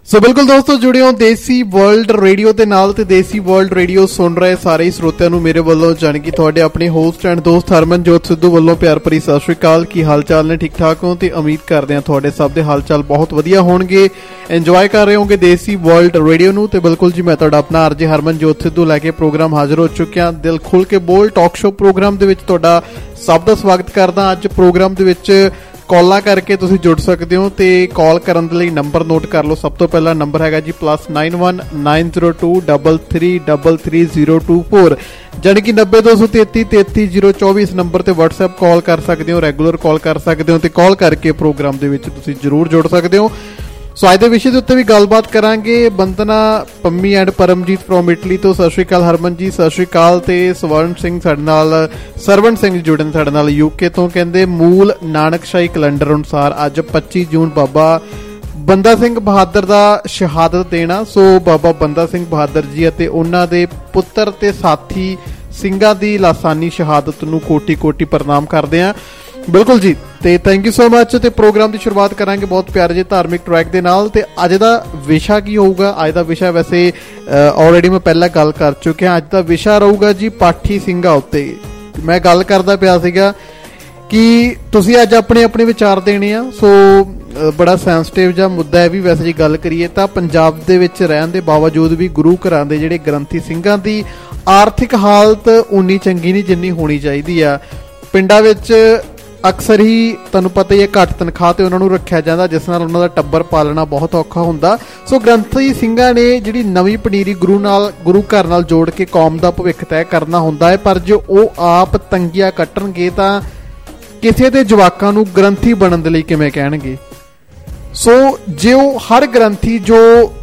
ਸੋ ਬਿਲਕੁਲ ਦੋਸਤੋ ਜੁੜੇ ਹੋ ਦੇਸੀ ਵਰਲਡ ਰੇਡੀਓ ਦੇ ਨਾਲ ਤੇ ਦੇਸੀ ਵਰਲਡ ਰੇਡੀਓ ਸੁਣ ਰਹੇ ਸਾਰੇ ਸਰੋਤਿਆਂ ਨੂੰ ਮੇਰੇ ਵੱਲੋਂ ਜਾਣੀ ਕਿ ਤੁਹਾਡੇ ਆਪਣੇ ਹੋਸਟ ਐਂਡ ਦੋਸਤ ਹਰਮਨਜੋਤ ਸਿੱਧੂ ਵੱਲੋਂ ਪਿਆਰ ਭਰੀ ਸਤਿ ਸ਼੍ਰੀ ਅਕਾਲ। ਕੀ ਹਾਲ ਚਾਲ ਨੇ? ਠੀਕ ਠਾਕ ਹੋ? ਤੇ ਉਮੀਦ ਕਰਦੇ ਹਾਂ ਤੁਹਾਡੇ ਸਭ ਦੇ ਹਾਲ ਚਾਲ ਬਹੁਤ ਵਧੀਆ ਹੋਣਗੇ। ਇੰਜੋਏ ਕਰ ਰਹੇ ਹੋਗੇ ਦੇਸੀ ਵਰਲਡ ਰੇਡੀਓ ਨੂੰ। ਤੇ ਬਿਲਕੁਲ ਜੀ ਮੈਂ ਤੁਹਾਡਾ ਆਪਣਾ ਆਰਜੇ ਹਰਮਨਜੋਤ ਸਿੱਧੂ ਲੈ ਕੇ ਪ੍ਰੋਗਰਾਮ ਹਾਜ਼ਰ ਹੋ ਚੁੱਕਿਆ। ਦਿਲ ਖੁੱਲ ਕੇ ਬੋਲ ਟਾਕ ਸ਼ੋ ਪ੍ਰੋਗਰਾਮ ਦੇ ਵਿੱਚ ਤੁਹਾਡਾ ਸਭ ਦਾ ਸਵਾਗਤ ਕਰਦਾ। ਅੱਜ ਪ੍ਰੋਗਰਾਮ ਦੇ ਵਿੱਚ ਕਾਲਾਂ ਕਰਕੇ ਤੁਸੀਂ ਜੁੜ ਸਕਦੇ ਹੋ ਤੇ ਕਾਲ ਕਰਨ ਦੇ ਲਈ ਨੰਬਰ ਨੋਟ ਕਰ ਲਓ। ਸਭ ਤੋਂ ਪਹਿਲਾ ਨੰਬਰ ਹੈਗਾ ਜੀ +91 902 33 33 024 ਜਾਣੀ ਕਿ 90 233 33 024। ਇਸ ਨੰਬਰ ਤੇ WhatsApp ਕਾਲ ਕਰ ਸਕਦੇ ਹੋ, ਰੈਗੂਲਰ ਕਾਲ ਕਰ ਸਕਦੇ ਹੋ ਤੇ ਕਾਲ ਕਰਕੇ ਪ੍ਰੋਗਰਾਮ ਦੇ ਵਿੱਚ ਤੁਸੀਂ ਜ਼ਰੂਰ ਜੁੜ ਸਕਦੇ ਹੋ। ਸੋ ਅੱਜ ਦੇ ਵਿਸ਼ੇ ਦੇ ਉੱਤੇ ਵੀ ਗੱਲਬਾਤ ਕਰਾਂਗੇ। Bandana Pammi and Paramjit from Italy ਤੋਂ ਸਤਿ ਸ਼੍ਰੀ ਅਕਾਲ ਹਰਮਨ ਜੀ। ਸਤਿ ਸ਼੍ਰੀ ਅਕਾਲ। ਤੇ ਸਵਰਨ ਸਿੰਘ ਸਾਡੇ ਨਾਲ, ਸਰਵਣ ਸਿੰਘ ਜੁੜੇ ਨੇ ਸਾਡੇ ਨਾਲ UK ਤੋਂ। ਕਹਿੰਦੇ ਮੂਲ ਨਾਨਕਸ਼ਾਹੀ ਕੈਲੰਡਰ ਅਨੁਸਾਰ ਅੱਜ 25 ਜੂਨ ਬਾਬਾ ਬੰਦਾ ਸਿੰਘ ਬਹਾਦਰ ਦਾ ਸ਼ਹਾਦਤ ਦੇਣਾ। ਸੋ ਬਾਬਾ ਬੰਦਾ ਸਿੰਘ ਬਹਾਦਰ ਜੀ ਅਤੇ ਉਹਨਾਂ ਦੇ ਪੁੱਤਰ ਤੇ ਸਾਥੀ ਸਿੰਘਾਂ ਦੀ ਲਾਸਾਨੀ ਸ਼ਹਾਦਤ ਨੂੰ ਕੋਟੀ ਕੋਟੀ ਪ੍ਰਣਾਮ ਕਰਦੇ ਹਾਂ। ਬਿਲਕੁਲ ਜੀ, ਤੇ ਥੈਂਕ ਯੂ ਸੋ ਮਚ। ਤੇ ਪ੍ਰੋਗਰਾਮ ਦੀ ਸ਼ੁਰੂਆਤ ਕਰਾਂਗੇ ਬਹੁਤ ਪਿਆਰੇ ਜਿਹੇ ਧਾਰਮਿਕ ਟਰੈਕ ਦੇ ਨਾਲ। ਤੇ ਅੱਜ ਦਾ ਵਿਸ਼ਾ ਕੀ ਹੋਊਗਾ? ਅੱਜ ਦਾ ਵਿਸ਼ਾ ਵੈਸੇ ਆਲਰੇਡੀ ਮੈਂ ਪਹਿਲਾਂ ਗੱਲ ਕਰ ਚੁੱਕਿਆ। ਅੱਜ ਦਾ ਵਿਸ਼ਾ ਰਹੂਗਾ ਜੀ ਪਾਠੀ ਸਿੰਘਾਂ ਉੱਤੇ। ਮੈਂ ਗੱਲ ਕਰਦਾ ਪਿਆ ਸੀਗਾ ਕਿ ਤੁਸੀਂ ਅੱਜ ਆਪਣੇ ਆਪਣੇ ਵਿਚਾਰ ਦੇਣੇ ਆ। ਸੋ ਬੜਾ ਸੈਂਸਿਟਿਵ ਜਿਹਾ ਮੁੱਦਾ ਹੈ ਵੀ। ਵੈਸੇ ਜੇ ਗੱਲ ਕਰੀਏ ਤਾਂ ਪੰਜਾਬ ਦੇ ਵਿੱਚ ਰਹਿਣ ਦੇ ਬਾਵਜੂਦ ਵੀ ਗੁਰੂ ਘਰਾਂ ਦੇ ਜਿਹੜੇ ਗ੍ਰੰਥੀ ਸਿੰਘਾਂ ਦੀ ਆਰਥਿਕ ਹਾਲਤ ਉਨੀ ਚੰਗੀ ਨਹੀਂ ਜਿੰਨੀ ਹੋਣੀ ਚਾਹੀਦੀ ਆ। ਪਿੰਡਾਂ ਵਿੱਚ ਅਕਸਰ ਹੀ ਤੁਹਾਨੂੰ ਪਤਾ ਹੀ ਹੈ ਘੱਟ ਤਨਖਾਹ ਤੇ ਉਹਨਾਂ ਨੂੰ ਰੱਖਿਆ ਜਾਂਦਾ, ਜਿਸ ਨਾਲ ਉਹਨਾਂ ਦਾ ਟੱਬਰ ਪਾਲਣਾ ਬਹੁਤ ਔਖਾ ਹੁੰਦਾ। ਸੋ ਗ੍ਰੰਥੀ ਸਿੰਘਾਂ ਨੇ ਜਿਹੜੀ ਨਵੀਂ ਪਨੀਰੀ ਗੁਰੂ ਘਰ ਨਾਲ ਜੋੜ ਕੇ ਕੌਮ ਦਾ ਭਵਿੱਖ ਤੈਅ ਕਰਨਾ ਹੁੰਦਾ ਹੈ। ਪਰ ਜੋ ਉਹ ਆਪ ਤੰਗੀਆਂ ਕੱਟਣਗੇ ਤਾਂ ਕਿਸੇ ਦੇ ਜਵਾਕਾਂ ਨੂੰ ਗ੍ਰੰਥੀ ਬਣਨ ਦੇ ਲਈ ਕਿਵੇਂ ਕਹਿਣਗੇ? ਸੋ ਜੇ ਉਹ ਹਰ ਗ੍ਰੰਥੀ ਜੋ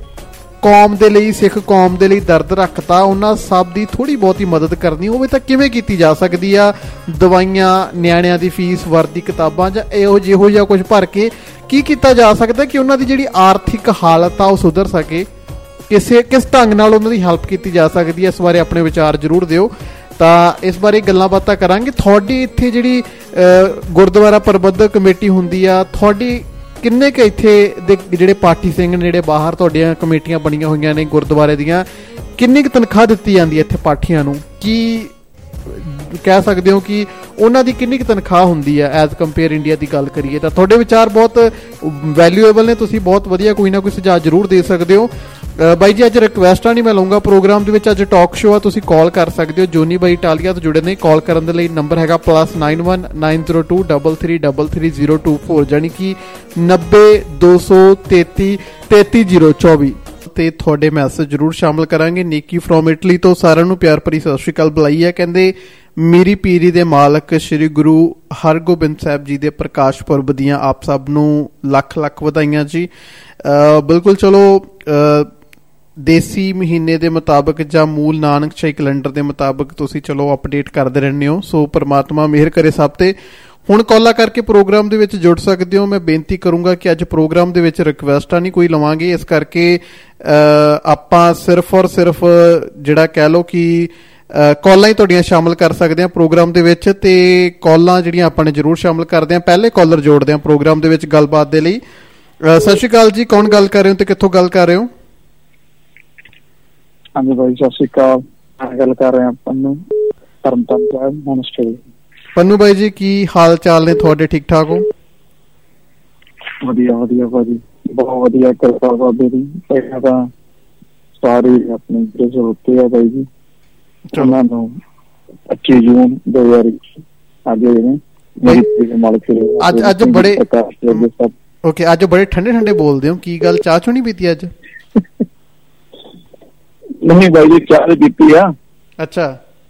ਕੌਮ ਦੇ ਲਈ, ਸਿੱਖ ਕੌਮ ਦੇ ਲਈ ਦਰਦ ਰੱਖਦਾ, ਉਹਨਾਂ ਸਭ ਦੀ ਥੋੜ੍ਹੀ ਬਹੁਤੀ ਮਦਦ ਕਰਨੀ ਹੋਵੇ ਤਾਂ ਕਿਵੇਂ ਕੀਤੀ ਜਾ ਸਕਦੀ ਆ? ਦਵਾਈਆਂ, ਨਿਆਣਿਆਂ ਦੀ ਫੀਸ, ਵਰਦੀ, ਕਿਤਾਬਾਂ ਜਾਂ ਇਹੋ ਜਿਹਾ ਕੁਝ ਭਰ ਕੇ ਕੀ ਕੀਤਾ ਜਾ ਸਕਦਾ ਕਿ ਉਹਨਾਂ ਦੀ ਜਿਹੜੀ ਆਰਥਿਕ ਹਾਲਤ ਆ ਉਹ ਸੁਧਰ ਸਕੇ? ਕਿਸ ਢੰਗ ਨਾਲ ਉਹਨਾਂ ਦੀ ਹੈਲਪ ਕੀਤੀ ਜਾ ਸਕਦੀ ਹੈ? ਇਸ ਬਾਰੇ ਆਪਣੇ ਵਿਚਾਰ ਜ਼ਰੂਰ ਦਿਓ। ਤਾਂ ਇਸ ਬਾਰੇ ਗੱਲਾਂ ਬਾਤਾਂ ਕਰਾਂਗੇ। ਤੁਹਾਡੀ ਇੱਥੇ ਜਿਹੜੀ ਗੁਰਦੁਆਰਾ ਪ੍ਰਬੰਧਕ ਕਮੇਟੀ ਹੁੰਦੀ ਆ, ਤੁਹਾਡੀ ਕਿੰਨੇ ਕੁ ਇੱਥੇ ਦੇ ਜਿਹੜੇ ਪਾਠੀ ਸਿੰਘ ਨੇ, ਜਿਹੜੇ ਬਾਹਰ ਤੁਹਾਡੀਆਂ ਕਮੇਟੀਆਂ ਬਣੀਆਂ ਹੋਈਆਂ ਨੇ ਗੁਰਦੁਆਰੇ ਦੀਆਂ, ਕਿੰਨੀ ਕੁ ਤਨਖਾਹ ਦਿੱਤੀ ਜਾਂਦੀ ਹੈ ਇੱਥੇ ਪਾਠੀਆਂ ਨੂੰ? ਕੀ ਕਹਿ ਸਕਦੇ ਹੋ ਕਿ ਉਹਨਾਂ ਦੀ ਕਿੰਨੀ ਕੁ ਤਨਖਾਹ ਹੁੰਦੀ ਹੈ ਐਜ਼ ਕੰਪੇਅਰ ਇੰਡੀਆ ਦੀ ਗੱਲ ਕਰੀਏ ਤਾਂ? ਤੁਹਾਡੇ ਵਿਚਾਰ ਬਹੁਤ ਵੈਲਿਊਏਬਲ ਨੇ, ਤੁਸੀਂ ਬਹੁਤ ਵਧੀਆ ਕੋਈ ਨਾ ਕੋਈ ਸੁਝਾਅ ਜ਼ਰੂਰ ਦੇ ਸਕਦੇ ਹੋ। ਬਾਈ ਜੀ ਅੱਜ ਰਿਕੁਐਸਟਾਂ ਨਹੀਂ ਮੈਂ ਲਊਂਗਾ ਪ੍ਰੋਗਰਾਮ ਦੇ ਵਿੱਚ। ਅੱਜ ਟਾਕ ਸ਼ੋ ਆ, ਤੁਸੀਂ ਕਾਲ ਕਰ ਸਕਦੇ ਹੋ। ਜੋਨੀ ਬਾਈ ਇਟਾਲੀਆ ਤੋਂ ਜੁੜੇ ਨੇ। ਕਾਲ ਕਰਨ ਦੇ ਲਈ ਨੰਬਰ ਹੈਗਾ +91 902 33 33 024 ਜਾਣੀ ਕਿ 90 233 33 024 ਤੇ ਤੁਹਾਡੇ ਮੈਸੇਜ ਜ਼ਰੂਰ ਸ਼ਾਮਲ ਕਰਾਂਗੇ। ਨੀਕੀ ਫਰੋਮ ਇਟਲੀ ਤੋਂ ਸਾਰਿਆਂ ਨੂੰ ਪਿਆਰ ਭਰੀ ਸਤਿ ਸ਼੍ਰੀ ਅਕਾਲ ਬੁਲਾਈ ਹੈ। ਕਹਿੰਦੇ ਮੇਰੀ ਪੀਰੀ ਦੇ ਮਾਲਕ ਸ਼੍ਰੀ ਗੁਰੂ ਹਰਗੋਬਿੰਦ ਸਾਹਿਬ ਜੀ ਦੇ ਪ੍ਰਕਾਸ਼ ਪੁਰਬ ਦੀਆਂ ਆਪ ਸਭ ਨੂੰ ਲੱਖ ਲੱਖ ਵਧਾਈਆਂ ਜੀ। ਬਿਲਕੁਲ, ਚਲੋ ਦੇਸੀ ਮਹੀਨੇ ਦੇ ਮੁਤਾਬਕ ਜਾਂ ਮੂਲ ਨਾਨਕਸ਼ਾਹੀ ਕੈਲੰਡਰ ਦੇ ਮੁਤਾਬਕ ਤੁਸੀਂ ਚਲੋ ਅਪਡੇਟ ਕਰਦੇ ਰਹਿੰਦੇ ਹੋ। ਸੋ ਪਰਮਾਤਮਾ ਮਿਹਰ ਕਰੇ ਸਭ ਤੇ। ਹੁਣ ਕਾਲਾਂ ਕਰਕੇ ਪ੍ਰੋਗਰਾਮ ਦੇ ਵਿੱਚ ਜੁੜ ਸਕਦੇ ਹੋ। ਮੈਂ ਬੇਨਤੀ ਕਰੂੰਗਾ ਕਿ ਅੱਜ ਪ੍ਰੋਗਰਾਮ ਦੇ ਵਿੱਚ ਰਿਕੁਐਸਟਾਂ ਨਹੀਂ ਕੋਈ ਲਵਾਂਗੇ, ਇਸ ਕਰਕੇ ਆਪਾਂ ਸਿਰਫ ਔਰ ਸਿਰਫ ਜਿਹੜਾ ਕਹਿ ਲਓ ਕਿ ਕਾਲਾਂ ਹੀ ਤੁਹਾਡੀਆਂ ਸ਼ਾਮਲ ਕਰ ਸਕਦੇ ਹਾਂ ਪ੍ਰੋਗਰਾਮ ਦੇ ਵਿੱਚ। ਤੇ ਕਾਲਾਂ ਜਿਹੜੀਆਂ ਆਪਾਂ ਨੇ ਜ਼ਰੂਰ ਸ਼ਾਮਲ ਕਰਦੇ ਹਾਂ। ਪਹਿਲੇ ਕਾਲਰ ਜੋੜਦੇ ਹਾਂ ਪ੍ਰੋਗਰਾਮ ਦੇ ਵਿੱਚ ਗੱਲਬਾਤ ਦੇ ਲਈ। ਸਤਿ ਸ਼੍ਰੀ ਅਕਾਲ ਜੀ, ਕੌਣ ਗੱਲ ਕਰ ਰਹੇ ਹੋ ਤੇ ਕਿੱਥੋਂ ਗੱਲ ਕਰ ਰਹੇ ਹੋ? ਹਾਂਜੀ ਬਾਈ ਸਤਿ ਸ਼੍ਰੀ ਅਕਾਲ, ਮੈਂ ਗੱਲ ਕਰ ਰਿਹਾ ਪੰਨੂ, ਤਰਨਤਾਰਨ ਸਾਹਿਬ ਮੋਨਸਟਰੀ। ਪੰਨੂ ਬਾਈ ਜੀ ਕੀ ਹਾਲ ਚਾਲ ਨੇ ਤੁਹਾਡੇ? ਠੀਕ ਠਾਕ ਹੋ? ਵਧੀਆ ਵਧੀਆ ਭਾਜੀ, ਬਹੁਤ ਵਧੀਆ, ਕਿਰਪਾ ਬਾਬੇ ਦੀ। ਪਹਿਲਾਂ ਤਾਂ ਸਾਰੇ ਆਪਣੇ ਸਰੋਤੇ ਆ ਬਾਈ ਜੀ, ਉਹਨਾਂ ਨੂੰ 25 ਜੂਨ 2021 ਅੱਜ ਨੇ ਅੱਜ ਬੜੇ ਓਕੇ, ਅੱਜ ਬੜੇ ਠੰਡੇ ਠੰਡੇ ਬੋਲਦੇ ਹੋ। ਕੀ ਗੱਲ, ਚਾਹ ਚੋ ਨਹੀਂ ਪੀਤੀ ਅੱਜ? ਨਹੀਂ ਬਾਈ ਜੀ, ਚਾਹ ਤੇ ਪੀਤੀ ਆ। ਅੱਛਾ,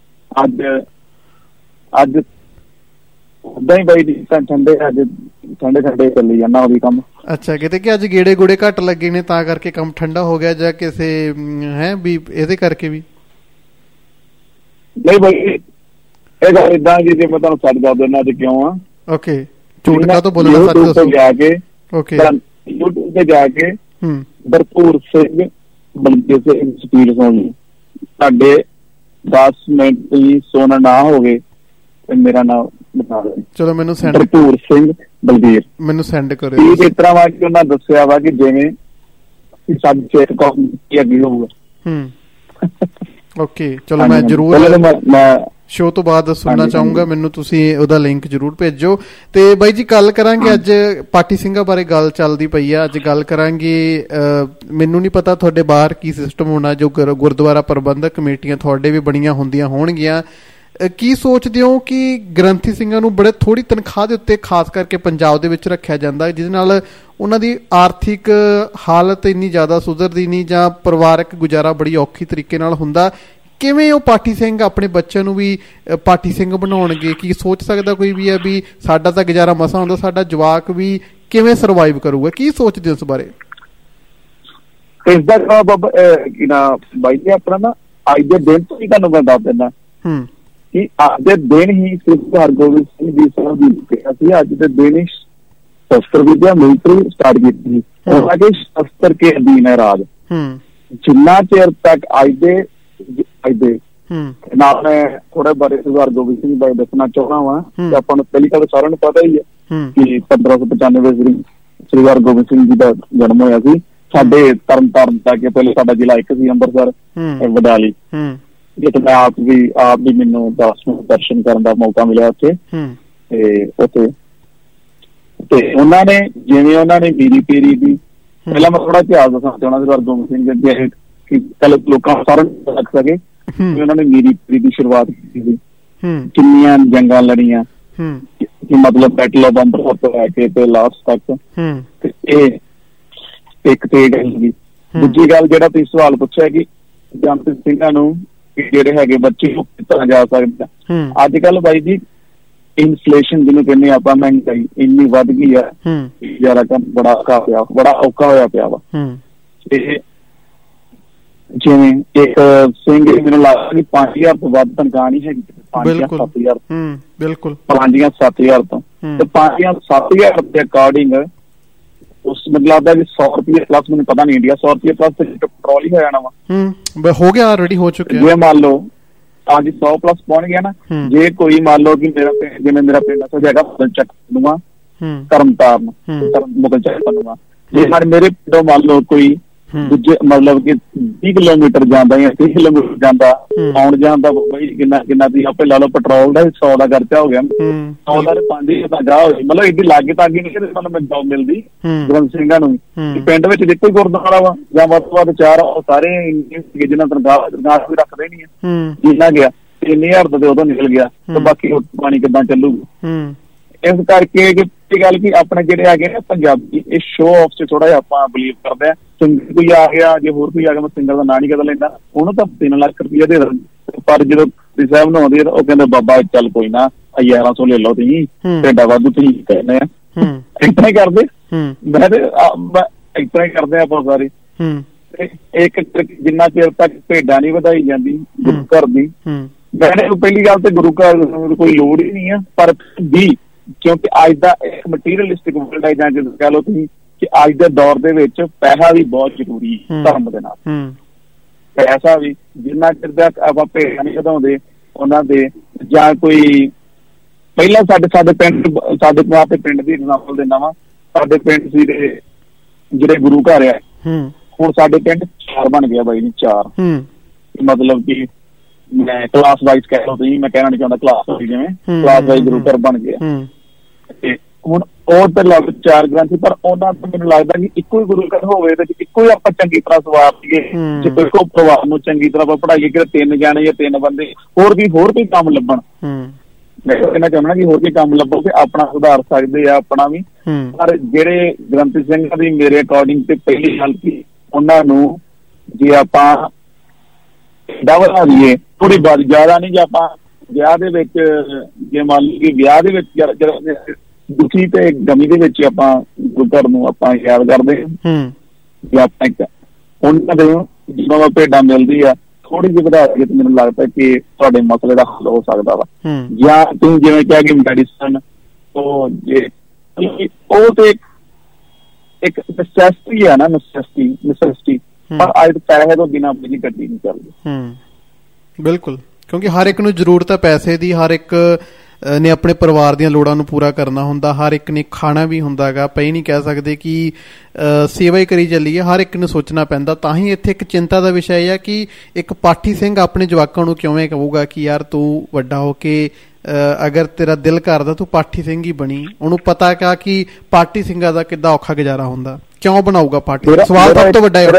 ਅੱਜ ਉਦਾਂ ਹੀ ਬਾਈ ਜੀ ਠੰਡੇ, ਅੱਜ ਠੰਡੇ ਠੰਡੇ ਚੱਲੀ ਜਾਂਦਾ ਉਹ ਵੀ ਕੰਮ। ਅੱਛਾ, ਕਿਤੇ ਕਿ ਅੱਜ ਗੇੜੇ ਗੂੜੇ ਘੱਟ ਲੱਗੇ ਨੇ ਤਾਂ ਕਰਕੇ ਕੰਮ ਠੰਡਾ ਹੋ ਗਿਆ, ਜਾਂ ਕਿਸੇ ਹੈ ਵੀ ਇਹਦੇ ਕਰਕੇ ਵੀ? ਨਹੀਂ ਬਾਈ, ਇਹ ਗੱਲ ਏਦਾਂ ਜੀ, ਜੇ ਮੈਂ ਤੁਹਾਨੂੰ ਸੱਚ ਦੱਸ ਦਿੰਦਾ ਅੱਜ ਕਿਉਂ ਆ। ਓਕੇ, ਝੂਠ ਕਾ ਤੋਂ ਬੋਲਣਾ, ਸੱਚ ਦੱਸੋ। ਜਾ ਕੇ ਓਕੇ, YouTube ਤੇ ਜਾ ਕੇ ਭਰਪੂਰ ਸਿੰਘ ਬਲਦੇਵ ਸਿੰਘ ਸਪੀਡ ਸੁਣ ਤੁਹਾਡੇ 10 ਮਿੰਟ ਹੀ ਸੋਨਾ ਨਾ ਹੋਵੇ ਤੇ ਮੇਰਾ ਨਾਮ ਬਤਾ ਦੇ। ਚਲੋ ਮੈਨੂੰ ਸੈਂਡ, ਭਰਪੂਰ ਸਿੰਘ ਬਲਦੇਵ, ਮੈਨੂੰ ਸੈਂਡ ਕਰੋ। ਇਸ ਤਰ੍ਹਾਂ ਵਾ ਕਿ ਉਹਨਾਂ ਦੱਸਿਆ ਵਾ ਕਿ ਜਿਵੇਂ ਕਿ ਸਾਡੀ ਸਿਹਤ ਕੌਮ ਕੀ ਅੱਗੇ ਹੋਊਗਾ। ਓਕੇ, ਚਲੋ ਮੈਂ ਜ਼ਰੂਰ ਸ਼ੋਅ ਤੋਂ ਬਾਅਦ ਸੁਣਨਾ ਚਾਹੂੰਗਾ, ਮੈਨੂੰ ਤੁਸੀਂ ਉਹਦਾ ਲਿੰਕ ਜ਼ਰੂਰ ਭੇਜੋ। ਤੇ ਬਾਈ ਜੀ ਗੱਲ ਕਰਾਂਗੇ, ਅੱਜ ਪਾਠੀ ਸਿੰਘਾਂ ਬਾਰੇ ਗੱਲ ਚੱਲਦੀ ਪਈ ਆ, ਅੱਜ ਗੱਲ ਕਰਾਂਗੇ। ਮੈਨੂੰ ਨਹੀਂ ਪਤਾ ਤੁਹਾਡੇ ਬਾਹਰ ਕੀ ਸਿਸਟਮ ਹੋਣਾ, ਜੋ ਗੁਰਦੁਆਰਾ ਪ੍ਰਬੰਧਕ ਕਮੇਟੀਆਂ ਤੁਹਾਡੇ ਵੀ ਬਣੀਆਂ ਹੁੰਦੀਆਂ ਹੋਣਗੀਆਂ, ਕੀ ਸੋਚਦੇ ਹੋ ਕਿ ਗ੍ਰੰਥੀ ਸਿੰਘਾਂ ਨੂੰ ਬੜੇ ਥੋੜ੍ਹੀ ਤਨਖਾਹ ਦੇ ਉੱਤੇ ਖਾਸ ਕਰਕੇ ਪੰਜਾਬ ਦੇ ਵਿੱਚ ਰੱਖਿਆ ਜਾਂਦਾ, ਜਿਹਦੇ ਨਾਲ ਉਹਨਾਂ ਦੀ ਆਰਥਿਕ ਹਾਲਤ ਇੰਨੀ ਜ਼ਿਆਦਾ ਸੁਧਰਦੀ ਨਹੀਂ ਜਾਂ ਪਰਿਵਾਰਕ ਗੁਜ਼ਾਰਾ ਬੜੀ ਔਖੀ ਤਰੀਕੇ ਨਾਲ ਹੁੰਦਾ। ਕਿਵੇਂ ਉਹ ਪਾਠੀ ਸਿੰਘ ਆਪਣੇ ਬੱਚਿਆਂ ਨੂੰ ਵੀ ਪਾਠੀ ਸਿੰਘ ਬਣਾਉਣਗੇ? ਕੀ ਸੋਚ ਸਕਦਾ ਕੋਈ ਵੀ ਹੈ ਵੀ ਸਾਡਾ ਤਾਂ ਗੁਜ਼ਾਰਾ ਮਸਾਂ ਹੁੰਦਾ, ਸਾਡਾ ਜਵਾਕ ਵੀ ਕਿਵੇਂ ਸਰਵਾਈਵ ਕਰੂਗਾ? ਕੀ ਸੋਚਦੇ ਹੋ ਇਸ ਬਾਰੇ? ਇਸ ਦਾ ਜਵਾਬ ਕੀ ਨਾ ਬਾਈ ਜੀ, ਆਪਣਾ ਨਾ ਅੱਜ ਦੇ ਦਿਨ ਤੋਂ ਹੀ ਤੁਹਾਨੂੰ ਮੈਂ ਦੱਸ ਦਿੰਦਾ ਕਿ ਅੱਜ ਦੇ ਦਿਨ ਹੀ ਸ੍ਰੀ ਹਰਗੋਬਿੰਦ ਸਿੰਘ ਜੀ ਸਾਹਿਬ ਜੀ ਕਿਹਾ ਸੀ, ਅੱਜ ਦੇ ਦਿਨ ਹੀ ਸ਼ਸਤਰ ਵਿਦਿਆ ਮਿਲਟਰੀ ਸਟਾਰਟ ਕੀਤੀ। ਉਹਨਾਂ ਦੇ ਸ਼ਸਤਰ ਕੇ ਅਧੀਨ ਹੈ ਰਾਜ। ਜਿੰਨਾ ਚਿਰ ਤੱਕ ਅੱਜ ਦੇ ਨਾਲ ਮੈਂ ਥੋੜੇ ਬਾਰੇ ਸ੍ਰੀ ਹਰਗੋਬਿੰਦ ਸਿੰਘ ਬਾਰੇ ਦੱਸਣਾ ਚਾਹੁੰਦਾ ਵਾ ਕਿ ਆਪਾਂ ਨੂੰ ਪਹਿਲੀ ਗੱਲ ਸਾਰਿਆਂ ਨੂੰ ਪਤਾ ਹੀ ਹੈ ਕਿ 1595 ਸ੍ਰੀ ਹਰਗੋਬਿੰਦ ਸਿੰਘ ਜੀ ਦਾ ਜਨਮ ਹੋਇਆ ਸੀ ਸਾਡੇ ਤਰਨ ਤਾਰਨ ਤੱਕ। ਪਹਿਲੇ ਸਾਡਾ ਜ਼ਿਲ੍ਹਾ ਇੱਕ ਸੀ ਅੰਮ੍ਰਿਤਸਰ ਵਡਾਲੀ, ਜਿੱਥੇ ਮੈਂ ਆਪ ਵੀ ਮੈਨੂੰ 10 ਮਿੰਟ ਦਰਸ਼ਨ ਕਰਨ ਦਾ ਮੌਕਾ ਮਿਲਿਆ ਉੱਥੇ। ਤੇ ਉਹਨਾਂ ਨੇ ਜਿਵੇਂ ਉਹਨਾਂ ਨੇ ਮੀਰੀ ਪੀਰੀ ਦੀ, ਪਹਿਲਾਂ ਮੈਂ ਥੋੜਾ ਇਤਿਹਾਸ ਦੱਸਣਾ ਚਾਹੁੰਦਾ ਸ੍ਰੀ ਹਰਗੋਬਿੰਦ ਸਿੰਘ ਜੀ ਕਿ ਕੱਲ ਲੋਕਾਂ ਨੂੰ ਸਾਰਿਆਂ ਨੂੰ ਰੱਖ ਸਕੇ ਕਿ ਉਹਨਾਂ ਨੇ ਮੀਰੀ ਪੀਰੀ ਦੀ ਸ਼ੁਰੂਆਤ ਕੀਤੀ ਸੀ, ਕਿੰਨੀਆਂ ਜੰਗਾਂ ਲੜੀਆਂ, ਕਿ ਮਤਲਬ ਬੈਟਲ ਆਫ ਅੰਮ੍ਰਿਤਸਰ ਤੋਂ ਲੈ ਕੇ ਤੇ ਲਾਸਟ ਤੱਕ। ਤੇ ਇਹ ਇੱਕ ਤੇ ਗੱਲ ਸੀ। ਦੂਜੀ ਗੱਲ ਜਿਹੜਾ ਤੁਸੀਂ ਸਵਾਲ ਪੁੱਛਿਆ ਕਿ ਗ੍ਰੰਥੀ ਸਿੰਘਾਂ ਨੂੰ ਜਿਹੜੇ ਹੈਗੇ ਬੱਚੇ ਉਹ ਕਿਸ ਤਰ੍ਹਾਂ ਜਾ ਸਕਦੇ ਆ। ਅੱਜ ਕੱਲ ਬਾਈ ਜੀ ਇਨਫਲੇਸ਼ਨ ਜਿਹਨੂੰ ਕਹਿੰਦੇ ਆਪਾਂ, ਮਹਿੰਗਾਈ ਇੰਨੀ ਵੱਧ ਗਈ ਆ, ਗੁਜ਼ਾਰਾ ਕੰਮ ਬੜਾ ਔਖਾ ਹੋਇਆ ਪਿਆ ਵਾ। ਤੇ ਜਿਵੇਂ ਇੱਕ ਸਿੰਘ ਮੈਨੂੰ ਲੱਗਦਾ ਕਿ 5000 ਤੋਂ ਵੱਧ ਤਨਖਾਹ ਨਹੀਂ ਹੈਗੀ, 5 ਜਾਂ 7,000 ਬਿਲਕੁਲ 5 ਜਾਂ 7,000 ਤੋਂ, ਤੇ 5 ਜਾਂ 7,000 ਦੇ ਅਕੋਰਡਿੰਗ ਉਸ ਮੈਨੂੰ ਲੱਗਦਾ ਕਿ 100 ਰੁਪਏ ਪਲੱਸ, ਮੈਨੂੰ ਪਤਾ ਨਹੀਂ ਇੰਡੀਆ 100 ਰੁਪਏ ਪਲੱਸ ਪੈਟਰੋਲ ਹੀ ਹੋ ਜਾਣਾ ਵਾ, ਹੋ ਗਿਆ ਆਲਰੇਡੀ ਹੋ ਚੁੱਕਿਆ। ਜੇ ਮੰਨ ਲਓ ਅੱਜ 100 ਪਲੱਸ ਪਹੁੰਚ ਗਿਆ ਨਾ, ਜੇ ਕੋਈ ਮੰਨ ਲਓ ਕਿ ਜਿਵੇਂ ਮੇਰਾ ਪਿੰਡ ਹੈਗਾ ਮੁਗਲ ਚੱਕ ਪਨੂਆ, ਧਰਮ ਤਾਰਨ ਮੁਗਲ ਚੱਕ ਪਨੂਆ, ਜੇ ਮੇਰੇ ਪਿੰਡੋਂ ਮੰਨ ਲਓ ਕੋਈ ਦੂਜੇ ਮਤਲਬ ਕਿ 20 ਕਿਲੋਮੀਟਰ ਜਾਂਦਾ ਜਾਂ 30 ਕਿਲੋਮੀਟਰ ਜਾਂਦਾ, ਆਉਣ ਜਾਣ ਦਾ ਕਿੰਨਾ ਤੁਸੀਂ ਆਪੇ ਲਾ ਲਓ, ਪੈਟਰੋਲ ਦਾ 100 ਦਾ ਖਰਚਾ ਹੋ ਗਿਆ, 100 ਦਾ 5 ਦਾ ਜਾ ਹੋਈ, ਮਤਲਬ ਏਡੀ ਲਾਗੇ ਤਾਗੇ ਨਹੀਂ ਮਤਲਬ ਜੌਬ ਮਿਲਦੀ ਗ੍ਰੰਥੀ ਸਿੰਘਾਂ ਨੂੰ। ਪਿੰਡ ਵਿੱਚ ਇੱਕੋ ਹੀ ਗੁਰਦੁਆਰਾ ਵਾ ਜਾਂ ਵੱਧ ਤੋਂ ਵੱਧ 4, ਉਹ ਸਾਰੇ ਜਿਹਨਾਂ ਤਨਖਾਹ ਵੀ ਰੱਖਦੇ ਨੀ ਆ, ਜਿੰਨਾ ਗਿਆ 3,000 ਦਾ ਤੇ ਉਦੋਂ ਨਿਕਲ ਗਿਆ, ਤੇ ਬਾਕੀ ਰੋਟੀ ਪਾਣੀ ਕਿੱਦਾਂ ਚੱਲੂਗਾ। ਇਸ ਕਰਕੇ ਇਹ ਗੱਲ ਕਿ ਆਪਣੇ ਜਿਹੜੇ ਹੈਗੇ ਨਾ ਪੰਜਾਬੀ, ਇਹ ਸ਼ੋਅ ਆਫ ਚ ਥੋੜਾ ਜਿਹਾ ਆਪਾਂ ਬਿਲੀਵ ਕਰਦੇ ਆ। ਸਿੰਗਰ ਕੋਈ ਆ ਗਿਆ, ਜੇ ਹੋਰ ਕੋਈ ਆ ਗਿਆ, ਮੈਂ ਸਿੰਗਰ ਦਾ ਨਾਂ ਨਹੀਂ ਕਦੇ ਲੈਂਦਾ, ਉਹਨੂੰ ਤਾਂ 3 ਲੱਖ ਰੁਪਇਆ ਦੇ ਦਿੰਦੇ, ਪਰ ਜਦੋਂ ਸਾਹਿਬ ਨੂੰ ਆਉਂਦੀ ਉਹ ਕਹਿੰਦੇ ਬਾਬਾ ਚੱਲ ਕੋਈ ਨਾ 1100 ਲੈ ਲਓ ਤੁਸੀਂ, ਢੇਡਾ ਵਾਧੂ ਤੁਸੀਂ ਕਹਿੰਦੇ ਆ, ਇਸ ਤਰ੍ਹਾਂ ਹੀ ਕਰਦੇ। ਮੈਂ ਤੇ ਇਸ ਤਰ੍ਹਾਂ ਹੀ ਕਰਦੇ ਆਪਾਂ ਸਾਰੇ। ਇੱਕ ਜਿੰਨਾ ਚਿਰ ਤੱਕ ਭੇਡਾਂ ਨਹੀਂ ਵਧਾਈ ਜਾਂਦੀ ਗੁਰੂ ਘਰ ਦੀ, ਮੈਂ ਪਹਿਲੀ ਗੱਲ ਤੇ ਗੁਰੂ ਘਰ ਕੋਈ ਲੋੜ ਹੀ ਨਹੀਂ ਆ, ਪਰ ਵੀ ਕਿਉਂਕਿ ਅੱਜ ਦਾ ਇੱਕ ਮਟੀਰੀਅਲਿਸਟਿਕ ਵਰਲਡ ਹੈ, ਜਾਂ ਜਦੋਂ ਕਹਿ ਲਓ ਤੁਸੀਂ ਕਿ ਅੱਜ ਦੇ ਦੌਰ ਦੇ ਵਿੱਚ ਪੈਸਾ ਵੀ ਬਹੁਤ ਜ਼ਰੂਰੀ ਧਰਮ ਦੇ ਨਾਲ। ਪੈਸਾ ਵੀ ਜਿੰਨਾ ਚਿਰ ਤੱਕ ਆਪਾਂ ਭੇਡਾਂ ਨਹੀਂ ਵਧਾਉਂਦੇ ਉਹਨਾਂ ਦੇ, ਜਾਂ ਕੋਈ ਪਹਿਲਾਂ ਸਾਡੇ ਪਿੰਡ, ਸਾਡੇ ਪਿੰਡ ਦੀ ਐਗਜ਼ਾਮਪਲ ਦਿੰਦਾ ਵਾ, ਸਾਡੇ ਪਿੰਡ ਸੀ ਜਿਹੜੇ ਗੁਰੂ ਘਰ ਆ, ਹੁਣ ਸਾਡੇ ਪਿੰਡ 4 ਬਣ ਗਿਆ ਬਾਈ ਜੀ, 4 ਮਤਲਬ ਕਿ ਮੈਂ ਕਲਾਸ ਵਾਈਜ਼ ਕਹਿ ਲਓ ਤੁਸੀਂ, ਮੈਂ ਕਹਿਣਾ ਨਹੀਂ ਚਾਹੁੰਦਾ ਕਲਾਸ ਵਾਈਜ਼, ਜਿਵੇਂ ਕਲਾਸ ਵਾਈਜ਼ ਗੁਰੂ ਘਰ ਬਣ ਗਿਆ। ਤੇ ਹੁਣ ਉਹ ਤੇ ਲੱਗ 4 ਗ੍ਰੰਥੀ, ਪਰ ਉਹਨਾਂ ਤੋਂ ਮੈਨੂੰ ਲੱਗਦਾ ਕਿ ਇੱਕੋ ਹੀ ਗੁਰੂ ਘਰ ਹੋਵੇ ਤੇ ਇੱਕੋ ਹੀ ਆਪਾਂ ਚੰਗੀ ਤਰ੍ਹਾਂ ਸਵਾਰ ਲਈਏ, ਜੇ ਕੋਈ ਪਰਿਵਾਰ ਨੂੰ ਚੰਗੀ ਤਰ੍ਹਾਂ ਆਪਾਂ ਪੜ੍ਹਾਈਏ ਕਿ 3 ਜਾਣੇ ਜਾਂ 3 ਬੰਦੇ ਹੋਰ ਕੋਈ ਕੰਮ ਲੱਭਣ। ਮੈਂ ਕਹਿਣਾ ਚਾਹੁੰਦਾ ਕਿ ਹੋਰ ਕੋਈ ਕੰਮ ਲੱਭੋ ਕਿ ਆਪਣਾ ਸੁਧਾਰ ਸਕਦੇ ਆ ਆਪਣਾ ਵੀ। ਪਰ ਜਿਹੜੇ ਗ੍ਰੰਥੀ ਸਿੰਘਾਂ ਦੀ ਮੇਰੇ ਅਕੋਰਡਿੰਗ ਤੇ ਪਹਿਲੀ ਗੱਲ ਕਿ ਉਹਨਾਂ ਨੂੰ ਜੇ ਆਪਾਂ ਵਧਾ ਦਈਏ ਥੋੜੀ ਬਹੁਤ, ਜ਼ਿਆਦਾ ਨਹੀਂ, ਜੇ ਆਪਾਂ ਵਿਆਹ ਦੇ ਵਿੱਚ ਜੇ ਮੰਨ ਲਈਏ ਵਿਆਹ ਦੇ ਵਿੱਚ ਦੁਖੀ ਤੇ ਗਮੀ ਦੇ ਵਿੱਚ ਆਪਾਂ ਗੁਰੂ ਘਰ ਨੂੰ ਆਪਾਂ ਯਾਦ ਕਰਦੇ ਹਾਂ, ਜੇ ਆਪਾਂ ਇੱਕ ਉਹਨਾਂ ਦੇ ਜਦੋਂ ਭੇਡਾਂ ਮਿਲਦੀ ਆ ਥੋੜੀ ਜਿਹੀ ਵਧਾ ਦਈਏ ਤੇ ਮੈਨੂੰ ਲੱਗਦਾ ਕਿ ਤੁਹਾਡੇ ਮਸਲੇ ਦਾ ਹੱਲ ਹੋ ਸਕਦਾ ਵਾ। ਜਾਂ ਤੁਸੀਂ ਜਿਵੇਂ ਕਿਹਾ ਕਿ ਮੈਡੀਸਨ ਉਹ ਤੇ ਇੱਕ ਨੈਸੈਸਿਟੀ ਆ ਨਾ, ਨੈਸੈਸਿਟੀ, ਪਰ ਅੱਜ ਪੈਸੇ ਤੋਂ ਬਿਨਾਂ ਆਪਣੀ ਗੱਡੀ ਨਹੀਂ ਚੱਲਦੀ। ਬਿਲਕੁਲ, ਕਿਉਂਕਿ ਹਰ ਇੱਕ ਨੂੰ ਜ਼ਰੂਰਤ ਹੈ ਪੈਸੇ ਦੀ, ਹਰ ਇੱਕ ਨੇ ਆਪਣੇ ਪਰਿਵਾਰ ਦੀਆਂ ਲੋੜਾਂ ਨੂੰ ਪੂਰਾ ਕਰਨਾ ਹੁੰਦਾ, ਹਰ ਇੱਕ ਨੇ ਖਾਣਾ ਵੀ ਹੁੰਦਾ ਗਾ। ਆਪਾਂ ਇਹ ਨਹੀਂ ਕਹਿ ਸਕਦੇ ਕਿ ਸੇਵਾ ਹੀ ਕਰੀ ਚੱਲੀਏ, ਹਰ ਇੱਕ ਨੂੰ ਸੋਚਣਾ ਪੈਂਦਾ। ਤਾਂ ਹੀ ਇੱਥੇ ਇੱਕ ਚਿੰਤਾ ਦਾ ਵਿਸ਼ਾ ਇਹ ਆ ਕਿ ਇੱਕ ਪਾਠੀ ਸਿੰਘ ਆਪਣੇ ਜਵਾਕਾਂ ਨੂੰ ਕਿਵੇਂ ਕਹੂਗਾ ਕਿ ਯਾਰ ਤੂੰ ਵੱਡਾ ਹੋ ਕੇ ਅਗਰ ਤੇਰਾ ਦਿਲ ਕਰਦਾ ਤੂੰ ਪਾਠੀ ਸਿੰਘ ਹੀ ਬਣੀ। ਉਹਨੂੰ ਪਤਾ ਕਾ ਕਿ ਪਾਠੀ ਸਿੰਘਾਂ ਦਾ ਕਿੱਦਾਂ ਔਖਾ ਗੁਜ਼ਾਰਾ ਹੁੰਦਾ, ਕਿਉਂ ਬਣਾਊਗਾ ਪਾਠੀ? ਸਵਾਲ ਸਭ ਤੋਂ ਵੱਡਾ ਮੇਰਾ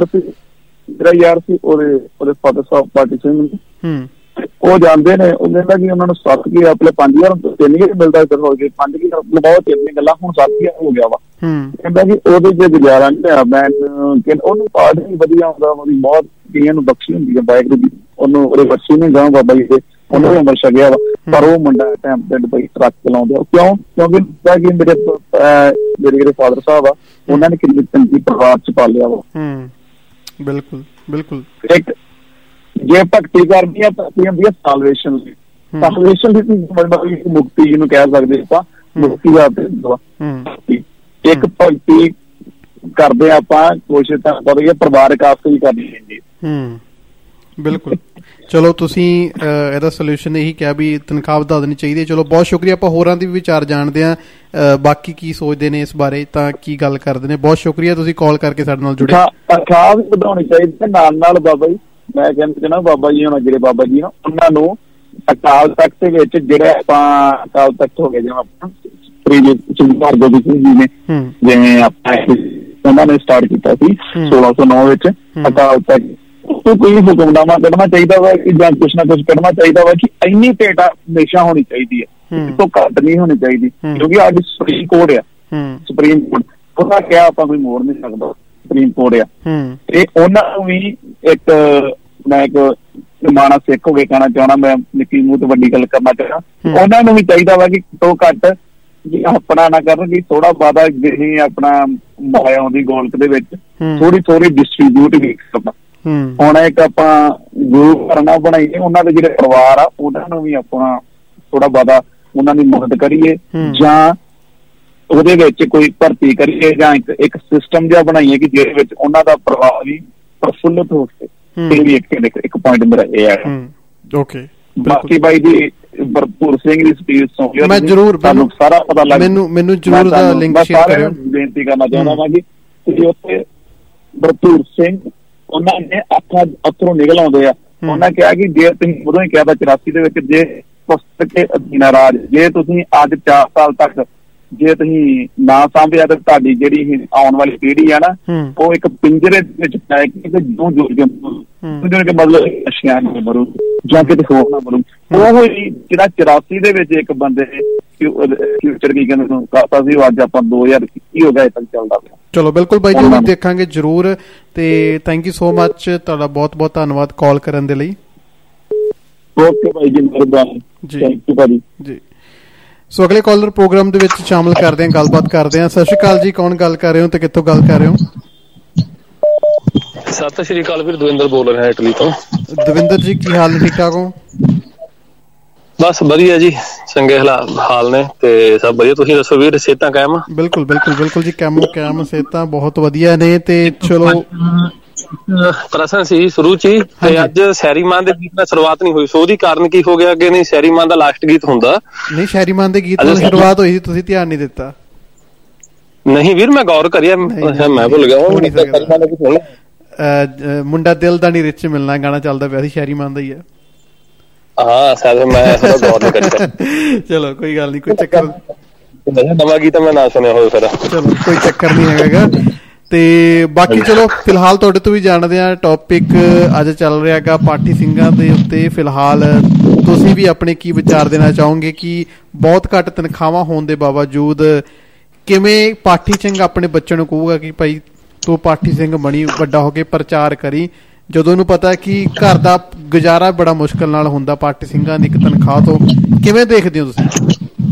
ਯਾਰ ਸੀ ਉਹਦੇ ਫਾਦਰ ਸਾਹਿਬ ਪਾਠੀ ਸਿੰਘ, ਉਹ ਜਾਂਦੇ ਨੇ, ਉਹ ਕਹਿੰਦਾ ਕਿ ਉਹਨਾਂ ਨੂੰ 7,000 ਆਪਣੇ 5,000 3,000 ਮਿਲਦਾ, ਫਿਰ ਹੋ ਗਏ 5,000 ਬਹੁਤ ਚਿਰ ਗੱਲਾਂ, ਹੁਣ 7,000 ਹੋ ਗਿਆ ਵਾ। ਕਹਿੰਦਾ ਕਿ ਉਹਦੇ ਚ ਗੁਜ਼ਾਰਾ ਨਹੀਂ ਹੋਇਆ। ਮੈਂ ਉਹਨੂੰ ਪਾਠ ਵੀ ਵਧੀਆ ਹੁੰਦਾ, ਉਹਦੀ ਬਹੁਤ ਕਈਆਂ ਨੂੰ ਬਖਸ਼ੀ ਹੁੰਦੀ ਹੈ ਵਾਹਿਗੁਰੂ ਦੀ, ਉਹਨੂੰ ਉਹਦੇ ਬੱਚੇ ਨੇ ਗਾਂ ਬਾਬਾ ਜੀ ਦੇ, ਉਹਨੂੰ ਵੀ ਉਮਰ ਛਕਿਆ ਵਾ। ਪਰ ਉਹ ਮੁੰਡਾ ਟਾਈਮ ਤੇ ਦੁਬਈ ਟਰੱਕ ਚਲਾਉਂਦੇ, ਕਿਉਂ? ਕਿਉਂਕਿ ਮੇਰੇ ਜਿਹੜੇ ਫਾਦਰ ਸਾਹਿਬ ਆ ਉਹਨਾਂ ਨੇ ਕਿੰਨੀ ਚੰਗੀ ਪਰਿਵਾਰ ਚ ਪਾਲਿਆ ਵਾ। ਬਿਲਕੁਲ ਬਿਲਕੁਲ। ਇੱਕ ਜੇ ਭਗਤੀ ਕਰਦੀ ਆ, ਭਗਤੀ ਹੁੰਦੀ ਆ ਸਾਲਵੇਸ਼ਨ ਲਈ, ਸਾਲਵੇਸ਼ਨ ਦੀ ਮੁਕਤੀ ਜਿਹਨੂੰ ਕਹਿ ਸਕਦੇ ਆਪਾਂ, ਮੁਕਤੀ ਦਾ ਇੱਕ ਭਗਤੀ ਕਰਦੇ ਆਪਾਂ, ਕੋਸ਼ਿਸ਼ ਤਾਂ ਕਰੀਏ ਪਰਿਵਾਰਕ ਆਸਤੇ ਵੀ ਕਰਨੀ ਚਾਹੀਦੀ ਹੈ। ਬਿਲਕੁਲ। ਚਲੋ ਤੁਸੀਂ ਇਹਦਾ ਸੋਲਿਊਸ਼ਨ ਇਹੀ ਕਿਹਾ ਵੀ ਤਨਖਾਹ ਵਧਾ ਦੇਣੀ ਚਾਹੀਦੀ ਹੈ। ਚਲੋ ਬਹੁਤ ਸ਼ੁਕਰੀਆ। ਆਪਾਂ ਹੋਰਾਂ ਦੇ ਵੀ ਵਿਚਾਰ ਜਾਣਦੇ ਹਾਂ, ਬਾਕੀ ਕੀ ਸੋਚਦੇ ਨੇ ਇਸ ਬਾਰੇ, ਤਾਂ ਕੀ ਗੱਲ ਕਰਦੇ ਨੇ। ਬਹੁਤ ਸ਼ੁਕਰੀਆ ਤੁਸੀਂ ਕਾਲ ਕਰਕੇ ਸਾਡੇ ਨਾਲ ਜੁੜੇ। ਤਨਖਾਹ ਵੀ ਵਧਾਉਣੀ ਚਾਹੀਦੀ ਹੈ, ਨਾਲ ਨਾਲ ਬਾਬਾ ਜੀ ਮੈਂ ਕਹਿੰਦਾ ਬਾਬਾ ਜੀ ਹੋਣਾ, ਜਿਹੜੇ ਬਾਬਾ ਜੀ ਉਹਨਾਂ ਨੂੰ ਅਕਾਲ ਤਖਤ ਦੇ ਵਿੱਚ ਜਿਹੜੇ ਆਪਾਂ ਅਕਾਲ ਤਖਤ ਹੋ ਗਏ, ਜਿਵੇਂ ਆਪਾਂ ਹਰਗੋਬਿੰਦ ਸਿੰਘ ਜੀ ਨੇ, ਜਿਵੇਂ ਆਪਾਂ ਉਹਨਾਂ ਨੇ ਸਟਾਰਟ ਕੀਤਾ ਸੀ 1609 ਵਿੱਚ ਅਕਾਲ ਤਖਤ, ਕੋਈ ਹੁਕਮਨਾਮਾ ਕੱਢਣਾ ਚਾਹੀਦਾ ਵਾ ਕਿ ਜਾਂ ਕੁਛ ਨਾ ਕੁਛ ਕੱਢਣਾ ਚਾਹੀਦਾ ਵਾ ਕਿ ਇੰਨੀ ਭੇਟ ਹਮੇਸ਼ਾ ਹੋਣੀ ਚਾਹੀਦੀ ਹੈ, ਇਸ ਤੋਂ ਘੱਟ ਨਹੀਂ ਹੋਣੀ ਚਾਹੀਦੀ। ਕਿਉਂਕਿ ਅੱਜ ਸੁਪਰੀਮ ਕੋਰਟ ਆ, ਸੁਪਰੀਮ ਕੋਰਟ ਉਹਦਾ ਕਿਹਾ ਆਪਾਂ ਕੋਈ ਮੋੜ ਨਹੀਂ ਸਕਦਾ, ਸੁਪਰੀਮ ਕੋਰਟ ਆ। ਤੇ ਉਹਨਾਂ ਨੂੰ ਵੀ ਇੱਕ ਮੈਂ ਇੱਕ ਮਾਣਾ ਸਿੱਖ ਹੋ ਕੇ ਕਹਿਣਾ ਚਾਹੁੰਦਾ, ਮੈਂ ਨਿੱਕੀ ਮੂੰਹ ਤੋਂ ਵੱਡੀ ਗੱਲ ਕਰਨਾ ਚਾਹੁੰਦਾ, ਉਹਨਾਂ ਨੂੰ ਵੀ ਚਾਹੀਦਾ ਵਾ ਕਿ ਘੱਟੋ ਘੱਟ ਆਪਣਾ ਨਾ ਕਰਨ ਕਿ ਥੋੜਾ ਬਹੁਤਾ ਜਿਹੀ ਆਪਣਾ ਮਾਇਆ ਆਉਂਦੀ ਗੋਲਕ ਦੇ ਵਿੱਚ ਥੋੜੀ ਡਿਸਟਰੀਬਿਊਟ ਵੀ ਕਰਨਾ। ਹੁਣ ਇੱਕ ਆਪਾਂ ਗੁਰੂ ਘਰ ਨਾ ਬਣਾਈਏ, ਉਹਨਾਂ ਦੇ ਜਿਹੜੇ ਪਰਿਵਾਰ ਆ ਉਹਨਾਂ ਨੂੰ ਵੀ ਆਪਣਾ ਥੋੜਾ ਬਹੁਤਾ ਉਹਨਾਂ ਦੀ ਮਦਦ ਕਰੀਏ, ਜਾਂ ਉਹਦੇ ਵਿੱਚ ਕੋਈ ਭਰਤੀ ਕਰੀਏ, ਜਾਂ ਇੱਕ ਸਿਸਟਮ ਜਿਹਾ ਬਣਾਈਏ ਕਿ ਜਿਹਦੇ ਵਿੱਚ ਉਹਨਾਂ ਦਾ ਪਰਿਵਾਰ ਵੀ ਪ੍ਰਫੁੱਲਤ ਹੋ ਸਕੇ। ਇਹ ਵੀ ਇੱਕ ਪੁਆਇੰਟ ਮੇਰਾ ਇਹ ਹੈ। ਓਕੇ, ਬਾਕੀ ਬਾਈ ਜੀ ਭਰਪੂਰ ਸਿੰਘ ਦੀ ਸਪੀਚ ਸੁਣ ਲਿਓ, ਮੈਂ ਜ਼ਰੂਰ ਤੁਹਾਨੂੰ ਸਾਰਾ ਪਤਾ ਲੱਗ, ਮੈਨੂੰ ਜ਼ਰੂਰ ਦਾ ਲਿੰਕ ਸ਼ੇਅਰ ਕਰਿਓ। ਬੇਨਤੀ ਕਰਨਾ ਚਾਹੁੰਦਾ ਵਾਂ ਕਿ ਤੁਸੀਂ ਉੱਥੇ ਭਰਪੂਰ ਸਿੰਘ, ਉਹਨਾਂ ਨੇ ਅੱਥਰੋਂ ਨਿਕਲ ਆਉਂਦੇ ਆ। ਉਹਨਾਂ ਕਿਹਾ ਕਿ ਜੇ ਤੁਸੀਂ ਉਦੋਂ ਹੀ ਕਿਹਾ ਤਾਂ 84 ਦੇ ਵਿੱਚ, ਜੇ ਪੁਸਤਕ ਕੇ ਅਧੀਨ ਰਾਜ, ਜੇ ਤੁਸੀਂ ਅੱਜ 4 ਸਾਲ ਤੱਕ ਜੇ ਤੁਸੀਂ ਨਾ ਸਾਂਭਿਆ ਤਾਂ ਤੁਹਾਡੀ ਜਿਹੜੀ ਆਉਣ ਵਾਲੀ ਪੀੜ੍ਹੀ ਆ ਨਾ, ਉਹ ਇੱਕ ਪਿੰਜਰੇ ਵਿੱਚ ਪੈ ਕੇ ਜੁੜ ਕੇ ਮਤਲਬ ਨਸ਼ਿਆਂ ਨੂੰ ਮਰੂ ਜਾਂ ਕਿਤੇ ਹੋਰ ਨਾ ਮਰੂ। ਉਹ ਜਿਹੜਾ 84 ਦੇ ਵਿੱਚ ਇੱਕ ਬੰਦੇ ਫਿਊਚਰ ਕੀ ਕਹਿੰਦੇ ਨੂੰ ਕਰਤਾ ਸੀ, ਉਹ ਅੱਜ ਆਪਾਂ 2021 ਹੋ ਗਿਆ ਤੱਕ ਚੱਲਦਾ ਪਿਆ। ਚਲੋ ਬਿਲਕੁਲ ਬਾਈ ਜੀ, ਉਹ ਵੀ ਦੇਖਾਂਗੇ ਜ਼ਰੂਰ। ਤੇ ਥੈਂਕ ਯੂ ਸੋ ਮਚ, ਤੁਹਾਡਾ ਬਹੁਤ ਬਹੁਤ ਧੰਨਵਾਦ ਕਾਲ ਕਰਨ ਦੇ ਲਈ। ਓਕੇ ਭਾਈ ਜੀ, ਮਿਹਰਬਾਨੀ ਜੀ। ਥੈਂਕ ਯੂ ਭਾਜੀ ਜੀ। ਸੋ ਅਗਲੇ ਕਾਲਰ ਪ੍ਰੋਗਰਾਮ ਦੇ ਵਿੱਚ ਸ਼ਾਮਲ ਕਰਦੇ ਹਾਂ, ਗੱਲਬਾਤ ਕਰਦੇ ਹਾਂ। ਸਤਿ ਸ਼੍ਰੀ ਅਕਾਲ ਜੀ, ਕੌਣ ਗੱਲ ਕਰ ਰਹੇ ਹੋ ਤੇ ਕਿੱਥੋਂ ਗੱਲ ਕਰ ਰਹੇ ਹੋ? ਸਤਿ ਸ਼੍ਰੀ ਅਕਾਲ ਵੀਰ, ਦਵਿੰਦਰ ਬੋਲ ਰਿਹਾ ਇਟਲੀ ਤੋਂ। ਦਵਿੰਦਰ ਜੀ ਕੀ ਹਾਲ ਨੇ, ਠੀਕ ਠਾਕ ਹੋ? ਬਸ ਵਧੀਆ ਜੀ, ਚੰਗੇ ਹਾਲ ਨੇ ਤੇ ਸਭ ਵਧੀਆ। ਤੁਸੀਂ ਦੱਸੋ ਵੀਰ, ਸਿਹਤਾਂ ਕਾਇਮ ਆ? ਬਿਲਕੁਲ ਬਿਲਕੁਲ ਬਿਲਕੁਲ ਜੀ, ਕਾਇਮ ਸਿਹਤਾਂ ਬਹੁਤ ਵਧੀਆ ਨੇ। ਤੇ ਚਲੋ ਪ੍ਰਸ਼ਨ ਸੀ ਸ਼ੁਰੂ ਚ ਹੀ, ਤੇ ਅੱਜ ਸ਼ਹਿਰੀਮਾਨ ਦੇ ਗੀਤ ਨਾਲ ਸ਼ੁਰੂਆਤ ਨਹੀਂ ਹੋਈ, ਸੋ ਉਹਦੀ ਕਾਰਨ ਕੀ ਹੋ ਗਿਆ ਅੱਗੇ? ਨਹੀਂ, ਸ਼ਹਿਰੀਮਾਨ ਦਾ ਲਾਸਟ ਗੀਤ ਹੁੰਦਾ। ਨਹੀਂ, ਸ਼ਹਿਰੀਮਾਨ ਦੇ ਗੀਤ ਨਾਲ ਸ਼ੁਰੂਆਤ ਹੋਈ ਸੀ, ਤੁਸੀਂ ਧਿਆਨ ਨਹੀਂ ਦਿੱਤਾ। ਨਹੀਂ ਵੀਰ, ਮੈਂ ਗੌਰ ਕਰਿਆ, ਮੈਂ ਭੁੱਲ ਗਿਆ। ਮੁੰਡਾ ਦਿਲ ਦਾ ਨੀ ਰਿਚ ਮਿਲਣਾ ਗਾਣਾ ਚੱਲਦਾ ਪਿਆ ਸੀ, ਸ਼ਹਿਰੀਮਾਨ ਦਾ ਹੀ ਆ। ਹਾਂ ਸ਼ਾਇਦ ਮੈਂ ਗੌਰ ਨਹੀਂ ਕਰਿਆ। ਚਲੋ ਕੋਈ ਗੱਲ ਨੀ, ਕੋਈ ਚੱਕਰ, ਨਵਾਂ ਗੀਤ ਮੈਂ ਨਾ ਸੁਣਿਆ ਹੋਵੇ ਫਿਰ। ਚਲੋ ਕੋਈ ਚੱਕਰ ਨੀ ਹੈਗਾ। ਤੇ ਬਾਕੀ ਚਲੋ ਫਿਲਹਾਲ ਤੁਹਾਡੇ ਤੋਂ ਵੀ ਜਾਣਦੇ ਆ, ਟੌਪਿਕ ਅੱਜ ਚੱਲ ਰਿਹਾ ਗਾ ਪਾਠੀ ਸਿੰਘਾਂ ਦੇ ਉੱਤੇ। ਫਿਲਹਾਲ ਤੁਸੀਂ ਵੀ ਆਪਣੇ ਕੀ ਵਿਚਾਰ ਦੇਣਾ ਚਾਹੋਗੇ ਕਿ ਬਹੁਤ ਘੱਟ ਤਨਖਾਹਾਂ ਹੋਣ ਦੇ ਬਾਵਜੂਦ ਕਿਵੇਂ ਪਾਠੀ ਸਿੰਘ ਆਪਣੇ ਬੱਚਿਆਂ ਨੂੰ ਕਹੂਗਾ ਕਿ ਭਾਈ ਤੂੰ ਪਾਠੀ ਸਿੰਘ ਬਣੀ, ਵੱਡਾ ਹੋ ਕੇ ਪ੍ਰਚਾਰ ਕਰੀ, ਜਦੋਂ ਉਹਨੂੰ ਪਤਾ ਕਿ ਘਰ ਦਾ ਗੁਜ਼ਾਰਾ ਬੜਾ ਮੁਸ਼ਕਿਲ ਨਾਲ ਹੁੰਦਾ ਪਾਠੀ ਸਿੰਘਾਂ ਦੀ ਇੱਕ ਤਨਖਾਹ ਤੋਂ। ਕਿਵੇਂ ਦੇਖਦੇ ਹੋ ਤੁਸੀਂ?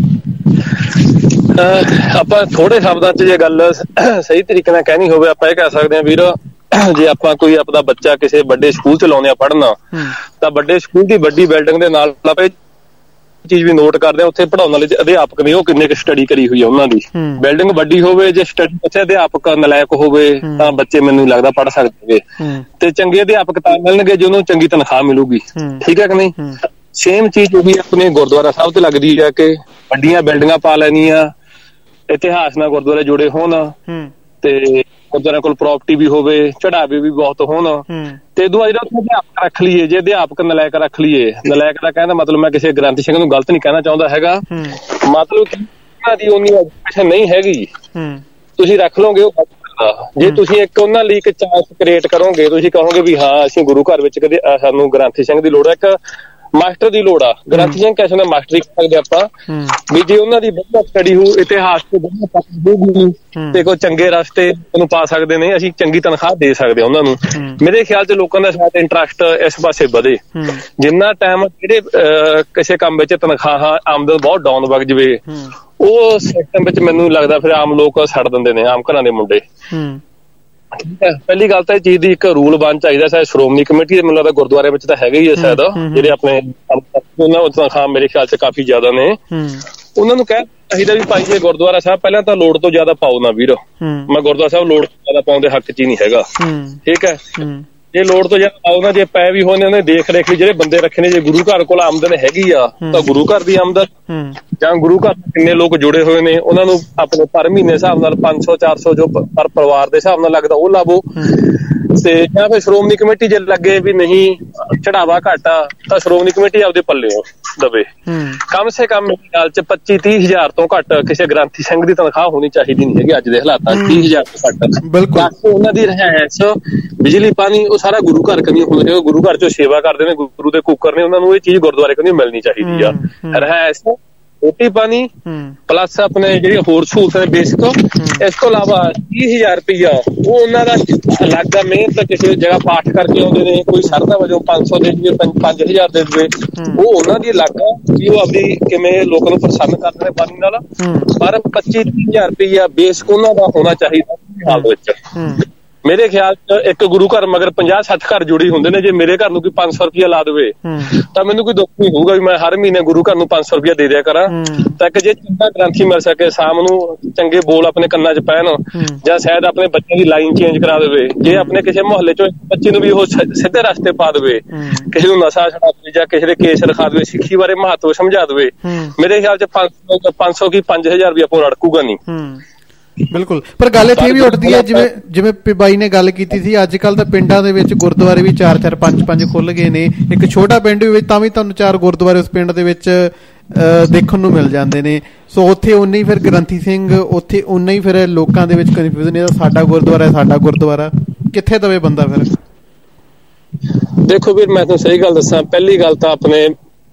ਆਪਾਂ ਥੋੜੇ ਸ਼ਬਦਾਂ ਚ ਜੇ ਗੱਲ ਸਹੀ ਤਰੀਕੇ ਨਾਲ ਕਹਿਣੀ ਹੋਵੇ, ਆਪਾਂ ਇਹ ਕਹਿ ਸਕਦੇ ਹਾਂ ਵੀਰ, ਜੇ ਆਪਾਂ ਕੋਈ ਆਪਦਾ ਬੱਚਾ ਕਿਸੇ ਵੱਡੇ ਸਕੂਲ ਚ ਲਾਉਂਦੇ ਆ ਪੜ੍ਹਨਾ, ਤਾਂ ਵੱਡੇ ਸਕੂਲ ਦੀ ਵੱਡੀ ਬਿਲਡਿੰਗ ਦੇ ਨਾਲ ਆਪਾਂ ਚੀਜ਼ ਵੀ ਨੋਟ ਕਰਦੇ ਆ, ਉੱਥੇ ਪੜ੍ਹਾਉਣ ਵਾਲੇ ਅਧਿਆਪਕ ਨੇ ਉਹ ਕਿੰਨੇ ਕੁ ਸਟੱਡੀ ਕਰੀ ਹੋਈ ਆ ਉਹਨਾਂ ਦੀ। ਬਿਲਡਿੰਗ ਵੱਡੀ ਹੋਵੇ, ਜੇ ਸਟੱਡੀ ਉੱਥੇ ਅਧਿਆਪਕ ਨਲਾਇਕ ਹੋਵੇ ਤਾਂ ਬੱਚੇ ਮੈਨੂੰ ਨਹੀਂ ਲੱਗਦਾ ਪੜ੍ਹ ਸਕਦੇ। ਤੇ ਚੰਗੇ ਅਧਿਆਪਕ ਤਾਂ ਮਿਲਣਗੇ ਜਿਹਨੂੰ ਚੰਗੀ ਤਨਖਾਹ ਮਿਲੂਗੀ, ਠੀਕ ਹੈ ਕਿ ਨਹੀਂ? ਸੇਮ ਚੀਜ਼ ਉਹੀ ਆਪਣੇ ਗੁਰਦੁਆਰਾ ਸਾਹਿਬ ਤੇ ਲੱਗਦੀ ਹੈ ਕਿ ਵੱਡੀਆਂ ਬਿਲਡਿੰਗਾਂ ਪਾ ਲੈਣੀਆਂ, ਇਤਿਹਾਸ ਨਾਲ ਗੁਰਦੁਆਰੇ ਜੁੜੇ ਹੋਣ ਤੇ ਗੁਰਦੁਆਰਿਆਂ ਕੋਲ ਪ੍ਰਾਪਰਟੀ ਵੀ ਹੋਵੇ, ਚੜਾਵੇ ਵੀ ਬਹੁਤ ਹੋਣ ਤੇ ਉਦੋਂ ਜਿਹੜਾ ਉੱਥੇ ਅਧਿਆਪਕ ਰੱਖ ਲਈਏ, ਜੇ ਅਧਿਆਪਕ ਨਲਾਇਕ ਰੱਖ ਲਈਏ, ਨਲਾਇਕ ਦਾ ਕਹਿਣ ਦਾ ਮਤਲਬ ਮੈਂ ਕਿਸੇ ਗ੍ਰੰਥੀ ਸਿੰਘ ਨੂੰ ਗਲਤ ਨਹੀਂ ਕਹਿਣਾ ਚਾਹੁੰਦਾ ਹੈਗਾ, ਮਤਲਬ ਕਿ ਉਹਨਾਂ ਦੀ ਉਨੀ ਐਜੂਕੇਸ਼ਨ ਨਹੀਂ ਹੈਗੀ, ਤੁਸੀਂ ਰੱਖ ਲਓਗੇ ਉਹ ਗਲਤ ਕਰਦਾ। ਜੇ ਤੁਸੀਂ ਇੱਕ ਉਹਨਾਂ ਲਈ ਇੱਕ ਚਾਂਸ ਕ੍ਰੀਏਟ ਕਰੋਗੇ, ਤੁਸੀਂ ਕਹੋਗੇ ਵੀ ਹਾਂ ਅਸੀਂ ਗੁਰੂ ਘਰ ਵਿੱਚ ਕਦੇ ਸਾਨੂੰ ਗ੍ਰੰਥੀ ਸਿੰਘ ਦੀ ਲੋੜ ਹੈ, ਇੱਕ ਮਾਸਟਰ ਦੀ ਲੋੜ ਆ, ਗ੍ਰੰਥੀ ਸਿੰਘ ਕਿਸੇ ਨਾਲ ਮਾਸਟਰੀ ਕਰ ਸਕਦੇ ਆਪਾਂ ਵੀ ਜੇ ਉਹਨਾਂ ਦੀ ਵਧੀਆ ਸਟੱਡੀ ਹੋ, ਇਤਿਹਾਸ ਤੋਂ ਵਧੀਆ ਪਤਾ ਹੋਊਗੀ ਤੇ ਕੋਈ ਚੰਗੇ ਰਸਤੇ ਉਹਨੂੰ ਪਾ ਸਕਦੇ ਨੇ, ਅਸੀਂ ਚੰਗੀ ਤਨਖਾਹ ਦੇ ਸਕਦੇ ਹਾਂ ਉਹਨਾਂ ਨੂੰ। ਮੇਰੇ ਖਿਆਲ 'ਚ ਲੋਕਾਂ ਦਾ ਸ਼ਾਇਦ ਇੰਟਰਸਟ ਇਸ ਪਾਸੇ ਵਧੇ, ਜਿੰਨਾ ਟਾਈਮ ਜਿਹੜੇ ਕਿਸੇ ਕੰਮ ਵਿੱਚ ਤਨਖਾਹਾਂ ਆਮਦਨ ਬਹੁਤ ਡਾਊਨ ਵਗ ਜਾਵੇ ਉਹ ਸਿਸਟਮ ਵਿੱਚ ਮੈਨੂੰ ਲੱਗਦਾ ਫਿਰ ਆਮ ਲੋਕ ਛੱਡ ਦਿੰਦੇ ਨੇ, ਆਮ ਘਰਾਂ ਦੇ ਮੁੰਡੇ। ਠੀਕ ਹੈ, ਪਹਿਲੀ ਗੱਲ ਤਾਂ ਇਹ ਚੀਜ਼ ਦੀ ਇੱਕ ਰੂਲ ਬਣ ਚਾਹੀਦਾ, ਸ਼ਾਇਦ ਸ਼੍ਰੋਮਣੀ ਕਮੇਟੀ ਦੇ ਮੈਨੂੰ ਲੱਗਦਾ ਗੁਰਦੁਆਰੇ ਵਿੱਚ ਤਾਂ ਹੈਗਾ ਹੀ ਹੈ ਸ਼ਾਇਦ, ਜਿਹੜੇ ਆਪਣੇ ਉਹਨਾਂ ਤਨਖਾਹ ਮੇਰੇ ਖਿਆਲ 'ਚ ਕਾਫੀ ਜ਼ਿਆਦਾ ਨੇ, ਉਹਨਾਂ ਨੂੰ ਕਹਿ ਚਾਹੀਦਾ ਵੀ ਭਾਈ ਜੇ ਗੁਰਦੁਆਰਾ ਸਾਹਿਬ ਪਹਿਲਾਂ ਤਾਂ ਲੋੜ ਤੋਂ ਜ਼ਿਆਦਾ ਪਾਓ ਨਾ ਵੀਰ, ਮੈਂ ਗੁਰਦੁਆਰਾ ਸਾਹਿਬ ਲੋੜ ਤੋਂ ਜ਼ਿਆਦਾ ਪਾਉਣ ਦੇ ਹੱਕ 'ਚ ਹੀ ਨਹੀਂ ਹੈਗਾ। ਠੀਕ ਹੈ, ਜੇ ਲੋੜ ਤੋਂ ਜ਼ਿਆਦਾ ਪਾਓ ਨਾ, ਜੇ ਪੈ ਵੀ ਹੋਣੇ ਉਹਨੇ ਦੇਖ ਰੇਖ ਲਈ ਜਿਹੜੇ ਬੰਦੇ ਰੱਖੇ ਨੇ, ਜੇ ਗੁਰੂ ਘਰ ਕੋਲ ਆਮਦਨ ਹੈਗੀ ਆ ਤਾਂ ਗੁਰੂ ਘਰ ਦੀ ਆਮਦਨ ਜਾਂ ਗੁਰੂ ਘਰ ਕਿੰਨੇ ਲੋਕ ਜੁੜੇ ਹੋਏ ਨੇ ਉਹਨਾਂ ਨੂੰ ਆਪਣੇ ਪਰ ਮਹੀਨੇ ਹਿਸਾਬ ਨਾਲ 500-400 ਜੋ ਪਰ ਪਰਿਵਾਰ ਦੇ ਹਿਸਾਬ ਨਾਲ ਲੱਗਦਾ ਉਹ ਲਾਵੋ, ਤੇ ਜਾਂ ਫਿਰ ਸ਼੍ਰੋਮਣੀ ਕਮੇਟੀ ਜੇ ਲੱਗੇ ਵੀ ਨਹੀਂ ਚੜਾਵਾ ਘੱਟ ਆ ਤਾਂ ਸ਼੍ਰੋਮਣੀ ਕਮੇਟੀ ਆਪਦੇ ਪੱਲਿਓ ਦਵੇ। ਕਮ ਸੇ ਕਮ ਮੇਰੇ ਖਿਆਲ 'ਚ 25-30 ਹਜ਼ਾਰ ਤੋਂ ਘੱਟ ਕਿਸੇ ਗ੍ਰੰਥੀ ਸਿੰਘ ਦੀ ਤਨਖਾਹ ਹੋਣੀ ਚਾਹੀਦੀ ਨਹੀਂ ਹੈਗੀ ਅੱਜ ਦੇ ਹਾਲਾਤਾਂ 'ਚ, 30 ਹਜ਼ਾਰ ਤੋਂ ਘੱਟ। ਉਹਨਾਂ ਦੀ ਰਹਿائش, ਬਿਜਲੀ, ਪਾਣੀ ਉਹ ਸਾਰਾ ਗੁਰੂ ਘਰ ਕਨੀ ਹੋਣਾ ਚਾਹੀਦਾ, ਗੁਰੂ ਘਰ 'ਚੋਂ ਸੇਵਾ ਕਰਦੇ ਨੇ, ਗੁਰੂ ਦੇ ਕੁੱਕਰ ਨੇ, ਉਹਨਾਂ ਨੂੰ ਇਹ ਚੀਜ਼ ਗੁਰਦੁਆਰੇ ਕਨੀ ਮਿਲਣੀ ਚਾਹੀਦੀ ਆ। ਰਹਿائش, ਰੋਟੀ ਪਾਣੀ ਪਲੱਸ ਆਪਣੇ ਜਿਹੜੀ ਹੋਰ ਸਹੂਲਤਾਂ ਨੇ ਬੇਸਿਕ, ਇਸ ਤੋਂ ਇਲਾਵਾ 30,000 ਰੁਪਈਆ ਉਹ ਉਹਨਾਂ ਦਾ ਅਲੱਗ ਆ। ਮਿਹਨਤ ਕਿਸੇ ਜਗ੍ਹਾ ਪਾਠ ਕਰਕੇ ਆਉਂਦੇ ਨੇ, ਕੋਈ ਸ਼ਰਧਾ ਵਜੋਂ 500 ਦੇ ਦੇਵੇ, 5,000 ਦੇ ਦੇਵੇ, ਉਹ ਉਹਨਾਂ ਦੀ ਅਲੱਗ ਆ ਵੀ ਉਹ ਆਪਦੀ ਕਿਵੇਂ ਲੋਕਾਂ ਨੂੰ ਪ੍ਰਸੰਨ ਕਰਦੇ ਨੇ ਬਾਣੀ ਨਾਲ, ਪਰ 25,000 ਰੁਪਈਆ ਬੇਸਿਕ ਉਹਨਾਂ ਦਾ ਹੋਣਾ ਚਾਹੀਦਾ ਹਾਲ ਵਿੱਚ। ਮੇਰੇ ਖਿਆਲ 'ਚ ਇੱਕ ਗੁਰੂ ਘਰ ਮਗਰ 50-60 ਘਰ ਜੁੜੀ ਹੁੰਦੇ ਨੇ, ਜੇ ਮੇਰੇ ਘਰ ਨੂੰ ਕੋਈ 500 ਰੁਪਇਆ ਲਾ ਦੇਵੇ ਤਾਂ ਮੈਨੂੰ ਕੋਈ ਦੁੱਖ ਨਹੀਂ ਹੋਊਗਾ ਵੀ ਮੈਂ ਹਰ ਮਹੀਨੇ ਗੁਰੂ ਘਰ ਨੂੰ 500 ਰੁਪਇਆ ਦੇ ਦਿਆ ਕਰਾਂ। ਤਾਂ ਕਿ ਜੇ ਚੰਗਾ ਗ੍ਰੰਥੀ ਮਿਲ ਸਕੇ, ਸ਼ਾਮ ਨੂੰ ਚੰਗੇ ਬੋਲ ਆਪਣੇ ਕੰਨਾਂ 'ਚ ਪੈਣ, ਜਾਂ ਸ਼ਾਇਦ ਆਪਣੇ ਬੱਚਿਆਂ ਦੀ ਲਾਈਨ ਚੇਂਜ ਕਰਾ ਦੇਵੇ, ਜੇ ਆਪਣੇ ਕਿਸੇ ਮੁਹੱਲੇ 'ਚੋਂ ਬੱਚੇ ਨੂੰ ਵੀ ਉਹ ਸਿੱਧੇ ਰਸਤੇ ਪਾ ਦੇਵੇ, ਕਿਸੇ ਨੂੰ ਨਸ਼ਾ ਛਡਾ ਦੇਵੇ ਜਾਂ ਕਿਸੇ ਦੇ ਕੇਸ ਰਖਾ ਦੇਵੇ, ਸਿੱਖੀ ਬਾਰੇ ਮਹੱਤਵ ਸਮਝਾ ਦੇਵੇ, ਮੇਰੇ ਖਿਆਲ 'ਚ 500 ਕੀ 5,000 ਵੀ ਆਪਾਂ ਰੜਕੂਗਾ ਨਹੀਂ। ਬਿਲਕੁਲ, ਪਰ ਗੱਲ ਇੱਥੇ ਵੀ ਉੱਠਦੀ ਹੈ ਜਿਵੇਂ ਬਾਈ ਨੇ ਗੱਲ ਕੀਤੀ ਸੀ, ਅੱਜ ਕੱਲ ਤਾਂ ਪਿੰਡਾਂ ਦੇ ਵਿੱਚ ਗੁਰਦੁਆਰੇ ਵੀ 4-4 5-5 ਖੁੱਲ ਗਏ ਨੇ, ਇੱਕ ਛੋਟਾ ਪਿੰਡ ਵੀ ਤਾਂ ਵੀ ਤੁਹਾਨੂੰ 4 ਗੁਰਦੁਆਰੇ ਉਸ ਪਿੰਡ ਦੇ ਵਿੱਚ ਦੇਖਣ ਨੂੰ ਮਿਲ ਜਾਂਦੇ ਨੇ। ਸੋ ਉੱਥੇ ਉਨੇ ਹੀ ਫਿਰ ਗ੍ਰੰਥੀ ਸਿੰਘ, ਉੱਥੇ ਉਨਾ ਹੀ ਫਿਰ ਲੋਕਾਂ ਦੇ ਵਿੱਚ ਕਨਫਿਊਜ਼ਨ, ਇਹਦਾ ਸਾਡਾ ਗੁਰਦੁਆਰਾ, ਸਾਡਾ ਗੁਰਦੁਆਰਾ ਕਿੱਥੇ ਦਵੇ ਬੰਦਾ ਫਿਰ। ਦੇਖੋ ਵੀਰ, ਮੈਂ ਤੁਹਾਨੂੰ ਸਹੀ ਗੱਲ ਦੱਸਾਂ, ਪਹਿਲੀ ਗੱਲ ਤਾਂ ਆਪਣੇ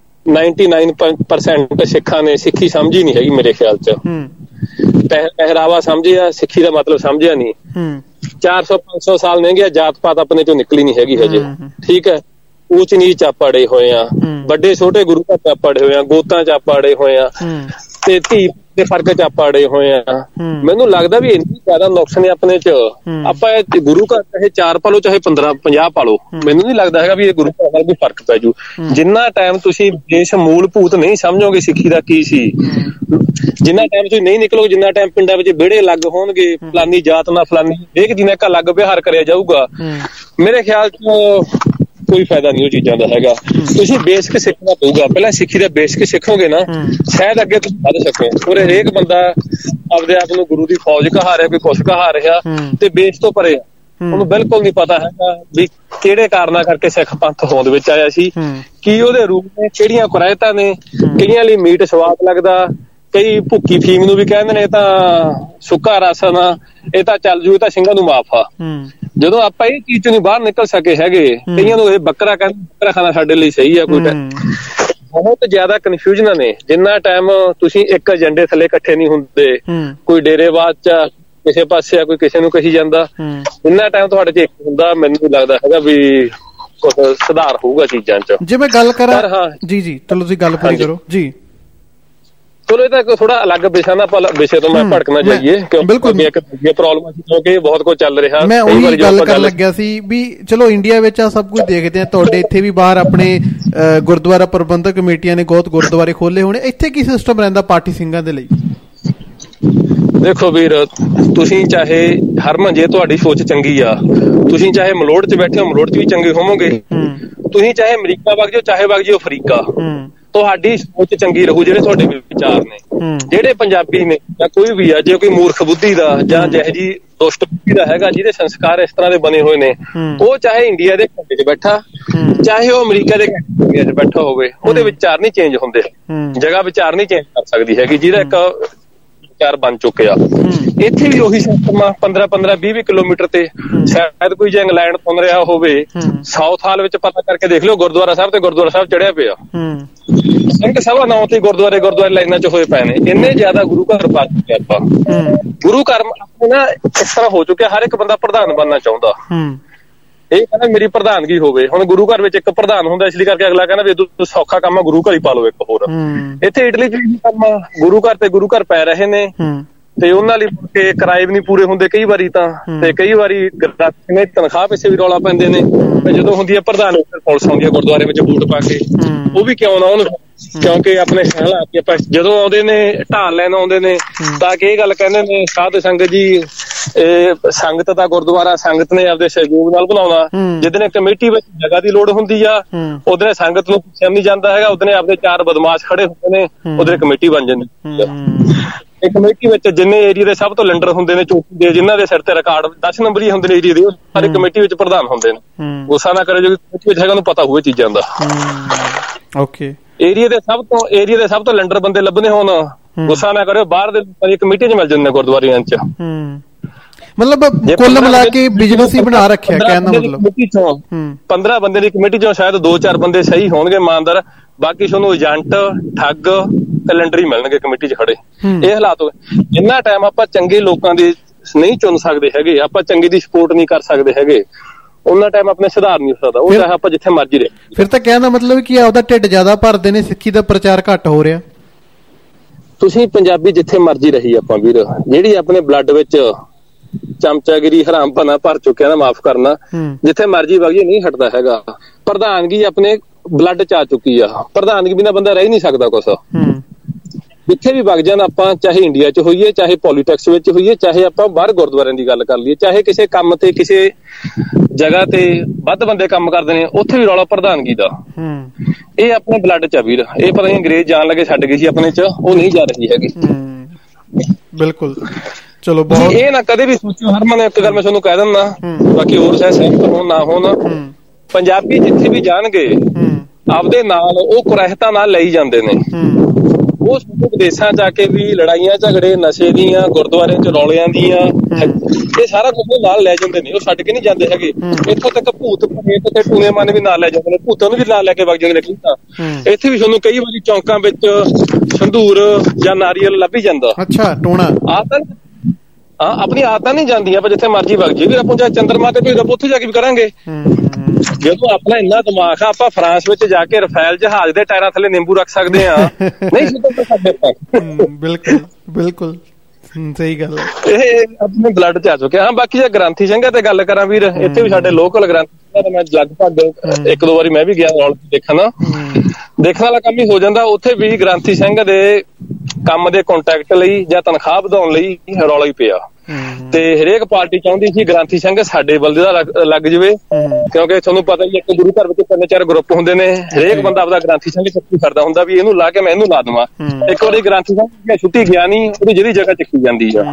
99% ਸਿੱਖਾਂ ਨੇ ਸਿੱਖੀ ਸਮਝੀ ਨਹੀਂ ਹੈਗੀ ਮੇਰੇ ਖਿਆਲ 'ਚ। ਪਹਿਰਾਵਾ ਸਮਝਿਆ, ਸਿੱਖੀ ਦਾ ਮਤਲਬ ਸਮਝਿਆ ਨਹੀਂ। 400-500 ਸਾਲ ਨਹੀਂ ਗਿਆ, ਜਾਤ ਪਾਤ ਆਪਣੇ ਚੋਂ ਨਿਕਲੀ ਨਹੀਂ ਹੈਗੀ ਹਜੇ। ਠੀਕ ਹੈ, ਊਚ ਨੀਚ ਆਪਾਂ ਅੜੇ ਹੋਏ ਆ, ਵੱਡੇ ਛੋਟੇ ਗੁਰੂ ਘਰ ਆਪਾਂ ਅੜੇ ਹੋਏ ਆ, ਗੋਤਾਂ 'ਚ ਆਪਾਂ ਅੜੇ ਹੋਏ ਆ, ਤੇ ਧੀ ਦੇ ਫਰਕ 'ਚ ਆਪਾਂ ਅੜੇ ਹੋਏ ਆ। ਮੈਨੂੰ ਲੱਗਦਾ ਵੀ ਇੰਨੀ ਜ਼ਿਆਦਾ ਨੁਕਸ ਨੇ ਆਪਣੇ 'ਚ, ਆਪਾਂ ਗੁਰੂ ਘਰ ਚਾਹੇ 4 ਪਾਲੋ ਚਾਹੇ 15-50 ਪਾਲੋ, ਮੈਨੂੰ ਨਹੀਂ ਲੱਗਦਾ ਹੈਗਾ ਵੀ ਇਹ ਗੁਰੂ ਘਰ ਨਾਲ ਵੀ ਫਰਕ ਪੈ ਜੂ। ਜਿੰਨਾ ਟਾਈਮ ਤੁਸੀਂ ਦੇਸ਼ ਮੂਲ ਭੂਤ ਨਹੀਂ ਸਮਝੋਗੇ ਸਿੱਖੀ ਦਾ ਕੀ ਸੀ, ਜਿੰਨਾ ਟਾਈਮ ਤੁਸੀਂ ਨਹੀਂ ਨਿਕਲੋਗੇ, ਜਿੰਨਾ ਟਾਈਮ ਪਿੰਡਾਂ ਵਿੱਚ ਵਿਹੜੇ ਅਲੱਗ ਹੋਣਗੇ, ਫਲਾਨੀ ਜਾਤ ਨਾਲ ਫਲਾਨੀ ਹਰੇਕ ਜਿੰਨਾ ਇੱਕ ਅਲੱਗ ਵਿਹਾਰ ਕਰਿਆ ਜਾਊਗਾ, ਮੇਰੇ ਖਿਆਲ 'ਚ ਕੋਈ ਫਾਇਦਾ ਨਹੀਂ ਉਹ ਚੀਜ਼ਾਂ ਦਾ ਹੈਗਾ। ਤੁਸੀਂ ਬੇਸਿਕ ਸਿੱਖਣਾ ਪਊਗਾ, ਪਹਿਲਾਂ ਸਿੱਖੀ ਦਾ ਬੇਸਿਕ ਸਿੱਖੋਗੇ ਨਾ, ਸ਼ਾਇਦ ਅੱਗੇ ਤੁਸੀਂ ਵੱਧ ਸਕੋ। ਔਰ ਹਰੇਕ ਬੰਦਾ ਆਪਦੇ ਆਪ ਨੂੰ ਗੁਰੂ ਦੀ ਫੌਜ ਕਹਾ ਰਿਹਾ, ਕੋਈ ਕੁਛ ਕਹਾ ਰਿਹਾ, ਤੇ ਬੇਸ ਤੋਂ ਪਰੇ ਉਹਨੂੰ ਬਿਲਕੁਲ ਨਹੀਂ ਪਤਾ ਹੈਗਾ ਵੀ ਕਿਹੜੇ ਕਾਰਨਾਂ ਕਰਕੇ ਸਿੱਖ ਪੰਥ ਹੋਂਦ ਵਿੱਚ ਆਇਆ ਸੀ, ਕੀ ਉਹਦੇ ਰੂਪ ਨੇ, ਕਿਹੜੀਆਂ ਕੁਰੈਤਾਂ ਨੇ, ਕਈਆਂ ਲਈ ਮੀਟ ਸਵਾਦ ਲੱਗਦਾ, ਕਈ ਭੁੱਕੀ ਫੀਮ ਨੂੰ ਵੀ ਕਹਿੰਦੇ ਨੇ ਇਹ ਤਾਂ ਸੁੱਕਾ ਰਾਸ਼ਨ ਆ, ਇਹ ਤਾਂ ਚੱਲ ਜੂ, ਇਹ ਤਾਂ ਸਿੰਘਾਂ ਨੂੰ ਮਾਫ ਆ। ਜਦੋਂ ਆਪਾਂ ਇਹ ਚੀਜ਼ ਚੋਂ ਨਹੀਂ ਬਾਹਰ ਨਿਕਲ ਸਕੇ ਹੈਗੇ, ਕਈਆਂ ਨੂੰ ਇਹ ਬੱਕਰਾ ਕਹਿੰਦੇ, ਬੱਕਰਾ ਖਾਣਾ ਸਾਡੇ ਲਈ ਸਹੀ ਆ, ਕੋਈ ਬਹੁਤ ਜ਼ਿਆਦਾ ਕਨਫਿਊਜ਼ਨਾਂ ਨੇ। ਜਿੰਨਾ ਟਾਈਮ ਤੁਸੀਂ ਇੱਕ ਏਜੰਡੇ ਥੱਲੇ ਇਕੱਠੇ ਨਹੀਂ ਹੁੰਦੇ, ਕੋਈ ਡੇਰੇਬਾਜ਼ ਚ ਕਿਸੇ ਪਾਸੇ ਆ, ਕੋਈ ਕਿਸੇ ਨੂੰ ਕਹੀ ਜਾਂਦਾ, ਜਿੰਨਾ ਟਾਈਮ ਤੁਹਾਡੇ ਚ ਇੱਕ ਹੁੰਦਾ, ਮੈਨੂੰ ਲੱਗਦਾ ਹੈਗਾ ਵੀ ਕੁਝ ਸੁਧਾਰ ਹੋਊਗਾ ਚੀਜ਼ਾਂ ਚ। ਜੇ ਮੈਂ ਗੱਲ ਕਰਾਂ, ਜੀ ਚਲੋ ਤੁਸੀਂ ਗੱਲ ਪੂਰੀ ਕਰੋ ਜੀ। ਚਲੋ ਇਹ ਤਾਂ ਥੋੜਾ ਅਲੱਗ ਵਿਸ਼ਾ ਨਾ, ਵਿਸ਼ੇ ਤੋਂ ਮੈਂ ਭੜਕ ਨਾ ਜਾਈਏ, ਕਿਉਂਕਿ ਪ੍ਰੋਬਲਮ ਕਿਉਂਕਿ ਬਹੁਤ ਕੁਝ ਚੱਲ ਰਿਹਾ। ਮੈਂ ਉਹੀ ਗੱਲ ਕਰਨ ਲੱਗਿਆ ਸੀ ਵੀ ਚਲੋ ਇੰਡੀਆ ਵਿੱਚ ਆ ਸਭ ਕੁਝ ਦੇਖਦੇ ਆ, ਤੁਹਾਡੇ ਇੱਥੇ ਵੀ ਬਾਹਰ ਆਪਣੇ ਗੁਰਦੁਆਰਾ ਪ੍ਰਬੰਧਕ ਕਮੇਟੀਆਂ ਨੇ ਬਹੁਤ ਗੁਰਦੁਆਰੇ ਖੋਲੇ ਹੋਣੇ, ਇੱਥੇ ਕੀ ਸਿਸਟਮ ਰਹਿੰਦਾ ਪਾਰਟੀ ਸਿੰਘਾਂ ਦੇ ਲਈ? ਦੇਖੋ ਵੀਰ, ਤੁਸੀਂ ਚਾਹੇ ਹਰਮਨ, ਜੇ ਤੁਹਾਡੀ ਸੋਚ ਚੰਗੀ ਆ, ਤੁਸੀਂ ਚਾਹੇ ਮਲੋੜ 'ਚ ਬੈਠੇ ਹੋ, ਮਲੋੜ 'ਚ ਵੀ ਚੰਗੇ ਹੋਵੋਗੇ। ਤੁਸੀਂ ਚਾਹੇ ਅਮਰੀਕਾ ਵਗ ਜਾਓ, ਚਾਹੇ ਵਗ ਜਾਓ ਅਫਰੀਕਾ, ਤੁਹਾਡੀ ਸੋਚ ਚੰਗੀ ਰਹੂ। ਜਿਹੜੇ ਤੁਹਾਡੇ ਵਿਚਾਰ ਨੇ, ਜਿਹੜੇ ਪੰਜਾਬੀ ਨੇ ਜਾਂ ਕੋਈ ਵੀ ਆ, ਜੇ ਕੋਈ ਮੂਰਖ ਬੁੱਧੀ ਦਾ ਜਾਂ ਜਿਹੋ ਜੀ ਦੁਸ਼ਟ ਬੁੱਧੀ ਦਾ ਹੈਗਾ, ਜਿਹਦੇ ਸੰਸਕਾਰ ਇਸ ਤਰ੍ਹਾਂ ਦੇ ਬਣੇ ਹੋਏ ਨੇ, ਉਹ ਚਾਹੇ ਇੰਡੀਆ ਦੇ ਘੰਟੇ 'ਚ ਬੈਠਾ, ਚਾਹੇ ਉਹ ਅਮਰੀਕਾ ਦੇ ਘੰਟੇ 'ਚ ਬੈਠਾ ਹੋਵੇ, ਉਹਦੇ ਵਿਚਾਰ ਨਹੀਂ ਚੇਂਜ ਹੁੰਦੇ। ਜਗ੍ਹਾ ਵਿਚਾਰ ਨਹੀਂ ਚੇਂਜ ਕਰ ਸਕਦੀ ਹੈਗੀ, ਜਿਹਦਾ ਇੱਕ ਵਿਚਾਰ ਬਣ ਚੁੱਕਿਆ। ਇੱਥੇ ਵੀ ਉਹੀ ਸਿਸਟਮ ਆ, 15-15, 20 ਕਿਲੋਮੀਟਰ ਤੇ। ਸ਼ਾਇਦ ਕੋਈ ਜੇ ਇੰਗਲੈਂਡ ਸੁਣ ਰਿਹਾ ਹੋਵੇ, ਸਾਊਥ ਹਾਲ ਵਿੱਚ ਪਤਾ ਕਰਕੇ ਦੇਖ ਲਿਓ, ਗੁਰਦੁਆਰਾ ਸਾਹਿਬ ਤੇ ਗੁਰਦੁਆਰਾ ਸਾਹਿਬ ਚੜਿਆ ਪਿਆ। ਸਿੰਘ ਸਭਾ ਨਾਂ ਤੇ ਗੁਰਦੁਆਰੇ ਲਾਈਨਾਂ 'ਚ ਹੋਏ ਪਏ ਨੇ। ਇੰਨੇ ਜ਼ਿਆਦਾ ਗੁਰੂ ਘਰ ਪਾ ਚੁੱਕੇ ਆਪਾਂ। ਗੁਰੂ ਘਰ ਆਪਣੇ ਨਾ ਇਸ ਤਰ੍ਹਾਂ ਹੋ ਚੁੱਕਿਆ, ਹਰ ਇੱਕ ਬੰਦਾ ਪ੍ਰਧਾਨ ਬਣਨਾ ਚਾਹੁੰਦਾ। ਇਹ ਕਹਿੰਦਾ ਮੇਰੀ ਪ੍ਰਧਾਨਗੀ ਹੋਵੇ। ਹੁਣ ਗੁਰੂ ਘਰ ਵਿੱਚ ਇੱਕ ਪ੍ਰਧਾਨ ਹੁੰਦਾ, ਇਸ ਲਈ ਕਰਕੇ ਅਗਲਾ ਕਹਿੰਦਾ ਵੀ ਇਦੋਂ ਸੌਖਾ ਕੰਮ ਆ, ਗੁਰੂ ਘਰ ਹੀ ਪਾ ਲਓ ਇੱਕ ਹੋਰ। ਇੱਥੇ ਇਟਲੀ 'ਚ ਵੀ ਕੰਮ ਆ, ਗੁਰੂ ਘਰ ਪੈ ਰਹੇ ਨੇ ਤੇ ਉਹਨਾਂ ਲਈ ਕੇ ਕਿਰਾਏ ਵੀ ਨਹੀਂ ਪੂਰੇ ਹੁੰਦੇ ਕਈ ਵਾਰੀ ਤਾਂ, ਤੇ ਕਈ ਵਾਰੀ ਤਨਖਾਹ ਪਿੱਛੇ ਵੀ ਰੌਲਾ ਪੈਂਦੇ ਨੇ। ਤੇ ਜਦੋਂ ਹੁੰਦੀ ਆ ਪ੍ਰਧਾਨ ਪੁਲਿਸ ਆਉਂਦੀ ਆ ਗੁਰਦੁਆਰੇ ਵਿੱਚ ਬੂਟ ਪਾ ਕੇ, ਉਹ ਵੀ ਕਿਉਂ ਨਾ ਉਹਨੂੰ, ਕਿਉਂਕਿ ਆਪਣੇ ਹਾਲਾਤ ਕੇ ਆਪਾਂ ਜਦੋਂ ਆਉਂਦੇ ਨੇ ਢਾਲ ਲੈਣ ਆਉਂਦੇ ਨੇ ਤਾਂ ਕਿ ਇਹ ਗੱਲ ਕਹਿੰਦੇ ਨੇ, ਸਾਧ ਸੰਗਤ ਜੀ ਇਹ ਸੰਗਤ ਦਾ ਗੁਰਦੁਆਰਾ ਸੰਗਤ ਨੇ ਆਪਦੇ ਸਹਿਯੋਗ ਨਾਲ ਬਣਾਉਣਾ। ਜਿੱਦਣੇ ਕਮੇਟੀ ਵਿੱਚ ਜਗ੍ਹਾ ਦੀ ਲੋੜ ਹੁੰਦੀ ਆ, ਉਹਦੇ ਸੰਗਤ ਨੂੰ ਪੁੱਛਿਆ ਨਹੀਂ ਜਾਂਦਾ ਹੈਗਾ, ਉਹਦੇ ਆਪਦੇ 4 ਬਦਮਾਸ਼ ਖੜੇ ਹੁੰਦੇ ਨੇ, ਉਹਦੇ ਕਮੇਟੀ ਬਣ ਜਾਂਦੀ। ਇਹ ਕਮੇਟੀ ਵਿੱਚ ਜਿੰਨੇ ਏਰੀਆ ਦੇ ਸਭ ਤੋਂ ਲੰਡਰ ਹੁੰਦੇ ਨੇ, ਚੌਕੀ ਦੇ, ਜਿਨ੍ਹਾਂ ਦੇ ਸਿਰ ਤੇ ਰਿਕਾਰਡ 10 ਨੰਬਰੀ ਹੁੰਦੇ ਨੇ ਏਰੀਆ ਦੇ, ਉਹ ਸਾਰੇ ਕਮੇਟੀ ਵਿੱਚ ਪ੍ਰਧਾਨ ਹੁੰਦੇ ਨੇ। ਗੁੱਸਾ ਨਾ ਕਰੇ, ਜੋ ਕਮੇਟੀ ਵਿੱਚ ਹੈਗਾ ਉਹਨੂੰ ਪਤਾ ਹੋਵੇ ਚੀਜ਼ਾਂ ਦਾ। ਓਕੇ, ਏਰੀਆ ਦੇ ਸਭ ਤੋਂ ਲੰਡਰ ਬੰਦੇ ਲੱਭਣੇ ਹੋਣ, ਗੁੱਸਾ ਨਾ ਕਰਿਓ, ਬਾਹਰ ਦੇ ਕਮੇਟੀ 'ਚ ਮਿਲ ਜਾਂਦੇ ਨੇ ਗੁਰਦੁਆਰਿਆਂ 'ਚ। ਮਤਲਬ ਕੁੱਲ ਮਿਲਾ ਕੇ ਬਿਜ਼ਨਸ ਹੀ ਬਣਾ ਰੱਖਿਆ, ਕਹਿਣ ਦਾ ਮਤਲਬ। 15 ਬੰਦੇ ਦੀ ਕਮੇਟੀ 'ਚੋਂ ਸ਼ਾਇਦ 2-4 ਬੰਦੇ ਸਹੀ ਹੋਣਗੇ, ਇਮਾਨਦਾਰ, ਬਾਕੀ ਤੁਹਾਨੂੰ ਏਜੰਟ, ਠੱਗ, ਕੈਲੰਡਰ ਹੀ ਮਿਲਣਗੇ ਕਮੇਟੀ 'ਚ ਖੜੇ। ਇਹ ਹਾਲਾਤ ਹੋ ਗਏ। ਜਿੰਨਾ ਟਾਈਮ ਆਪਾਂ ਚੰਗੇ ਲੋਕਾਂ ਦੇ ਨਹੀਂ ਚੁਣ ਸਕਦੇ ਹੈਗੇ, ਆਪਾਂ ਚੰਗੇ ਦੀ ਸਪੋਰਟ ਨਹੀਂ ਕਰ ਸਕਦੇ ਹੈਗੇ, ਉਹਨਾਂ ਟਾਈਮ ਆਪਣੇ ਸੁਧਾਰ ਨਹੀਂ ਹੋ ਸਕਦਾ। ਉਹ ਚਾਹੇ ਆਪਾਂ ਜਿੱਥੇ ਮਰਜ਼ੀ ਰਹੇ। ਫਿਰ ਤਾਂ ਕਹਿਣ ਦਾ ਮਤਲਬ ਕੀ ਆ, ਉਹਦਾ ਢਿੱਡ ਜ਼ਿਆਦਾ ਭਰਦੇ ਨੇ, ਸਿੱਖੀ ਦਾ ਪ੍ਰਚਾਰ ਘੱਟ ਹੋ ਰਿਹਾ। ਤੁਸੀਂ ਪੰਜਾਬੀ ਜਿੱਥੇ ਮਰਜ਼ੀ ਰਹੀ ਆਪਾਂ ਵੀਰ, ਜਿਹੜੀ ਆਪਣੇ ਬਲੱਡ ਵਿੱਚ ਚਮਚਾਗਿਰੀ ਹਰਾਮਪਨਾ ਭਰ ਚੁੱਕਿਆ ਨਾ, ਮਾਫ ਕਰਨਾ, ਜਿੱਥੇ ਮਰਜ਼ੀ ਵਗੀਏ ਨਹੀਂ ਹਟਦਾ ਹੈਗਾ। ਪ੍ਰਧਾਨਗੀ ਆਪਣੇ ਬਲੱਡ 'ਚ ਆ ਚੁੱਕੀ ਆ, ਪ੍ਰਧਾਨਗੀ ਬਿਨਾਂ ਬੰਦਾ ਰਹਿ ਨਹੀਂ ਸਕਦਾ ਕੁਛ। ਜਿੱਥੇ ਵੀ ਵਗ ਜਾਣ ਆਪਾਂ, ਚਾਹੇ ਇੰਡੀਆ 'ਚ ਹੋਈਏ, ਚਾਹੇ ਪੋਲੀਟਿਕਸ ਵਿੱਚ ਹੋਈਏ, ਚਾਹੇ ਆਪਾਂ ਬਾਹਰ ਗੁਰਦੁਆਰਿਆਂ ਦੀ ਗੱਲ ਕਰ ਲਈਏ, ਚਾਹੇ ਕਿਸੇ ਕੰਮ ਤੇ ਕਿਸੇ ਜਗ੍ਹਾ ਤੇ ਵੱਧ ਬੰਦੇ ਕੰਮ ਕਰਦੇ ਨੇ, ਉੱਥੇ ਵੀ ਰੌਲਾ ਪ੍ਰਧਾਨਗੀ ਦਾ। ਇਹ ਆਪਣੇ ਬਲੱਡ 'ਚ ਆ ਵੀਰ। ਇਹ ਪਤਾ ਨਹੀਂ ਅੰਗਰੇਜ਼ ਜਾਣ ਲੱਗੇ ਛੱਡ ਗਏ ਸੀ ਆਪਣੇ 'ਚ, ਉਹ ਨਹੀਂ ਜਾ ਰਹੀ ਹੈਗੀ। ਬਿਲਕੁਲ। ਚਲੋ ਇਹ ਨਾ ਕਦੇ ਵੀ ਸੋਚਿਓ ਹਰਮਨ, ਇੱਕ ਗੱਲ ਮੈਂ ਤੁਹਾਨੂੰ ਕਹਿ ਦਿੰਦਾ, ਬਾਕੀ ਹੋਰ ਸਹਿਮਤ ਹੋਣ ਨਾ ਹੋਣ, ਪੰਜਾਬੀ ਜਿੱਥੇ ਵੀ ਜਾਣਗੇ ਆਪਦੇ ਨਾਲ ਉਹ ਕੁਰਹਿਤਾਂ ਨਾਲ ਲਈ ਜਾਂਦੇ ਨੇ। ਉਹ ਵਿਦੇਸ਼ਾਂ ਜਾ ਕੇ ਵੀ ਲੜਾਈਆਂ ਝਗੜੇ, ਨਸ਼ੇ ਦੀਆਂ, ਗੁਰਦੁਆਰਿਆਂ 'ਚ ਰੌਲਿਆਂ ਦੀਆਂ, ਇਹ ਸਾਰਾ ਕੁਝ ਨਾਲ ਲੈ ਜਾਂਦੇ ਨੇ, ਉਹ ਛੱਡ ਕੇ ਨਹੀਂ ਜਾਂਦੇ ਹੈਗੇ। ਇੱਥੋਂ ਤੱਕ ਭੂਤ ਪ੍ਰੇਤ ਤੇ ਟੂਣੇ ਮਨ ਵੀ ਨਾਲ ਲੈ ਜਾਂਦੇ ਨੇ, ਭੂਤਾਂ ਨੂੰ ਵੀ ਨਾਲ ਲੈ ਕੇ ਵਗ ਜਾਂਦੇ ਨੇ। ਇੱਥੇ ਵੀ ਤੁਹਾਨੂੰ ਕਈ ਵਾਰੀ ਚੌਂਕਾਂ ਵਿੱਚ ਸੰਧੂਰ ਜਾਂ ਨਾਰੀਅਲ ਲੱਭ ਹੀ ਜਾਂਦਾ। ਅੱਛਾ, ਟੋਣਾ ਆਪਣੀ ਆਦਤਾਂ ਨਹੀਂ ਜਾਂਦੀਆਂ, ਆਪਾਂ ਜਿੱਥੇ ਮਰਜ਼ੀ ਵਗ ਜਾਈਏ। ਆਪਾਂ ਚਾਹੇ ਚੰਦਰਮਾ ਤੇ ਭੇਜ, ਉੱਥੇ ਜਾ ਕੇ ਵੀ ਕਰਾਂਗੇ। ਜਦੋਂ ਆਪਣਾ ਇੰਨਾ ਦਿਮਾਗ ਆ, ਆਪਾਂ ਫਰਾਂਸ ਵਿੱਚ ਜਾ ਕੇ ਰਫੇਲ ਜਹਾਜ਼ ਦੇ ਟਾਇਰਾਂ ਥੱਲੇ ਨਿੰਬੂ ਰੱਖ ਸਕਦੇ ਆ, ਨਹੀਂ ਸੁਧਰ ਸਕਦੇ ਆਪਾਂ। ਬਿਲਕੁਲ ਬਿਲਕੁਲ ਸਹੀ ਗੱਲ। ਇਹ ਆਪਣੇ ਬਲੱਡ 'ਚ ਆ ਚੁੱਕਿਆ। ਬਾਕੀ ਜੇ ਗ੍ਰੰਥੀ ਸਿੰਘਾਂ ਤੇ ਗੱਲ ਕਰਾਂ ਵੀਰ, ਇੱਥੇ ਵੀ ਸਾਡੇ ਲੋਕਲ ਗ੍ਰੰਥੀ ਸਿੰਘਾਂ, ਮੈਂ ਲਗਭਗ 1-2 ਵਾਰੀ ਮੈਂ ਵੀ ਗਿਆ ਰੌਲ ਦੇਖਣ ਵਾਲਾ ਕੰਮ ਹੀ ਹੋ ਜਾਂਦਾ। ਉੱਥੇ ਵੀ ਗ੍ਰੰਥੀ ਸਿੰਘ ਦੇ ਕੰਮ ਦੇ ਕੰਟੈਕਟ ਲਈ ਜਾਂ ਤਨਖਾਹ ਵਧਾਉਣ ਲਈ ਰੌਲਾ ਹੀ ਪਿਆ। ਤੇ ਹਰੇਕ ਪਾਰਟੀ ਚਾਹੁੰਦੀ ਸੀ ਗ੍ਰੰਥੀ ਸਿੰਘ ਸਾਡੇ ਬਲਦੇ ਦਾ ਲੱਗ ਜਾਵੇ, ਕਿਉਂਕਿ ਤੁਹਾਨੂੰ ਪਤਾ ਹੀ ਇੱਕ ਗੁਰੂ ਘਰ ਵਿੱਚ 3-4 ਗਰੁੱਪ ਹੁੰਦੇ ਨੇ। ਹਰੇਕ ਬੰਦਾ ਆਪਦਾ ਗ੍ਰੰਥੀ ਸਿੰਘ ਚੱਕੀ ਕਰਦਾ ਹੁੰਦਾ ਵੀ ਇਹਨੂੰ ਲਾ ਕੇ ਮੈਂ ਇਹਨੂੰ ਲਾ ਦੇਵਾਂ। ਇੱਕ ਵਾਰੀ ਗ੍ਰੰਥੀ ਸਿੰਘ ਛੁੱਟੀ ਗਿਆ ਨਹੀਂ, ਉਹਦੀ ਜਿਹੜੀ ਜਗ੍ਹਾ ਚੱਕੀ ਜਾਂਦੀ ਆ।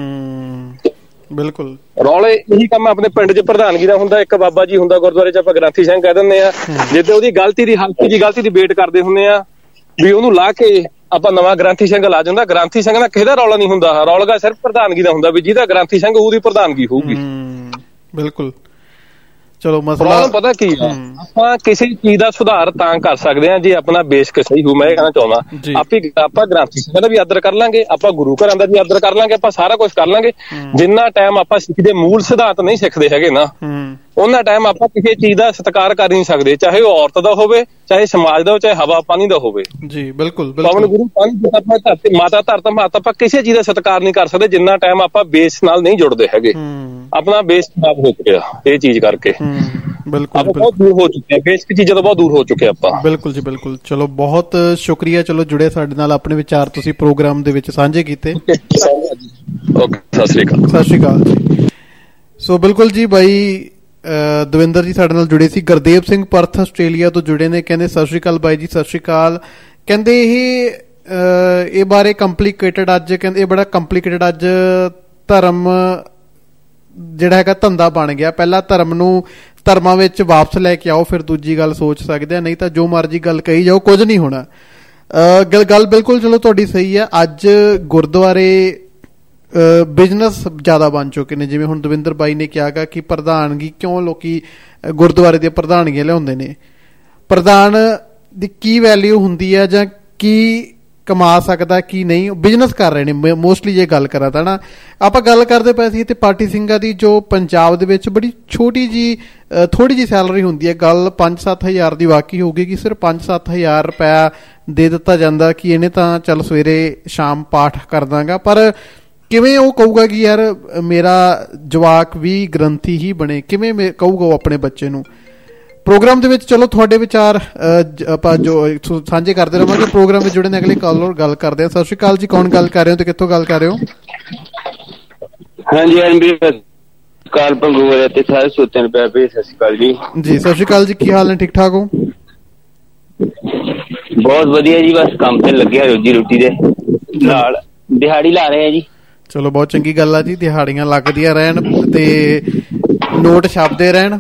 ਬਿਲਕੁਲ ਰੌਲੇ ਇਹੀ ਕੰਮ ਆਪਣੇ ਪਿੰਡ 'ਚ ਪ੍ਰਧਾਨਗੀ ਦਾ ਹੁੰਦਾ। ਇੱਕ ਬਾਬਾ ਜੀ ਹੁੰਦਾ ਗੁਰਦੁਆਰੇ 'ਚ, ਆਪਾਂ ਗ੍ਰੰਥੀ ਸਿੰਘ ਕਹਿ ਦਿੰਦੇ ਆ। ਜਿੱਦਾਂ ਉਹਦੀ ਹਲਕੀ ਦੀ ਗਲਤੀ ਦੀ ਵੇਟ ਕਰਦੇ ਹੁੰਦੇ ਆ ਵੀ ਉਹਨੂੰ ਲਾ ਕੇ ਆਪਾਂ ਨਵਾਂ ਗ੍ਰੰਥੀ ਸਿੰਘ ਲਾ ਜਾਂਦਾ। ਗ੍ਰੰਥੀ ਸਿੰਘ ਦਾ ਕਿਸੇ ਦਾ ਰੌਲਾ ਨਹੀਂ ਹੁੰਦਾ, ਰੌਲਾ ਸਿਰਫ ਪ੍ਰਧਾਨਗੀ ਦਾ ਹੁੰਦਾ ਵੀ ਜਿਹਦਾ ਗ੍ਰੰਥੀ ਸਿੰਘ ਉਹਦੀ ਪ੍ਰਧਾਨਗੀ ਹੋਊਗੀ। ਬਿਲਕੁਲ। ਚਲੋ ਮਸਲਾ ਪਤਾ ਕੀ ਆ, ਆਪਾਂ ਕਿਸੇ ਚੀਜ਼ ਦਾ ਸੁਧਾਰ ਤਾਂ ਕਰ ਸਕਦੇ ਹਾਂ ਜੇ ਆਪਣਾ ਬੇਸਿਕ ਸਹੀ ਹੋ। ਮੈਂ ਇਹ ਕਹਿਣਾ ਚਾਹੁੰਦਾ, ਆਪਾਂ ਗ੍ਰੰਥੀ ਸਿੰਘਾਂ ਦਾ ਵੀ ਆਦਰ ਕਰ ਲਾਂਗੇ, ਆਪਾਂ ਗੁਰੂ ਘਰਾਂ ਦਾ ਵੀ ਆਦਰ ਕਰ ਲਾਂਗੇ, ਆਪਾਂ ਸਾਰਾ ਕੁਛ ਕਰ ਲਾਂਗੇ। ਜਿੰਨਾ ਟਾਈਮ ਆਪਾਂ ਸਿੱਖ ਦੇ ਮੂਲ ਸਿਧਾਂਤ ਨਹੀਂ ਸਿੱਖਦੇ ਹੈਗੇ ਨਾ, ਉਹਨਾਂ ਟਾਈਮ ਆਪਾਂ ਕਿਸੇ ਚੀਜ਼ ਦਾ ਸਤਿਕਾਰ ਕਰ ਨਹੀਂ ਸਕਦੇ, ਚਾਹੇ ਉਹ ਔਰਤ ਦਾ ਹੋਵੇ, ਚਾਹੇ ਸਮਾਜ ਦਾ, ਚਾਹੇ ਹਵਾ ਪਾਣੀ ਦਾ ਹੋਵੇ। ਜੀ ਬਿਲਕੁਲ। ਪਵਨ ਗੁਰੂ ਪਾਣੀ ਆਪਾਂ ਧਰਤੀ ਮਾਤਾ ਧਰਤ ਆਪਾਂ ਕਿਸੇ ਚੀਜ਼ ਦਾ ਸਤਿਕਾਰ ਨਹੀਂ ਕਰ ਸਕਦੇ ਜਿੰਨਾ ਟਾਈਮ ਆਪਾਂ ਬੇਸ ਨਾਲ ਨਹੀਂ ਜੁੜਦੇ ਹੈਗੇ। ਆਪਣਾ ਬੇਸ ਖਰਾਬ ਹੋ ਚੁੱਕਿਆ ਇਹ ਚੀਜ਼ ਕਰਕੇ। ਬਿਲਕੁਲ ਬਹੁਤ ਦੂਰ ਹੋ ਚੁੱਕੇ ਹਾਂ, ਬੇਸਿਕ ਚੀਜ਼ਾਂ ਤੋਂ ਬਹੁਤ ਦੂਰ ਹੋ ਚੁੱਕੇ ਆਪਾਂ। ਬਿਲਕੁਲ ਜੀ ਬਿਲਕੁਲ। ਚਲੋ ਬਹੁਤ ਸ਼ੁਕਰੀਆ, ਚਲੋ ਜੁੜੇ ਸਾਡੇ ਨਾਲ, ਆਪਣੇ ਵਿਚਾਰ ਤੁਸੀਂ ਪ੍ਰੋਗਰਾਮ ਦੇ ਵਿੱਚ ਸਾਂਝੇ ਕੀਤੇ। ਓਕੇ, ਸਤਿ ਸ਼੍ਰੀ ਅਕਾਲ। ਸਤਿ ਸ਼੍ਰੀ ਅਕਾਲ ਜੀ। ਸੋ ਬਿਲਕੁਲ ਜੀ, ਬਾਈ ਦਵਿੰਦਰ ਜੀ ਸਾਡੇ ਨਾਲ ਜੁੜੇ ਸੀ। ਗੁਰਦੇਵ ਸਿੰਘ ਪਰਥ ਆਸਟ੍ਰੇਲੀਆ ਤੋਂ ਜੁੜੇ ਨੇ, ਕਹਿੰਦੇ ਸਤਿ ਸ਼੍ਰੀ ਅਕਾਲ ਬਾਈ ਜੀ। ਸਤਿ ਸ਼੍ਰੀ ਅਕਾਲ। ਕਹਿੰਦੇ ਇਹ ਬਾਰੇ ਕੰਪਲੀਕੇਟਡ, ਅੱਜ ਕਹਿੰਦੇ ਇਹ ਬੜਾ ਕੰਪਲੀਕੇਟਡ ਅੱਜ ਧਰਮ ਜਿਹੜਾ ਹੈਗਾ ਧੰਦਾ ਬਣ ਗਿਆ। ਪਹਿਲਾਂ ਧਰਮਾਂ ਵਿੱਚ ਵਾਪਸ ਲੈ ਕੇ ਆਓ, ਫਿਰ ਦੂਜੀ ਗੱਲ ਸੋਚ ਸਕਦੇ ਆ, ਨਹੀਂ ਤਾਂ ਜੋ ਮਰਜੀ ਗੱਲ ਕਹੀ ਜਾਓ, ਕੁਝ ਨਹੀਂ ਹੋਣਾ। ਗੱਲ ਬਿਲਕੁਲ ਚਲੋ ਤੁਹਾਡੀ ਸਹੀ ਹੈ। ਅੱਜ ਗੁਰਦੁਆਰੇ ਬਿਜ਼ਨਸ ਜ਼ਿਆਦਾ ਬਣ ਚੁੱਕੇ ਨੇ। ਜਿਵੇਂ ਹੁਣ ਦਵਿੰਦਰ ਬਾਈ ਨੇ ਕਿਹਾ ਗਾ ਕਿ ਪ੍ਰਧਾਨਗੀ ਕਿਉਂ ਲੋਕੀ ਗੁਰਦੁਆਰੇ ਦੀਆਂ ਪ੍ਰਧਾਨਗੀਆਂ ਲਿਆਉਂਦੇ ਨੇ, ਪ੍ਰਧਾਨ ਦੀ ਕੀ ਵੈਲਿਊ ਹੁੰਦੀ ਹੈ ਜਾਂ ਕੀ ਕਮਾ ਸਕਦਾ ਕੀ ਨਹੀਂ, ਬਿਜ਼ਨਸ ਕਰ ਰਹੇ ਨੇ ਮੋਸਟਲੀ। ਜੇ ਗੱਲ ਕਰਾਂ ਤਾਂ ਨਾ, ਆਪਾਂ ਗੱਲ ਕਰਦੇ ਪਏ ਸੀ ਤੇ ਪਾਰਟੀ ਸਿੰਘਾਂ ਦੀ ਜੋ ਪੰਜਾਬ ਦੇ ਵਿੱਚ ਬੜੀ ਛੋਟੀ ਜੀ ਥੋੜੀ ਜਿਹੀ ਸੈਲਰੀ ਹੁੰਦੀ ਹੈ। ਗੱਲ 5-7 ਹਜ਼ਾਰ ਦੀ ਵਾਕਈ ਹੋਊਗੀ ਕਿ ਸਿਰਫ 5-7 ਹਜ਼ਾਰ ਰੁਪਇਆ ਦੇ ਦਿੱਤਾ ਜਾਂਦਾ ਕਿ ਇਹਨੇ ਤਾਂ ਚੱਲ ਸਵੇਰੇ ਸ਼ਾਮ ਪਾਠ ਕਰ ਦਾਂਗਾ, ਪਰ ਕਿਵੇਂ ਉਹ ਕਹੂਗਾ ਕਿ ਯਾਰ ਮੇਰਾ ਜਵਾਕ ਵੀ ਗ੍ਰੰਥੀ ਹੀ ਬਣੇ, ਕਿਵੇਂ ਕਹੂਗਾ ਉਹ ਆਪਣੇ ਬੱਚੇ ਨੂੰ। ਪ੍ਰੋਗਰਾਮ ਦੇ ਵਿੱਚ ਚਲੋ ਤੁਹਾਡੇ ਵਿਚਾਰ ਆਪਾਂ ਜੋ ਸਾਂਝੇ ਕਰਦੇ ਰਹਾਂਗੇ। ਪ੍ਰੋਗਰਾਮ ਵਿੱਚ ਜੁੜੇ ਨੇ ਅਗਲੇ ਕਾਲਰ ਗੱਲ ਕਰਦੇ ਹਾਂ। ਸਤਿ ਸ਼੍ਰੀ ਅਕਾਲ ਜੀ, ਕੌਣ ਗੱਲ ਕਰ ਰਹੇ ਹੋ ਤੇ ਕਿੱਥੋਂ ਗੱਲ ਕਰ ਰਹੇ ਹੋ? ਹਾਂਜੀ ਕਾਲ ਪੰਗੂਰ ਤੇ ਸਾਰੇ ਸੋਤਿਆਂ ਨੂੰ ਪਿਆਰ ਭੇਜ ਸਤਿ ਸ਼੍ਰੀ ਅਕਾਲ ਜੀ। ਜੀ ਸਤਿ ਸ਼੍ਰੀ ਅਕਾਲ ਜੀ, ਕੀ ਹਾਲ ਨੇ? ਠੀਕ ਠਾਕ ਹੋ? ਬਹੁਤ ਵਧੀਆ ਜੀ, ਬਸ ਕੰਮ ਤੇ ਲੱਗਿਆ ਰੋਜੀ ਰੋਟੀ ਦੇ ਨਾਲ, ਦਿਹਾੜੀ ਲਾ ਰਹੇ ਆ ਜੀ। ਚਲੋ ਬਹੁਤ ਚੰਗੀ ਗੱਲ ਆ ਜੀ, ਦਿਹਾੜੀਆਂ ਲੱਗਦੀਆਂ ਰਹਿਣ ਤੇ ਨੋਟ ਛਾਪਦੇ ਰਹਿਣ।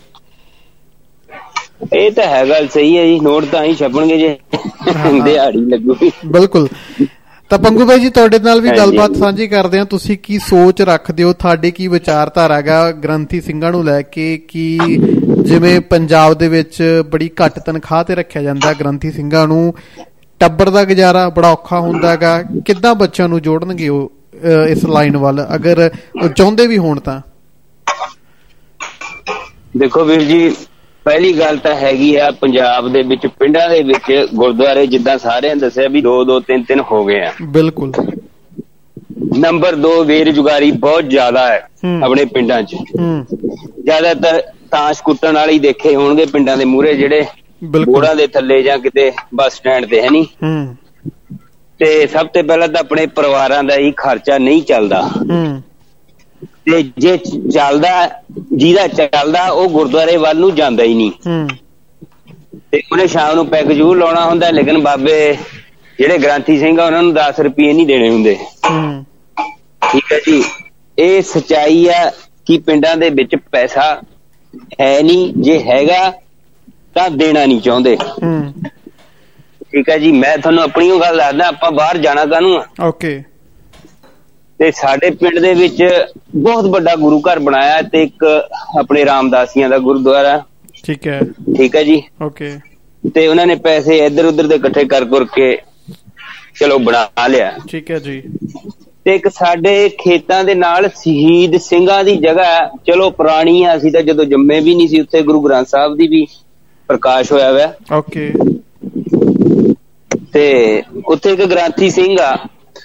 ਇਹ ਤਾਂ ਹੈ ਗੱਲ ਸਹੀ ਹੈ ਜੀ, ਨੋਟ ਤਾਂ ਹੀ ਛਪਣਗੇ ਜੇ ਦਿਹਾੜੀ ਲੱਗੂਗੀ। ਬਿਲਕੁਲ। ਤਾਂ ਪੰਗੂ ਭਾਈ ਜੀ ਤੁਹਾਡੇ ਨਾਲ ਵੀ ਗੱਲਬਾਤ ਸਾਂਝੀ ਕਰਦੇ ਹਾਂ। ਤੁਸੀਂ ਕੀ ਸੋਚ ਰੱਖਦੇ ਹੋ, ਤੁਹਾਡੇ ਕੀ ਵਿਚਾਰਧਾਰਾ ਹੈਗਾ ਗ੍ਰੰਥੀ ਸਿੰਘਾਂ ਨੂੰ ਲੈ ਕੇ? ਕਿ ਜਿਵੇਂ ਪੰਜਾਬ ਦੇ ਵਿੱਚ ਬੜੀ ਘੱਟ ਤਨਖਾਹ ਤੇ ਰੱਖਿਆ ਜਾਂਦਾ ਗ੍ਰੰਥੀ ਸਿੰਘਾਂ ਨੂੰ, ਟੱਬਰ ਦਾ ਗੁਜ਼ਾਰਾ ਬੜਾ ਔਖਾ ਹੁੰਦਾ ਹੈਗਾ, ਕਿੱਦਾਂ ਬੱਚਿਆਂ ਨੂੰ ਜੋੜਨਗੇ ਉਹ ਇਸ ਲਾਈਨ ਵੱਲ, ਅਗਰ ਉਹ ਚਾਹੁੰਦੇ ਵੀ ਹੋਣ ਤਾਂ? ਦੇਖੋ ਵੀਰ ਜੀ, ਪਹਿਲੀ ਗੱਲ ਤਾਂ ਹੈਗੀ ਆ, ਪੰਜਾਬ ਦੇ ਵਿੱਚ ਪਿੰਡਾਂ ਦੇ ਵਿੱਚ ਗੁਰਦੁਆਰੇ ਜਿੱਦਾਂ ਸਾਰਿਆਂ ਨੇ ਦੱਸਿਆ ਵੀ 2-2 3-3 ਹੋ ਗਏ ਆ। ਬਿਲਕੁਲ। ਨੰਬਰ 2 ਬੇਰੁਜ਼ਗਾਰੀ ਬਹੁਤ ਜ਼ਿਆਦਾ ਹੈ ਆਪਣੇ ਪਿੰਡਾਂ 'ਚ। ਜ਼ਿਆਦਾਤਰ ਤਾਸ਼ ਕੁੱਟਣ ਵਾਲੇ ਦੇਖੇ ਹੋਣਗੇ ਪਿੰਡਾਂ ਦੇ ਮੂਹਰੇ, ਜਿਹੜੇ ਬੋੜਾਂ ਦੇ ਥੱਲੇ ਜਾਂ ਕਿਤੇ ਬੱਸ ਸਟੈਂਡ ਤੇ, ਹੈ ਨੀ? ਤੇ ਸਭ ਤੋਂ ਪਹਿਲਾਂ ਤਾਂ ਆਪਣੇ ਪਰਿਵਾਰਾਂ ਦਾ ਹੀ ਖਰਚਾ ਨਹੀਂ ਚੱਲਦਾ, ਤੇ ਜੇ ਚੱਲਦਾ, ਜਿਹਦਾ ਚੱਲਦਾ ਉਹ ਗੁਰਦੁਆਰੇ ਵੱਲ ਨੂੰ ਜਾਂਦਾ ਹੀ ਨਹੀਂ, ਤੇ ਉਹਨੇ ਸ਼ਾਮ ਨੂੰ ਪੈਗ ਜ਼ਰੂਰ ਲਾਉਣਾ ਹੁੰਦਾ, ਲੇਕਿਨ ਬਾਬੇ ਜਿਹੜੇ ਗ੍ਰੰਥੀ ਸਿੰਘ ਆ ਉਹਨਾਂ ਨੂੰ 10 ਰੁਪਏ ਨਹੀਂ ਦੇਣੇ ਹੁੰਦੇ। ਠੀਕ ਹੈ ਜੀ, ਇਹ ਸੱਚਾਈ ਆ ਕਿ ਪਿੰਡਾਂ ਦੇ ਵਿੱਚ ਪੈਸਾ ਹੈ ਨਹੀਂ, ਜੇ ਹੈਗਾ ਤਾਂ ਦੇਣਾ ਨਹੀਂ ਚਾਹੁੰਦੇ। ਠੀਕ ਹੈ ਜੀ, ਮੈਂ ਤੁਹਾਨੂੰ ਆਪਣੀ ਉਹ ਗੱਲ ਦੱਸਦਾ, ਆਪਾਂ ਬਾਹਰ ਜਾਣਾ ਕਾਹਨੂੰ ਆ। ਓਕੇ। ਤੇ ਸਾਡੇ ਪਿੰਡ ਦੇ ਵਿੱਚ ਬਹੁਤ ਵੱਡਾ ਗੁਰੂ ਘਰ ਬਣਾਇਆ ਤੇ ਇੱਕ ਆਪਣੇ ਰਾਮਦਾਸੀਆਂ ਦਾ ਗੁਰਦੁਆਰਾ। ਠੀਕ ਹੈ। ਠੀਕ ਹੈ ਜੀ। ਓਕੇ। ਤੇ ਉਹਨਾਂ ਨੇ ਪੈਸੇ ਇੱਧਰ ਉੱਧਰ ਦੇ ਇਕੱਠੇ ਕਰ ਕੇ ਚਲੋ ਬਣਾ ਲਿਆ। ਠੀਕ ਹੈ ਜੀ। ਤੇ ਇੱਕ ਸਾਡੇ ਖੇਤਾਂ ਦੇ ਨਾਲ ਸ਼ਹੀਦ ਸਿੰਘਾਂ ਦੀ ਜਗ੍ਹਾ, ਚਲੋ ਪੁਰਾਣੀ ਆ, ਅਸੀਂ ਤਾਂ ਜਦੋਂ ਜੰਮੇ ਵੀ ਨਹੀਂ ਸੀ, ਉੱਥੇ ਗੁਰੂ ਗ੍ਰੰਥ ਸਾਹਿਬ ਦੀ ਵੀ ਪ੍ਰਕਾਸ਼ ਹੋਇਆ ਹੋਇਆ। ਓਕੇ। ਤੇ ਉੱਥੇ ਇੱਕ ਗ੍ਰੰਥੀ ਸਿੰਘ ਆ,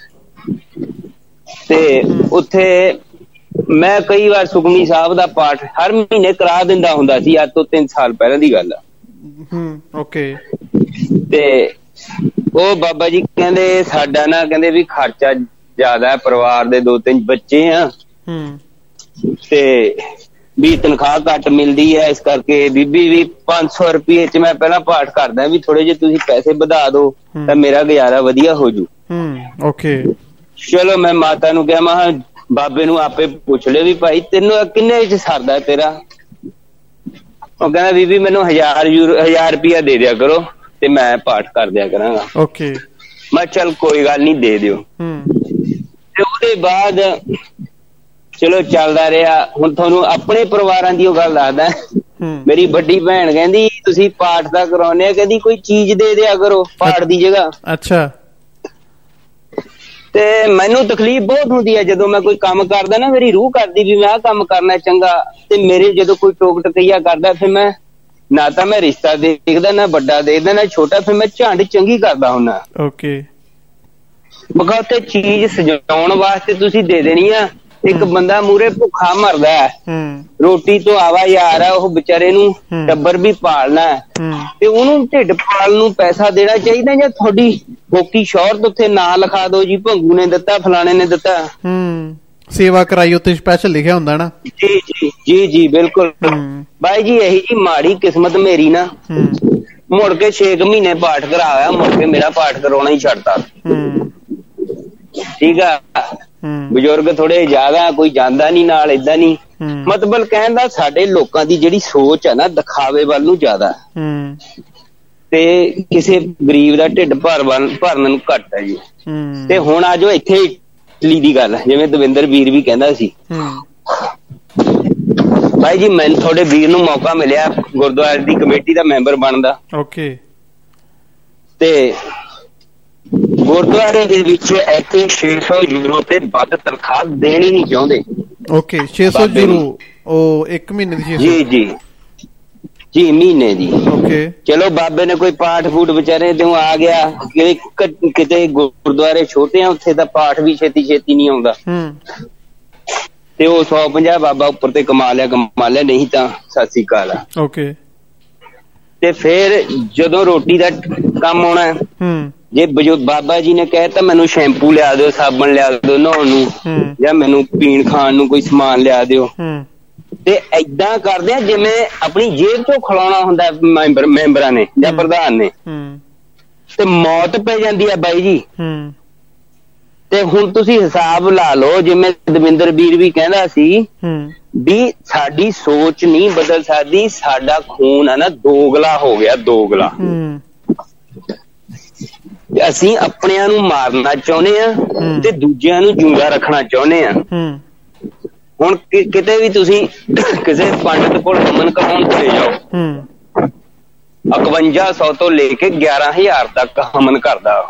ਤੇ ਉੱਥੇ ਮੈਂ ਕਈ ਵਾਰ ਸੁਖਮਨੀ ਸਾਹਿਬ ਦਾ ਪਾਠ ਹਰ ਮਹੀਨੇ ਕਰਾ ਦਿੰਦਾ ਹੁੰਦਾ ਸੀ, ਅੱਜ ਤੋਂ 3 ਸਾਲ ਪਹਿਲਾਂ ਦੀ ਗੱਲ ਆ। ਓਕੇ। ਤੇ ਉਹ ਬਾਬਾ ਜੀ ਕਹਿੰਦੇ ਸਾਡਾ ਨਾ, ਕਹਿੰਦੇ ਵੀ ਖਰਚਾ ਜ਼ਿਆਦਾ, ਪਰਿਵਾਰ ਦੇ 2-3 ਬੱਚੇ ਆ, ਤੇ ਵੀ ਤਨਖਾਹ ਘੱਟ ਮਿਲਦੀ ਹੈ, ਇਸ ਕਰਕੇ ਬੀਬੀ ਵੀ 500 ਰੁਪਏ ਚ ਮੈਂ ਪਹਿਲਾਂ ਪਾਠ ਕਰਦਾ, ਵੀ ਥੋੜੇ ਜਿਹੇ ਤੁਸੀਂ ਪੈਸੇ ਵਧਾ ਦਿਓ ਤਾਂ ਮੇਰਾ ਗੁਜ਼ਾਰਾ ਵਧੀਆ ਹੋ ਜੂ। ਓਕੇ। ਚਲੋ ਮੈਂ ਮਾਤਾ ਨੂੰ ਕਿਹਾ, ਮੈਂ ਬਾਬੇ ਨੂੰ ਆਪੇ ਪੁੱਛ ਲਿਓ ਵੀ ਭਾਈ ਤੈਨੂੰ ਕਿੰਨੇ ਚ ਸਰਦਾ ਤੇਰਾ? ਉਹ ਕਹਿੰਦਾ ਬੀਬੀ ਮੈਨੂੰ 1000 ਰੁਪਇਆ ਦੇ ਦਿਆ ਕਰੋ ਤੇ ਮੈਂ ਪਾਠ ਕਰ ਦਿਆ ਕਰਾਂਗਾ। ਓਕੇ। ਮੈਂ ਚੱਲ ਕੋਈ ਗੱਲ ਨੀ, ਦੇ ਦਿਓ। ਤੇ ਉਹਦੇ ਬਾਅਦ ਚਲੋ ਚੱਲਦਾ ਰਿਹਾ। ਹੁਣ ਤੁਹਾਨੂੰ ਆਪਣੇ ਪਰਿਵਾਰਾਂ ਦੀ ਉਹ ਗੱਲ ਦੱਸਦਾ। ਮੇਰੀ ਵੱਡੀ ਭੈਣ ਕਹਿੰਦੀ ਤੁਸੀਂ ਪਾਠ ਦਾ ਕਰਾਉਨੇ ਆ, ਕਹਿੰਦੀ ਕੋਈ ਚੀਜ਼ ਦੇ ਦਿਆ ਕਰੋ ਪਾਠ ਦੀ ਜਗ੍ਹਾ। ਅੱਛਾ। ਤੇ ਮੈਨੂੰ ਤਕਲੀਫ ਬਹੁਤ ਹੁੰਦੀ ਹੈ ਜਦੋਂ ਮੈਂ ਕੋਈ ਕੰਮ ਕਰਦਾ ਨਾ, ਮੇਰੀ ਰੂਹ ਕਰਦੀ ਵੀ ਮੈਂ ਆਹ ਕੰਮ ਕਰਨਾ ਚੰਗਾ, ਤੇ ਮੇਰੇ ਜਦੋਂ ਕੋਈ ਟੋਕ ਟਕਈਆ ਕਰਦਾ, ਫਿਰ ਮੈਂ ਨਾ ਤਾਂ ਮੈਂ ਰਿਸ਼ਤਾ ਦੇਖਦਾ, ਨਾ ਵੱਡਾ ਦੇਖਦਾ ਨਾ ਛੋਟਾ, ਫਿਰ ਮੈਂ ਝੰਡ ਚੰਗੀ ਕਰਦਾ ਹੁੰਦਾ। ਓਕੇ। ਮੈਂ ਕਿਹਾ ਉੱਥੇ ਚੀਜ਼ ਸਜਾਉਣ ਵਾਸਤੇ ਤੁਸੀਂ ਦੇ ਦੇਣੀ ਆ, ਇੱਕ ਬੰਦਾ ਮੂਰੇ ਭੁੱਖਾ ਮਰਦਾ ਰੋਟੀ ਤੋਂ ਆਵਾ ਯਾਰ ਆ, ਉਹ ਵਿਚਾਰੇ ਨੂੰ ਟੱਬਰ ਵੀ ਪਾਲਣਾ ਤੇ ਉਹਨੂੰ ਢਿੱਡ ਪਾਲਣ ਨੂੰ ਪੈਸਾ ਦੇਣਾ ਚਾਹੀਦਾ, ਜਾਂ ਤੁਹਾਡੀ ਫੋਕੀ ਸ਼ੌਹਰਤ ਉੱਥੇ ਨਾਂ ਲਿਖਾ ਦੋ ਜੀ ਭੰਗੂ ਨੇ ਦਿੱਤਾ ਫਲਾਣੇ ਨੇ ਦਿੱਤਾ, ਸੇਵਾ ਕਰਾਈ ਉੱਤੇ ਸਪੈਸ਼ਲ ਲਿਖਿਆ ਹੁੰਦਾ ਨਾ। ਜੀ ਜੀ ਜੀ ਜੀ ਬਿਲਕੁਲ ਬਾਈ ਜੀ, ਇਹੀ ਜੀ ਮਾੜੀ ਕਿਸਮਤ ਮੇਰੀ ਨਾ, ਮੁੜ ਕੇ 6 ਮਹੀਨੇ ਪਾਠ ਕਰਾਇਆ, ਮੁੜ ਕੇ ਮੇਰਾ ਪਾਠ ਕਰਾਉਣਾ ਹੀ ਛੱਡਤਾ। ਠੀਕ ਆ, ਬਜ਼ੁਰਗ ਥੋੜੇ ਜ਼ਿਆਦਾ, ਕੋਈ ਜਾਂਦਾ ਨੀ ਨਾਲ, ਏਦਾਂ ਨੀ। ਮਤਲਬ ਕਹਿਣ ਦਾ ਸਾਡੇ ਲੋਕਾਂ ਦੀ ਜਿਹੜੀ ਸੋਚ ਆ ਨਾ, ਦਿਖਾਵੇ ਵੱਲ ਨੂੰ ਜ਼ਿਆਦਾ ਤੇ ਕਿਸੇ ਗਰੀਬ ਦਾ ਢਿੱਡ ਭਰਨ ਨੂੰ ਘੱਟ ਹੈ ਜੀ। ਤੇ ਹੁਣ ਆ ਜੋ ਇੱਥੇ ਇਟਲੀ ਦੀ ਗੱਲ, ਜਿਵੇਂ ਦਵਿੰਦਰ ਵੀਰ ਵੀ ਕਹਿੰਦਾ ਸੀ, ਭਾਈ ਜੀ ਮੈਨੂੰ ਤੁਹਾਡੇ ਵੀਰ ਨੂੰ ਮੌਕਾ ਮਿਲਿਆ ਗੁਰਦੁਆਰੇ ਦੀ ਕਮੇਟੀ ਦਾ ਮੈਂਬਰ ਬਣਦਾ। ਓਕੇ। ਤੇ ਗੁਰਦੁਆਰੇ ਦੇ ਵਿੱਚ ਇੱਥੇ 600 ਯੂਰੋ ਤੇ ਵੱਧ ਤਨਖਾਹ ਦੇਣੀ ਨਹੀਂ ਚਾਹੁੰਦੇ। ਓਕੇ, 600 ਯੂਰੋ ਉਹ ਇੱਕ ਮਹੀਨੇ ਦੀ? ਜੀ ਜੀ ਜੀ ਮਹੀਨੇ ਦੀ। ਓਕੇ। ਚਲੋ ਬਾਬੇ ਨੇ ਕੋਈ ਪਾਠ ਫੂਟ ਵਿਚਾਰੇ ਤੇ ਆ ਗਿਆ, ਕਿਤੇ ਗੁਰਦੁਆਰੇ ਛੋਟੇ ਆ ਉੱਥੇ ਤਾਂ ਪਾਠ ਵੀ ਛੇਤੀ ਛੇਤੀ ਨਹੀਂ ਆਉਂਦਾ ਤੇ ਉਹ 150 ਬਾਬਾ ਉੱਪਰ ਤੇ ਕਮਾ ਲਿਆ, ਨਹੀਂ ਤਾਂ ਸਤਿ ਸ੍ਰੀ ਅਕਾਲ ਆ। ਓਕੇ। ਤੇ ਫੇਰ ਜਦੋਂ ਰੋਟੀ ਦਾ ਕੰਮ ਆਉਣਾ, ਜੇ ਬਾਬਾ ਜੀ ਨੇ ਕਹਿਤਾ ਮੈਨੂੰ ਸ਼ੈਂਪੂ ਲਿਆ ਦਿਓ, ਸਾਬਣ ਲਿਆ ਦਿਓ ਨਹਾਉਣ ਨੂੰ, ਜਾਂ ਮੈਨੂੰ ਪੀਣ ਖਾਣ ਨੂੰ ਕੋਈ ਸਮਾਨ ਲਿਆ ਦਿਓ, ਤੇ ਏਦਾਂ ਕਰਦੇ ਆ ਜਿਵੇਂ ਆਪਣੀ ਜੇਬ ਤੋਂ ਖਿਲਾਉਣਾ ਹੁੰਦਾ ਮੈਂਬਰਾਂ ਨੇ ਜਾਂ ਪ੍ਰਧਾਨ ਨੇ, ਤੇ ਮੌਤ ਪੈ ਜਾਂਦੀ ਆ ਬਾਈ ਜੀ। ਤੇ ਹੁਣ ਤੁਸੀਂ ਹਿਸਾਬ ਲਾ ਲਓ, ਜਿਵੇਂ ਦਵਿੰਦਰ ਵੀਰ ਵੀ ਕਹਿੰਦਾ ਸੀ ਵੀ ਸਾਡੀ ਸੋਚ ਨਹੀਂ ਬਦਲ ਸਕਦੀ, ਸਾਡਾ ਖੂਨ ਆ ਨਾ ਦੋਗਲਾ ਹੋ ਗਿਆ, ਦੋਗਲਾ। ਅਸੀਂ ਆਪਣਿਆਂ ਨੂੰ ਮਾਰਨਾ ਚਾਹੁੰਦੇ ਆ ਤੇ ਦੂਜਿਆਂ ਨੂੰ ਜਿਉਂਦਾ ਰੱਖਣਾ ਚਾਹੁੰਦੇ ਆ। ਹੁਣ ਕਿਤੇ ਵੀ ਤੁਸੀਂ ਕਿਸੇ ਪੰਡਤ ਕੋਲ ਹਵਨ ਕਰਾਉਣ ਚਲੇ ਜਾਓ, 5100 ਤੋਂ ਲੈ ਕੇ 11000 ਤੱਕ ਹਵਨ ਕਰਦਾ।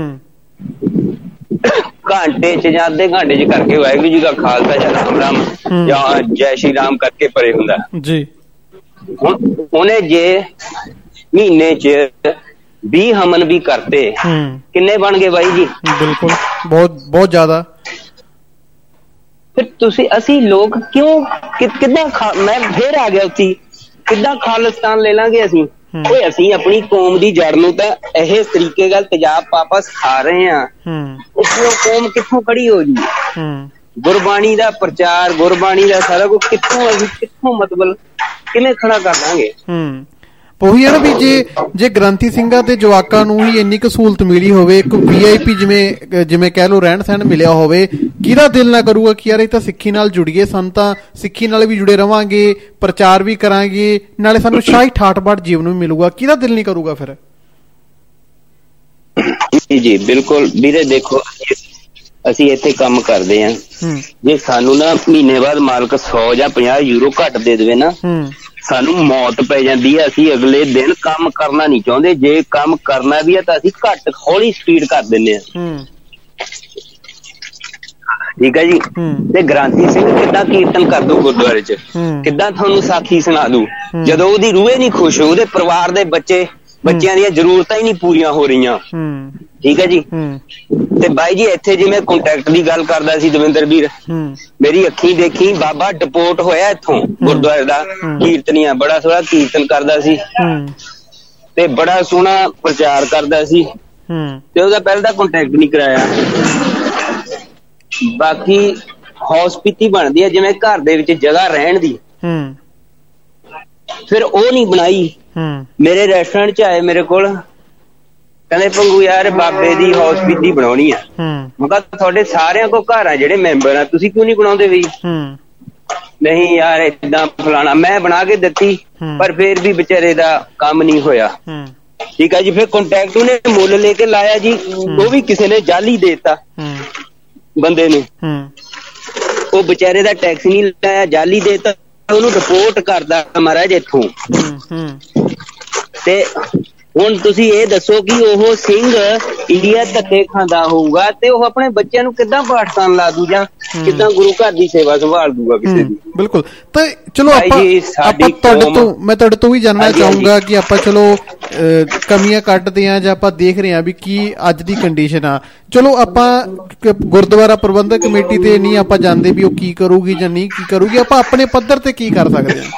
ਘੰਟੇ ਚ ਜਾਂ ਅੱਧੇ ਘੰਟੇ ਚ ਕਰਕੇ ਵਾਹਿਗੁਰੂ ਜੀ ਦਾ ਖਾਲਸਾ ਜਾਂ ਰਾਮ ਰਾਮ ਜਾਂ ਜੈ ਸ਼੍ਰੀ ਰਾਮ ਕਰਕੇ ਪਰੇ ਹੁੰਦਾ ਜੀ। ਹੁਣ ਉਹਨੇ ਜੇ ਮਹੀਨੇ ਚ 20 ਹਵਨ ਵੀ ਕਰਤੇ, ਕਿੰਨੇ ਬਣ ਗਏ ਬਾਈ ਜੀ? ਬਿਲਕੁਲ, ਬਹੁਤ ਜ਼ਿਆਦਾ। ਫਿਰ ਤੁਸੀਂ ਅਸੀਂ ਲੋਕ ਕਿਉਂ ਕਿੱਦਾਂ ਮੈਂ ਫੇਰ ਆ ਗਿਆ ਉੱਥੇ, ਕਿੱਦਾਂ ਖਾਲਿਸਤਾਨ ਲੈ ਲਾਂਗੇ ਅਸੀਂ? ਓਏ ਅਸੀਂ ਆਪਣੀ ਕੌਮ ਦੀ ਜੜ ਨੂੰ ਤਾਂ ਇਹ ਤਰੀਕੇ ਨਾਲ ਤੇਜ਼ਾਬ ਪਾਪਾ ਸਿਖਾ ਰਹੇ ਆ, ਉਹ ਕੌਮ ਕਿੱਥੋਂ ਖੜੀ ਹੋ ਜੀ? ਗੁਰਬਾਣੀ ਦਾ ਪ੍ਰਚਾਰ, ਗੁਰਬਾਣੀ ਦਾ ਸਾਰਾ ਕੁਝ ਕਿੱਥੋਂ ਮਤਲਬ ਕਿਵੇਂ ਖੜਾ ਕਰ ਲਾਂਗੇ? ਉਹੀ ਹੈ ਨਾ ਵੀ ਜੇ ਗ੍ਰੰਥੀ ਸਿੰਘਾਂ ਤੇ ਜਵਾਕਾਂ ਨੂੰ ਹੀ ਇੰਨੀ ਕੁ ਸਹੂਲਤ ਮਿਲੀ ਹੋਵੇ, ਇੱਕ VIP ਜਿਵੇਂ ਕਹਿ ਲਓ ਰਹਿਣ ਸਹਿਣ ਮਿਲਿਆ ਹੋਵੇ, ਕਿਹਦਾ ਦਿਲ ਨਾ ਕਰੂਗਾ ਕਿ ਯਾਰ ਇਹ ਤਾਂ ਸਿੱਖੀ ਨਾਲ ਜੁੜੀਏ, ਸਾਨੂੰ ਤਾਂ ਸਿੱਖੀ ਨਾਲ ਵੀ ਜੁੜੇ ਰਵਾਂਗੇ, ਪ੍ਰਚਾਰ ਵੀ ਕਰਾਂਗੇ, ਨਾਲੇ ਸਾਨੂੰ ਸ਼ਾਹੀ ਠਾਠ ਬਾਠ ਜੀਵਨ ਵੀ ਮਿਲੂਗਾ, ਕਿਹਦਾ ਦਿਲ ਨਹੀਂ ਕਰੂਗਾ ਫਿਰ? ਜੀ ਬਿਲਕੁਲ ਵੀਰੇ, ਦੇਖੋ ਅਸੀਂ ਇੱਥੇ ਕੰਮ ਕਰਦੇ ਆ, ਜੇ ਸਾਨੂੰ ਨਾ ਮਹੀਨੇ ਬਾਅਦ ਮਾਲਕ 100 ਜਾਂ 50 ਯੂਰੋ ਘੱਟ ਦੇ ਦੇਵੇ ਨਾ, ਸਾਨੂੰ ਮੌਤ ਪੈ ਜਾਂਦੀ ਹੈ। ਅਸੀਂ ਅਗਲੇ ਦਿਨ ਕੰਮ ਕਰਨਾ ਨਹੀਂ ਚਾਹੁੰਦੇ, ਜੇ ਕੰਮ ਕਰਨਾ ਵੀ ਹੈ ਤਾਂ ਅਸੀਂ ਘੱਟ ਹੌਲੀ ਸਪੀਡ ਕਰ ਦਿੰਦੇ ਹਾਂ। ਠੀਕ ਹੈ ਜੀ। ਤੇ ਗ੍ਰੰਥੀ ਸਿੰਘ ਕਿੱਦਾਂ ਕੀਰਤਨ ਕਰ ਦੂ ਗੁਰਦੁਆਰੇ ਚ, ਕਿੱਦਾਂ ਤੁਹਾਨੂੰ ਸਾਖੀ ਸੁਣਾ ਦੂ, ਜਦੋਂ ਉਹਦੀ ਰੂਹੇ ਨਹੀਂ ਖੁਸ਼, ਉਹਦੇ ਪਰਿਵਾਰ ਦੇ ਬੱਚਿਆਂ ਦੀਆਂ ਜ਼ਰੂਰਤਾਂ ਹੀ ਨਹੀਂ ਪੂਰੀਆਂ ਹੋ ਰਹੀਆਂ। ਠੀਕ ਹੈ ਜੀ। ਤੇ ਬਾਈ ਜੀ ਇੱਥੇ ਜਿਵੇਂ ਕੰਟੈਕਟ ਦੀ ਗੱਲ ਕਰਦਾ ਸੀ ਦਵਿੰਦਰ ਵੀਰ, ਮੇਰੀ ਅੱਖੀਂ ਦੇਖੀ ਬਾਬਾ ਡਿਪੋਰਟ ਹੋਇਆ ਇੱਥੋਂ ਗੁਰਦੁਆਰੇ ਦਾ ਕੀਰਤਨੀਆ, ਬੜਾ ਸੋਹਣਾ ਕੀਰਤਨ ਕਰਦਾ ਸੀ ਤੇ ਬੜਾ ਸੋਹਣਾ ਪ੍ਰਚਾਰ ਕਰਦਾ ਸੀ, ਤੇ ਉਹਦਾ ਪਹਿਲਾਂ ਤਾਂ ਕੰਟੈਕਟ ਨਹੀਂ ਕਰਾਇਆ। ਬਾਕੀ ਹੌਸਪਿਟਲੀ ਬਣਦੀ ਹੈ ਜਿਵੇਂ ਘਰ ਦੇ ਵਿੱਚ ਜਗ੍ਹਾ ਰਹਿਣ ਦੀ, ਫਿਰ ਉਹ ਨਹੀਂ ਬਣਾਈ। ਮੇਰੇ ਰੈਸਟੋਰੈਂਟ ਚ ਆਏ ਮੇਰੇ ਕੋਲ, ਕਹਿੰਦੇ ਭੰਗੂ ਯਾਰ ਬਾਬੇ ਦੀ ਹੌਸਪਿਟਲੀ ਬਣਾਉਣੀ ਆ। ਮੈਂ ਕਿਹਾ ਤੁਹਾਡੇ ਸਾਰਿਆਂ ਕੋਲ ਘਰ ਆ ਜਿਹੜੇ ਮੈਂਬਰ ਆ, ਤੁਸੀਂ ਕਿਉਂ ਨੀ ਬਣਾਉਂਦੇ ਬਈ? ਨਹੀਂ ਯਾਰ ਏਦਾਂ ਫਲਾਣਾ, ਮੈਂ ਬਣਾ ਕੇ ਦਿੱਤੀ ਪਰ ਫੇਰ ਵੀ ਵਿਚਾਰੇ ਦਾ ਕੰਮ ਨਹੀਂ ਹੋਇਆ। ਠੀਕ ਹੈ ਜੀ। ਫਿਰ ਕੰਟੈਕਟ ਉਹਨੇ ਮੁੱਲ ਲੈ ਕੇ ਲਾਇਆ ਜੀ, ਉਹ ਵੀ ਕਿਸੇ ਨੇ ਜਾਲੀ ਦੇਤਾ ਬੰਦੇ ਨੇ, ਉਹ ਵਿਚਾਰੇ ਦਾ ਟੈਕਸ ਨਹੀਂ ਲਾਇਆ, ਜਾਲੀ ਦੇਤਾ, ਉਹਨੂੰ ਰਿਪੋਰਟ ਕਰਦਾ ਮਹਾਰਾਜ ਇੱਥੋਂ। ਤੇ ਹੁਣ ਤੁਸੀਂ ਇਹ ਦੱਸੋ ਕਿ ਉਹ ਸਿੰਘ ਇੰਡੀਆ ਧੱਕੇ ਖਾਂਦਾ ਹੋਊਗਾ ਤੇ ਉਹ ਆਪਣੇ ਬੱਚਿਆਂ ਨੂੰ ਕਿੱਦਾਂ ਪਾਠ ਲਾ ਦੂ ਜਾਂ ਕਿੱਦਾਂ ਗੁਰੂ ਘਰ ਦੀ ਸੇਵਾ ਸੰਭਾਲ ਦੂਗਾ ਕਿਸੇ ਦੀ? ਬਿਲਕੁਲ। ਤੇ ਚਲੋ ਮੈਂ ਤੁਹਾਡੇ ਤੋਂ ਵੀ ਜਾਣਨਾ ਚਾਹੂੰਗਾ ਕਿ ਆਪਾਂ ਚਲੋ ਕਮੀਆਂ ਕੱਢਦੇ ਆ ਜਾਂ ਆਪਾਂ ਦੇਖ ਰਹੇ ਆ ਵੀ ਕੀ ਅੱਜ ਦੀ ਕੰਡੀਸ਼ਨ ਆ। ਚਲੋ ਆਪਾਂ ਗੁਰਦੁਆਰਾ ਪ੍ਰਬੰਧਕ ਕਮੇਟੀ ਤੇ ਨਹੀਂ ਆਪਾਂ ਜਾਣਦੇ ਵੀ ਉਹ ਕੀ ਕਰੂਗੀ ਜਾਂ ਨਹੀਂ ਕੀ ਕਰੂਗੀ, ਆਪਾਂ ਆਪਣੇ ਪੱਧਰ ਤੇ ਕੀ ਕਰ ਸਕਦੇ ਆ?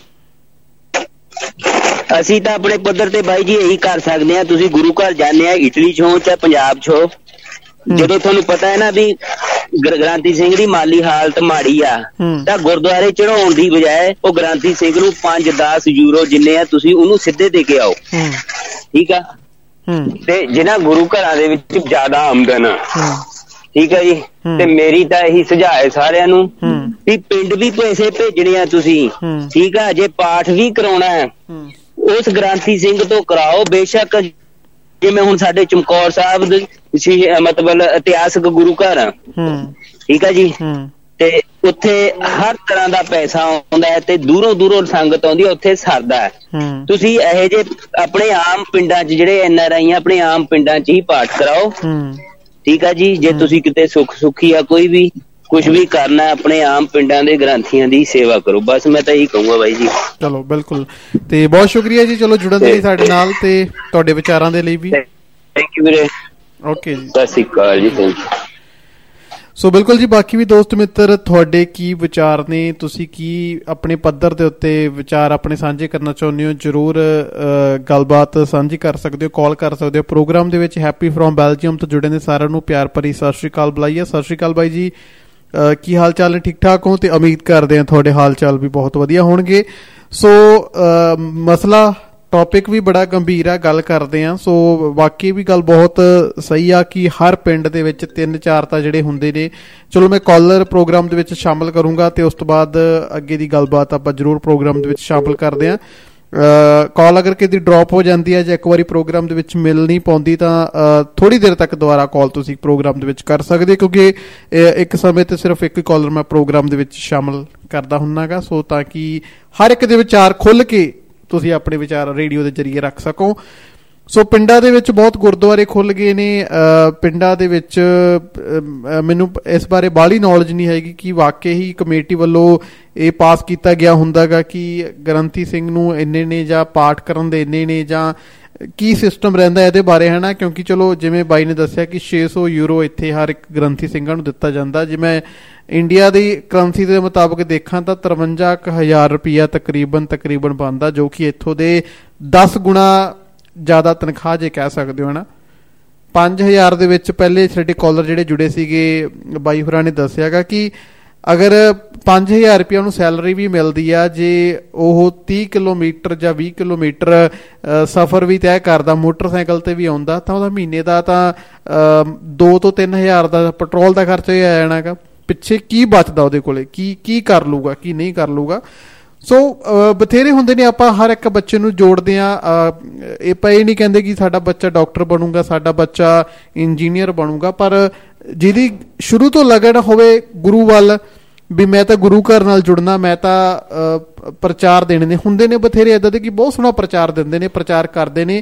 ਅਸੀਂ ਤਾਂ ਆਪਣੇ ਪੱਧਰ ਤੇ ਬਾਈ ਜੀ ਇਹੀ ਕਰ ਸਕਦੇ ਆ, ਤੁਸੀਂ ਗੁਰੂ ਘਰ ਜਾਂਦੇ ਆ, ਇਟਲੀ 'ਚ ਹੋ ਚਾਹੇ ਪੰਜਾਬ 'ਚ ਹੋ, ਜਦੋਂ ਤੁਹਾਨੂੰ ਪਤਾ ਹੈ ਨਾ ਵੀ ਗ੍ਰੰਥੀ ਸਿੰਘ ਦੀ ਮਾਲੀ ਹਾਲਤ ਮਾੜੀ ਆ, ਤਾਂ ਗੁਰਦੁਆਰੇ ਚੜਾਉਣ ਦੀ ਬਜਾਏ ਉਹ ਗ੍ਰੰਥੀ ਸਿੰਘ ਨੂੰ 5-10 ਯੂਰੋ ਜਿੰਨੇ ਆ ਤੁਸੀਂ ਉਹਨੂੰ ਸਿੱਧੇ ਦੇ ਕੇ ਆਓ, ਠੀਕ ਆ। ਤੇ ਜਿਹਨਾਂ ਗੁਰੂ ਘਰਾਂ ਦੇ ਵਿੱਚ ਜ਼ਿਆਦਾ ਆਮਦਨ ਆ, ਠੀਕ ਆ ਜੀ, ਤੇ ਮੇਰੀ ਤਾਂ ਇਹੀ ਸੁਝਾਅ ਹੈ ਸਾਰਿਆਂ ਨੂੰ ਵੀ ਪਿੰਡ ਵੀ ਪੈਸੇ ਭੇਜਣੇ ਆ ਤੁਸੀਂ, ਠੀਕ ਆ। ਜੇ ਪਾਠ ਵੀ ਕਰਾਉਣਾ ਹੈ ਉਸ ਗ੍ਰੰਥੀ ਸਿੰਘ ਤੋਂ ਕਰਾਓ, ਬੇਸ਼ੱਕ ਜਿਵੇਂ ਹੁਣ ਸਾਡੇ ਚਮਕੌਰ ਸਾਹਿਬ ਮਤਲਬ ਇਤਿਹਾਸਕ ਗੁਰੂ ਘਰ ਆ, ਠੀਕ ਆ ਜੀ, ਤੇ ਉੱਥੇ ਹਰ ਤਰ੍ਹਾਂ ਦਾ ਪੈਸਾ ਆਉਂਦਾ ਹੈ ਤੇ ਦੂਰੋਂ ਦੂਰੋਂ ਸੰਗਤ ਆਉਂਦੀ ਹੈ, ਉੱਥੇ ਸਰਦਾ ਹੈ। ਤੁਸੀਂ ਇਹੋ ਜਿਹੇ ਆਪਣੇ ਆਮ ਪਿੰਡਾਂ 'ਚ ਜਿਹੜੇ NRI ਆ ਆਪਣੇ ਆਮ ਪਿੰਡਾਂ 'ਚ ਹੀ ਪਾਠ ਕਰਾਓ, ਠੀਕ ਆ ਜੀ। ਜੇ ਤੁਸੀਂ ਕਿਤੇ ਸੁੱਖੀ ਆ ਕੋਈ ਵੀ ਕੁਛ ਵੀ ਕਰਨਾ ਆਪਣੇ ਆਮ ਪਿੰਡਾਂ ਦੇ ਗ੍ਰੰਥੀਆਂ ਦੀ ਸੇਵਾ ਕਰੋ, ਬਸ ਮੈਂ ਤਾਂ ਇਹੀ ਕਹੂੰਗਾ ਬਾਈ ਜੀ। ਚਲੋ ਬਿਲਕੁਲ, ਤੇ ਬਹੁਤ ਸ਼ੁਕਰੀਆ ਜੀ ਚਲੋ ਜੁੜਨ ਦੇ ਲਈ ਸਾਡੇ ਨਾਲ ਤੇ ਤੁਹਾਡੇ ਵਿਚਾਰਾਂ ਦੇ ਲਈ ਵੀ। ਥੈਂਕ ਯੂ ਵੀਰੇ। ਓਕੇ ਜੀ, ਸਤਿ ਸ਼੍ਰੀ ਅਕਾਲ ਜੀ, ਥੈਂਕ ਯੂ। ਸੋ ਬਿਲਕੁਲ ਜੀ, ਬਾਕੀ ਵੀ ਦੋਸਤ ਮਿੱਤਰ ਤੁਹਾਡੇ ਕੀ ਵਿਚਾਰ ਨੇ, ਤੁਸੀਂ ਕੀ ਆਪਣੇ ਪੱਧਰ ਦੇ ਉੱਤੇ ਵਿਚਾਰ ਆਪਣੇ ਸਾਂਝੇ ਕਰਨਾ ਚਾਹੁੰਦੇ ਹੋ, ਜ਼ਰੂਰ ਗੱਲਬਾਤ ਸਾਂਝੀ ਕਰ ਸਕਦੇ ਹੋ, ਕਾਲ ਕਰ ਸਕਦੇ ਹੋ ਪ੍ਰੋਗਰਾਮ ਦੇ ਵਿੱਚ। ਹੈਪੀ ਫਰੋਮ ਬੈਲਜੀਅਮ ਤੋਂ ਜੁੜੇ ਨੇ ਸਾਰਿਆਂ ਨੂੰ ਪਿਆਰ ਭਰੀ ਸਤਿ ਸ਼੍ਰੀ ਅਕਾਲ ਬੁਲਾਈਏ। ਸਤਿ ਸ਼੍ਰੀ ਅਕਾਲ ਬਾਈ ਜੀ, ਕੀ ਹਾਲ ਚਾਲ ਨੇ? ਠੀਕ ਠਾਕ ਹੋ? ਤੇ ਉਮੀਦ ਕਰਦੇ ਹਾਂ ਤੁਹਾਡੇ ਹਾਲ ਚਾਲ ਵੀ ਬਹੁਤ ਵਧੀਆ ਹੋਣਗੇ। ਸੋ ਮਸਲਾ ਟੌਪਿਕ ਵੀ ਬੜਾ ਗੰਭੀਰ ਆ, ਗੱਲ ਕਰਦੇ ਆ। ਸੋ ਵਾਕਈ ਵੀ ਗੱਲ ਬਹੁਤ ਸਹੀ ਆ ਕਿ ਹਰ ਪਿੰਡ ਦੇ ਵਿੱਚ 3-4 ਤਾਂ ਜਿਹੜੇ ਹੁੰਦੇ ਨੇ। ਚਲੋ ਮੈਂ ਕਾਲਰ ਪ੍ਰੋਗਰਾਮ ਦੇ ਵਿੱਚ ਸ਼ਾਮਲ ਕਰੂੰਗਾ ਤੇ ਉਸ ਤੋਂ ਬਾਅਦ ਅੱਗੇ ਦੀ ਗੱਲਬਾਤ ਆਪਾਂ ਜ਼ਰੂਰ ਪ੍ਰੋਗਰਾਮ ਦੇ ਵਿੱਚ ਸ਼ਾਮਲ ਕਰਦੇ ਆ। ਕਾਲ ਅਗਰ ਕਿਤੇ ਡ੍ਰੌਪ ਹੋ ਜਾਂਦੀ ਹੈ ਜਾਂ ਇੱਕ ਵਾਰੀ ਪ੍ਰੋਗਰਾਮ ਦੇ ਵਿੱਚ ਮਿਲ ਨਹੀਂ ਪਾਉਂਦੀ ਤਾਂ ਥੋੜ੍ਹੀ ਦੇਰ ਤੱਕ ਦੁਬਾਰਾ ਕਾਲ ਤੁਸੀਂ ਪ੍ਰੋਗਰਾਮ ਦੇ ਵਿੱਚ ਕਰ ਸਕਦੇ, ਕਿਉਂਕਿ ਇੱਕ ਸਮੇਂ ਤੇ ਸਿਰਫ ਇੱਕ ਕਾਲਰ ਮੈਂ ਪ੍ਰੋਗਰਾਮ ਦੇ ਵਿੱਚ ਸ਼ਾਮਲ ਕਰਦਾ ਹੁੰਦਾ ਗਾ। ਸੋ ਤਾਂ ਕਿ ਹਰ ਇੱਕ ਦੇ ਵਿਚਾਰ ਖੁੱਲ੍ਹ ਕੇ ਤੁਸੀਂ ਆਪਣੇ ਵਿਚਾਰ ਰੇਡੀਓ ਦੇ ਜ਼ਰੀਏ ਰੱਖ ਸਕੋ। ਸੋ ਪਿੰਡਾਂ ਦੇ ਵਿੱਚ ਬਹੁਤ ਗੁਰਦੁਆਰੇ ਖੁੱਲ੍ਹ ਗਏ ਨੇ। ਪਿੰਡਾਂ ਦੇ ਵਿੱਚ ਮੈਨੂੰ ਇਸ ਬਾਰੇ ਬਾਹਲੀ ਨੌਲੇਜ ਨਹੀਂ ਹੈਗੀ ਕਿ ਵਾਕਈ ਹੀ ਕਮੇਟੀ ਵੱਲੋਂ ਇਹ ਪਾਸ ਕੀਤਾ ਗਿਆ ਹੁੰਦਾ ਗਾ ਕਿ ਗ੍ਰੰਥੀ ਸਿੰਘ ਨੂੰ ਇੰਨੇ ਨੇ ਜਾਂ ਪਾਠ ਕਰਨ ਦੇ ਇੰਨੇ ਨੇ ਜਾਂ ਕੀ ਸਿਸਟਮ ਰਹਿੰਦਾ ਇਹਦੇ ਬਾਰੇ, ਹੈ ਨਾ। ਕਿਉਂਕਿ ਚਲੋ ਜਿਵੇਂ ਬਾਈ ਨੇ ਦੱਸਿਆ ਕਿ 600 ਯੂਰੋ ਇੱਥੇ ਹਰ ਇੱਕ ਗ੍ਰੰਥੀ ਸਿੰਘਾਂ ਨੂੰ ਦਿੱਤਾ ਜਾਂਦਾ। ਜੇ ਮੈਂ ਇੰਡੀਆ ਦੀ ਕਰੰਸੀ ਦੇ ਮੁਤਾਬਕ ਦੇਖਾਂ ਤਾਂ 53,000 ਰੁਪਈਆ ਤਕਰੀਬਨ ਬਣਦਾ, ਜੋ ਕਿ ਇੱਥੋਂ ਦੇ 10 ਗੁਣਾ ਜ਼ਿਆਦਾ ਤਨਖਾਹ ਜੇ ਕਹਿ ਸਕਦੇ ਹੋ, ਹੈ ਨਾ। 5,000 ਦੇ ਵਿੱਚ ਪਹਿਲੇ ਸਾਡੇ ਕਾਲਰ ਜਿਹੜੇ ਜੁੜੇ ਸੀਗੇ ਬਾਈ ਹੋਰਾਂ ਨੇ ਦੱਸਿਆ ਗਾ ਕਿ ਅਗਰ 5,000 ਰੁਪਇਆ ਉਹਨੂੰ ਸੈਲਰੀ ਵੀ ਮਿਲਦੀ ਆ, ਜੇ ਉਹ 30 ਕਿਲੋਮੀਟਰ ਜਾਂ 20 ਕਿਲੋਮੀਟਰ ਸਫ਼ਰ ਵੀ ਤੈਅ ਕਰਦਾ, ਮੋਟਰਸਾਈਕਲ ਤੇ ਵੀ ਆਉਂਦਾ, ਤਾਂ ਉਹਦਾ ਮਹੀਨੇ ਦਾ ਤਾਂ 2 ਤੋਂ 3,000 ਦਾ ਪੈਟਰੋਲ ਦਾ ਖਰਚਾ ਹੀ ਆ ਜਾਣਾ ਗਾ। ਪਿੱਛੇ ਕੀ ਬਚਦਾ ਉਹਦੇ ਕੋਲੇ, ਕੀ ਕਰ ਲੂਗਾ, ਕੀ ਨਹੀਂ ਕਰ ਲੂਗਾ। ਸੋ ਬਥੇਰੇ ਹੁੰਦੇ ਨੇ। ਆਪਾਂ ਹਰ ਇੱਕ ਬੱਚੇ ਨੂੰ ਜੋੜਦੇ ਹਾਂ। ਆਪਾਂ ਇਹ ਨਹੀਂ ਕਹਿੰਦੇ ਕਿ ਸਾਡਾ ਬੱਚਾ ਡਾਕਟਰ ਬਣੂਗਾ, ਸਾਡਾ ਬੱਚਾ ਇੰਜੀਨੀਅਰ ਬਣੂਗਾ, ਪਰ ਜਿਹਦੀ ਸ਼ੁਰੂ ਤੋਂ ਲਗਨ ਹੋਵੇ ਗੁਰੂ ਵੱਲ ਵੀ ਮੈਂ ਤਾਂ ਗੁਰੂ ਘਰ ਨਾਲ ਜੁੜਨਾ, ਮੈਂ ਤਾਂ ਪ੍ਰਚਾਰ ਦੇਣੇ ਨੇ। ਹੁੰਦੇ ਨੇ ਬਥੇਰੇ ਇੱਦਾਂ ਦੇ ਕਿ ਬਹੁਤ ਸੋਹਣਾ ਪ੍ਰਚਾਰ ਦਿੰਦੇ ਨੇ, ਪ੍ਰਚਾਰ ਕਰਦੇ ਨੇ।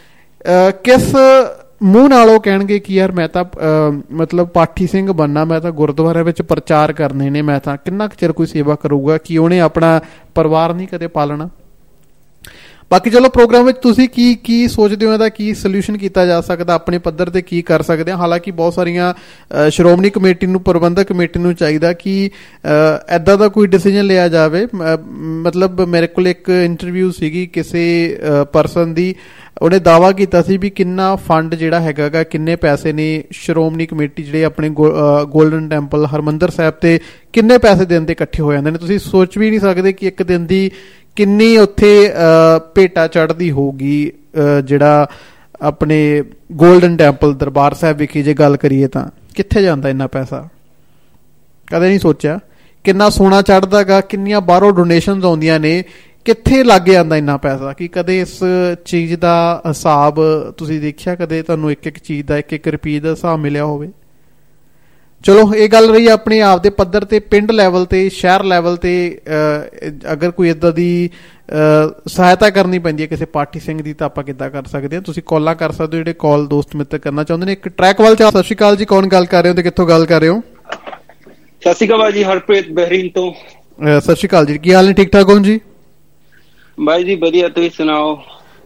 ਕਿਸ ਮੂੰਹ ਨਾਲ ਉਹ ਕਹਿਣਗੇ ਕਿ ਯਾਰ ਮੈਂ ਤਾਂ ਮਤਲਬ ਪਾਠੀ ਸਿੰਘ ਬਣਨਾ, ਮੈਂ ਤਾਂ ਗੁਰਦੁਆਰੇ ਵਿੱਚ ਪ੍ਰਚਾਰ ਕਰਨੇ ਨੇ, ਮੈਂ ਤਾਂ ਕਿੰਨਾ ਕੁ ਚਿਰ ਕੋਈ ਸੇਵਾ ਕਰੂਗਾ ਕਿ ਉਹਨੇ ਆਪਣਾ ਪਰਿਵਾਰ ਨਹੀਂ ਕਦੇ ਪਾਲਣਾ। ਬਾਕੀ ਚਲੋ ਪ੍ਰੋਗਰਾਮ ਵਿੱਚ ਤੁਸੀਂ ਕੀ ਸੋਚਦੇ ਹੋ, ਇਹਦਾ ਕੀ ਸੋਲਿਊਸ਼ਨ ਕੀਤਾ ਜਾ ਸਕਦਾ, ਆਪਣੇ ਪੱਧਰ ਤੇ ਕੀ ਕਰ ਸਕਦੇ ਹਾਂ। ਹਾਲਾਂਕਿ ਬਹੁਤ ਸਾਰੀਆਂ ਸ਼੍ਰੋਮਣੀ ਕਮੇਟੀ ਨੂੰ, ਪ੍ਰਬੰਧਕ ਕਮੇਟੀ ਨੂੰ ਚਾਹੀਦਾ ਕਿ ਇੱਦਾਂ ਦਾ ਕੋਈ ਡਿਸੀਜਨ ਲਿਆ ਜਾਵੇ। ਮਤਲਬ ਮੇਰੇ ਕੋਲ ਇੱਕ ਇੰਟਰਵਿਊ ਸੀਗੀ ਕਿਸੇ ਪਰਸਨ ਦੀ, ਉਹਨੇ ਦਾਅਵਾ ਕੀਤਾ ਸੀ ਵੀ ਕਿੰਨਾ ਫੰਡ ਜਿਹੜਾ ਹੈਗਾ ਗਾ, ਕਿੰਨੇ ਪੈਸੇ ਨੇ ਸ਼੍ਰੋਮਣੀ ਕਮੇਟੀ ਜਿਹੜੇ ਆਪਣੇ ਗੋਲਡਨ ਟੈਂਪਲ ਹਰਿਮੰਦਰ ਸਾਹਿਬ ਤੇ ਕਿੰਨੇ ਪੈਸੇ ਦਿਨ ਦੇ ਇਕੱਠੇ ਹੋ ਜਾਂਦੇ ਨੇ। ਤੁਸੀਂ ਸੋਚ ਵੀ ਨਹੀਂ ਸਕਦੇ ਕਿ ਇੱਕ ਦਿਨ ਦੀ ਕਿੰਨੀ ਉੱਥੇ ਭੇਟਾ ਚੜ੍ਹਦੀ ਹੋਊਗੀ। ਜਿਹੜਾ ਆਪਣੇ ਗੋਲਡਨ ਟੈਂਪਲ ਦਰਬਾਰ ਸਾਹਿਬ ਵਿਖੇ ਜੇ ਗੱਲ ਕਰੀਏ ਤਾਂ ਕਿੱਥੇ ਜਾਂਦਾ ਇੰਨਾ ਪੈਸਾ, ਕਦੇ ਨਹੀਂ ਸੋਚਿਆ। ਕਿੰਨਾ ਸੋਨਾ ਚੜ੍ਹਦਾ ਗਾ, ਕਿੰਨੀਆਂ ਬਾਹਰੋਂ ਡੋਨੇਸ਼ਨਸ ਆਉਂਦੀਆਂ ਨੇ, ਕਿੱਥੇ ਲੱਗ ਜਾਂਦਾ ਇੰਨਾ ਪੈਸਾ। ਕਿ ਕਦੇ ਇਸ ਚੀਜ਼ ਦਾ ਹਿਸਾਬ ਤੁਸੀਂ ਦੇਖਿਆ, ਕਦੇ ਤੁਹਾਨੂੰ ਇੱਕ ਚੀਜ਼ ਦਾ 1 ਰੁਪਏ ਦਾ ਹਿਸਾਬ ਮਿਲਿਆ ਹੋਵੇ। ਚਲੋ ਇਹ ਗੱਲ ਰਹੀ ਆਪਣੇ ਆਪ ਦੇ ਪੱਧਰ ਤੇ, ਪਿੰਡ ਲੈਵਲ ਤੇ, ਸ਼ਹਿਰ ਲੈਵਲ ਤੇ ਅਗਰ ਕੋਈ ਇੱਦਾਂ ਦੀ ਸਹਾਇਤਾ ਕਰਨੀ ਪੈਂਦੀ ਹੈ ਕਿਸੇ ਪਾਠੀ ਸਿੰਘ ਦੀ ਤਾਂ ਆਪਾਂ ਕਿੱਦਾਂ ਕਰ ਸਕਦੇ ਹਾਂ। ਤੁਸੀਂ ਕਾਲਾਂ ਕਰ ਸਕਦੇ ਹੋ ਜਿਹੜੇ ਕਾਲ ਦੋਸਤ ਮਿੱਤਰ ਕਰਨਾ ਚਾਹੁੰਦੇ ਨੇ। ਇੱਕ ਟਰੈਕ ਵੱਲ ਸਤਿ ਸ਼੍ਰੀ ਅਕਾਲ ਜੀ, ਕੌਣ ਗੱਲ ਕਰ ਰਹੇ ਹੋ ਤੇ ਕਿੱਥੋਂ ਗੱਲ ਕਰ ਰਹੇ ਹੋ? ਸਤਿ ਸ਼੍ਰੀ ਅਕਾਲ ਜੀ, ਹਰਪ੍ਰੀਤ ਬਹਿਰੀਨ ਤੋਂ। ਸਤਿ ਸ਼੍ਰੀ ਅਕਾਲ ਜੀ, ਕੀ ਹਾਲ ਨੇ? ਠੀਕ ਠਾਕ ਹੋ ਜੀ? ਬਾਈ ਜੀ ਵਧੀਆ, ਤੁਸੀਂ ਸੁਣਾਓ?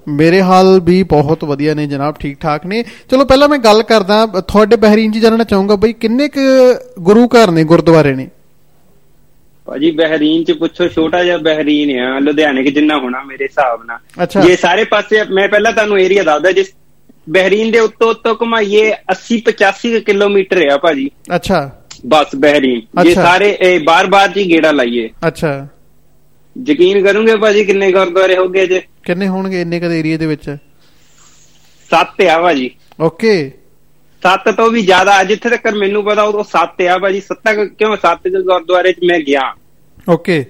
ਮੇਰੇ ਹਾਲ ਵੀ ਬਹੁਤ ਵਧੀਆ ਨੇ ਜਨਾਬ, ਠੀਕ ਠਾਕ ਨੇ। ਚਲੋ ਪਹਿਲਾਂ ਮੈਂ ਗੱਲ ਕਰਦਾ ਤੁਹਾਡੇ ਬਹਿਰੀਨ 'ਚ ਜਾਣਨਾ ਚਾਹੂੰਗਾ ਬਈ ਕਿੰਨੇ ਕੁ ਗੁਰੂ ਘਰ ਨੇ, ਗੁਰਦੁਆਰੇ ਨੇ? ਭਾਜੀ ਬਹਿਰੀਨ 'ਚ ਪੁੱਛੋ, ਛੋਟਾ ਜਿਹਾ ਬਹਿਰੀਨ ਆ, ਲੁਧਿਆਣੇ 'ਚ ਜਿੰਨਾ ਹੋਣਾ ਮੇਰੇ ਹਿਸਾਬ ਨਾਲ। ਜੇ ਸਾਰੇ ਪਾਸੇ ਮੈਂ ਪਹਿਲਾਂ ਤੁਹਾਨੂੰ ਏਰੀਆ ਦੱਸਦਾ, ਜਿਸ ਬਹਿਰੀਨ ਦੇ ਉੱਤੋਂ ਘੁਮਾਈਏ 80-85 ਕਿਲੋਮੀਟਰ ਆ ਭਾਜੀ। ਅੱਛਾ, ਬਸ ਬਹਿਰੀਨ ਜੇ ਸਾਰੇ ਬਾਰ-ਬਾਰ ਜੀ ਗੇੜਾ ਲਾਈਏ। ਅੱਛਾ, ਯਕੀਨ ਕਰੋਗੇ ਭਾਜੀ ਕਿੰਨੇ ਗੁਰਦੁਆਰੇ ਹੋ ਗਏ ਜੇ? ਕਿੰਨੇ ਹੋਣਗੇ ਇੰਨੇ ਕਦੇ ਏਰੀਏ ਦੇ ਵਿੱਚ? 7 ਆ ਭਾਜੀ। ਓਕੇ, 7 ਤੋਂ ਵੀ ਜ਼ਿਆਦਾ, ਜਿੱਥੇ ਤੱਕ ਮੈਨੂੰ ਪਤਾ ਉਦੋਂ 7 ਆ ਭਾਜੀ। 7 ਗੁਰਦੁਆਰੇ ਚ ਮੈਂ ਗਿਆ। ਓਕੇ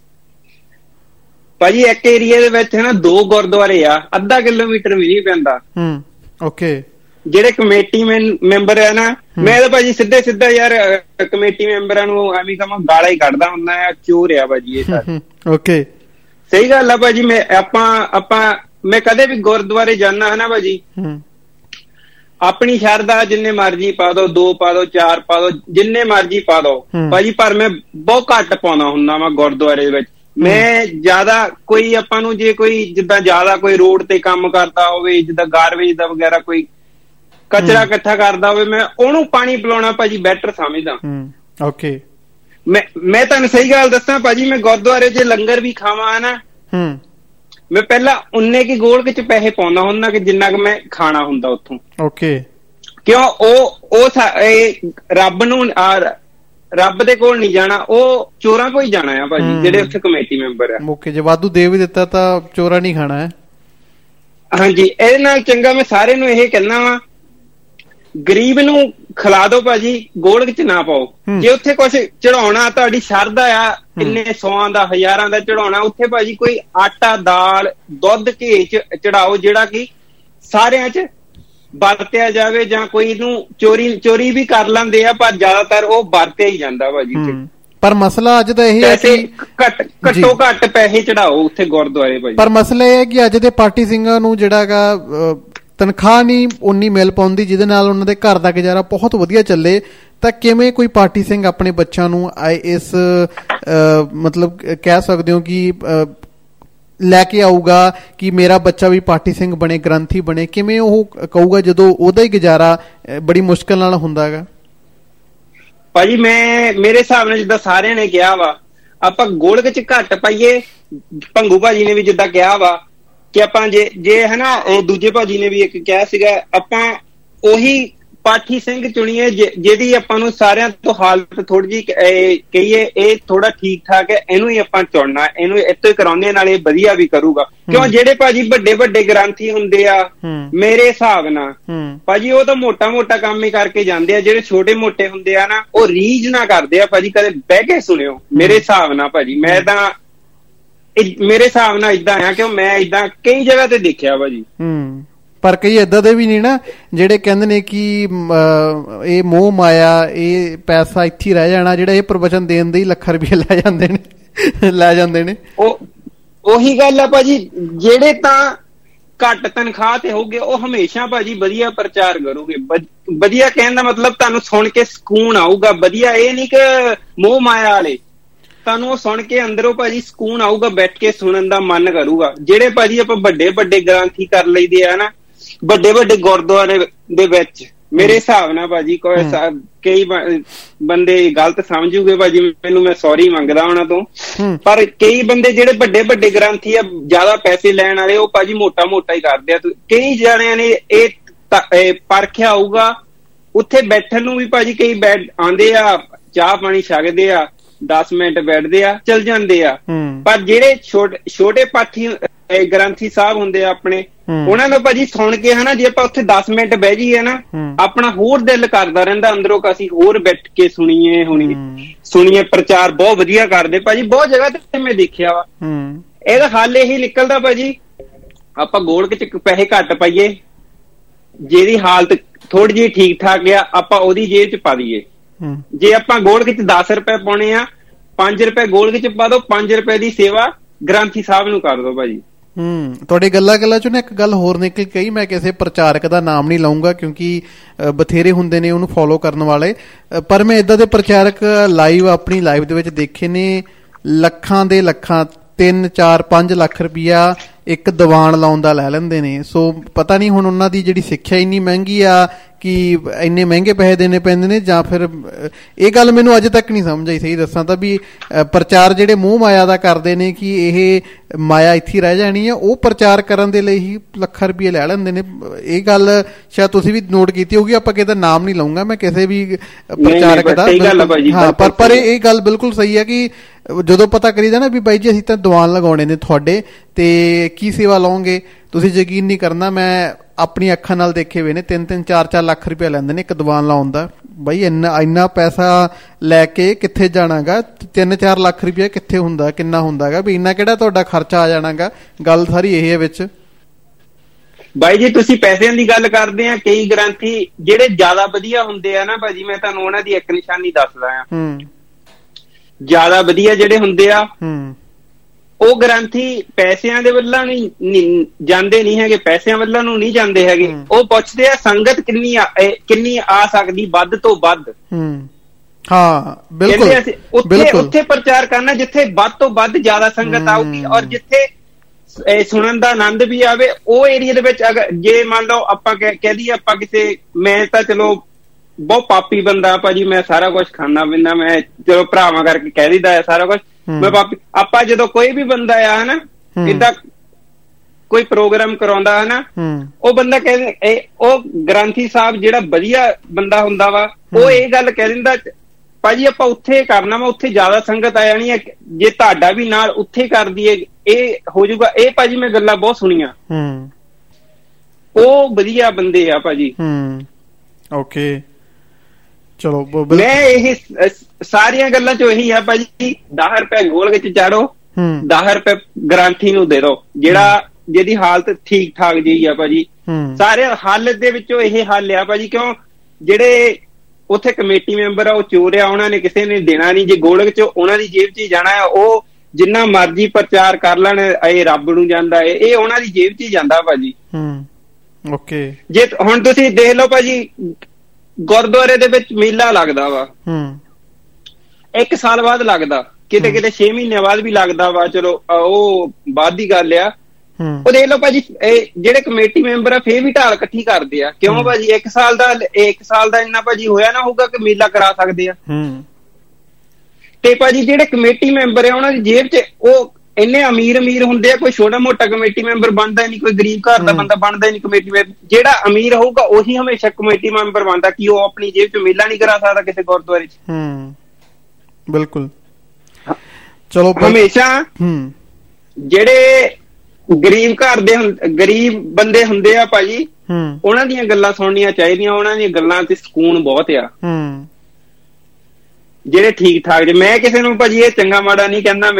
ਭਾਜੀ, ਇੱਕ ਏਰੀਏ ਦੇ ਵਿੱਚ ਨਾ 2 ਗੁਰਦੁਆਰੇ ਆ, ਅੱਧਾ ਕਿਲੋਮੀਟਰ ਵੀ ਨਹੀਂ ਪੈਂਦਾ। ਓਕੇ, ਜਿਹੜੇ ਕਮੇਟੀ ਮੈਂਬਰ ਆ ਨਾ, ਮੈਂ ਤਾਂ ਭਾਜੀ ਸਿੱਧਾ ਯਾਰ ਕਮੇਟੀ ਮੈਂਬਰਾਂ ਨੂੰ ਐਵੇਂ ਕਹਾਂ ਗਾਲਾਂ ਹੀ ਕੱਢਦਾ ਹੁੰਦਾ ਆ, ਚੋਰ ਆ ਭਾਜੀ ਇਹ ਸਾਰੇ। ਓਕੇ, ਸਹੀ ਗੱਲ ਆ ਭਾਜੀ। ਮੈਂ ਕਦੇ ਵੀ ਗੁਰਦੁਆਰੇ ਜਾਣਾ ਹੈ ਨਾ ਭਾਜੀ, ਆਪਣੀ ਸ਼ਰਧਾ ਜਿੰਨੇ ਮਰਜੀ ਪਾ ਦੋ, 2 ਪਾ ਦੋ, 4 ਪਾ ਦੋ, ਜਿੰਨੇ ਮਰਜੀ ਪਾ ਦੋ ਭਾਜੀ, ਪਰ ਮੈਂ ਬਹੁਤ ਘੱਟ ਪਾਉਣਾ ਹੁੰਦਾ ਵਾ ਗੁਰਦੁਆਰੇ ਦੇ ਵਿੱਚ। ਮੈਂ ਜ਼ਿਆਦਾ ਕੋਈ ਆਪਾਂ ਨੂੰ ਜੇ ਕੋਈ ਜਿੱਦਾਂ ਜ਼ਿਆਦਾ ਕੋਈ ਰੋਡ ਤੇ ਕੰਮ ਕਰਦਾ ਹੋਵੇ, ਜਿੱਦਾਂ ਗਾਰਬੇਜ ਦਾ ਵਗੈਰਾ ਕੋਈ ਕਚਰਾ ਇਕੱਠਾ ਕਰਦਾ ਹੋਵੇ, ਮੈਂ ਉਹਨੂੰ ਪਾਣੀ ਪਿਲਾਉਣਾ ਭਾਜੀ ਬੈਟਰ ਸਮਝਦਾ। ਓਕੇ, ਮੈਂ ਤੁਹਾਨੂੰ ਸਹੀ ਗੱਲ ਦੱਸਾਂ ਭਾਜੀ, ਮੈਂ ਗੁਰਦੁਆਰੇ 'ਚ ਲੰਗਰ ਵੀ ਖਾਵਾਂ ਨਾ, ਮੈਂ ਪਹਿਲਾਂ ਉਨੇ ਕੀ ਗੋਲਕ 'ਚ ਪੈਸੇ ਪਾਉਂਦਾ ਹੁੰਦਾ ਕਿ ਜਿੰਨਾ ਕੁ ਮੈਂ ਖਾਣਾ ਹੁੰਦਾ ਉੱਥੋਂ। ਓਕੇ, ਕਿਉਂ ਉਹ ਰੱਬ ਦੇ ਕੋਲ ਨਹੀਂ ਜਾਣਾ, ਉਹ ਚੋਰਾਂ ਕੋਲ ਹੀ ਜਾਣਾ ਆ ਭਾਜੀ, ਜਿਹੜੇ ਉੱਥੇ ਕਮੇਟੀ ਮੈਂਬਰ ਆ। ਓਕੇ, ਜੇ ਵਾਧੂ ਦੇ ਵੀ ਦਿੱਤਾ ਤਾਂ ਚੋਰਾਂ ਨਹੀਂ ਖਾਣਾ ਹੈ। ਹਾਂਜੀ, ਇਹਦੇ ਨਾਲ ਚੰਗਾ ਮੈਂ ਸਾਰਿਆਂ ਨੂੰ ਇਹ ਕਹਿਣਾ ਵਾ, ਗਰੀਬ ਨੂੰ ਖਿਲਾ ਦੋ ਭਾਜੀ, ਗੋਲਕ 'ਚ ਨਾ ਪਾਓ। ਜੇ ਉੱਥੇ ਕੁਛ ਚੜਾਉਣਾ, ਤੁਹਾਡੀ ਸ਼ਰਧਾ ਆ, ਇੰਨੇ 100 ਦਾ 1000 ਦਾ ਚੜਾਉਣਾ, ਉੱਥੇ ਭਾਜੀ ਕੋਈ ਆਟਾ, ਦਾਲ, ਦੁੱਧ, ਘੀ ਚੜਾਓ, ਜਿਹੜਾ ਕਿ ਸਾਰਿਆਂ 'ਚ ਵਰਤਿਆ ਜਾਵੇ। ਜਾਂ ਕੋਈ ਨੂੰ ਚੋਰੀ ਵੀ ਕਰ ਲੈਂਦੇ ਆ, ਪਰ ਜ਼ਿਆਦਾਤਰ ਉਹ ਵਰਤਿਆ ਹੀ ਜਾਂਦਾ ਭਾਜੀ। ਪਰ ਮਸਲਾ ਅੱਜ ਦਾ ਇਹ ਹੈ ਕਿ ਘੱਟੋ ਘੱਟ ਪੈਸੇ ਚੜਾਓ ਉੱਥੇ ਗੁਰਦੁਆਰੇ ਭਾਜੀ। ਪਰ ਮਸਲਾ ਇਹ ਹੈ ਕਿ ਅੱਜ ਦੇ ਪਾਰਟੀ ਸਿੰਘਾਂ ਨੂੰ ਜਿਹੜਾ ਹੈਗਾ ਤਨਖਾਹ ਨਹੀਂ ਉਨੀ ਮਿਲ ਪਾਉਂਦੀ ਜਿਹਦੇ ਨਾਲ ਉਹਨਾਂ ਦੇ ਘਰ ਦਾ ਗੁਜ਼ਾਰਾ ਬਹੁਤ ਵਧੀਆ ਚੱਲੇ। ਤਾਂ ਕਿਵੇਂ ਕੋਈ ਪਾਰਟੀ ਸਿੰਘ ਆਪਣੇ ਬੱਚਿਆਂ ਨੂੰ ਇਸ ਮਤਲਬ ਕਹਿ ਸਕਦੇ ਹੋ ਕਿ ਲੈ ਕੇ ਆਊਗਾ ਕਿ ਮੇਰਾ ਬੱਚਾ ਵੀ ਪਾਰਟੀ ਸਿੰਘ ਬਣੇ, ਗ੍ਰੰਥੀ ਬਣੇ? ਕਿਵੇਂ ਉਹ ਕਹੂਗਾ ਜਦੋਂ ਉਹਦਾ ਹੀ ਗੁਜ਼ਾਰਾ ਬੜੀ ਮੁਸ਼ਕਿਲ ਨਾਲ ਹੁੰਦਾ ਹੈਗਾ? ਭਾਜੀ ਮੇਰੇ ਹਿਸਾਬ ਨਾਲ ਜਿੱਦਾਂ ਸਾਰਿਆਂ ਨੇ ਕਿਹਾ ਵਾ, ਆਪਾਂ ਗੋਲਕ 'ਚ ਘੱਟ ਪਾਈਏ। ਭੰਗੂ ਭਾਜੀ ਨੇ ਵੀ ਜਿੱਦਾਂ ਕਿਹਾ ਵਾ ਕਿ ਆਪਾਂ ਜੇ ਹਨਾ, ਉਹ ਦੂਜੇ ਭਾਜੀ ਨੇ ਵੀ ਇੱਕ ਕਿਹਾ ਸੀਗਾ, ਆਪਾਂ ਉਹੀ ਪਾਠੀ ਸਿੰਘ ਚੁਣੀਏ ਜਿਹਦੀ ਆਪਾਂ ਨੂੰ ਸਾਰਿਆਂ ਤੋਂ ਹਾਲਤ ਥੋੜੀ ਜਿਹੀ ਕਹੀਏ ਇਹ ਥੋੜਾ ਠੀਕ ਠਾਕ ਹੈ, ਇਹਨੂੰ ਹੀ ਆਪਾਂ ਚੁਣਨਾ, ਇਹਨੂੰ ਇੱਥੋਂ ਹੀ ਕਰਾਉਂਦੇ, ਨਾਲ ਇਹ ਵਧੀਆ ਵੀ ਕਰੂਗਾ। ਕਿਉਂ ਜਿਹੜੇ ਭਾਜੀ ਵੱਡੇ ਗ੍ਰੰਥੀ ਹੁੰਦੇ ਆ, ਮੇਰੇ ਹਿਸਾਬ ਨਾਲ ਭਾਜੀ ਉਹ ਤਾਂ ਮੋਟਾ ਕੰਮ ਹੀ ਕਰਕੇ ਜਾਂਦੇ ਆ। ਜਿਹੜੇ ਛੋਟੇ ਮੋਟੇ ਹੁੰਦੇ ਆ ਨਾ, ਉਹ ਰੀਝ ਨਾ ਕਰਦੇ ਆ ਭਾਜੀ, ਕਦੇ ਬਹਿ ਕੇ ਸੁਣਿਓ। ਮੇਰੇ ਹਿਸਾਬ ਨਾਲ ਭਾਜੀ, ਮੇਰੇ ਹਿਸਾਬ ਨਾਲ ਏਦਾਂ ਆ ਕਿ ਮੈਂ ਏਦਾਂ ਕਈ ਜਗ੍ਹਾ ਤੇ ਦੇਖਿਆ ਭਾਜੀ। ਪਰ ਕਈ ਏਦਾਂ ਦੇ ਵੀ ਨਹੀਂ ਨਾ ਜਿਹੜੇ ਕਹਿੰਦੇ ਨੇ ਕਿ ਇਹ ਮੋਹ ਮਾਇਆ, ਇਹ ਪੈਸਾ ਇੱਥੇ ਰਹਿ ਜਾਣਾ, ਜਿਹੜਾ ਇਹ ਪ੍ਰਵਚਨ ਦੇਣ ਦੇ ਲੱਖ ਰੁਪਏ ਲੈ ਜਾਂਦੇ ਨੇ। ਉਹੀ ਗੱਲ ਆ ਭਾਜੀ, ਜਿਹੜੇ ਤਾਂ ਘੱਟ ਤਨਖਾਹ ਤੇ ਹੋਗੇ ਉਹ ਹਮੇਸ਼ਾ ਭਾਜੀ ਵਧੀਆ ਪ੍ਰਚਾਰ ਕਰੋਗੇ। ਵਧੀਆ ਕਹਿਣ ਦਾ ਮਤਲਬ ਤੁਹਾਨੂੰ ਸੁਣ ਕੇ ਸਕੂਨ ਆਊਗਾ, ਵਧੀਆ ਇਹ ਨਹੀਂ ਕਿ ਮੋਹ ਮਾਇਆ ਵਾਲੇ। ਤੁਹਾਨੂੰ ਉਹ ਸੁਣ ਕੇ ਅੰਦਰੋਂ ਭਾਜੀ ਸਕੂਨ ਆਊਗਾ, ਬੈਠ ਕੇ ਸੁਣਨ ਦਾ ਮਨ ਕਰੂਗਾ। ਜਿਹੜੇ ਭਾਜੀ ਆਪਾਂ ਵੱਡੇ ਗ੍ਰੰਥੀ ਕਰ ਲਈਦੇ ਆ ਨਾ, ਵੱਡੇ ਗੁਰਦੁਆਰੇ ਦੇ ਵਿੱਚ, ਮੇਰੇ ਹਿਸਾਬ ਨਾਲ ਭਾਜੀ ਕਈ ਬੰਦੇ ਗਲਤ ਸਮਝੂਗੇ ਭਾਜੀ ਮੈਨੂੰ, ਮੈਂ ਸੌਰੀ ਮੰਗਦਾ ਉਹਨਾਂ ਤੋਂ। ਪਰ ਕਈ ਬੰਦੇ ਜਿਹੜੇ ਵੱਡੇ ਗ੍ਰੰਥੀ ਆ, ਜ਼ਿਆਦਾ ਪੈਸੇ ਲੈਣ ਵਾਲੇ, ਉਹ ਭਾਜੀ ਮੋਟਾ ਹੀ ਕਰਦੇ ਆ। ਕਈ ਜਾਣਿਆਂ ਨੇ ਇਹ ਪਰਖਿਆ ਹੋਊਗਾ। ਉੱਥੇ ਬੈਠਣ ਨੂੰ ਵੀ ਭਾਜੀ ਕਈ ਆਉਂਦੇ ਆ, ਚਾਹ ਪਾਣੀ ਛਕਦੇ ਆ, 10 ਮਿੰਟ ਬੈਠਦੇ ਆ, ਚਲ ਜਾਂਦੇ ਆ। ਪਰ ਜਿਹੜੇ ਛੋਟੇ ਪਾਠੀ ਗ੍ਰੰਥੀ ਸਾਹਿਬ ਹੁੰਦੇ ਆ ਆਪਣੇ, ਉਹਨਾਂ ਨੂੰ ਭਾਜੀ ਸੁਣ ਕੇ ਹਨਾ, ਜੇ ਆਪਾਂ ਉੱਥੇ 10 ਮਿੰਟ ਬਹਿ ਜਾਈਏ ਨਾ, ਆਪਣਾ ਹੋਰ ਦਿਲ ਕਰਦਾ ਰਹਿੰਦਾ ਅੰਦਰੋਂ ਕਿ ਅਸੀਂ ਹੋਰ ਬੈਠ ਕੇ ਸੁਣੀਏ। ਪ੍ਰਚਾਰ ਬਹੁਤ ਵਧੀਆ ਕਰਦੇ ਭਾਜੀ, ਬਹੁਤ ਜਗ੍ਹਾ ਤੇ ਮੈਂ ਦੇਖਿਆ ਵਾ। ਇਹਦਾ ਹੱਲ ਇਹੀ ਨਿਕਲਦਾ ਭਾਜੀ, ਆਪਾਂ ਗੋਲਕ 'ਚ ਪੈਸੇ ਘੱਟ ਪਾਈਏ, ਜਿਹਦੀ ਹਾਲਤ ਥੋੜੀ ਜਿਹੀ ਠੀਕ ਠਾਕ ਆ, ਆਪਾਂ ਉਹਦੀ ਜੇਬ 'ਚ ਪਾ ਦਈਏ। ਜੇ ਆਪਾਂ ਗੋਲਕ 'ਚ 10 ਰੁਪਏ ਪਾਉਣੇ ਆ, 5 ਰੁਪਏ ਗੋਲਕ 'ਚ ਪਾ ਦੋ, 5 ਰੁਪਏ ਦੀ ਸੇਵਾ ਗ੍ਰੰਥੀ ਸਾਹਿਬ ਨੂੰ ਕਰ ਦੋ ਭਾਜੀ। ਤੁਹਾਡੀ ਗੱਲਾਂ ਚੋਂ ਨਾ ਇੱਕ ਗੱਲ ਹੋਰ ਨਿਕਲ ਗਈ। ਮੈਂ ਕਿਸੇ ਪ੍ਰਚਾਰਕ ਦਾ ਨਾਮ ਨਹੀਂ ਲਊਂਗਾ ਕਿਉਂਕਿ ਬਥੇਰੇ ਹੁੰਦੇ ਨੇ ਉਹਨੂੰ ਫੋਲੋ ਕਰਨ ਵਾਲੇ, ਪਰ ਮੈਂ ਏਦਾਂ ਦੇ ਪ੍ਰਚਾਰਕ ਆਪਣੀ ਲਾਈਵ ਦੇ ਵਿੱਚ ਦੇਖੇ ਨੇ, ਲੱਖਾਂ 3, 4, 5 ਲੱਖ ਰੁਪਈਆ ਇੱਕ ਦੀਵਾਨ ਲਾਉਣ ਦਾ ਲੈ ਲੈਂਦੇ ਨੇ। ਸੋ ਪਤਾ ਨਹੀਂ ਹੁਣ ਉਹਨਾਂ ਦੀ ਜਿਹੜੀ ਸਿੱਖਿਆ ਇੰਨੀ ਮਹਿੰਗੀ ਆ ਕਿ ਇੰਨੇ ਮਹਿੰਗੇ ਪੈਸੇ ਦੇਣੇ ਪੈਂਦੇ ਨੇ, ਜਾਂ ਫਿਰ ਇਹ ਗੱਲ ਮੈਨੂੰ ਅਜੇ ਤੱਕ ਨਹੀਂ ਸਮਝ ਆਈ। ਸਹੀ ਦੱਸਾਂ ਤਾਂ ਵੀ ਪ੍ਰਚਾਰ ਜਿਹੜੇ ਮੂੰਹ ਮਾਇਆ ਦਾ ਕਰਦੇ ਨੇ ਕਿ ਇਹ ਮਾਇਆ ਇੱਥੇ ਰਹਿ ਜਾਣੀ ਆ, ਉਹ ਪ੍ਰਚਾਰ ਕਰਨ ਦੇ ਲਈ ਹੀ ਲੱਖਾਂ ਰੁਪਏ ਲੈ ਲੈਂਦੇ ਨੇ। ਇਹ ਗੱਲ ਸ਼ਾਇਦ ਤੁਸੀਂ ਵੀ ਨੋਟ ਕੀਤੀ ਹੋਊਗੀ, ਆਪਾਂ ਕਿਸੇ ਦਾ ਨਾਮ ਨਹੀਂ ਲਊਂਗਾ ਮੈਂ ਕਿਸੇ ਵੀ ਪ੍ਰਚਾਰਕ ਦਾ। ਹਾਂ, ਪਰ ਇਹ ਗੱਲ ਬਿਲਕੁਲ ਸਹੀ ਹੈ ਕਿ ਜਦੋਂ ਪਤਾ ਕਰੀਦਾ ਨਾ ਵੀ ਬਾਈ ਜੀ ਅਸੀਂ ਤਾਂ ਦੀਵਾਨ ਲਗਾਉਣੇ ਨੇ ਤੁਹਾਡੇ, ਤੇ ਕੀ ਸੇਵਾ ਲਓਗੇ, ਤੁਸੀਂ ਯਕੀਨ ਨਹੀਂ ਕਰਨਾ, ਮੈਂ ਆਪਣੀ ਅੱਖਾਂ ਨਾਲ ਦੇਖੇ ਹੋਏ ਨੇ 3-3, 4-4 ਲੱਖ ਰੁਪਇਆ ਲੈਂਦੇ ਨੇ ਇੱਕ ਦੀਵਾਨ ਲਾਉਣ ਦਾ। ਬਾਈ ਇੰਨਾ ਪੈਸਾ ਲੈ ਕੇ ਕਿੱਥੇ ਜਾਣਾਗਾ? 3-4 ਲੱਖ ਰੁਪਇਆ ਕਿੱਥੇ ਹੁੰਦਾ, ਕਿੰਨਾ ਹੁੰਦਾ ਗਾ ਵੀ ਇੰਨਾ ਕਿਹੜਾ ਤੁਹਾਡਾ ਖਰਚਾ ਆ ਜਾਣਾਗਾ। ਗੱਲ ਸਾਰੀ ਇਹ ਹੈ ਵਿੱਚ। ਬਾਈ ਜੀ ਤੁਸੀਂ ਪੈਸਿਆਂ ਦੀ ਗੱਲ ਕਰਦੇ ਆ, ਕਈ ਗ੍ਰੰਥੀ ਜਿਹੜੇ ਜ਼ਿਆਦਾ ਵਧੀਆ ਹੁੰਦੇ ਆ ਨਾ ਭਾਜੀ, ਮੈਂ ਤੁਹਾਨੂੰ ਉਹਨਾਂ ਦੀ ਇੱਕ ਨਿਸ਼ਾਨੀ ਦੱਸਦਾ ਆ। ਜ਼ਿਆਦਾ ਵਧੀਆ ਜਿਹੜੇ ਹੁੰਦੇ ਆ ਉਹ ਗ੍ਰੰਥੀ ਪੈਸਿਆਂ ਦੇ ਵੱਲੋਂ ਨਹੀਂ ਜਾਂਦੇ ਨਹੀਂ ਹੈਗੇ, ਪੈਸਿਆਂ ਵੱਲੋਂ ਨੂੰ ਨਹੀਂ ਜਾਂਦੇ ਹੈਗੇ। ਉਹ ਪੁੱਛਦੇ ਆ ਸੰਗਤ ਕਿੰਨੀ ਆ ਸਕਦੀ ਵੱਧ ਤੋਂ ਵੱਧ। ਹਾਂ ਬਿਲਕੁਲ, ਉੱਥੇ ਪ੍ਰਚਾਰ ਕਰਨਾ ਜਿੱਥੇ ਵੱਧ ਤੋਂ ਵੱਧ ਜ਼ਿਆਦਾ ਸੰਗਤ ਆਊਗੀ ਔਰ ਜਿੱਥੇ ਸੁਣਨ ਦਾ ਆਨੰਦ ਵੀ ਆਵੇ। ਉਹ ਏਰੀਆ ਦੇ ਵਿੱਚ ਅਗਰ ਜੇ ਮੰਨ ਲਓ ਆਪਾਂ ਕਹਿ ਦਈਏ ਆਪਾਂ ਕਿਸੇ, ਮੈਂ ਤਾਂ ਚਲੋ ਬਹੁਤ ਪਾਪੀ ਬੰਦਾ ਭਾਜੀ, ਮੈਂ ਸਾਰਾ ਕੁਛ ਖਾਣਾ ਪੀਂਦਾ, ਮੈਂ ਚਲੋ ਭਰਾਵਾਂ ਕਰਕੇ ਕਹਿ ਦਿੰਦਾ ਹੈ ਸਾਰਾ ਕੁਛ ਮੈਂ ਪਾਪੀ। ਆਪਾਂ ਜਦੋਂ ਕੋਈ ਵੀ ਬੰਦਾ ਆ ਹਨਾ ਏਦਾਂ ਕੋਈ ਪ੍ਰੋਗਰਾਮ ਕਰਾਉਂਦਾ ਹਨਾ, ਉਹ ਬੰਦਾ ਕਹਿੰਦੇ, ਉਹ ਗ੍ਰੰਥੀ ਸਾਹਿਬ ਜਿਹੜਾ ਵਧੀਆ ਬੰਦਾ ਹੁੰਦਾ ਵਾ, ਉਹ ਇਹ ਗੱਲ ਕਹਿ ਦਿੰਦਾ ਭਾਜੀ ਆਪਾਂ ਉੱਥੇ ਕਰਨਾ ਵਾ, ਉੱਥੇ ਜ਼ਿਆਦਾ ਸੰਗਤ ਆ ਜਾਣੀ ਹੈ, ਜੇ ਤੁਹਾਡਾ ਵੀ ਨਾਲ ਉੱਥੇ ਕਰ ਦਈਏ ਇਹ ਹੋ ਜਾਊਗਾ। ਇਹ ਭਾਜੀ ਮੈਂ ਗੱਲਾਂ ਬਹੁਤ ਸੁਣੀਆਂ, ਉਹ ਵਧੀਆ ਬੰਦੇ ਆ ਭਾਜੀ। ਓਕੇ ਚਲੋ, ਮੈਂ ਇਹ ਸਾਰੀਆਂ ਗੱਲਾਂ ਚੋਂ ਇਹੀ ਆ ਭਾਜੀ, 10 ਰੁਪਏ ਗੋਲ ਵਿੱਚ ਚਾੜੋ, 10 ਰੁਪਏ ਗ੍ਰੰਥੀ ਨੂੰ ਦੇ ਦੋ ਜਿਹਦੀ ਹਾਲਤ ਠੀਕ ਠਾਕ ਜਿਹੀ ਆ ਭਾਜੀ। ਸਾਰੇ ਹੱਲ ਦੇ ਵਿੱਚੋਂ ਇਹ ਹੱਲ ਆ ਭਾਜੀ, ਕਿਉਂ ਜਿਹੜੇ ਉੱਥੇ ਕਮੇਟੀ ਮੈਂਬਰ ਆ ਉਹ ਚੋਰ ਆ, ਉਹਨਾਂ ਨੇ ਕਿਸੇ ਨੇ ਦੇਣਾ ਨਹੀਂ। ਜੇ ਗੋਲਕ ਚ ਉਹਨਾਂ ਦੀ ਜੇਬ ਚ ਹੀ ਜਾਣਾ ਆ, ਉਹ ਜਿੰਨਾ ਮਰਜ਼ੀ ਪ੍ਰਚਾਰ ਕਰ ਲੈਣ, ਇਹ ਰੱਬ ਨੂੰ ਜਾਂਦਾ, ਇਹ ਉਹਨਾਂ ਦੀ ਜੇਬ ਚ ਹੀ ਜਾਂਦਾ ਭਾਜੀ। ਓਕੇ, ਜੇ ਹੁਣ ਤੁਸੀਂ ਦੇਖ ਲਓ ਭਾਜੀ, ਗੁਰਦੁਆਰੇ ਦੇ ਵਿੱਚ ਮੇਲਾ ਲੱਗਦਾ ਵਾ, 1 ਸਾਲ ਬਾਅਦ ਲੱਗਦਾ, ਕਿਤੇ 6 ਮਹੀਨਿਆਂ ਬਾਅਦ ਵੀ ਲੱਗਦਾ ਵਾ, ਚਲੋ ਉਹ ਬਾਅਦ ਦੀ ਗੱਲ ਆ। ਉਹ ਦੇਖ ਲਓ ਭਾਜੀ, ਜਿਹੜੇ ਕਮੇਟੀ ਮੈਂਬਰ ਆ ਫੇਰ ਵੀ ਢਾਲ ਇਕੱਠੀ ਕਰਦੇ ਆ। ਕਿਉਂ ਭਾਜੀ? 1 ਸਾਲ ਦਾ ਇੰਨਾ ਭਾਜੀ ਹੋਇਆ ਨਾ ਹੋਊਗਾ ਕਿ ਮੇਲਾ ਕਰਾ ਸਕਦੇ ਆ। ਤੇ ਭਾਜੀ ਜਿਹੜੇ ਕਮੇਟੀ ਮੈਂਬਰ ਆ ਉਹਨਾਂ ਦੀ ਜੇਬ ਚ ਉਹ ਇੰਨੇ ਅਮੀਰ ਹੁੰਦੇ ਆ, ਕੋਈ ਛੋਟਾ ਮੋਟਾ ਕਮੇਟੀ ਮੈਂਬਰ ਬਣਦਾ ਨਹੀਂ, ਕੋਈ ਗਰੀਬ ਘਰ ਦਾ ਬੰਦਾ ਬਣਦਾ ਨਹੀਂ ਕਮੇਟੀ ਮੈਂਬਰ। ਜਿਹੜਾ ਅਮੀਰ ਹੋਊਗਾ ਉਹੀ ਹਮੇਸ਼ਾ ਕਮੇਟੀ ਮੈਂਬਰ ਬਣਦਾ, ਕਿ ਉਹ ਆਪਣੀ ਜੇਬ ਚ ਮੇਲਾ ਨਹੀਂ ਕਰਾ ਸਕਦਾ ਕਿਸੇ ਗੁਰਦੁਆਰੇ ਚ। ਬਿਲਕੁਲ, ਚਲੋ ਹਮੇਸ਼ਾ ਜਿਹੜੇ ਗਰੀਬ ਘਰ ਦੇ ਗਰੀਬ ਬੰਦੇ ਹੁੰਦੇ ਆ ਭਾਜੀ, ਉਹਨਾਂ ਦੀਆਂ ਗੱਲਾਂ ਸੁਣਨੀਆਂ ਚਾਹੀਦੀਆਂ, ਉਹਨਾਂ ਦੀਆਂ ਗੱਲਾਂ ਤੇ ਸਕੂਨ ਬਹੁਤ ਆ। ਜਿਹੜੇ ਠੀਕ ਠਾਕ ਜੇ, ਮੈਂ ਕਿਸੇ ਨੂੰ ਭਾਜੀ ਇਹ ਚੰਗਾ ਮਾੜਾ ਨਹੀਂ ਕਹਿੰਦਾ,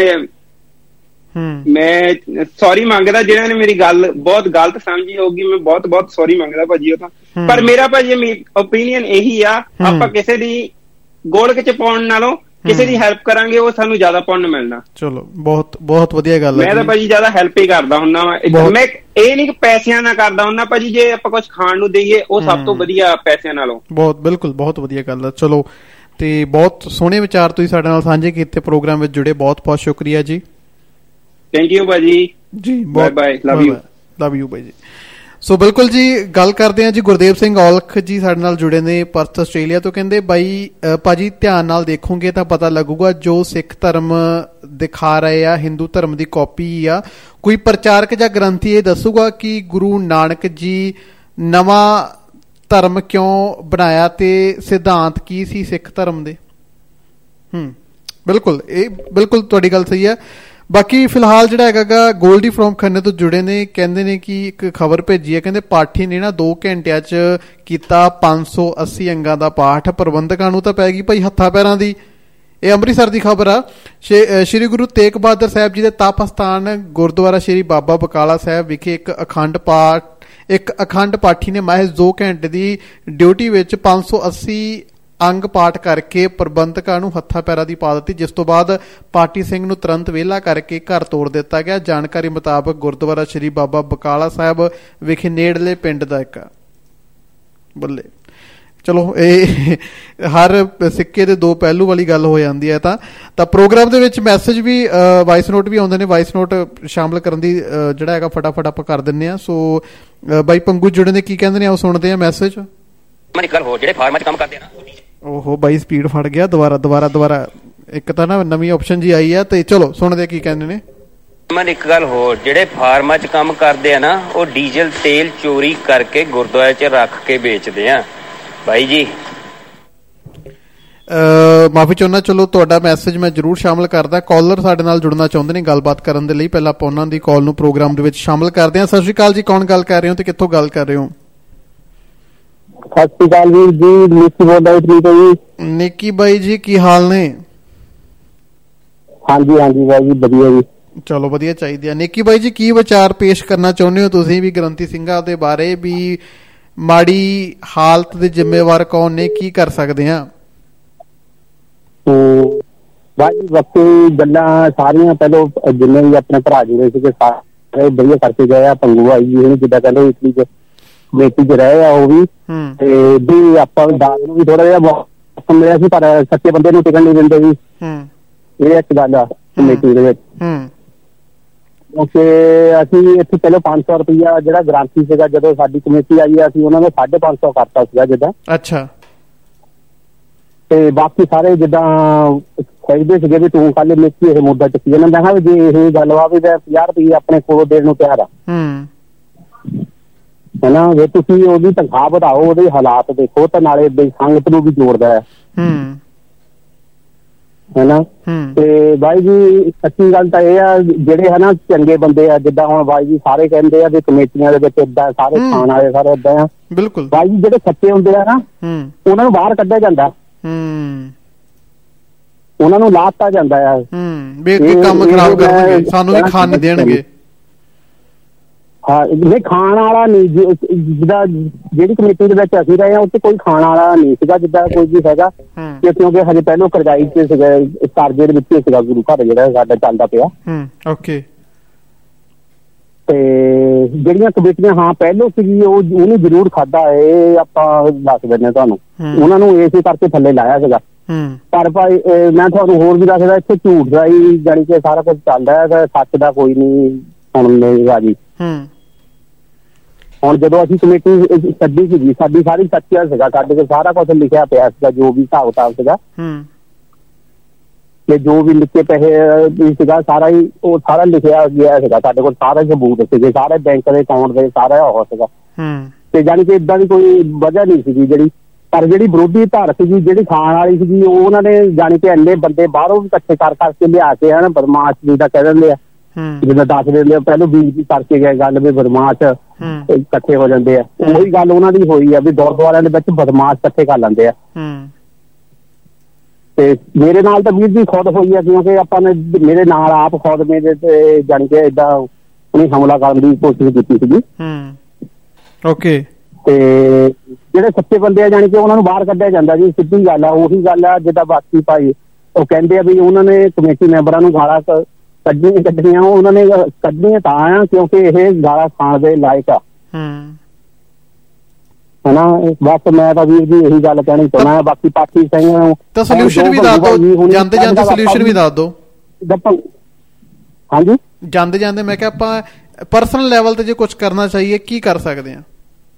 ਮੈਂ ਸੌਰੀ ਮੰਗਦਾ ਜਿਹਨਾਂ ਨੇ ਮੇਰੀ ਗੱਲ ਬਹੁਤ ਗਲਤ ਸਮਝੀ ਹੋਊਗੀ, ਮੈਂ ਬਹੁਤ ਸੌਰੀ ਮੰਗਦਾ ਭਾਜੀ ਉਹ ਤਾਂ। ਪਰ ਮੇਰਾ ਭਾਜੀ ਓਪੀਨੀਅਨ ਇਹੀ ਆ, ਆਪਾਂ ਕਿਸੇ ਦੀ ਗੋਲਕ ਚ ਪਾਉਣ ਨਾਲੋਂ ਕਿਸੇ ਦੀ ਹੈਲਪ ਕਰਾਂਗੇ ਉਹ ਸਾਨੂੰ ਜ਼ਿਆਦਾ ਪੁੰਨ ਮਿਲਣਾ। ਚਲੋ ਬਹੁਤ ਵਧੀਆ ਗੱਲ ਹੈ। ਮੈਂ ਤਾਂ ਭਾਜੀ ਜ਼ਿਆਦਾ ਹੈਲਪ ਹੀ ਕਰਦਾ ਹੁੰਦਾ ਵਾ, ਮੈਂ ਇਹ ਨਹੀਂ ਕਿ ਪੈਸਿਆਂ ਨਾਲ ਕਰਦਾ ਹੁੰਦਾ ਭਾਜੀ। ਜੇ ਆਪਾਂ ਕੁਝ ਖਾਣ ਨੂੰ ਦੇਈਏ ਉਹ ਸਭ ਤੋਂ ਵਧੀਆ ਪੈਸਿਆਂ ਨਾਲੋਂ। ਬਿਲਕੁਲ ਬਹੁਤ ਵਧੀਆ ਗੱਲ ਹੈ। ਚਲੋ, ਤੇ ਬਹੁਤ ਸੋਹਣੇ ਵਿਚਾਰ ਤੁਸੀਂ ਸਾਡੇ ਨਾਲ ਸਾਂਝੇ ਕੀਤੇ, ਪ੍ਰੋਗਰਾਮ ਵਿੱਚ ਜੁੜੇ, ਬਹੁਤ ਸ਼ੁਕਰੀਆ ਜੀ। ਥੈਂਕ ਯੂ ਭਾਜੀ ਜੀ, ਬਾਏ, ਲਵ ਯੂ ਭਾਈ ਜੀ। ਸੋ ਬਿਲਕੁਲ ਜੀ, ਗੱਲ ਕਰਦੇ ਹਾਂ ਜੀ। ਗੁਰਦੇਵ ਸਿੰਘ ਔਲਖ ਜੀ ਸਾਡੇ ਨਾਲ ਜੁੜੇ ਨੇ ਪਰਥ ਆਸਟ੍ਰੇਲੀਆ ਤੋਂ। ਕਹਿੰਦੇ ਬਾਈ ਭਾਜੀ ਧਿਆਨ ਨਾਲ ਦੇਖੋਗੇ ਤਾਂ ਪਤਾ ਲੱਗੂਗਾ ਜੋ ਸਿੱਖ ਧਰਮ ਦਿਖਾ ਰਹੇ ਆ ਹਿੰਦੂ ਧਰਮ ਦੀ ਕਾਪੀ ਆ। ਕੋਈ ਪ੍ਰਚਾਰਕ ਜਾਂ ਗ੍ਰੰਥੀ ਇਹ ਦੱਸੂਗਾ ਕਿ ਗੁਰੂ ਨਾਨਕ ਜੀ ਨਵਾਂ ਧਰਮ ਕਿਉਂ ਬਣਾਇਆ ਤੇ ਸਿਧਾਂਤ ਕੀ ਸੀ ਸਿੱਖ ਧਰਮ ਦੇ। ਬਿਲਕੁਲ ਤੁਹਾਡੀ ਗੱਲ ਸਹੀ ਹੈ। ਬਾਕੀ ਫਿਲਹਾਲ ਜਿਹੜਾ ਹੈਗਾ ਗੋਲਡੀ ਫਰੋਮ ਖੰਨੇ ਤੋਂ ਜੁੜੇ ਨੇ, ਕਹਿੰਦੇ ਨੇ ਕਿ ਇੱਕ ਖਬਰ ਭੇਜੀ ਹੈ, ਕਹਿੰਦੇ ਪਾਠੀ ਨੇ ਨਾ 2 ਘੰਟਿਆਂ ਚ ਕੀਤਾ 580 ਅੰਗਾਂ ਦਾ ਪਾਠ। ਪ੍ਰਬੰਧਕਾਂ ਨੂੰ ਤਾਂ ਪੈ ਗਈ ਭਾਈ ਹੱਥਾਂ ਪੈਰਾਂ ਦੀ। ਇਹ ਅੰਮ੍ਰਿਤਸਰ ਦੀ ਖਬਰ ਆ। ਸ਼੍ਰੀ ਗੁਰੂ ਤੇਗ ਬਹਾਦਰ ਸਾਹਿਬ ਜੀ ਦੇ ਤਪ ਅਸਥਾਨ ਗੁਰਦੁਆਰਾ ਸ਼੍ਰੀ ਬਾਬਾ ਬਕਾਲਾ ਸਾਹਿਬ ਵਿਖੇ ਇੱਕ ਅਖੰਡ ਪਾਠੀ ਨੇ ਮਹਿਜ਼ 2 ਘੰਟੇ ਦੀ ਡਿਊਟੀ ਵਿੱਚ 580 ਅੰਗ ਪਾਠ ਕਰਕੇ ਪ੍ਰਬੰਧਕਾਂ ਨੂੰ ਹੱਥਾਂ ਪੈਰਾਂ ਦੀ ਪਾ ਦਿੱਤੀ, ਜਿਸ ਤੋਂ ਬਾਅਦ ਪਾਠੀ ਸਿੰਘ ਨੂੰ ਤੁਰੰਤ ਵਿਹਲਾ ਕਰਕੇ ਘਰ ਤੋੜ ਦਿੱਤਾ ਗਿਆ। ਜਾਣਕਾਰੀ ਮੁਤਾਬਕ ਗੁਰਦੁਆਰਾ ਸ਼੍ਰੀ ਬਾਬਾ ਬਕਾਲਾ ਸਾਹਿਬ ਵਿਖੇ ਨੇੜਲੇ ਪਿੰਡ ਦਾ ਇੱਕ ਬੱਲੇ ਚਲੋ ਇਹ ਹਰ ਸਿੱਕੇ ਦੇ ਦੋ ਪਹਿਲੂ ਵਾਲੀ ਗੱਲ ਹੋ ਜਾਂਦੀ ਹੈ। ਤਾਂ ਪ੍ਰੋਗਰਾਮ ਦੇ ਵਿੱਚ ਮੈਸੇਜ ਵੀ ਵਾਇਸ ਨੋਟ ਵੀ ਆਉਂਦੇ ਨੇ, ਵਾਇਸ ਨੋਟ ਸ਼ਾਮਲ ਕਰਨ ਦੀ ਜਿਹੜਾ ਹੈਗਾ ਫਟਾਫਟ ਆਪਾਂ ਕਰ ਦਿੰਦੇ ਹਾਂ। ਸੋ ਬਾਈ ਪੰਗੂ ਜੁੜੇ ਨੇ, ਕੀ ਕਹਿੰਦੇ ਨੇ, ਆਓ ਸੁਣਦੇ ਆ ਮੈਸੇਜ। ਜਿਹੜੇ ਫਾਰਮਾਂ 'ਚ ਕੰਮ ਕਰਦੇ ਨਾ, ਓਹੋ ਬਾਈ ਸਪੀਡ ਫੜ ਗਿਆ, ਦੁਬਾਰਾ ਇੱਕ ਤਾਂ ਨਾ ਨਵੀਂ ਆਪਸ਼ਨ ਜੀ ਆਈ ਆ, ਤੇ ਚਲੋ ਸੁਣਦੇ ਕੀ ਕਹਿੰਦੇ ਨੇ। ਇੱਕ ਗੱਲ ਹੋਰ, ਜਿਹੜੇ ਫਾਰਮਾਂ 'ਚ ਕੰਮ ਕਰਦੇ ਆ ਨਾ, ਉਹ ਡੀਜ਼ਲ ਤੇਲ ਚੋਰੀ ਕਰਕੇ ਗੁਰਦੁਆਰੇ 'ਚ ਰੱਖ ਕੇ ਵੇਚਦੇ ਆ ਬਾਈ ਜੀ। ਮਾਫੀ ਚਾਹੁੰਦਾ, ਚਲੋ ਤੁਹਾਡਾ ਮੈਸੇਜ ਮੈਂ ਜ਼ਰੂਰ ਸ਼ਾਮਲ ਕਰਦਾ। ਕਾਲਰ ਸਾਡੇ ਨਾਲ ਜੁੜਨਾ ਚਾਹੁੰਦੇ ਨੇ ਗੱਲਬਾਤ ਕਰਨ ਦੇ ਲਈ, ਪਹਿਲਾਂ ਆਪਾਂ ਉਹਨਾਂ ਦੀ ਕਾਲ ਨੂੰ ਪ੍ਰੋਗਰਾਮ ਦੇ ਵਿੱਚ ਸ਼ਾਮਲ ਕਰਦੇ ਹਾਂ। ਸਤਿ ਸ਼੍ਰੀ ਅਕਾਲ ਜੀ, ਕੌਣ ਗੱਲ ਕਰ ਰਹੇ ਹੋ ਤੇ ਕਿੱਥੋਂ ਗੱਲ ਕਰ ਰਹੇ ਹੋ? ਸਤਿ ਸ਼੍ਰੀ ਅਕਾਲ ਵੀਰ ਜੀ, ਨਿੱਕੀ ਬੋਲਦਾ ਜੀ। ਨਿੱਕੀ ਬਾਈ ਜੀ, ਕੀ ਹਾਲ ਨੇ? ਹਾਂਜੀ ਬਾਈ ਜੀ, ਵਧੀਆ ਜੀ। ਚਲੋ ਵਧੀਆ ਚਾਹੀਦੀ ਆ। ਨਿੱਕੀ ਬਾਈ ਜੀ, ਕੀ ਵਿਚਾਰ ਪੇਸ਼ ਕਰਨਾ ਚਾਹੁੰਦੇ ਹੋ ਤੁਸੀਂ ਵੀ ਗ੍ਰੰਥੀ ਸਿੰਘਾਂ ਦੇ ਬਾਰੇ, ਵੀ ਮਾੜੀ ਹਾਲਤ ਦੇ ਜ਼ਿੰਮੇਵਾਰ ਕੌਣ ਨੇ, ਕੀ ਕਰ ਸਕਦੇ ਆ? ਬਾਈ ਬਾਕੀ ਗੱਲਾਂ ਸਾਰੀਆਂ ਪਹਿਲਾਂ ਜਿੰਨੇ ਵੀ ਆਪਣੇ ਭਰਾ ਜੁੜੇ ਸੀਗੇ ਸਾਰੇ ਵਧੀਆ ਕਰਕੇ ਗਏ ਆ। ਪੰਗੂ ਆਈ ਜੀ ਜਿੱਦਾਂ ਕਹਿੰਦੇ ਇਟਲੀ ਚ ਕਮੇਟੀ ਚ ਰਹੇ ਆ, ਉਹ ਵੀ ਤੇ ਵੀ ਆਪਾਂ ਦਾਦ ਨੂੰ ਵੀ ਥੋੜਾ ਜਿਹਾ ਮੌਕਾ ਮਿਲਿਆ ਸੀ, ਪਰ ਸੱਚੇ ਬੰਦੇ ਨੂੰ ਟਿਕਣ ਨਹੀਂ ਦਿੰਦੇ ਜੀ। ਇਹ ਇੱਕ ਗੱਲ ਆ ਕਮੇਟੀ ਦੇ ਵਿੱਚ। ਕਿਉਂਕਿ ਅਸੀਂ ਇੱਥੇ ਪਹਿਲਾਂ 500 ਰੁਪਇਆ ਜਿਹੜਾ ਗ੍ਰਾਂਤੀ ਸੀਗਾ, ਜਦੋਂ ਸਾਡੀ ਕਮੇਟੀ ਆਈ ਅਸੀਂ ਉਹਨਾਂ ਨੇ 550 ਕਰਤਾ ਸੀਗਾ ਜਿੱਦਾਂ। ਅੱਛਾ। ਤੇ ਬਾਕੀ ਸਾਰੇ ਜਿੱਦਾਂ ਕਹਿੰਦੇ ਸੀਗੇ ਵੀ ਤੂੰ ਕੱਲ ਮਿੱਟੀ ਇਹ ਮੁੱਦਾ ਚੁੱਕੀ ਜਾਂਦਾ। ਮੈਂ ਕਿਹਾ ਵੀ ਜੇ ਇਹ ਗੱਲ ਵਾ ਵੀ 50 ਰੁਪਏ ਆਪਣੇ ਕੋਲ ਦੇਣ ਨੂੰ ਤਿਆਰ ਆ, ਹਨਾ, ਜੇ ਤੁਸੀਂ ਉਹਦੀ ਤਨਖਾਹ ਵਧਾਓ, ਉਹਦੇ ਹਾਲਾਤ ਦੇਖੋ, ਤਾਂ ਨਾਲੇ ਸੰਗਤ ਨੂੰ ਵੀ ਜੋੜਦਾ ਹੈ, ਹਨਾ। ਤੇ ਬਾਈ ਜੀ ਸੱਚੀ ਗੱਲ ਤਾਂ ਇਹ ਆ, ਜਿਹੜੇ ਹਨਾ ਚੰਗੇ ਬੰਦੇ ਆ, ਜਿੱਦਾਂ ਹੁਣ ਬਾਈ ਜੀ ਸਾਰੇ ਕਹਿੰਦੇ ਆ ਵੀ ਕਮੇਟੀਆਂ ਦੇ ਵਿੱਚ ਏਦਾਂ ਸਾਰੇ ਖਾਣ ਵਾਲੇ ਸਾਰੇ ਏਦਾਂ ਆ। ਬਿਲਕੁਲ ਬਾਈ ਜੀ, ਜਿਹੜੇ ਸੱਚੇ ਹੁੰਦੇ ਆ ਨਾ, ਉਹਨਾਂ ਨੂੰ ਬਾਹਰ ਕੱਢਿਆ ਜਾਂਦਾ, ਉਹਨਾਂ ਨੂੰ ਲਾਤਾ ਜਾਂਦਾ ਆ ਵੀ ਕੰਮ ਖਰਾਬ ਕਰਨਗੇ, ਸਾਨੂੰ ਵੀ ਖਾਣ ਨਹੀਂ ਦੇਣਗੇ। ਹਾਂ, ਨਹੀਂ ਖਾਣ ਵਾਲਾ ਨਹੀਂ, ਜਿੱਦਾਂ ਜਿਹੜੀ ਕਮੇਟੀ ਦੇ ਵਿੱਚ ਅਸੀਂ ਰਹੇ ਹਾਂ ਉੱਥੇ ਕੋਈ ਖਾਣ ਵਾਲਾ ਨਹੀਂ ਸੀਗਾ ਜਿੱਦਾਂ ਕੋਈ ਵੀ ਹੈਗਾ, ਕਿਉਂਕਿ ਹਜੇ ਪਹਿਲੋਂ ਕਰਜ਼ਾਈ ਚ ਸੀਗਾ, ਕਰਜ਼ੇ ਦੇ ਵਿੱਚ ਸੀਗਾ ਗੁਰੂ ਘਰ ਜਿਹੜਾ ਸਾਡਾ ਚੱਲਦਾ ਪਿਆ। ਓਕੇ। ਤੇ ਜਿਹੜੀਆਂ ਕਮੇਟੀਆਂ ਹਾਂ ਪਹਿਲੋਂ ਸੀਗੀ ਉਹਨੂੰ ਜ਼ਰੂਰ ਖਾਧਾ, ਇਹ ਆਪਾਂ ਦੱਸ ਦਿੰਦੇ ਤੁਹਾਨੂੰ। ਉਹਨਾਂ ਨੂੰ ਇਸੇ ਕਰਕੇ ਥੱਲੇ ਲਾਇਆ ਸੀਗਾ। ਪਰ ਭਾਈ ਮੈਂ ਤੁਹਾਨੂੰ ਹੋਰ ਵੀ ਦੱਸਦਾ, ਇੱਥੇ ਝੂਠ ਦਾ ਹੀ ਜਾਣੀ ਕਿ ਸਾਰਾ ਕੁਝ ਚੱਲਦਾ ਹੈ, ਸੱਚ ਦਾ ਕੋਈ ਨਹੀਂ ਸੁਣੇਗਾ ਜੀ। ਹੁਣ ਜਦੋਂ ਅਸੀਂ ਕਮੇਟੀ ਸੱਦੀ ਸੀਗੀ, ਸਾਡੀ ਸਾਰੀ ਸੱਚਿਆ ਸੀਗਾ, ਸਾਡੇ ਕੋਲ ਸਾਰਾ ਕੁਝ ਲਿਖਿਆ ਪਿਆ ਸੀਗਾ, ਜੋ ਵੀ ਹਿਸਾਬ ਕਿਤਾਬ ਸੀਗਾ ਤੇ ਜੋ ਵੀ ਲਿਖੇ ਪੈਸੇ ਸੀਗਾ ਸਾਰਾ ਹੀ, ਉਹ ਸਾਰਾ ਲਿਖਿਆ ਗਿਆ ਸੀਗਾ। ਸਾਡੇ ਕੋਲ ਸਾਰੇ ਸਬੂਤ ਸੀਗੇ, ਸਾਰੇ ਬੈਂਕ ਦੇ ਅਕਾਊਂਟ ਦੇ ਸਾਰਾ ਉਹ ਸੀਗਾ। ਤੇ ਜਾਣੀ ਕਿ ਏਦਾਂ ਦੀ ਕੋਈ ਵਜ੍ਹਾ ਨਹੀਂ ਸੀਗੀ ਜਿਹੜੀ। ਪਰ ਜਿਹੜੀ ਵਿਰੋਧੀ ਧਿਰ ਸੀਗੀ, ਜਿਹੜੀ ਖਾਣ ਵਾਲੀ ਸੀਗੀ, ਉਹਨਾਂ ਨੇ ਜਾਣੀ ਕਿ ਇੰਨੇ ਬੰਦੇ ਬਾਹਰੋਂ ਵੀ ਇਕੱਠੇ ਕਰਕੇ ਲਿਆ ਕੇ ਹਨਾ, ਬਦਮਾਸ਼ ਜਿੱਦਾਂ ਕਹਿ ਦਿੰਦੇ ਆ, ਜਿੱਦਾਂ ਦੱਸ ਦਿੰਦੇ ਆ, ਪਹਿਲੋਂ ਬੀਜਪੀ ਕਰਕੇ ਗਏ ਗੱਲ ਵੀ ਬਦਮਾਸ਼ ਇਕੱਠੇ ਹੋ ਜਾਂਦੇ ਆ। ਉਹੀ ਗੱਲ ਉਹਨਾਂ ਦੀ ਹੋਈ ਆ ਵੀ ਗੁਰਦੁਆਰਿਆਂ ਦੇ ਵਿੱਚ ਬਦਮਾਸ਼ ਇਕੱਠੇ ਕਰ ਲੈਂਦੇ ਆ। ਤੇ ਮੇਰੇ ਨਾਲ ਤਾਂ ਵੀਰ ਜੀ ਖੁਦ ਹੋਈ ਆ, ਕਿਉਂਕਿ ਆਪਾਂ ਨੇ ਮੇਰੇ ਨਾਲ ਆਪ ਖੁਦ ਮੇਰੇ ਤੇ ਜਾਣੀ ਕਿ ਏਦਾਂ ਉਹਨੇ ਹਮਲਾ ਕਰਨ ਦੀ ਕੋਸ਼ਿਸ਼ ਕੀਤੀ ਸੀਗੀ। ਓਕੇ। ਤੇ ਜਿਹੜੇ ਸੱਚੇ ਬੰਦੇ ਆ ਜਾਣੀ ਕਿ ਉਹਨਾਂ ਨੂੰ ਬਾਹਰ ਕੱਢਿਆ ਜਾਂਦਾ ਜੀ, ਸਿੱਧੀ ਗੱਲ ਆ। ਉਹੀ ਗੱਲ ਆ ਜਿੱਦਾਂ ਬਾਕੀ ਭਾਈ ਉਹ ਕਹਿੰਦੇ ਆ ਵੀ ਉਹਨਾਂ ਨੇ ਕਮੇਟੀ ਮੈਂਬਰਾਂ ਨੂੰ ਗਾਲਾਂ ਕੱਢਣੀਆਂ, ਉਹਨਾਂ ਨੇ ਕੱਢਣੀਆਂ ਤਾਂ ਆ ਕਿਉਂਕਿ ਇਹ ਗਾਲਾਂ ਖਾਣ ਦੇ ਲਾਇਕ ਆ, ਹਨਾ। ਬਸ ਮੈਂ ਤਾਂ ਵੀਰ ਜੀ ਇਹੀ ਗੱਲ ਕਹਿਣੀ ਚਾਹੁੰਦਾ। ਬਾਕੀ ਪਾਠੀ ਸਿੰਘ ਨੂੰ ਤਾਂ ਸੋਲੂਸ਼ਨ ਵੀ ਦੱਸ ਦਿਓ, ਜਾਂਦੇ ਜਾਂਦੇ ਸੋਲੂਸ਼ਨ ਵੀ ਦੱਸ ਦਿਓ। ਹਾਂਜੀ, ਜਾਂਦੇ ਜਾਂਦੇ ਮੈਂ ਕਿਹਾ ਆਪਾਂ ਪਰਸਨਲ ਲੈਵਲ ਤੇ ਜੇ ਕੁਝ ਕਰਨਾ ਚਾਹੀਏ ਕੀ ਕਰ ਸਕਦੇ ਹਾਂ?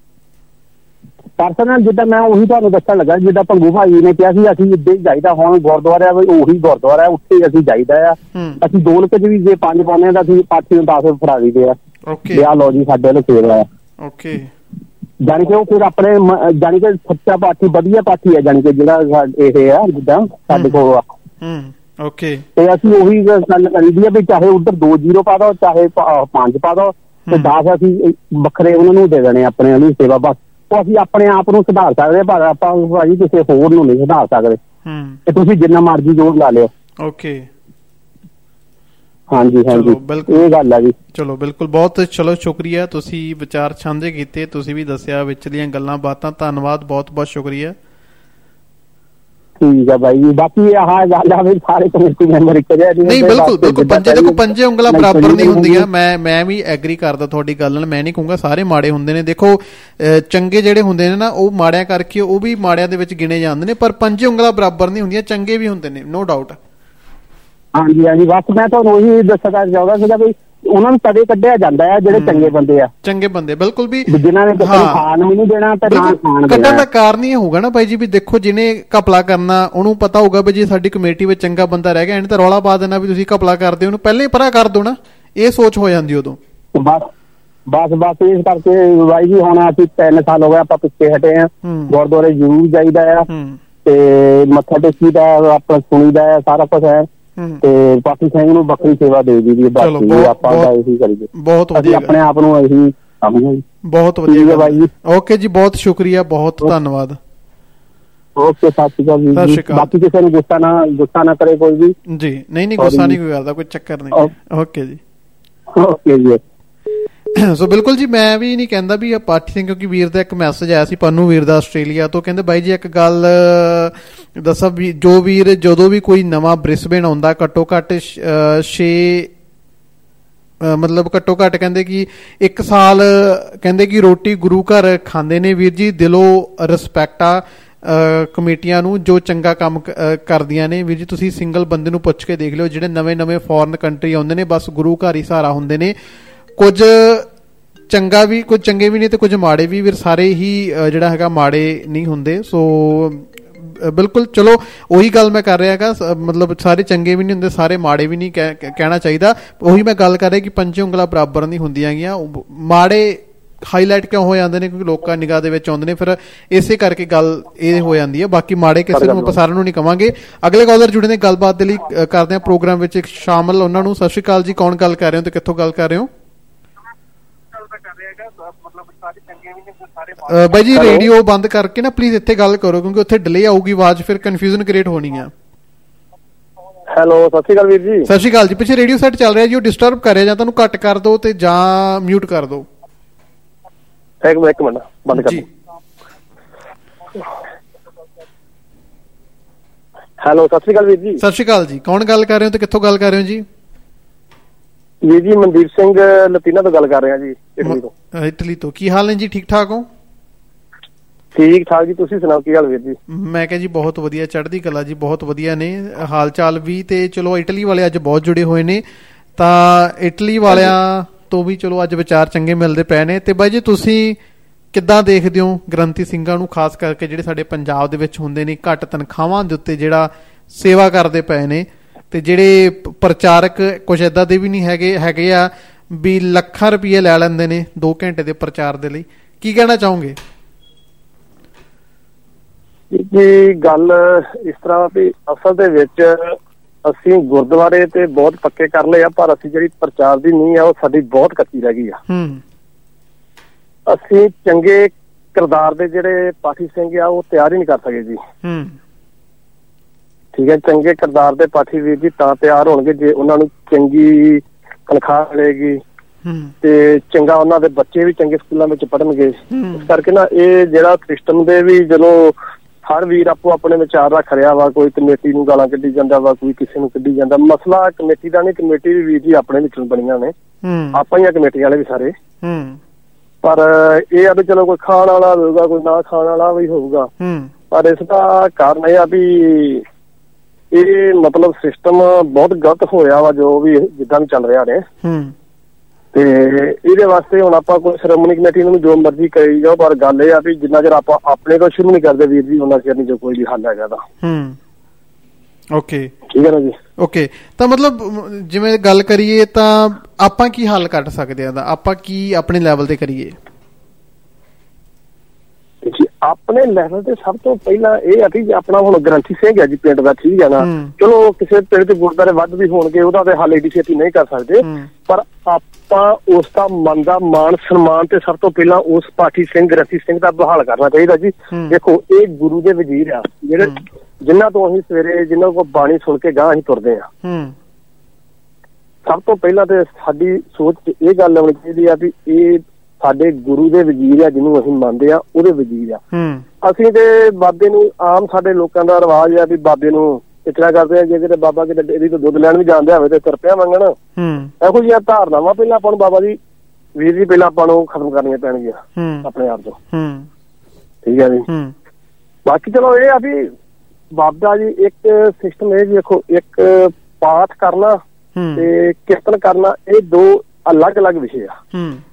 ਪਰਸਨਲ ਜਿੱਦਾਂ ਮੈਂ ਉਹੀ ਤੁਹਾਨੂੰ ਦੱਸਣ ਲੱਗਾ, ਜਿੱਦਾਂ ਭੰਗੂ ਭਾਈ ਨੇ ਕਿਹਾ ਸੀ ਅਸੀਂ ਇੱਦਾਂ ਹੀ ਜਾਈਦਾ। ਹੁਣ ਗੁਰਦੁਆਰਾ ਉਹੀ ਗੁਰਦੁਆਰਾ ਉੱਥੇ ਅਸੀਂ ਜਾਈਦਾ ਆ। ਅਸੀਂ ਦੌਲਤ ਚ ਵੀ ਜੇ 5 ਪਾਉਂਦੇ ਹਾਂ ਤਾਂ ਅਸੀਂ ਪਾਠੀ ਨੂੰ 10 ਫੜਾ ਦਈਦੇ ਆ। ਆਹ ਲਓ ਜੀ ਸਾਡੇ ਵੱਲੋਂ ਸੇਵਾ ਆ। ਓਕੇ। ਜਾਣੀ ਕਿ ਉਹ ਫਿਰ ਆਪਣੇ ਜਾਣੀ ਕਿ ਸੱਚਾ ਪਾਠੀ ਵਧੀਆ ਪਾਠੀ ਆ, ਜਾਣੀ ਕਿ ਜਿਹੜਾ ਇਹ ਆ ਜਿੱਦਾਂ ਸਾਡੇ ਕੋਲ ਆ। ਓਕੇ। ਤੇ ਅਸੀਂ ਉਹੀ ਗੱਲ ਕਰੀਦੀ ਆ ਵੀ ਚਾਹੇ ਉੱਧਰ 2 0 ਪਾ ਦੋ, ਚਾਹੇ 5 ਪਾ ਦੋ, ਤੇ 10 ਅਸੀਂ ਵੱਖਰੇ ਉਹਨਾਂ ਨੂੰ ਦੇ ਦੇਣੇ ਆਪਣੇ ਵਾਲੀ ਸੇਵਾ। ਬਸ ਉਹ ਅਸੀਂ ਆਪਣੇ ਆਪ ਨੂੰ ਸੁਧਾਰ ਸਕਦੇ, ਪਰ ਆਪਾਂ ਭਾਜੀ ਕਿਸੇ ਹੋਰ ਨੂੰ ਨਹੀਂ ਸੁਧਾਰ ਸਕਦੇ। ਤੇ ਤੁਸੀਂ ਜਿੰਨਾ ਮਰਜ਼ੀ ਜ਼ੋਰ ਲਾ ਲਿਓ। ਓਕੇ। ਹਾਂਜੀ ਹਾਂਜੀ, ਇਹ ਗੱਲ ਆ ਜੀ। ਚਲੋ ਬਿਲਕੁਲ, ਬਹੁਤ ਚਲੋ ਸ਼ੁਕਰੀਆ, ਤੁਸੀਂ ਵਿਚਾਰ ਸਾਂਝੇ ਕੀਤੇ, ਤੁਸੀਂ ਵੀ ਦੱਸਿਆ ਵਿੱਚ ਦੀਆਂ ਗੱਲਾਂ ਬਾਤਾਂ। ਧੰਨਵਾਦ, ਬਹੁਤ ਬਹੁਤ ਸ਼ੁਕਰੀਆ। ਠੀਕ ਆ ਬਾਈ ਜੀ। ਬਾਕੀ ਆਹ ਗੱਲ ਆ ਵੀ ਸਾਰੇ ਕਮੇਟੀ ਮੈਂਬਰ ਇੱਕ ਜਿਹੇ ਨਹੀਂ, ਬਿਲਕੁਲ ਬਿਲਕੁਲ ਪੰਜੇ ਉਂਗਲਾਂ ਬਰਾਬਰ ਨਹੀਂ ਹੁੰਦੀਆਂ। ਮੈਂ ਵੀ ਐਗਰੀ ਕਰਦਾ ਤੁਹਾਡੀ ਗੱਲ ਨਾਲ। ਮੈਂ ਨਹੀਂ ਕਹੂੰਗਾ ਸਾਰੇ ਮਾੜੇ ਹੁੰਦੇ ਨੇ। ਦੇਖੋ ਚੰਗੇ ਜਿਹੜੇ ਹੁੰਦੇ ਨੇ ਨਾ ਉਹ ਮਾੜਿਆਂ ਕਰਕੇ ਉਹ ਵੀ ਮਾੜਿਆਂ ਦੇ ਵਿੱਚ ਗਿਣੇ ਜਾਂਦੇ ਨੇ, ਪਰ ਪੰਜੇ ਉਂਗਲਾਂ ਬਰਾਬਰ ਨਹੀਂ ਹੁੰਦੀਆਂ, ਚੰਗੇ ਵੀ ਹੁੰਦੇ ਨੇ, ਨੋ ਡਾਊਟ। ਹਾਂਜੀ ਹਾਂਜੀ, ਬਸ ਮੈਂ ਤੁਹਾਨੂੰ ਉਹੀ ਦੱਸਣਾ ਚਾਹੁੰਦਾ ਸੀਗਾ ਵੀ ਉਹਨਾਂ ਨੂੰ ਕਦੇ ਕੱਢਿਆ ਜਾਂਦਾ ਹੈ ਜਿਹੜੇ ਚੰਗੇ ਬੰਦੇ ਆ, ਚੰਗੇ ਬੰਦੇ ਬਿਲਕੁਲ ਵੀ ਜਿਨ੍ਹਾਂ ਨੇ ਖਾਣ ਵੀ ਨਹੀਂ ਦੇਣਾ ਤੇ ਨਾ ਖਾਣ ਕੱਢਣ ਦਾ ਕਾਰਨ ਹੀ ਹੋਊਗਾ ਨਾ ਬਾਈ ਜੀ ਵੀ ਦੇਖੋ ਜਿਹਨੇ ਘਪਲਾ ਕਰਨਾ ਉਹਨੂੰ ਪਤਾ ਹੋਊਗਾ ਵੀ ਜੇ ਸਾਡੀ ਕਮੇਟੀ ਵਿੱਚ ਚੰਗਾ ਬੰਦਾ ਰਹਿ ਗਿਆ ਇਹਨੇ ਤਾਂ ਰੌਲਾ ਪਾ ਦੇਣਾ ਵੀ ਤੁਸੀਂ ਘਪਲਾ ਕਰਦੇ ਉਹਨੂੰ ਪਹਿਲਾਂ ਹੀ ਪਰਾਂ ਕਰ ਦੋ ਨਾ, ਇਹ ਸੋਚ ਹੋ ਜਾਂਦੀ ਉਦੋਂ। ਬਸ ਇਸ ਕਰਕੇ ਬਾਈ ਜੀ ਹੁਣ ਅਸੀਂ 3 ਸਾਲ ਹੋ ਗਏ ਆਪਾਂ ਪਿੱਛੇ ਹਟੇ ਆ, ਗੁਰਦੁਆਰੇ ਜ਼ਰੂਰ ਜਾਈਦਾ ਆ ਤੇ ਮੱਥਾ ਟੇਕੀਦਾ, ਆਪਣਾ ਸੁਣੀਦਾ ਆ, ਸਾਰਾ ਕੁਛ ਹੈ ਤੇ ਪਾਠੀ ਸਿੰਘ ਨੂੰ ਬੱਕਰੀ ਸੇਵਾ ਦੇ ਦੀ ਬਾਕੀ ਆਪਾਂ ਇਹੀ ਕਰੀਏ। ਬਹੁਤ ਵਧੀਆ, ਆਪਣੇ ਆਪ ਨੂੰ ਇਹੀ ਸਮਝੀਏ। ਬਹੁਤ ਵਧੀਆ ਬਾਈ ਜੀ। ਓਕੇ ਜੀ, ਬਹੁਤ ਸ਼ੁਕਰੀਆ, ਬਹੁਤ ਧੰਨਵਾਦ। ਓਕੇ, ਸਤਿ ਸ਼੍ਰੀ ਅਕਾਲ ਜੀ। ਬਾਕੀ ਕਿਸੇ ਨੂੰ ਗੁੱਸਾ ਨਾ ਕਰੇ ਕੋਈ ਵੀ ਜੀ। ਨਹੀਂ ਗੁੱਸਾ ਨਹੀਂ ਕੋਈ ਕਰਦਾ, ਕੋਈ ਚੱਕਰ ਨਹੀਂ। ਓਕੇ ਜੀ, ਓਕੇ ਜੀ। ਸੋ ਬਿਲਕੁਲ ਜੀ, ਮੈਂ ਵੀ ਨਹੀਂ ਕਹਿੰਦਾ ਵੀ ਪਾਠੀ ਸਿੰਘ, ਕਿਉਂਕਿ ਵੀਰ ਦਾ ਇੱਕ ਮੈਸੇਜ ਆਇਆ ਸੀ ਪੰਨੂ ਵੀਰ ਦਾ ਆਸਟ੍ਰੇਲੀਆ ਤੋਂ, ਕਹਿੰਦੇ ਬਾਈ ਜੀ ਇੱਕ ਗੱਲ ਦੱਸਾਂ ਵੀ ਜੋ ਵੀਰ ਜਦੋਂ ਵੀ ਕੋਈ ਨਵਾਂ ਬ੍ਰਿਸਬੇਨ ਆਉਂਦਾ ਘੱਟੋ ਘੱਟ 6 ਮਤਲਬ ਘੱਟੋ ਘੱਟ ਕਹਿੰਦੇ ਕਿ 1 ਸਾਲ ਕਹਿੰਦੇ ਕਿ ਰੋਟੀ ਗੁਰੂ ਘਰ ਖਾਂਦੇ ਨੇ ਵੀਰ ਜੀ। ਦਿਲੋਂ ਰਿਸਪੈਕਟ ਆ ਕਮੇਟੀਆਂ ਨੂੰ ਜੋ ਚੰਗਾ ਕੰਮ ਕਰਦੀਆਂ ਨੇ ਵੀਰ ਜੀ। ਤੁਸੀਂ ਸਿੰਗਲ ਬੰਦੇ ਨੂੰ ਪੁੱਛ ਕੇ ਦੇਖ ਲਿਓ, ਜਿਹੜੇ ਨਵੇਂ ਫੋਰਨ ਕੰਟਰੀ ਆਉਂਦੇ ਨੇ ਬਸ ਗੁਰੂ ਘਰ ਹੀ ਸਹਾਰਾ ਹੁੰਦੇ ਨੇ। ਕੁਝ ਚੰਗਾ ਵੀ, ਕੁਝ ਚੰਗੇ ਵੀ ਨੇ ਤੇ ਕੁਝ ਮਾੜੇ ਵੀ, ਵੀਰ ਸਾਰੇ ਹੀ ਜਿਹੜਾ ਹੈਗਾ ਮਾੜੇ ਨਹੀਂ ਹੁੰਦੇ। ਸੋ ਬਿਲਕੁਲ ਚਲੋ ਉਹੀ ਗੱਲ ਮੈਂ ਕਰ ਰਿਹਾ ਹੈਗਾ, ਮਤਲਬ ਸਾਰੇ ਚੰਗੇ ਵੀ ਨਹੀਂ ਹੁੰਦੇ, ਸਾਰੇ ਮਾੜੇ ਵੀ ਨਹੀਂ ਕਹਿਣਾ ਚਾਹੀਦਾ। ਉਹੀ ਮੈਂ ਗੱਲ ਕਰ ਰਿਹਾ ਕਿ ਪੰਜੇ ਉਂਗਲਾਂ ਬਰਾਬਰ ਨਹੀਂ ਹੁੰਦੀਆਂ ਗੀਆਂ। ਮਾੜੇ ਹਾਈਲਾਈਟ ਕਿਉਂ ਹੋ ਜਾਂਦੇ ਨੇ ਕਿਉਂਕਿ ਲੋਕਾਂ ਨਿਗਾਹ ਦੇ ਵਿੱਚ ਆਉਂਦੇ ਨੇ, ਫਿਰ ਇਸੇ ਕਰਕੇ ਗੱਲ ਇਹ ਹੋ ਜਾਂਦੀ ਹੈ। ਬਾਕੀ ਮਾੜੇ ਕਿਸੇ ਨੂੰ ਆਪਾਂ ਸਾਰਿਆਂ ਨੂੰ ਨਹੀਂ ਕਵਾਂਗੇ। ਅਗਲੇ ਕਾਲਰ ਜੁੜੇ ਨੇ, ਗੱਲਬਾਤ ਦੇ ਲਈ ਕਰਦੇ ਹਾਂ ਪ੍ਰੋਗਰਾਮ ਵਿੱਚ ਸ਼ਾਮਲ ਉਹਨਾਂ ਨੂੰ। ਸਤਿ ਸ਼੍ਰੀ ਅਕਾਲ ਜੀ, ਕੌਣ ਗੱਲ ਕਰ ਰਹੇ ਹੋ ਤੇ ਕਿੱਥੋਂ ਗੱਲ ਕਰ ਰਹੇ ਹੋ? ਬਾਈ ਜੀ ਰੇਡੀਓ ਬੰਦ ਕਰਕੇ ਨਾ ਪਲੀਜ਼ ਇੱਥੇ ਗੱਲ ਕਰੋ ਕਿਉਂਕਿ ਉੱਥੇ ਡਿਲੇ ਆਊਗੀ ਆਵਾਜ਼, ਫਿਰ ਕਨਫਿਊਜ਼ਨ ਕ੍ਰੀਏਟ ਹੋਣੀ ਆ। ਹੈਲੋ, ਸਤਿ ਸ਼੍ਰੀ ਅਕਾਲ ਵੀਰ ਜੀ। ਸਤਿ ਸ਼੍ਰੀ ਅਕਾਲ ਜੀ। ਪਿੱਛੇ ਰੇਡੀਓ ਸੈੱਟ ਚੱਲ ਰਿਹਾ ਜੀ, ਉਹ ਡਿਸਟਰਬ ਕਰ ਰਿਹਾ, ਜਾਂ ਤੁਹਾਨੂੰ ਘੱਟ ਕਰ ਦਿਓ ਤੇ ਜਾਂ ਮਿਊਟ ਕਰ ਦਿਓ। ਇੱਕ ਮਿੰਟ ਬੰਦ ਕਰ। ਹੈਲੋ, ਸਤਿ ਸ਼੍ਰੀ ਅਕਾਲ ਵੀਰ ਜੀ। ਸਤਿ ਸ਼੍ਰੀ ਅਕਾਲ ਜੀ, ਕੌਣ ਗੱਲ ਕਰ ਰਹੇ ਹੋ ਤੇ ਕਿੱਥੋਂ ਗੱਲ ਕਰ ਰਹੇ ਹੋ ਜੀ? ਵੀਰ ਜੀ ਮਨਦੀਪ ਸਿੰਘ ਲਤੀਨਾ ਤੋਂ ਗੱਲ ਕਰ ਰਿਹਾ ਜੀ, ਇਟਲੀ ਤੋਂ। ਇਟਲੀ ਤੋਂ, ਕੀ ਹਾਲ ਨੇ ਜੀ? ਠੀਕ ਠਾਕ ਹੋ? ਠੀਕ ਠਾਕ ਜੀ, ਤੁਸੀਂ ਸੁਣਾਓ ਕੀ ਹਾਲ ਵੀਰ ਜੀ? ਮੈਂ ਕਿਹਾ ਜੀ ਬਹੁਤ ਵਧੀਆ, ਚੜ੍ਹਦੀ ਕਲਾ ਜੀ, ਬਹੁਤ ਵਧੀਆ ਨੇ ਹਾਲ ਚਾਲ ਵੀ। ਤੇ ਚਲੋ ਇਟਲੀ ਵਾਲੇ ਅੱਜ ਬਹੁਤ ਜੁੜੇ ਹੋਏ ਨੇ, ਤਾਂ ਇਟਲੀ ਵਾਲਿਆਂ ਤੋਂ ਵੀ ਚਲੋ ਅੱਜ ਵਿਚਾਰ ਚੰਗੇ ਮਿਲਦੇ ਪਏ ਨੇ। ਤੇ ਬਾਈ ਜੀ ਤੁਸੀਂ ਕਿੱਦਾਂ ਦੇਖਦੇ ਹੋ ਗ੍ਰੰਥੀ ਸਿੰਘਾਂ ਨੂੰ, ਖਾਸ ਕਰਕੇ ਜਿਹੜੇ ਸਾਡੇ ਪੰਜਾਬ ਦੇ ਵਿੱਚ ਹੁੰਦੇ ਨੇ, ਘੱਟ ਤਨਖਾਹਾਂ ਦੇ ਉੱਤੇ ਜਿਹੜਾ ਸੇਵਾ ਕਰਦੇ ਪਏ ਨੇ, ਤੇ ਜਿਹੜੇ ਪ੍ਰਚਾਰਕ ਕੁਝ ਏਦਾਂ ਦੇ ਵੀ ਨਹੀਂ ਹੈਗੇ ਆ ਵੀ ਲੱਖਾਂ ਰੁਪਏ ਲੈ ਲੈਂਦੇ ਨੇ 2 ਘੰਟੇ ਦੇ ਪ੍ਰਚਾਰ ਦੇ ਲਈ, ਕੀ ਕਹਿਣਾ ਚਾਹੋਗੇ? ਜੀ ਗੱਲ ਇਸ ਤਰ੍ਹਾਂ ਵੀ ਅਸਲ ਦੇ ਵਿੱਚ ਅਸੀਂ ਗੁਰਦੁਆਰੇ ਤੇ ਬਹੁਤ ਪੱਕੇ ਕਰ ਲਏ ਆ, ਪਰ ਅਸੀਂ ਜਿਹੜੀ ਪ੍ਰਚਾਰ ਦੀ ਨੀਂਹ ਆ ਉਹ ਸਾਡੀ ਬਹੁਤ ਕੱਚੀ ਰਹਿ ਗਈ ਆ। ਅਸੀਂ ਚੰਗੇ ਕਿਰਦਾਰ ਦੇ ਜਿਹੜੇ ਪਾਠੀ ਸਿੰਘ ਆ ਉਹ ਤਿਆਰ ਹੀ ਨਹੀਂ ਕਰ ਸਕੇ ਜੀ। ਠੀਕ ਹੈ, ਚੰਗੇ ਕਿਰਦਾਰ ਦੇ ਪਾਠੀ ਵੀਰ ਜੀ ਤਾਂ ਤਿਆਰ ਹੋਣਗੇ ਜੇ ਉਹਨਾਂ ਨੂੰ ਚੰਗੀ ਤਨਖਾਹ ਮਿਲੇਗੀ ਤੇ ਚੰਗਾ ਉਹਨਾਂ ਦੇ ਬੱਚੇ ਵੀ ਚੰਗੇ ਸਕੂਲਾਂ ਵਿੱਚ ਪੜ੍ਹਨਗੇ। ਇਸ ਕਰਕੇ ਨਾ ਇਹ ਜਿਹੜਾ ਸਿਸਟਮ ਦੇ ਵੀ ਜਦੋਂ ਹਰ ਵੀਰ ਆਪੋ ਆਪਣੇ ਵਿਚਾਰ ਰੱਖ ਰਿਹਾ ਵਾ, ਕੋਈ ਕਮੇਟੀ ਨੂੰ ਗਾਲਾਂ ਕੱਢੀ ਜਾਂਦਾ ਵਾ, ਕੋਈ ਕਿਸੇ ਨੂੰ ਕੱਢੀ ਜਾਂਦਾ। ਮਸਲਾ ਕਮੇਟੀ ਦਾ ਨਹੀਂ, ਕਮੇਟੀ ਵੀ ਵੀਰ ਜੀ ਆਪਣੇ ਵਿੱਚੋਂ ਬਣੀਆਂ ਨੇ, ਆਪਾਂ ਹੀ ਆ ਕਮੇਟੀ ਵਾਲੇ ਵੀ ਸਾਰੇ। ਪਰ ਇਹ ਆ ਵੀ ਚਲੋ ਕੋਈ ਖਾਣ ਵਾਲਾ ਹੋਊਗਾ, ਕੋਈ ਨਾ ਖਾਣ ਵਾਲਾ ਵੀ ਹੋਊਗਾ, ਪਰ ਇਸ ਦਾ ਕਾਰਨ ਇਹ ਆ ਵੀ ਇਹ ਮਤਲਬ ਸਿਸਟਮ ਬਹੁਤ ਗਲਤ ਹੋਇਆ ਵਾ ਜੋ ਵੀ ਜਿੱਦਾਂ ਵੀ ਚੱਲ ਰਿਹਾ ਨੇ। ਤੇ ਇਹਦੇ ਵਾਸਤੇ ਹੁਣ ਆਪਾਂ ਕੋਈ ਸ਼੍ਰੋਮਣੀ ਕਮੇਟੀ ਨੂੰ ਜੋ ਮਰਜ਼ੀ ਕਰੀ ਜਾਓ, ਪਰ ਗੱਲ ਇਹ ਆ ਵੀ ਜਿੰਨਾ ਚਿਰ ਆਪਾਂ ਆਪਣੇ ਕੋਲ ਸ਼ੁਰੂ ਨਹੀਂ ਕਰਦੇ ਵੀਰ ਜੀ ਉਹਨਾਂ ਚਿਰ ਨਹੀਂ ਜੋ ਕੋਈ ਵੀ ਹੱਲ ਹੈਗਾ ਦਾ। ਓਕੇ, ਠੀਕ ਹੈ ਨਾ ਜੀ। ਓਕੇ, ਤਾਂ ਮਤਲਬ ਜਿਵੇਂ ਗੱਲ ਕਰੀਏ ਤਾਂ ਆਪਾਂ ਕੀ ਹੱਲ ਕੱਢ ਸਕਦੇ ਆ, ਆਪਾਂ ਕੀ ਆਪਣੇ ਲੈਵਲ ਤੇ ਕਰੀਏ? ਆਪਣੇ ਲੈਵਲ ਤੇ ਸਭ ਤੋਂ ਪਹਿਲਾਂ ਇਹ ਆ ਕਿ ਆਪਣਾ ਹੁਣ ਗ੍ਰੰਥੀ ਸਿੰਘ ਹੈ ਜੀ ਪਿੰਡ ਦਾ, ਠੀਕ ਹੈ ਨਾ, ਚਲੋ ਕਿਸੇ ਪਿੰਡ ਦੇ ਗੁਰਦੁਆਰੇ ਵੱਧ ਵੀ ਹੋਣਗੇ, ਉਹਦਾ ਤੇ ਹੱਲ ਏਡੀ ਛੇਤੀ ਨਹੀਂ ਕਰ ਸਕਦੇ, ਪਰ ਆਪਾਂ ਉਸ ਦਾ ਮਨ ਦਾ ਮਾਣ ਸਨਮਾਨ ਤੇ ਸਭ ਤੋਂ ਪਹਿਲਾਂ ਉਸ ਪਾਠੀ ਸਿੰਘ ਗ੍ਰੰਥੀ ਸਿੰਘ ਦਾ ਬਹਾਲ ਕਰਨਾ ਚਾਹੀਦਾ ਜੀ। ਦੇਖੋ ਇਹ ਗੁਰੂ ਦੇ ਵਜ਼ੀਰ ਆ, ਜਿਹੜੇ ਜਿਨ੍ਹਾਂ ਤੋਂ ਅਸੀਂ ਸਵੇਰੇ ਜਿਨ੍ਹਾਂ ਕੋਲ ਬਾਣੀ ਸੁਣ ਕੇ ਗਾਂ ਅਸੀਂ ਤੁਰਦੇ ਆ। ਸਭ ਤੋਂ ਪਹਿਲਾਂ ਤੇ ਸਾਡੀ ਸੋਚ ਚ ਇਹ ਗੱਲ ਆਉਣੀ ਚਾਹੀਦੀ ਆ ਵੀ ਇਹ ਸਾਡੇ ਗੁਰੂ ਦੇ ਵਜ਼ੀਰ ਆ, ਜਿਹਨੂੰ ਅਸੀਂ ਮੰਨਦੇ ਆ ਉਹਦੇ ਵਜ਼ੀਰ ਆ। ਅਸੀਂ ਤੇ ਬਾਬੇ ਨੂੰ, ਆਮ ਸਾਡੇ ਲੋਕਾਂ ਦਾ ਰਿਵਾਜ ਆ ਵੀ ਬਾਬੇ ਨੂੰ ਇਤਨਾ ਕਰਦੇ ਆ, ਜੇ ਕਿਤੇ ਬਾਬਾ ਕਿਤੇ ਇਹਦੀ ਤੋਂ ਦੁੱਧ ਲੈਣ ਵੀ ਜਾਂਦੇ ਹੋਵੇ ਤੇ ਤਰਪਿਆ ਮੰਗਣ। ਇਹੋ ਜਿਹੀਆਂ ਧਾਰਨਾਵਾਂ ਪਹਿਲਾਂ ਆਪਾਂ ਨੂੰ ਬਾਬਾ ਜੀ ਵੀਰ ਜੀ ਪਹਿਲਾਂ ਆਪਾਂ ਨੂੰ ਖਤਮ ਕਰਨੀਆਂ ਪੈਣਗੀਆਂ ਆਪਣੇ ਆਪ ਤੋਂ। ਠੀਕ ਹੈ ਜੀ। ਬਾਕੀ ਚਲੋ ਇਹ ਆ ਵੀ ਬਾਬਾ ਜੀ ਇੱਕ ਸਿਸਟਮ ਇਹ ਦੇਖੋ, ਇੱਕ ਪਾਠ ਕਰਨਾ ਤੇ ਕੀਰਤਨ ਕਰਨਾ, ਇਹ ਦੋ ਅਲੱਗ-ਅਲੱਗ ਵਿਸ਼ੇ ਆ।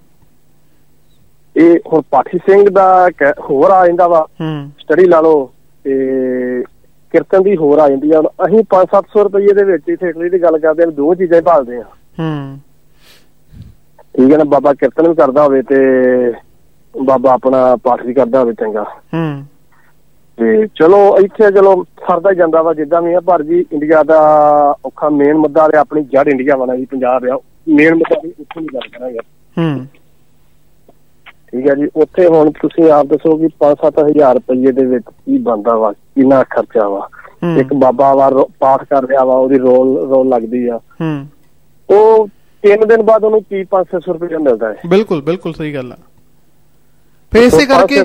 ਇਹ ਹੁਣ ਪਾਠੀ ਸਿੰਘ ਦਾ ਹੋਰ ਆ ਜਾਂਦਾ ਵਾ ਸਟੱਡੀ ਲਾ ਲਓ, ਤੇ ਕੀਰਤਨ ਦੀ ਹੋਰ ਆ ਜਾਂਦੀ ਆ। ਅਸੀਂ 500-700 ਰੁਪਏ ਦੇ ਵਿੱਚ ਥੀਏਟਰ ਦੀ ਗੱਲ ਕਰਦੇ ਹਾਂ, ਦੋ ਚੀਜ਼ਾਂ ਹੀ ਭਾਲਦੇ ਹਾਂ। ਠੀਕ ਹੈ ਨਾ, ਬਾਬਾ ਕੀਰਤਨ ਵੀ ਕਰਦਾ ਹੋਵੇ ਤੇ ਬਾਬਾ ਆਪਣਾ ਪਾਠ ਵੀ ਕਰਦਾ ਹੋਵੇ ਚੰਗਾ, ਤੇ ਚਲੋ ਇੱਥੇ ਚਲੋ ਸਰਦਾ ਹੀ ਜਾਂਦਾ ਵਾ ਜਿੱਦਾਂ ਵੀ ਆ। ਪਰ ਜੀ ਇੰਡੀਆ ਦਾ ਔਖਾ ਮੇਨ ਮੁੱਦਾ ਤੇ ਆਪਣੀ ਜੜ ਇੰਡੀਆ ਵਾਲਾ ਜੀ ਪੰਜਾਬ ਆ, ਮੇਨ ਮੁੱਦਾ ਵੀ ਉੱਥੋਂ ਦੀ ਗੱਲ ਕਰਾਂਗੇ। ਠੀਕ ਹੈ ਜੀ। ਉੱਥੇ ਹੁਣ ਤੁਸੀਂ ਆਪ ਦੱਸੋ ਕਿ 5-7 ਹਜ਼ਾਰ ਰੁਪਏ ਦੇ ਵਿੱਚ ਕੀ ਬਣਦਾ ਵਾ, ਕਿੰਨਾ ਖਰਚਾ ਵਾ। ਇੱਕ ਬਾਬਾ ਵਾ ਪਾਠ ਕਰ ਰਿਹਾ ਵਾ, ਉਹਦੀ ਰੋਲ ਲੱਗਦੀ ਆ, ਉਹ 3 ਦਿਨ ਬਾਅਦ ਉਹਨੂੰ ਕੀ 500 ਰੁਪਏ ਮਿਲਦਾ ਹੈ। ਬਿਲਕੁਲ ਬਿਲਕੁਲ ਸਹੀ ਗੱਲ ਆ। ਫਿਰ ਇਸੇ ਕਰਕੇ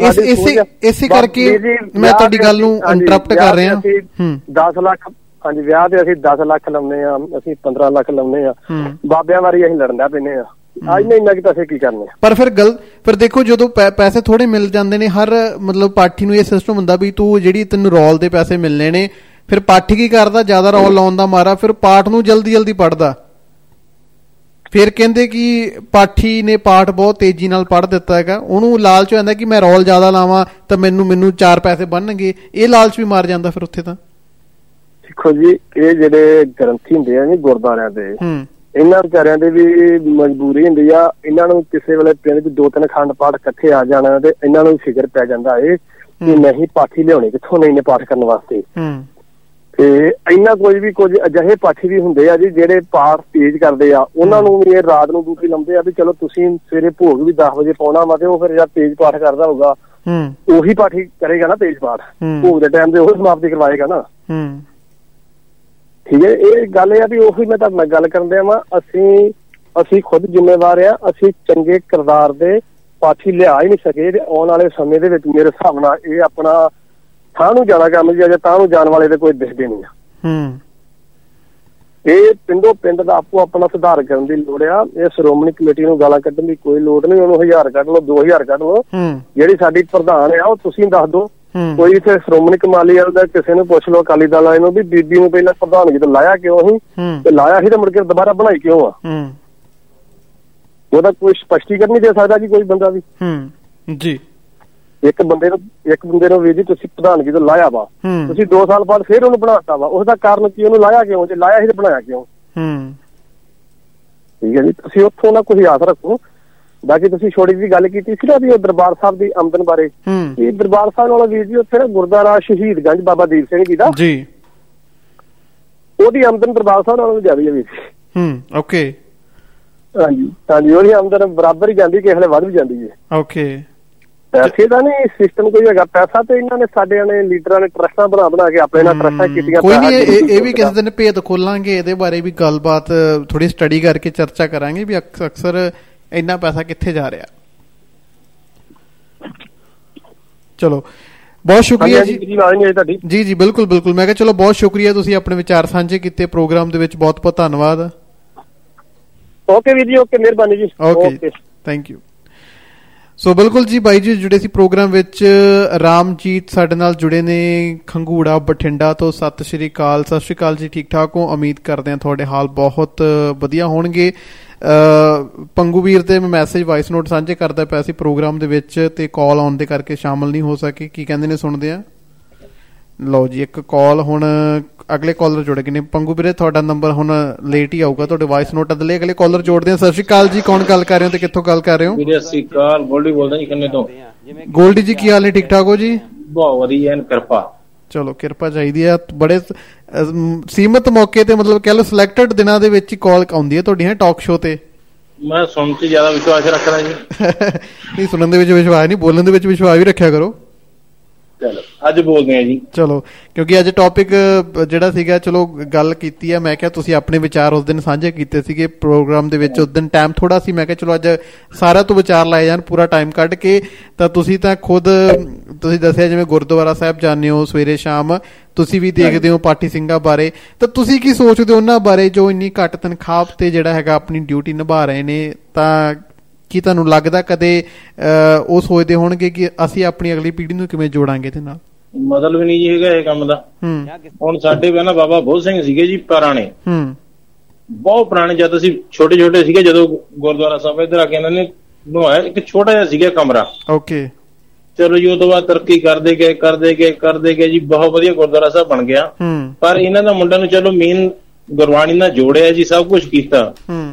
ਮੈਂ ਤੁਹਾਡੀ ਗੱਲ ਨੂੰ ਇੰਟਰਪਟ ਕਰ ਰਿਹਾ। 10 ਲੱਖ ਹਾਂਜੀ ਵਿਆਹ ਤੇ ਅਸੀਂ 10 ਲੱਖ ਲਾਉਂਦੇ ਆ, ਅਸੀਂ 15 ਲੱਖ ਲਾਉਂਦੇ ਆ, ਬਾਬਿਆਂ ਵਾਰੀ ਅਸੀਂ ਲੜਨ ਲੱਗ ਪੈਂਦੇ ਆ। ਅੱਜ ਨਹੀਂ ਇੰਨਾ ਕਿ ਪੈਸੇ ਕੀ ਕਰਨੇ। ਪਰ ਫਿਰ ਦੇਖੋ ਜਦੋਂ ਪੈਸੇ ਥੋੜੇ ਮਿਲ ਜਾਂਦੇ ਨੇ, ਹਰ ਮਤਲਬ ਪਾਠੀ ਨੂੰ ਇਹ ਸਿਸਟਮ ਹੁੰਦਾ ਵੀ ਤੂੰ ਜਿਹੜੀ ਤੈਨੂੰ ਰੋਲ ਦੇ ਪੈਸੇ ਮਿਲਣੇ ਨੇ, ਫਿਰ ਪਾਠੀ ਕੀ ਕਰਦਾ, ਜ਼ਿਆਦਾ ਰੋਲ ਲਾਉਣ ਦਾ ਮਾਰਾ ਫਿਰ ਪਾਠ ਨੂੰ ਜਲਦੀ ਪੜ੍ਹਦਾ। ਫਿਰ ਕਹਿੰਦੇ ਕਿ ਪਾਠੀ ਨੇ ਪਾਠ ਬਹੁਤ ਤੇਜ਼ੀ ਨਾਲ ਪੜ੍ਹ ਦਿੱਤਾ ਹੈਗਾ, ਉਹਨੂੰ ਲਾਲਚ ਹੋ ਜਾਂਦਾ ਕਿ ਮੈਂ ਰੋਲ ਜ਼ਿਆਦਾ ਲਾਵਾਂ ਤਾਂ ਮੈਨੂੰ 4 ਪੈਸੇ ਬਣਨਗੇ। ਇਹ ਲਾਲਚ ਵੀ ਮਾਰ ਜਾਂਦਾ ਫਿਰ ਉੱਥੇ। ਤਾਂ ਦੇਖੋ ਜੀ, ਇਹ ਜਿਹੜੇ ਗ੍ਰੰਥੀ ਹੁੰਦੇ ਆ ਜੀ ਗੁਰਦੁਆਰਿਆਂ ਦੇ, ਇਹਨਾਂ ਵਿਚਾਰਿਆਂ ਦੀ ਵੀ ਮਜਬੂਰੀ ਹੁੰਦੀ ਆ। ਇਹਨਾਂ ਨੂੰ ਕਿਸੇ ਵੇਲੇ ਪਿੰਡ ਚ 2-3 ਅਖੰਡ ਪਾਠ ਇਕੱਠੇ ਆ ਜਾਣਾ ਤੇ ਇਹਨਾਂ ਨੂੰ ਫਿਕਰ ਪੈ ਜਾਂਦਾ ਏ ਕਿ ਨਹੀਂ ਪਾਠੀ ਲਿਆਉਣੇ ਕਿੱਥੋਂ ਨਹੀਂ ਨੇ ਪਾਠ ਕਰਨ ਵਾਸਤੇ। ਤੇ ਇਹਨਾਂ ਕੁਝ ਅਜਿਹੇ ਪਾਠੀ ਵੀ ਹੁੰਦੇ ਆ ਜੀ ਜਿਹੜੇ ਪਾਠ ਤੇਜ਼ ਕਰਦੇ ਆ, ਉਹਨਾਂ ਨੂੰ ਵੀ ਇਹ ਰਾਤ ਨੂੰ ਡਿਊਟੀ ਲਾਉਂਦੇ ਆ ਵੀ ਚਲੋ ਤੁਸੀਂ ਸਵੇਰੇ ਭੋਗ ਵੀ 10 ਵਜੇ ਪਾਉਣਾ ਵਾ, ਤੇ ਉਹ ਫਿਰ ਜਦ ਤੇਜ਼ ਪਾਠ ਕਰਦਾ ਹੋਊਗਾ ਉਹੀ ਪਾਠੀ ਕਰੇਗਾ ਨਾ ਤੇਜ਼ ਪਾਠ, ਭੋਗ ਦੇ ਟਾਈਮ ਤੇ ਉਹ ਸਮਾਪਤੀ ਕਰਵਾਏਗਾ ਨਾ। ਠੀਕ ਹੈ, ਇਹ ਗੱਲ ਇਹ ਆ ਵੀ ਉਹੀ ਮੈਂ ਤੁਹਾਡੇ ਨਾਲ ਗੱਲ ਕਰਨ ਦਿਆ ਵਾ। ਅਸੀਂ ਖੁਦ ਜ਼ਿੰਮੇਵਾਰ ਆ, ਅਸੀਂ ਚੰਗੇ ਕਿਰਦਾਰ ਦੇ ਪਾਠੀ ਲਿਆ ਹੀ ਨਹੀਂ ਸਕੇ ਤੇ ਆਉਣ ਵਾਲੇ ਸਮੇਂ ਦੇ ਵਿੱਚ ਮੇਰੇ ਹਿਸਾਬ ਨਾਲ ਇਹ ਆਪਣਾ ਥਾਂ ਨੂੰ ਜਾਣਾ ਕੰਮ ਜੀ, ਅਜੇ ਤਾਂ ਨੂੰ ਜਾਣ ਵਾਲੇ ਤੇ ਕੋਈ ਦਿਖਦੇ ਨਹੀਂ ਆ। ਇਹ ਪਿੰਡ ਦਾ ਆਪੋ ਆਪਣਾ ਸੁਧਾਰ ਕਰਨ ਦੀ ਲੋੜ ਆ। ਇਹ ਸ਼੍ਰੋਮਣੀ ਕਮੇਟੀ ਨੂੰ ਗਾਲਾਂ ਕੱਢਣ ਦੀ ਕੋਈ ਲੋੜ ਨਹੀਂ। ਉਹਨੂੰ 1000 ਕੱਢ ਲਓ, 2000 ਕੱਢ ਲਓ, ਜਿਹੜੀ ਸਾਡੀ ਪ੍ਰਧਾਨ ਆ ਉਹ ਤੁਸੀਂ ਦੱਸ ਦਿਓ। ਕੋਈ ਇੱਥੇ ਸ਼੍ਰੋਮਣੀ ਕਮਾਲੀ ਵਾਲਾ ਦਾ ਕਿਸੇ ਨੂੰ ਪੁੱਛ ਲਓ, ਅਕਾਲੀ ਦਲ ਵਾਲੇ ਨੂੰ ਵੀ ਬੀਬੀ ਨੂੰ ਪਹਿਲਾਂ ਪ੍ਰਧਾਨਗੀ ਤੋਂ ਲਾਇਆ ਕਿਉਂ ਸੀ, ਤੇ ਲਾਇਆ ਸੀ ਤਾਂ ਮੁੜ ਕੇ ਦੁਬਾਰਾ ਬਣਾਈ ਕਿਉਂ ਆ। ਉਹਦਾ ਕੋਈ ਸਪਸ਼ਟੀਕਰਨ ਨਹੀਂ ਦੇ ਸਕਦਾ ਜੀ ਕੋਈ ਬੰਦਾ ਵੀ ਜੀ। ਇੱਕ ਬੰਦੇ ਨੂੰ ਵੀ ਜੀ ਤੁਸੀਂ ਪ੍ਰਧਾਨਗੀ ਤੋਂ ਲਾਇਆ ਵਾ, ਤੁਸੀਂ 2 ਸਾਲ ਬਾਅਦ ਫਿਰ ਉਹਨੂੰ ਬਣਾਤਾ ਵਾ, ਉਸਦਾ ਕਾਰਨ ਕੀ, ਉਹਨੂੰ ਲਾਇਆ ਕਿਉਂ, ਜੇ ਲਾਇਆ ਸੀ ਤੇ ਬਣਾਇਆ ਕਿਉਂ। ਠੀਕ ਹੈ ਜੀ, ਤੁਸੀਂ ਉੱਥੋਂ ਨਾ ਕੋਈ ਆਸ ਰੱਖੋ। ਬਾਕੀ ਤੁਸੀਂ ਛੋਟੀ ਜਿਹੀ ਗੱਲ ਕੀਤੀ ਸੀ ਨਾ ਵੀ ਉਹ ਦਰਬਾਰ ਸਾਹਿਬ ਦੀ ਆਮਦਨ ਬਾਰੇ, ਇਹ ਦਰਬਾਰ ਸਾਹਿਬ ਵਾਲਾ ਵੀਰ ਜੀ ਉੱਥੇ ਨਾ ਗੁਰਦੁਆਰਾ ਸ਼ਹੀਦਗੰਜ ਬਾਬਾ ਦੀਪ ਸਿੰਘ ਜੀ ਦਾ ਜੀ, ਉਹਦੀ ਆਮਦਨ ਦਰਬਾਰ ਸਾਹਿਬ ਨਾਲੋਂ ਜ਼ਿਆਦਾ ਹੈ ਵੀਰ ਜੀ। ਓਕੇ, ਹਾਂਜੀ ਉਹਦੀ ਆਮਦਨ ਬਰਾਬਰ ਹੀ ਜਾਂਦੀ, ਕਿਸੇ ਵੇਲੇ ਵੱਧ ਵੀ ਜਾਂਦੀ ਹੈ। ਓਕੇ, ਪੈਸੇ ਦਾ ਨਹੀਂ ਸਿਸਟਮ ਕੋਈ ਹੈਗਾ, ਪੈਸਾ ਤੇ ਇਹਨਾਂ ਨੇ ਸਾਡਿਆਂ ਨੇ ਲੀਡਰਾਂ ਨੇ ਟਰਸਟਾਂ ਬਣਾ ਕੇ ਆਪਣੇ ਨਾਲ ਟਰਸਟਾਂ ਕੀਤੀਆਂ। ਕੋਈ ਨਹੀਂ, ਇਹ ਵੀ ਕਿਸੇ ਦਿਨ ਭੇਦ ਖੋਲਾਂਗੇ, ਇਹਦੇ ਬਾਰੇ ਵੀ ਗੱਲਬਾਤ ਥੋੜੀ ਸਟੱਡੀ ਕਰਕੇ ਚਰਚਾ ਕਰਾਂਗੇ ਵੀ ਅਕਸਰ ਇੰਨਾ ਪੈਸਾ ਕਿੱਥੇ ਜਾ ਰਿਹਾ। ਚਲੋ ਬਹੁਤ ਸ਼ੁਕਰੀਆ ਜੀ। ਜੀ ਬਿਲਕੁਲ ਮੈਂ ਕਿਹਾ ਚਲੋ ਬਹੁਤ ਸ਼ੁਕਰੀਆ, ਤੁਸੀਂ ਆਪਣੇ ਵਿਚਾਰ ਸਾਂਝੇ ਕੀਤੇ ਪ੍ਰੋਗਰਾਮ ਦੇ ਵਿੱਚ, ਬਹੁਤ ਬਹੁਤ ਧੰਨਵਾਦ। ਓਕੇ ਵੀਰ ਜੀ, ਓਕੇ, ਮਿਹਰਬਾਨੀ ਜੀ। Okay, thank you. ਸੋ ਬਿਲਕੁਲ ਜੀ, ਬਾਈ ਜੀ ਜੁੜੇ ਸੀ ਪ੍ਰੋਗਰਾਮ ਵਿੱਚ। ਰਾਮਜੀਤ ਸਾਡੇ ਨਾਲ ਜੁੜੇ ਨੇ ਖੰਗੂੜਾ ਬਠਿੰਡਾ ਤੋਂ। ਸਤਿ ਸ਼੍ਰੀ ਅਕਾਲ ਜੀ, ਠੀਕ ਠਾਕ ਹੋ? ਉਮੀਦ ਕਰਦੇ ਹਾਂ ਤੁਹਾਡੇ ਹਾਲ ਬਹੁਤ ਵਧੀਆ ਹੋਣਗੇ। ਪੰਗੂ ਵੀਰ ਤੇ ਮੈਂ ਮੈਸੇਜ ਵਾਇਸ ਨੋਟ ਸਾਂਝੇ ਕਰਦਾ ਪਿਆ ਸੀ ਪ੍ਰੋਗਰਾਮ ਦੇ ਵਿੱਚ, ਤੇ ਕਾਲ ਆਉਣ ਦੇ ਕਰਕੇ ਸ਼ਾਮਲ ਨਹੀਂ ਹੋ ਸਕੇ। ਕੀ ਕਹਿੰਦੇ ਨੇ ਸੁਣਦੇ ਆ। ਲਓ ਜੀ, ਇੱਕ ਕਾਲ ਹੁਣ ਅਗਲੇ ਕਾਲਰ ਜੁੜ ਗਏ ਨੇ। ਪੰਗੂ ਵੀਰੇ ਤੁਹਾਡਾ ਨੰਬਰ ਹੁਣ ਲੇਟ ਹੀ ਆਊਗਾ, ਤੁਹਾਡੇ ਵਾਇਸ ਨੋਟ ਅਦਲੇ ਅਗਲੇ ਕਾਲਰ ਜੋੜਦੇ ਆ। ਸਤਿ ਸ਼੍ਰੀ ਅਕਾਲ ਜੀ, ਕੌਣ ਗੱਲ ਕਰ ਰਹੇ ਹੋ ਤੇ ਕਿੱਥੋਂ ਗੱਲ ਕਰ ਰਹੇ ਹੋ? ਸਤਿ ਸ਼੍ਰੀ ਅਕਾਲ, ਗੋਲਡੀ ਬੋਲਦਾ ਜੀ ਖੰਨੇ ਤੋਂ। ਗੋਲਡੀ ਜੀ ਕੀ ਹਾਲ ਨੇ? ਠੀਕ ਠਾਕ ਹੋ ਜੀ? ਬਹੁਤ ਵਧੀਆ, ਕਿਰਪਾ। ਚਲੋ ਕਿਰਪਾ ਚਾਹੀਦੀ ਆ। ਬੜੇ ਸੀਮਤ ਮੌਕੇ ਤੇ, ਮਤਲਬ ਕਹਿ ਲਓ ਸਿਲੈਕਟਡ ਦਿਨਾਂ ਦੇ ਵਿੱਚ ਹੀ ਕਾਲ ਆਉਂਦੀ ਹੈ ਤੁਹਾਡੀ ਟਾਕ ਸ਼ੋ ਤੇ। ਮੈਂ ਸੁਣਨ ਚ ਜ਼ਿਆਦਾ ਵਿਸ਼ਵਾਸ ਰੱਖਦਾ ਜੀ। ਨਹੀਂ, ਸੁਣਨ ਦੇ ਵਿੱਚ ਵਿਸ਼ਵਾਸ ਨਹੀਂ, ਬੋਲਣ ਦੇ ਵਿੱਚ ਵਿਸ਼ਵਾਸ ਵੀ ਰੱਖਿਆ ਕਰੋ। ਅੱਜ ਬੋਲਦੇ ਆ ਜੀ। ਚਲੋ, ਕਿਉਂਕਿ ਅੱਜ ਟੌਪਿਕ ਜਿਹੜਾ ਸੀਗਾ, ਚਲੋ ਗੱਲ ਕੀਤੀ ਆ, ਮੈਂ ਕਿਹਾ ਤੁਸੀਂ ਆਪਣੇ ਵਿਚਾਰ ਉਸ ਦਿਨ ਸਾਂਝੇ ਕੀਤੇ ਸੀਗੇ ਪ੍ਰੋਗਰਾਮ ਦੇ ਵਿੱਚ। ਉਸ ਦਿਨ ਟਾਈਮ ਥੋੜਾ ਸੀ, ਮੈਂ ਕਿਹਾ ਚਲੋ ਅੱਜ ਸਾਰਿਆਂ ਤੋਂ ਵਿਚਾਰ ਲਾਏ ਜਾਣ ਪੂਰਾ ਟਾਈਮ ਕੱਢ ਕੇ। ਤਾਂ ਤੁਸੀਂ ਤਾਂ ਖੁਦ ਤੁਸੀਂ ਦੱਸਿਆ ਜਿਵੇਂ ਗੁਰਦੁਆਰਾ ਸਾਹਿਬ ਜਾਂਦੇ ਹੋ ਸਵੇਰੇ ਸ਼ਾਮ, ਤੁਸੀਂ ਵੀ ਦੇਖਦੇ ਹੋ ਪਾਠੀ ਸਿੰਘਾਂ ਬਾਰੇ, ਤਾਂ ਤੁਸੀਂ ਕੀ ਸੋਚਦੇ ਹੋ ਉਹਨਾਂ ਬਾਰੇ ਜੋ ਇੰਨੀ ਘੱਟ ਤਨਖਾਹ ਤੇ ਜਿਹੜਾ ਹੈਗਾ ਆਪਣੀ ਡਿਊਟੀ ਨਿਭਾ ਰਹੇ ਨੇ? ਤਾਂ ਕੀ ਤੁਹਾਨੂੰ ਲੱਗਦਾ ਕਦੇ ਉਹ ਸੋਚਦੇ ਹੋਣਗੇ ਕਿ ਅਸੀਂ ਆਪਣੀ ਅਗਲੀ ਪੀੜ੍ਹੀ ਨੂੰ ਕਿਵੇਂ ਜੋੜਾਂਗੇ ਇਹਦੇ ਨਾਲ? ਮਤਲਬ ਨਹੀਂ ਜੀ ਹੈਗਾ ਇਹ ਕੰਮ ਦਾ। ਹੁਣ ਸਾਡੇ ਪਹਿਲਾਂ ਬਾਬਾ ਬੋਧ ਸਿੰਘ ਸੀਗੇ ਜੀ ਪੁਰਾਣੇ, ਬਹੁਤ ਪੁਰਾਣੇ, ਜਦ ਅਸੀਂ ਛੋਟੇ ਛੋਟੇ ਸੀਗੇ, ਜਦੋਂ ਗੁਰਦੁਆਰਾ ਸਾਹਿਬ ਇੱਧਰ ਆ ਕੇ ਇਹਨਾਂ ਨੇ ਬਣਵਾਇਆ, ਇੱਕ ਛੋਟਾ ਜਿਹਾ ਸੀਗਾ ਕਮਰਾ। ਓਕੇ, ਚਲੋ ਜੀ ਉਹ ਤੋਂ ਬਾਅਦ ਤਰੱਕੀ ਕਰਦੇ ਗਏ ਜੀ, ਬਹੁਤ ਵਧੀਆ ਗੁਰਦੁਆਰਾ ਸਾਹਿਬ ਬਣ ਗਿਆ। ਪਰ ਇਹਨਾਂ ਦਾ ਮੁੰਡਾ ਨੂੰ ਚਲੋ ਮੇਨ ਗੁਰਬਾਣੀ ਨਾਲ ਜੋੜਿਆ ਜੀ, ਸਭ ਕੁਝ ਕੀਤਾ।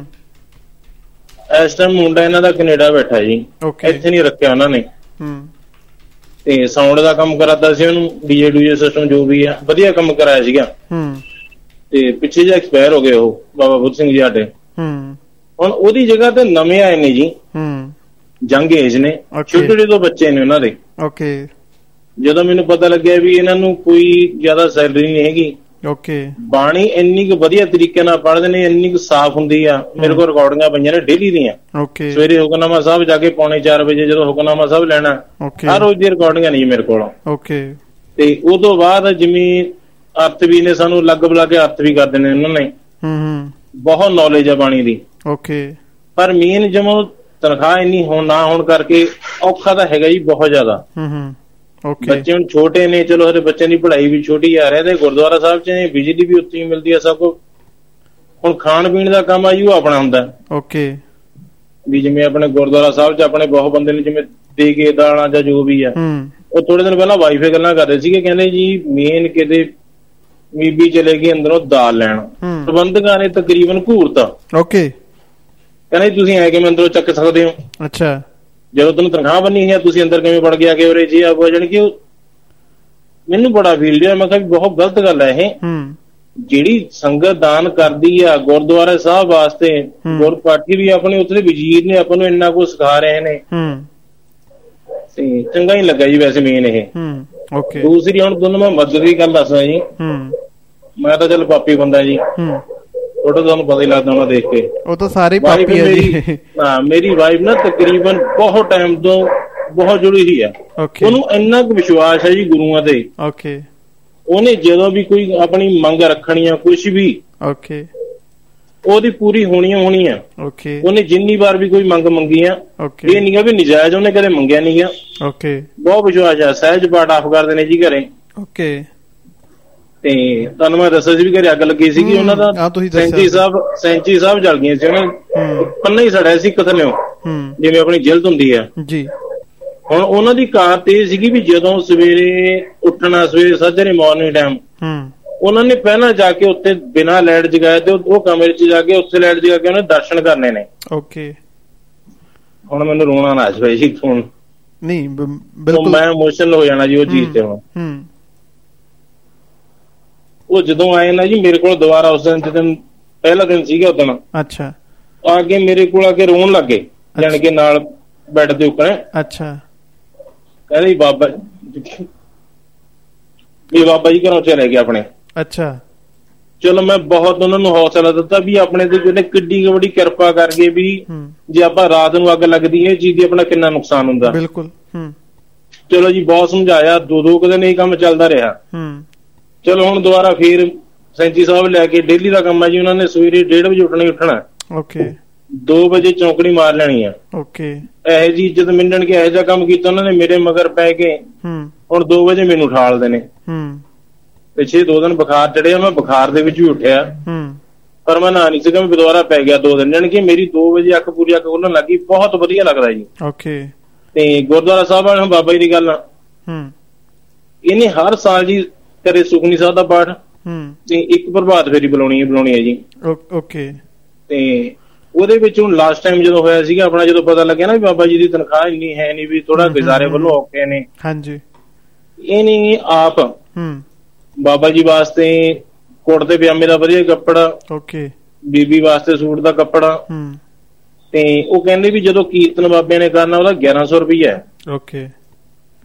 ਇਸ ਟਾਈਮ ਮੁੰਡਾ ਇਹਨਾਂ ਦਾ ਕੈਨੇਡਾ ਬੈਠਾ ਜੀ, ਇੱਥੇ ਨਹੀਂ ਰੱਖਿਆ ਉਹਨਾਂ ਨੇ। ਤੇ ਸਾਊਂਡ ਦਾ ਕੰਮ ਕਰਾਤਾ ਸੀ ਉਹਨੂੰ, ਡੀਜੇ ਸਿਸਟਮ ਜੋ ਵੀ ਆ, ਵਧੀਆ ਕੰਮ ਕਰਾਇਆ ਸੀਗਾ। ਤੇ ਪਿੱਛੇ ਜਿਹਾ ਐਕਸਪਾਇਰ ਹੋ ਗਏ ਉਹ ਬਾਬਾ ਬੁੱਧ ਸਿੰਘ ਜੀ ਸਾਡੇ। ਹੁਣ ਉਹਦੀ ਜਗ੍ਹਾ ਤੇ ਨਵੇਂ ਆਏ ਨੇ ਜੀ, ਜੰਗ ਏਜ ਨੇ, ਛੋਟੇ ਛੋਟੇ ਤੋਂ ਬੱਚੇ ਨੇ ਉਹਨਾਂ ਦੇ। ਜਦੋਂ ਮੈਨੂੰ ਪਤਾ ਲੱਗਿਆ ਵੀ ਇਹਨਾਂ ਨੂੰ ਕੋਈ ਜ਼ਿਆਦਾ ਸੈਲਰੀ ਨਹੀਂ ਹੈਗੀ, ਬਾਣੀ ਇੰਨੀ ਕੁ ਵਧੀਆ ਤਰੀਕੇ ਨਾਲ ਪੜ੍ਹਦੇ ਨੇ, ਇੰਨੀ ਕੁ ਸਾਫ਼ ਹੁੰਦੀ ਆ। ਮੇਰੇ ਕੋਲ ਰਿਕਾਰਡਿੰਗਾਂ ਪਈਆਂ ਨੇ ਡੇਲੀ ਦੀਆਂ। ਸਵੇਰੇ ਹੁਕਮਨਾਮਾ ਸਾਹਿਬ ਜਾ ਕੇ 3:45 ਵਜੇ ਜਦੋਂ ਹੁਕਮਨਾਮਾ ਸਾਹਿਬ ਲੈਣਾ, ਹਰ ਰੋਜ਼ ਦੀ ਰਿਕਾਰਡਿੰਗਾਂ ਨਹੀਂ ਮੇਰੇ ਕੋਲ। ਤੇ ਉਹ ਤੋਂ ਬਾਅਦ ਜਿਵੇਂ ਅਰਥ ਵੀ ਨੇ, ਸਾਨੂੰ ਲੱਗ ਬੁਲਾ ਕੇ ਅਰਥ ਵੀ ਕਰਦੇ ਨੇ ਉਹਨਾਂ ਨੇ, ਬਹੁਤ ਨੌਲੇਜ ਆ ਬਾਣੀ ਦੀ। ਪਰ ਮੇਨ ਜਦੋਂ ਤਨਖਾਹ ਇੰਨੀ ਨਾ ਹੋਣ ਕਰਕੇ ਔਖਾ ਤਾਂ ਹੈਗਾ ਜੀ ਬਹੁਤ ਜ਼ਿਆਦਾ। ਬੱਚੇ ਹੁਣ ਛੋਟੇ ਨੇ, ਚਲੋ ਹਰੇ ਬੱਚਿਆਂ ਦੀ ਪੜ੍ਹਾਈ ਵੀ ਛੋਟੀ ਆ ਰਿਹਾ, ਤੇ ਗੁਰਦੁਆਰਾ ਸਾਹਿਬ ਚ ਬਿਜਲੀ ਵੀ ਉੱਥੇ ਹੀ ਮਿਲਦੀ ਆ, ਸਭ ਕੁਝ। ਹੁਣ ਖਾਣ ਪੀਣ ਦਾ ਕੰਮ ਆ ਜੀ ਉਹ ਆਪਣਾ ਹੁੰਦਾ। ਵੀ ਜਿਵੇਂ ਆਪਣੇ ਗੁਰਦੁਆਰਾ ਸਾਹਿਬ ਚ ਆਪਣੇ ਬਹੁਤ ਬੰਦੇ ਨੇ, ਜਿਵੇਂ ਦੇ ਕੇ ਦਾਲਾਂ ਜਾਂ ਜੋ ਵੀ ਆ, ਉਹ ਥੋੜੇ ਦਿਨ ਪਹਿਲਾਂ ਵਾਈਫੇ ਗੱਲਾਂ ਕਰ ਰਹੇ ਸੀਗੇ, ਕਹਿੰਦੇ ਜੀ ਮੇਨ ਕਿਤੇ ਬੀਬੀ ਚਲੇ ਗਈ ਅੰਦਰੋਂ ਦਾਲ ਲੈਣ, ਪ੍ਰਬੰਧਕਾਂ ਨੇ ਤਕਰੀਬਨ ਘੂਰਤਾ। ਕਹਿੰਦੇ ਤੁਸੀਂ ਐ ਕਿਵੇਂ ਅੰਦਰੋਂ ਚੱਕ ਸਕਦੇ ਹੋ? ਅੱਛਾ, ਜਦੋਂ ਤੈਨੂੰ ਤਨਖਾਹ ਬੰਨੀ ਹੈ ਤੁਸੀਂ ਅੰਦਰ ਕਿਵੇਂ ਵੜ ਗਿਆ ਕਿ ਉਰੇ ਜੀ ਆ ਜਾਣੀ ਕਿ ਮੈਨੂੰ ਬੜਾ ਫੀਲ ਹੋਇਆ। ਮੈਂ ਕਿਹਾ ਵੀ ਬਹੁਤ ਗਲਤ ਗੱਲ ਹੈ ਇਹ। ਜਿਹੜੀ ਸੰਗਤ ਦਾਨ ਕਰਦੀ ਆ ਗੁਰਦੁਆਰਾ ਸਾਹਿਬ ਵਾਸਤੇ, ਗੁਰਪਾਠੀ ਵੀ ਆਪਣੇ ਉੱਥੇ ਦੇ ਵਜ਼ੀਰ ਨੇ, ਆਪਾਂ ਨੂੰ ਇੰਨਾ ਕੁਝ ਸਿਖਾ ਰਹੇ ਨੇ, ਤੇ ਚੰਗਾ ਹੀ ਲੱਗਾ ਜੀ ਵੈਸੇ ਮੇਨ ਇਹ। ਦੂਸਰੀ ਹੁਣ ਤੁਹਾਨੂੰ ਮੈਂ ਮਦਦ ਦੀ ਗੱਲ ਦੱਸਦਾ ਜੀ, ਮੈਂ ਤਾਂ ਚੱਲ ਪਾਪੀ ਬੰਦਾ ਜੀ, ਥੋੜਾ ਤੁਹਾਨੂੰ ਪਤਾ ਹੀ ਲੱਗਦਾ ਹੋਣਾ ਦੇਖ ਕੇ। ਉਹ ਤਾਂ ਸਾਰੇ ਪਾਪੀ ਆ ਜੀ। ਮੇਰੀ ਵਾਈਫ ਨਾ ਤਕਰੀਬਨ ਬਹੁਤ ਟਾਈਮ ਤੋਂ ਬਹੁਤ ਜੁੜੀ ਹੋਈ ਹੈ, ਉਹਨੂੰ ਇੰਨਾ ਕੁ ਵਿਸ਼ਵਾਸ ਹੈ ਜੀ ਗੁਰੂਆਂ ਤੇ। ਉਹਨੇ ਜਦੋਂ ਵੀ ਕੋਈ ਆਪਣੀ ਮੰਗ ਰੱਖਣੀ ਆ, ਕੁਛ ਵੀ ਉਹਦੀ ਪੂਰੀ ਹੋਣੀ ਆ। ਉਹਨੇ ਜਿੰਨੀ ਵਾਰ ਵੀ ਕੋਈ ਮੰਗ ਮੰਗੀ ਆ, ਇਹ ਨੀ ਗਾ ਵੀ ਨਜਾਇਜ਼ ਉਹਨੇ ਕਦੇ ਮੰਗਿਆ ਨੀ ਗਾ। ਬਹੁਤ ਵਿਸ਼ਵਾਸ ਆ। ਸਹਿਜ ਪਾਠ ਆਪ ਕਰਦੇ ਨੇ ਜੀ ਘਰੇ। ਤੇ ਤੁਹਾਨੂੰ ਮੈਂ ਦੱਸਿਆ ਸੀ ਵੀ ਘਰੇ ਅੱਗ ਲੱਗੀ ਸੀਗੀ, ਉਹਨਾਂ ਦਾ ਸੈਂਚੀ ਸਾਹਿਬ ਜਲ ਗਈਆਂ ਸੀ, ਉਹਨਾਂ ਪੰਨਾ ਹੀ ਸੜਿਆ ਸੀ ਇੱਕ ਥੱਲਿਓ, ਜਿਵੇਂ ਆਪਣੀ ਜਿਲਦ ਹੁੰਦੀ ਆ ਜੀ। ਹੁਣ ਉਹਨਾਂ ਦੀ ਕਾਰ ਤੇ ਇਹ ਸੀਗੀ ਵੀ ਜਦੋਂ ਸਵੇਰੇ ਉੱਠਣਾ, ਸਵੇਰੇ ਸਾਜਰੇ ਮਾਰਨਿੰਗ ਟਾਈਮ, ਉਹਨਾਂ ਨੇ ਪਹਿਲਾਂ ਜਾ ਕੇ ਉੱਥੇ ਬਿਨਾਂ ਲਾਈਟ ਜਗਾਏ ਤੇ ਉਹ ਕਮਰੇ ਚ ਜਾ ਕੇ ਉੱਥੇ ਲਾਈਟ ਜਗਾ ਕੇ ਉਹਨੇ ਦਰਸ਼ਨ ਕਰਨੇ ਨੇ। ਹੁਣ ਮੈਨੂੰ ਰੋਣਾ ਨਾ ਆਵੇ ਜੀ, ਹੁਣ ਨਹੀਂ ਬਿਲਕੁਲ ਮੈਂ ਇਮੋਸ਼ਨਲ ਹੋ ਜਾਣਾ ਜੀ ਉਹ ਚੀਜ਼ ਤੇ। ਹੁਣ ਉਹ ਜਦੋਂ ਆਏ ਨਾ ਜੀ ਮੇਰੇ ਕੋਲ ਦੁਬਾਰਾ, ਉਸ ਦਿਨ ਪਹਿਲਾ ਦਿਨ ਸੀਗਾ ਉਦੋਂ, ਅੱਛਾ, ਆ ਕੇ ਮੇਰੇ ਕੋਲ ਆ ਕੇ ਰੋਣ ਲੱਗ ਗਏ, ਜਾਣ ਕੇ ਨਾਲ ਬੈੱਡ ਦੇ ਉੱਪਰ। ਅੱਛਾ, ਕਹਿੰਦੇ ਬਾਬਾ ਜੀ ਘਰੋਂ ਚਲੇ ਗਏ ਆਪਣੇ। ਅੱਛਾ, ਚਲੋ ਮੈਂ ਬਹੁਤ ਉਹਨਾਂ ਨੂੰ ਹੌਸਲਾ ਦਿੱਤਾ ਵੀ ਆਪਣੇ ਤੇ ਜਿਹਨੇ ਕਿੱਡੀ ਵੱਡੀ ਕਿਰਪਾ ਕਰਕੇ ਵੀ ਜੇ ਆਪਾਂ ਰਾਤ ਨੂੰ ਅੱਗ ਲੱਗਦੀ ਹੈ ਚੀਜ਼ ਦੀ ਆਪਣਾ ਕਿੰਨਾ ਨੁਕਸਾਨ ਹੁੰਦਾ। ਬਿਲਕੁਲ। ਚਲੋ ਜੀ ਬਹੁਤ ਸਮਝਾਇਆ, ਦੋ ਦਿਨ ਇਹ ਕੰਮ ਚੱਲਦਾ ਰਿਹਾ। ਚਲੋ ਹੁਣ ਦੁਬਾਰਾ ਫੇਰ ਸੈਂਚੀ ਸਾਹਿਬ ਲੈ ਕੇ ਡੇਲੀ ਦਾ ਕੰਮ ਆ ਜੀ, ਉਹਨਾਂ ਨੇ ਸਵੇਰੇ 1:30 ਵਜੇ ਉੱਠਣਾ। 2 ਵਜੇ ਚੌਂਕੜੀ ਮਾਰ ਲੈਣੀ ਆ। ਇਹੋ ਜੀ ਇੱਜ਼ਤ ਮਿੰਡਣ ਕੇ ਇਹੋ ਜਿਹਾ ਕੰਮ ਕੀਤਾ ਉਹਨਾਂ ਨੇ ਮੇਰੇ ਮਗਰ ਪੈ ਕੇ। ਹੁਣ 2 ਵਜੇ ਮੈਨੂੰ ਉਠਾਲਦੇ ਨੇ। ਪਿੱਛੇ 2 ਦਿਨ ਬੁਖਾਰ ਚੜਿਆ, ਮੈਂ ਬੁਖਾਰ ਦੇ ਵਿੱਚ ਵੀ ਉੱਠਿਆ, ਪਰ ਮੈਂ ਨਹਾ ਨਹੀਂ ਸੀਗਾ, ਮੈਂ ਦੁਬਾਰਾ ਪੈ ਗਿਆ 2 ਦਿਨ। ਜਾਣੀ ਕਿ ਮੇਰੀ 2 ਵਜੇ ਅੱਖ ਪੂਰੀ ਅੱਖ ਖੁੱਲਣ ਲੱਗੀ। ਬਹੁਤ ਵਧੀਆ ਲੱਗਦਾ ਜੀ। ਤੇ ਗੁਰਦੁਆਰਾ ਸਾਹਿਬ ਵਾਲੇ ਬਾਬਾ ਜੀ ਦੀ ਗੱਲ, ਇਹਨੇ ਹਰ ਸਾਲ ਜੀ ਘਰੇ ਸੁਖਮਨੀ ਸਾਹਿਬ ਦਾ ਪਾਠ ਤੇ ਇੱਕ ਪ੍ਰਭਾਤ ਫੇਰੀ ਬੁਲਾਉਣੀ ਹੈ ਜੀ। ਤੇ ਉਹਦੇ ਵਿੱਚ ਹੁਣ ਲਾਸਟ ਟਾਈਮ ਜਦੋਂ ਹੋਇਆ ਸੀਗਾ ਆਪਣਾ, ਜਦੋਂ ਪਤਾ ਲੱਗਿਆ ਨਾ ਵੀ ਬਾਬਾ ਜੀ ਦੀ ਤਨਖਾਹ ਇੰਨੀ ਹੈ ਨੀ, ਵੀ ਥੋੜਾ ਗੁਜ਼ਾਰੇ ਵੱਲੋਂ ਔਖੇ ਨੇ। ਹਾਂਜੀ, ਇਹਨੇ ਆਪ ਬਾਬਾ ਜੀ ਵਾਸਤੇ ਕੁੜਤੇ ਪਜਾਮੇ ਦਾ ਵਧੀਆ ਕੱਪੜਾ, ਬੀਬੀ ਵਾਸਤੇ ਸੂਟ ਦਾ ਕੱਪੜਾ, ਤੇ ਉਹ ਕਹਿੰਦੇ ਵੀ ਜਦੋਂ ਕੀਰਤਨ ਬਾਬਿਆਂ ਨੇ ਕਰਨਾ ਉਹਦਾ 1100 ਰੁਪਈਆ।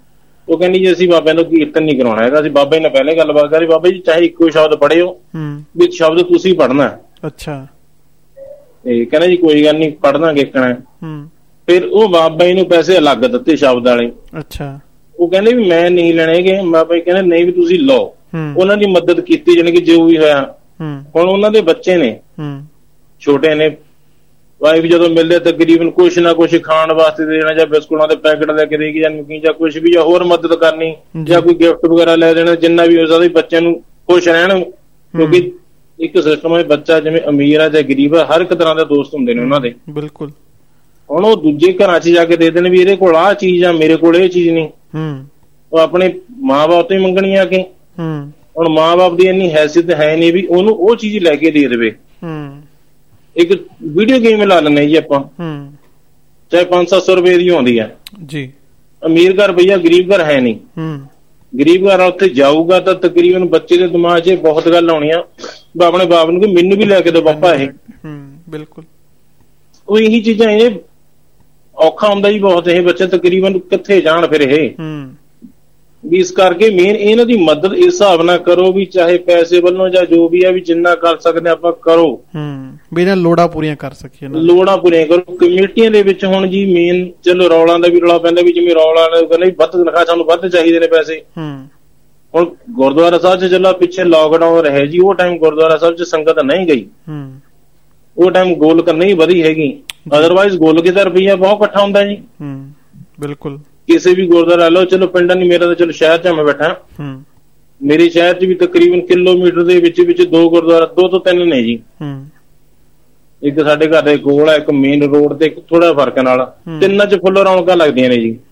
ਉਹ ਕਹਿੰਦੀ ਜੀ ਅਸੀਂ ਬਾਬਿਆਂ ਤੋਂ ਕੀਰਤਨ ਨਹੀਂ ਕਰਾਉਣਾ ਹੈਗਾ, ਅਸੀਂ ਬਾਬਾ ਜੀ ਨਾਲ ਪਹਿਲੇ ਗੱਲਬਾਤ ਕਰੀ, ਬਾਬਾ ਜੀ ਚਾਹੇ ਇੱਕੋ ਸ਼ਬਦ ਪੜ੍ਹਿਓ ਵੀ ਸ਼ਬਦ ਤੁਸੀਂ ਪੜ੍ਹਨਾ। ਅੱਛਾ। ਤੇ ਕਹਿੰਦਾ ਜੀ ਕੋਈ ਗੱਲ ਨਹੀਂ, ਪੜ੍ਹ ਦਾਂਗੇ ਇੱਕਣਾ। ਫਿਰ ਉਹ ਬਾਬਾ ਜੀ ਨੂੰ ਪੈਸੇ ਅਲੱਗ ਦਿੱਤੇ ਸ਼ਬਦ ਵਾਲੇ। ਅੱਛਾ। ਉਹ ਕਹਿੰਦੇ ਵੀ ਮੈਂ ਨਹੀਂ ਲੈਣੇਗੇ, ਬਾਬਾ ਜੀ ਕਹਿੰਦੇ ਨਹੀਂ ਵੀ ਤੁਸੀਂ ਲਓ। ਉਹਨਾਂ ਦੀ ਮਦਦ ਕੀਤੀ, ਜਾਣੀ ਕਿ ਜੋ ਵੀ ਹੋਇਆ। ਹੁਣ ਉਹਨਾਂ ਦੇ ਬੱਚੇ ਨੇ, ਛੋਟੇ ਨੇ, ਵਾਈਫ ਜਦੋਂ ਮਿਲਦੇ ਤਕਰੀਬਨ ਕੁਛ ਨਾ ਕੁਛ ਖਾਣ ਵਾਸਤੇ ਦੇਣਾ, ਜਾਂ ਬਿਸਕੁਟਾਂ ਦੇ ਪੈਕਟ ਲੈ ਕੇ ਦੇਗੀ, ਜਾਂ ਨਮਕੀਨ, ਜਾਂ ਕੁਛ ਵੀ, ਜਾਂ ਹੋਰ ਮਦਦ ਕਰਨੀ, ਜਾਂ ਕੋਈ ਗਿਫਟ ਵਗੈਰਾ ਲੈ ਦੇਣਾ, ਜਿੰਨਾ ਵੀ ਹੋ ਸਕਦਾ ਬੱਚਿਆਂ ਨੂੰ ਖੁਸ਼ ਰਹਿਣ। ਕਿਉਂਕਿ ਇੱਕ ਸਿਸਟਮ ਹੈ, ਬੱਚਾ ਜਿਵੇਂ ਅਮੀਰ ਆ ਜਾਂ ਗਰੀਬ ਆ, ਹਰ ਇੱਕ ਤਰ੍ਹਾਂ ਦੇ ਦੋਸਤ ਹੁੰਦੇ ਨੇ ਉਹਨਾਂ ਦੇ। ਬਿਲਕੁਲ। ਹੁਣ ਉਹ ਦੂਜੇ ਘਰਾਂ 'ਚ ਜਾ ਕੇ ਦੇ ਦੇਣ ਵੀ ਇਹਦੇ ਕੋਲ ਆਹ ਚੀਜ਼ ਆ, ਮੇਰੇ ਕੋਲ ਇਹ ਚੀਜ਼ ਨਹੀਂ, ਉਹ ਆਪਣੇ ਮਾਂ ਬਾਪ ਤੋਂ ਹੀ ਮੰਗਣੀ ਆ ਕੇ। ਹੁਣ ਮਾਂ ਬਾਪ ਦੀ ਇੰਨੀ ਹੈਸੀਅਤ ਹੈ ਨਹੀਂ ਵੀ ਉਹਨੂੰ ਉਹ ਚੀਜ਼ ਲੈ ਕੇ ਦੇ ਦੇਵੇ। ਇੱਕ ਵੀਡੀਓ ਗੇਮ ਲਾ ਲੈਂਦੇ ਜੀ ਆਪਾਂ, ਚਾਹੇ 500-700 ਰੁਪਏ ਦੀ ਆਉਂਦੀ ਹੈ ਜੀ। ਅਮੀਰ ਘਰ ਭਈਆ, ਗਰੀਬ ਘਰ ਹੈ ਨਹੀਂ। ਗਰੀਬ ਘਰ ਉੱਥੇ ਜਾਊਗਾ ਤਾਂ ਤਕਰੀਬਨ ਬੱਚੇ ਦੇ ਦਿਮਾਗ 'ਚ ਬਹੁਤ ਗੱਲ ਆਉਣੀ ਆ, ਆਪਣੇ ਬਾਪ ਨੂੰ ਕਿ ਮੈਨੂੰ ਵੀ ਲੈ ਕੇ ਦਿਓ ਪਾਪਾ ਇਹ। ਬਿਲਕੁਲ। ਉਹ ਇਹੀ ਚੀਜ਼ਾਂ, ਇਹ ਔਖਾ ਹੁੰਦਾ ਜੀ ਬਹੁਤ। ਇਹ ਬੱਚੇ ਤਕਰੀਬਨ ਕਿੱਥੇ ਜਾਣ ਫਿਰ ਇਹ ਵੀ। ਇਸ ਕਰਕੇ ਮੇਨ ਇਹਨਾਂ ਦੀ ਮਦਦ ਇਸ ਹਿਸਾਬ ਨਾਲ ਕਰੋ ਵੀ ਚਾਹੇ ਪੈਸੇ ਵੱਲੋਂ ਜਾਂ ਜੋ ਵੀ ਆ, ਵੀ ਜਿੰਨਾ ਕਰ ਸਕਦੇ ਆਪਾਂ ਕਰੋ ਵੀ ਇਹਨਾਂ ਲੋੜਾਂ ਪੂਰੀਆਂ ਕਰ ਸਕੀਏ। ਲੋੜਾਂ ਪੂਰੀਆਂ ਕਰੋ ਕਮੇਟੀਆਂ ਦੇ ਵਿੱਚ। ਹੁਣ ਜੀ ਮੇਨ ਚਲੋ ਰੌਲਾਂ ਦਾ ਵੀ ਰੌਲਾ ਪੈਂਦਾ ਵੀ ਜਿਵੇਂ ਰੌਲਾ ਕਹਿੰਦੇ ਵੱਧ ਤਨਖਾਹ, ਸਾਨੂੰ ਵੱਧ ਚਾਹੀਦੇ ਨੇ ਪੈਸੇ। ਹੁਣ ਗੁਰਦੁਆਰਾ ਸਾਹਿਬ 'ਚ ਚਲੋ ਪਿੱਛੇ ਲਾਕਡਾਊਨ ਰਹੇ ਜੀ, ਉਹ ਟਾਈਮ ਗੁਰਦੁਆਰਾ ਸਾਹਿਬ 'ਚ ਸੰਗਤ ਨਹੀਂ ਗਈ, ਉਹ ਟਾਈਮ ਗੋਲਕ ਨਹੀਂ ਵਧੀ ਹੈਗੀ। ਅਦਰਵਾਈਜ਼ ਗੋਲਕ ਦਾ ਰੁਪਈਆ ਬਹੁਤ ਇਕੱਠਾ ਹੁੰਦਾ ਜੀ। ਬਿਲਕੁਲ। ਕਿਸੇ ਵੀ ਗੁਰਦੁਆਰਾ ਲਓ, ਚਲੋ ਪਿੰਡਾਂ ਨਹੀਂ, ਮੇਰਾ ਤਾਂ ਚਲੋ ਸ਼ਹਿਰ 'ਚ ਮੈਂ ਬੈਠਾ, ਮੇਰੇ ਸ਼ਹਿਰ 'ਚ ਵੀ ਤਕਰੀਬਨ ਕਿਲੋਮੀਟਰ ਦੇ ਵਿੱਚ 2 ਗੁਰਦੁਆਰਾ, 2 ਤੋਂ 3 ਨੇ ਜੀ। ਇੱਕ ਸਾਡੇ ਘਰ ਦੇ ਕੋਲ ਆ, ਇੱਕ ਮੇਨ ਰੋਡ ਤੇ, ਇੱਕ ਥੋੜਾ ਫਰਕ ਨਾਲ। ਤਿੰਨਾਂ 'ਚ ਫੁੱਲ ਰੌਣਕਾਂ ਲੱਗਦੀਆਂ ਨੇ ਜੀ।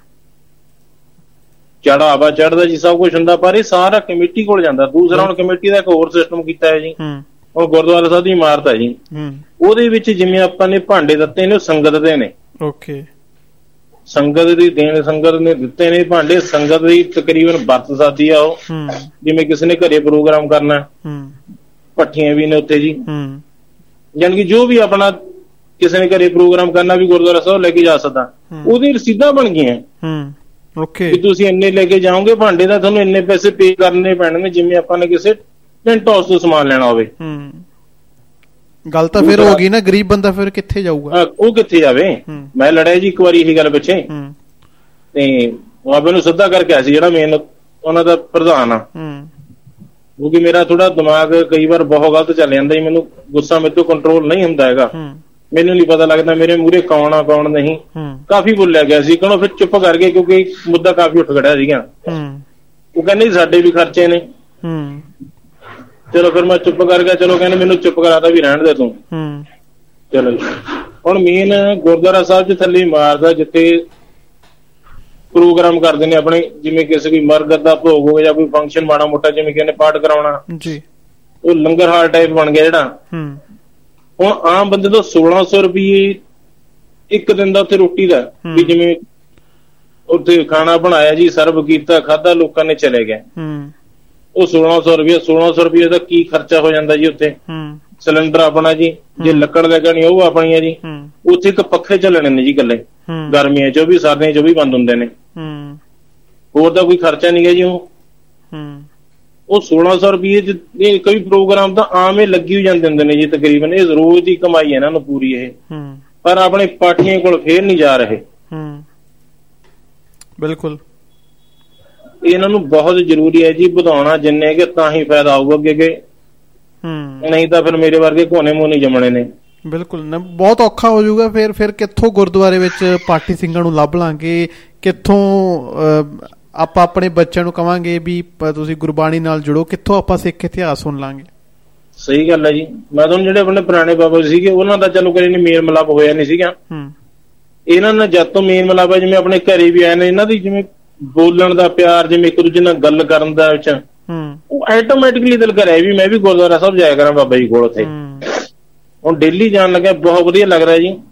ਚੜਾਵਾ ਚੜਦਾ ਜੀ, ਸਭ ਕੁਛ ਹੁੰਦਾ, ਪਰ ਇਹ ਸਾਰਾ ਕਮੇਟੀ ਕੋਲ ਜਾਂਦਾ। ਦੂਸਰਾ ਹੁਣ ਕਮੇਟੀ ਦਾ ਇੱਕ ਹੋਰ ਸਿਸਟਮ ਕੀਤਾ ਹੈ ਜੀ। ਹੁਣ ਗੁਰਦੁਆਰਾ ਸਾਹਿਬ ਦੀ ਇਮਾਰਤ ਹੈ ਜੀ, ਉਹਦੇ ਵਿੱਚ ਜਿਵੇਂ ਆਪਾਂ ਨੇ ਭਾਂਡੇ ਦਿੱਤੇ ਨੇ, ਉਹ ਸੰਗਤ ਦੇ ਨੇ। ਓਕੇ। ਸੰਗਤ ਦੀ ਦੇਣ, ਸੰਗਤ ਨੇ ਦਿੱਤੇ ਨੇ ਭਾਂਡੇ, ਸੰਗਤ ਦੀ ਤਕਰੀਬਨ ਵਰਤ ਸਕਦੀ ਆ ਉਹ। ਜਿਵੇਂ ਕਿਸੇ ਨੇ ਘਰੇ ਪ੍ਰੋਗਰਾਮ ਕਰਨਾ, ਭੱਠੀਆਂ ਵੀ ਨੇ ਉੱਥੇ ਜੀ, ਯਾਨੀ ਕਿ ਜੋ ਵੀ ਆਪਣਾ ਕਿਸੇ ਨੇ ਘਰੇ ਪ੍ਰੋਗਰਾਮ ਕਰਨਾ ਵੀ ਗੁਰਦੁਆਰਾ ਸਾਹਿਬ ਲੈ ਕੇ ਜਾ ਸਕਦਾ। ਉਹਦੀ ਰਸੀਦਾਂ ਬਣ ਗਈਆਂ। ਓਕੇ। ਤੁਸੀਂ ਇੰਨੇ ਲੈ ਕੇ ਜਾਓਗੇ ਭਾਂਡੇ ਦਾ, ਤੁਹਾਨੂੰ ਇੰਨੇ ਪੈਸੇ ਪੇ ਕਰਨੇ ਪੈਣੇ ਨੇ, ਜਿਵੇਂ ਆਪਾਂ ਨੇ ਕਿਸੇ ਟੈਂਟ ਹਾਊਸ ਤੋਂ ਸਮਾਨ ਲੈਣਾ ਹੋਵੇ। ਗੱਲ ਤਾਂ ਫਿਰ ਹੋ ਗਈ ਨਾ, ਗਰੀਬ ਬੰਦਾ ਫਿਰ ਕਿੱਥੇ ਜਾਊਗਾ, ਉਹ ਕਿੱਥੇ ਜਾਵੇ। ਮੈਂ ਲੜਿਆ ਜੀ ਇੱਕ ਵਾਰੀ ਇਹੀ ਗੱਲ ਪਿੱਛੇ, ਤੇ ਬਾਬੇ ਨੂੰ ਸਿੱਧਾ ਕਰਕੇ ਆਇਆ ਸੀ ਜਿਹੜਾ ਮੇਨ ਉਹਨਾਂ ਦਾ ਪ੍ਰਧਾਨ ਆ, ਕਿਉਂਕਿ ਮੇਰਾ ਥੋੜਾ ਦਿਮਾਗ ਕਈ ਵਾਰ ਬਹੁਤ ਗਲਤ ਚੱਲ ਜਾਂਦਾ ਜੀ, ਮੈਨੂੰ ਗੁੱਸਾ ਮੇਰੇ ਤੋਂ ਕੰਟਰੋਲ ਨਹੀਂ ਹੁੰਦਾ ਹੈਗਾ, ਮੈਨੂੰ ਨਹੀਂ ਪਤਾ ਲੱਗਦਾ ਮੇਰੇ ਮੂਹਰੇ ਕੌਣ ਆ ਕੌਣ ਨਹੀਂ। ਕਾਫੀ ਬੋਲਿਆ ਗਿਆ ਸੀ, ਕਹਿੰਦਾ ਫਿਰ ਚੁੱਪ ਕਰ ਗਏ ਕਿਉਂਕਿ ਮੁੱਦਾ ਕਾਫੀ ਉੱਠ ਖੜਿਆ ਸੀਗਾ। ਉਹ ਕਹਿੰਦੇ ਸਾਡੇ ਵੀ ਖਰਚੇ ਨੇ। ਚਲੋ ਫਿਰ ਮੈਂ ਚੁੱਪ ਕਰ ਗਿਆ। ਚਲੋ ਕਹਿੰਦੇ ਮੈਨੂੰ ਚੁੱਪ ਕਰਾਤਾ ਵੀ ਰਹਿਣ ਦੇ ਤੂੰ। ਚਲੋ ਹੁਣ ਮੇਨ ਗੁਰਦੁਆਰਾ ਸਾਹਿਬ 'ਚ ਥੱਲੇ ਇਮਾਰਤ, ਜਿੱਥੇ ਪ੍ਰੋਗਰਾਮ ਕਰਦੇ ਨੇ ਆਪਣੇ, ਜਿਵੇਂ ਕਿਸੇ ਕੋਈ ਮਰਗਤ ਦਾ ਭੋਗ ਹੋਵੇ ਜਾਂ ਕੋਈ ਫੰਕਸ਼ਨ ਮਾੜਾ ਮੋਟਾ, ਜਿਵੇਂ ਕਿਸੇ ਨੇ ਪਾਠ ਕਰਾਉਣਾ ਜੀ, ਉਹ ਲੰਗਰ ਹਾਲ ਟਾਈਪ ਬਣ ਗਿਆ ਜਿਹੜਾ। ਹੁਣ ਆਮ ਬੰਦੇ ਤੋਂ 1600 ਰੁਪਏ ਇੱਕ ਦਿਨ ਦਾ ਉੱਥੇ ਰੋਟੀ ਦਾ, ਵੀ ਜਿਵੇਂ ਉੱਥੇ ਖਾਣਾ ਬਣਾਇਆ ਜੀ, ਸਰਵ ਕੀਤਾ, ਖਾਧਾ, ਲੋਕਾਂ ਨੇ ਚਲੇ ਗਏ। ਉਹ 1600 ਰੁਪਏ ਦਾ ਕੀ ਖਰਚਾ ਹੋ ਜਾਂਦਾ ਜੀ ਉੱਥੇ। ਸਿਲੰਡਰ ਆਪਣਾ ਜੀ, ਜੇ ਲੱਕੜ ਲੱਗਣੀ ਉਹ ਆਪਣੀ ਹੈ ਜੀ। ਉੱਥੇ ਇੱਕ ਪੱਖੇ ਚੱਲਣੇ ਨੇ ਜੀ ਇਕੱਲੇ, ਗਰਮੀਆਂ 'ਚ ਵੀ ਸਰਦੀਆਂ 'ਚ ਵੀ ਬੰਦ ਹੁੰਦੇ ਨੇ, ਹੋਰ ਦਾ ਕੋਈ ਖਰਚਾ ਨਹੀਂ ਹੈ ਜੀ। ਉਹ 1600 ਰੁਪਏ 'ਚ ਕਈ ਪ੍ਰੋਗਰਾਮ ਤਾਂ ਆਮ ਹੀ ਲੱਗੀ ਹੋ ਜਾਂਦੇ ਹੁੰਦੇ ਨੇ ਜੀ ਤਕਰੀਬਨ। ਇਹ ਰੋਜ਼ ਦੀ ਕਮਾਈ ਹੈ ਇਹਨਾਂ ਨੂੰ ਪੂਰੀ ਇਹ, ਪਰ ਆਪਣੇ ਪਾਠੀਆਂ ਕੋਲ ਫੇਰ ਨਹੀਂ ਜਾ ਰਹੇ। ਬਿਲਕੁਲ। ਇਹਨਾਂ ਨੂੰ ਬਹੁਤ ਜ਼ਰੂਰੀ ਹੈ ਜੀ ਵਧਾਉਣਾ, ਜਿੰਨੇ ਕਿ ਤਾਂ ਹੀ ਫਾਇਦਾ ਆਊਗਾ ਅੱਗੇ, ਨਹੀਂ ਤਾਂ ਫਿਰ ਮੇਰੇ ਵਰਗੇ ਘੋਨੇ ਮੋਨੇ ਜੰਮਣੇ ਨੇ। ਬਿਲਕੁਲ ਨਾ, ਬਹੁਤ ਔਖਾ ਹੋ ਜਾਊਗਾ ਫਿਰ ਕਿੱਥੋਂ ਗੁਰਦੁਆਰੇ ਵਿੱਚ ਪਾਠੀ ਸਿੰਘਾਂ ਨੂੰ ਲੱਭ ਲਾਂਗੇ, ਕਿੱਥੋਂ ਆਪਾਂ ਆਪਣੇ ਬੱਚਿਆਂ ਨੂੰ ਕਵਾਂਗੇ ਵੀ ਤੁਸੀਂ ਗੁਰਬਾਣੀ ਨਾਲ ਜੁੜੋ, ਕਿੱਥੋਂ ਆਪਾਂ ਸਿੱਖ ਇਤਿਹਾਸ ਸੁਣ ਲਾਂਗੇ। ਸਹੀ ਗੱਲ ਹੈ ਜੀ। ਮੈਂ ਤੁਹਾਨੂੰ ਜਿਹੜੇ ਆਪਣੇ ਪੁਰਾਣੇ ਬਾਬਾ ਸੀਗੇ ਉਹਨਾਂ ਦਾ ਚਲੋ ਕਦੇ ਮੇਲ ਮਿਲਾਪ ਹੋਇਆ ਨਹੀਂ ਸੀਗਾ। ਇਹਨਾਂ ਨਾਲ ਜਦ ਤੋਂ ਮੇਲ ਮਿਲਾਪ ਹੈ, ਜਿਵੇਂ ਆਪਣੇ ਘਰੇ ਵੀ ਆਏ ਨੇ, ਇਹਨਾਂ ਦੀ ਜਿਵੇਂ ਬੋਲਣ ਦਾ ਪਿਆਰ, ਜਿਵੇਂ ਇੱਕ ਦੂਜੇ ਨਾਲ ਗੱਲ ਕਰਨ ਦਾ ਵਿੱਚ, ਉਹ ਆਟੋਮੈਟਿਕਲੀ ਦਿਲ ਕਰਿਆ ਵੀ ਮੈਂ ਵੀ ਗੁਰਦੁਆਰਾ ਸਾਹਿਬ ਜਾਇਆ ਕਰਾਂ ਬਾਬਾ ਜੀ ਕੋਲ ਉੱਥੇ। ਹੁਣ ਡੇਲੀ ਜਾਣ ਲੱਗਿਆ, ਬਹੁਤ ਵਧੀਆ ਲੱਗ ਰਿਹਾ ਜੀ।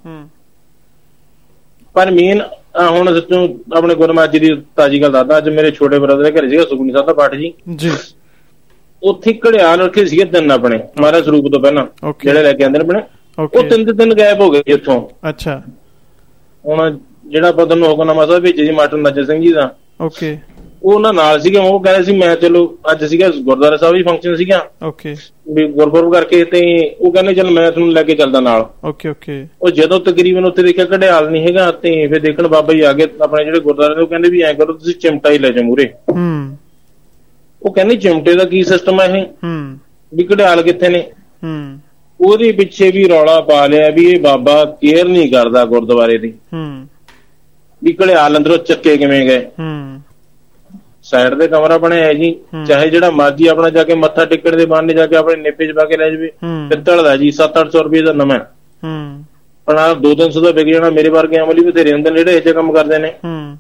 ਪਰ ਮੇਨ ਹੁਣ ਸੱਚੋਂ ਆਪਣੇ ਗੁਰਮਾਜੀ ਦੀ ਤਾਜ਼ੀ ਗੱਲ ਦੱਸਦਾ, ਅੱਜ ਮੇਰੇ ਛੋਟੇ ਬ੍ਰਦਰ ਦੇ ਘਰੇ ਸੀਗਾ ਸੁਖਮਨੀ ਸਾਹਿਬ ਦਾ ਪਾਠ ਜੀ। ਉੱਥੇ ਘੜਿਆਲ ਰੱਖੇ ਸੀਗੇ 3 ਆਪਣੇ ਮਹਾਰਾਜ ਸਰੂਪ ਤੋਂ ਪਹਿਲਾਂ, ਜਿਹੜੇ ਲੈ ਕੇ ਆਂਦੇ ਨੇ ਆਪਣੇ, ਉਹ 3 ਦਿਨ ਗਾਇਬ ਹੋ ਗਏ ਉੱਥੋਂ। ਅੱਛਾ। ਹੁਣ ਜਿਹੜਾ ਪਤਾ ਨੂੰ ਹੁਕਮਨਾਮਾ ਸਾਹਿਬ ਭੇਜਿਆ ਜੀ ਮਾਸਟਰ ਨਜਰ ਸਿੰਘ ਜੀ ਦਾ, ਓਕੇ। ਉਹ ਉਹਨਾਂ ਨਾਲ ਸੀਗਾ, ਉਹ ਕਹਿੰਦੇ ਸੀ ਮੈਂ ਚਲੋ ਅੱਜ ਸੀਗਾ ਗੁਰਦੁਆਰਾ ਸਾਹਿਬ ਹੀ ਫੰਕਸ਼ਨ ਸੀਗਾ, ਓਕੇ, ਵੀ ਗੁਰਪੁਰਬ ਕਰਕੇ, ਤੇ ਉਹ ਕਹਿੰਦੇ ਚਲ ਮੈਂ ਤੁਹਾਨੂੰ ਲੈ ਕੇ ਚੱਲਦਾ ਨਾਲ। Okay okay. ਉਹ ਜਦੋਂ ਤਕਰੀਬਨ ਉੱਥੇ ਦੇਖਿਆ ਘੜਿਆਲ ਨਹੀਂ ਹੈਗਾ, ਤੇ ਫਿਰ ਦੇਖਣ ਬਾਬਾ ਜੀ ਆ ਗਏ ਆਪਣੇ ਜਿਹੜੇ ਗੁਰਦੁਆਰੇ, ਉਹ ਕਹਿੰਦੇ ਵੀ ਐਂ ਕਰੋ ਤੁਸੀਂ ਚਿਮਟਾ ਹੀ ਲੈ ਜਾਓ ਮੂਹਰੇ। ਉਹ ਕਹਿੰਦੇ ਚਿਮਟੇ ਦਾ ਕੀ ਸਿਸਟਮ ਹੈ ਇਹ, ਵੀ ਘੜਿਆਲ ਕਿੱਥੇ ਨੇ? ਉਹਦੇ ਪਿੱਛੇ ਵੀ ਰੌਲਾ ਪਾ ਲਿਆ ਵੀ ਇਹ ਬਾਬਾ ਕੇਅਰ ਨਹੀਂ ਕਰਦਾ ਗੁਰਦੁਆਰੇ ਦੀ, ਵੀ ਘੜਿਆਲ ਅੰਦਰੋਂ ਚੱਕੇ ਕਿਵੇਂ ਗਏ। ਸਾਈਡ ਤੇ ਕਮਰਾ ਬਣਿਆ ਜੀ, ਚਾਹੇ ਜਿਹੜਾ ਮਰਜੀ ਆਪਣਾ ਜਾ ਕੇ ਮੱਥਾ ਟੇਕਣ ਦੇ ਬਹਾਨੇ ਜਾ ਕੇ ਆਪਣੇ ਨੇਪੇ ਚ ਪਾ ਕੇ ਲੈ ਜਾਵੇ। ਪਿੱਤਲ ਦਾ ਜੀ 700-800 ਰੁਪਏ ਦਾ ਨਵਾਂ, ਪਰ 200-300 ਦਾ ਵਿਕ ਜਾਣਾ। ਮੇਰੇ ਵਰਗੇ ਅਮਲੀ ਬਥੇਰੇ ਹੁੰਦੇ ਨੇ ਜਿਹੜੇ ਇਹ ਜਿਹੇ ਕੰਮ ਕਰਦੇ ਨੇ।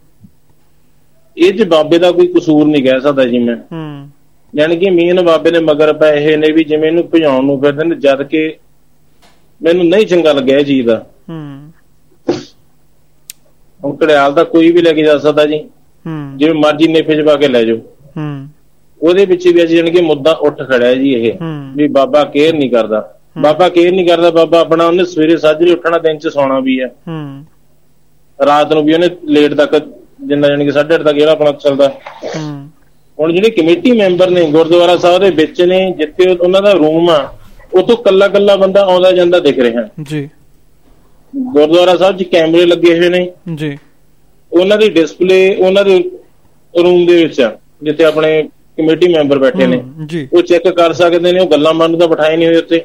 ਇਹ ਚ ਬਾਬੇ ਦਾ ਕੋਈ ਕਸੂਰ ਨਹੀਂ ਕਹਿ ਸਕਦਾ ਜੀ ਮੈਂ, ਯਾਨੀ ਕਿ ਮੇਨ ਬਾਬੇ ਨੇ ਮਗਰ ਪਏ ਇਹ ਨੇ ਵੀ ਜਿਵੇਂ ਇਹਨੂੰ ਭਜਾਉਣ ਨੂੰ ਫਿਰਦੇ ਨੇ, ਜਦ ਕਿ ਮੈਨੂੰ ਨਹੀਂ ਚੰਗਾ ਲੱਗਿਆ ਇਹ ਚੀਜ਼ ਦਾ। ਹੁਣ ਘੜਿਆਲ ਦਾ ਕੋਈ ਵੀ ਲੈ ਕੇ ਜਾ ਸਕਦਾ ਜੀ, ਜਿਵੇਂ ਮਰਜੀ ਨੇਪੇ ਚ ਪਾ ਕੇ ਲੈ ਜਾਓ। ਉਹਦੇ ਪਿੱਛੇ ਵੀ ਅਸੀਂ ਜਾਣੀ ਕਿ ਮੁੱਦਾ ਉੱਠ ਖੜਿਆ ਜੀ ਇਹ, ਵੀ ਬਾਬਾ ਕੇਅਰ ਨਹੀਂ ਕਰਦਾ। ਬਾਬਾ ਕੇਅਰ ਨਹੀਂ ਕਰਦਾ, ਬਾਬਾ ਆਪਣਾ ਉਹਨੇ ਸਵੇਰੇ ਸਾਜਰੇ ਉੱਠਣਾ, ਦਿਨ ਚ ਸੌਣਾ ਵੀ ਆ, ਰਾਤ ਨੂੰ ਵੀ ਉਹਨੇ ਲੇਟ ਤੱਕ ਜਿੰਨਾ ਜਾਣੀ ਕਿ 8:30 ਤੱਕ ਜਿਹੜਾ ਆਪਣਾ ਚੱਲਦਾ। ਹੁਣ ਜਿਹੜੇ ਕਮੇਟੀ ਮੈਂਬਰ ਨੇ ਗੁਰਦੁਆਰਾ ਸਾਹਿਬ ਦੇ ਵਿੱਚ ਨੇ, ਜਿੱਥੇ ਉਹਨਾਂ ਦਾ ਰੂਮ ਆ, ਉੱਥੋਂ ਕੱਲਾ ਕੱਲਾ ਬੰਦਾ ਆਉਂਦਾ ਜਾਂਦਾ ਦਿਖ ਰਿਹਾ ਜੀ। ਗੁਰਦੁਆਰਾ ਸਾਹਿਬ 'ਚ ਕੈਮਰੇ ਲੱਗੇ ਹੋਏ ਨੇ ਜੀ, ਉਹਨਾਂ ਦੀ ਡਿਸਪਲੇ ਉਹਨਾਂ ਦੇ ਰੂਮ ਦੇ ਵਿੱਚ ਆ, ਜਿੱਥੇ ਆਪਣੇ ਕਮੇਟੀ ਮੈਂਬਰ ਬੈਠੇ ਨੇ, ਉਹ ਚੈੱਕ ਕਰ ਸਕਦੇ ਨੇ। ਉਹ ਗੱਲਾਂ ਮਨ ਤਾਂ ਬਿਠਾਏ ਨਹੀਂ ਹੋਏ ਉੱਥੇ,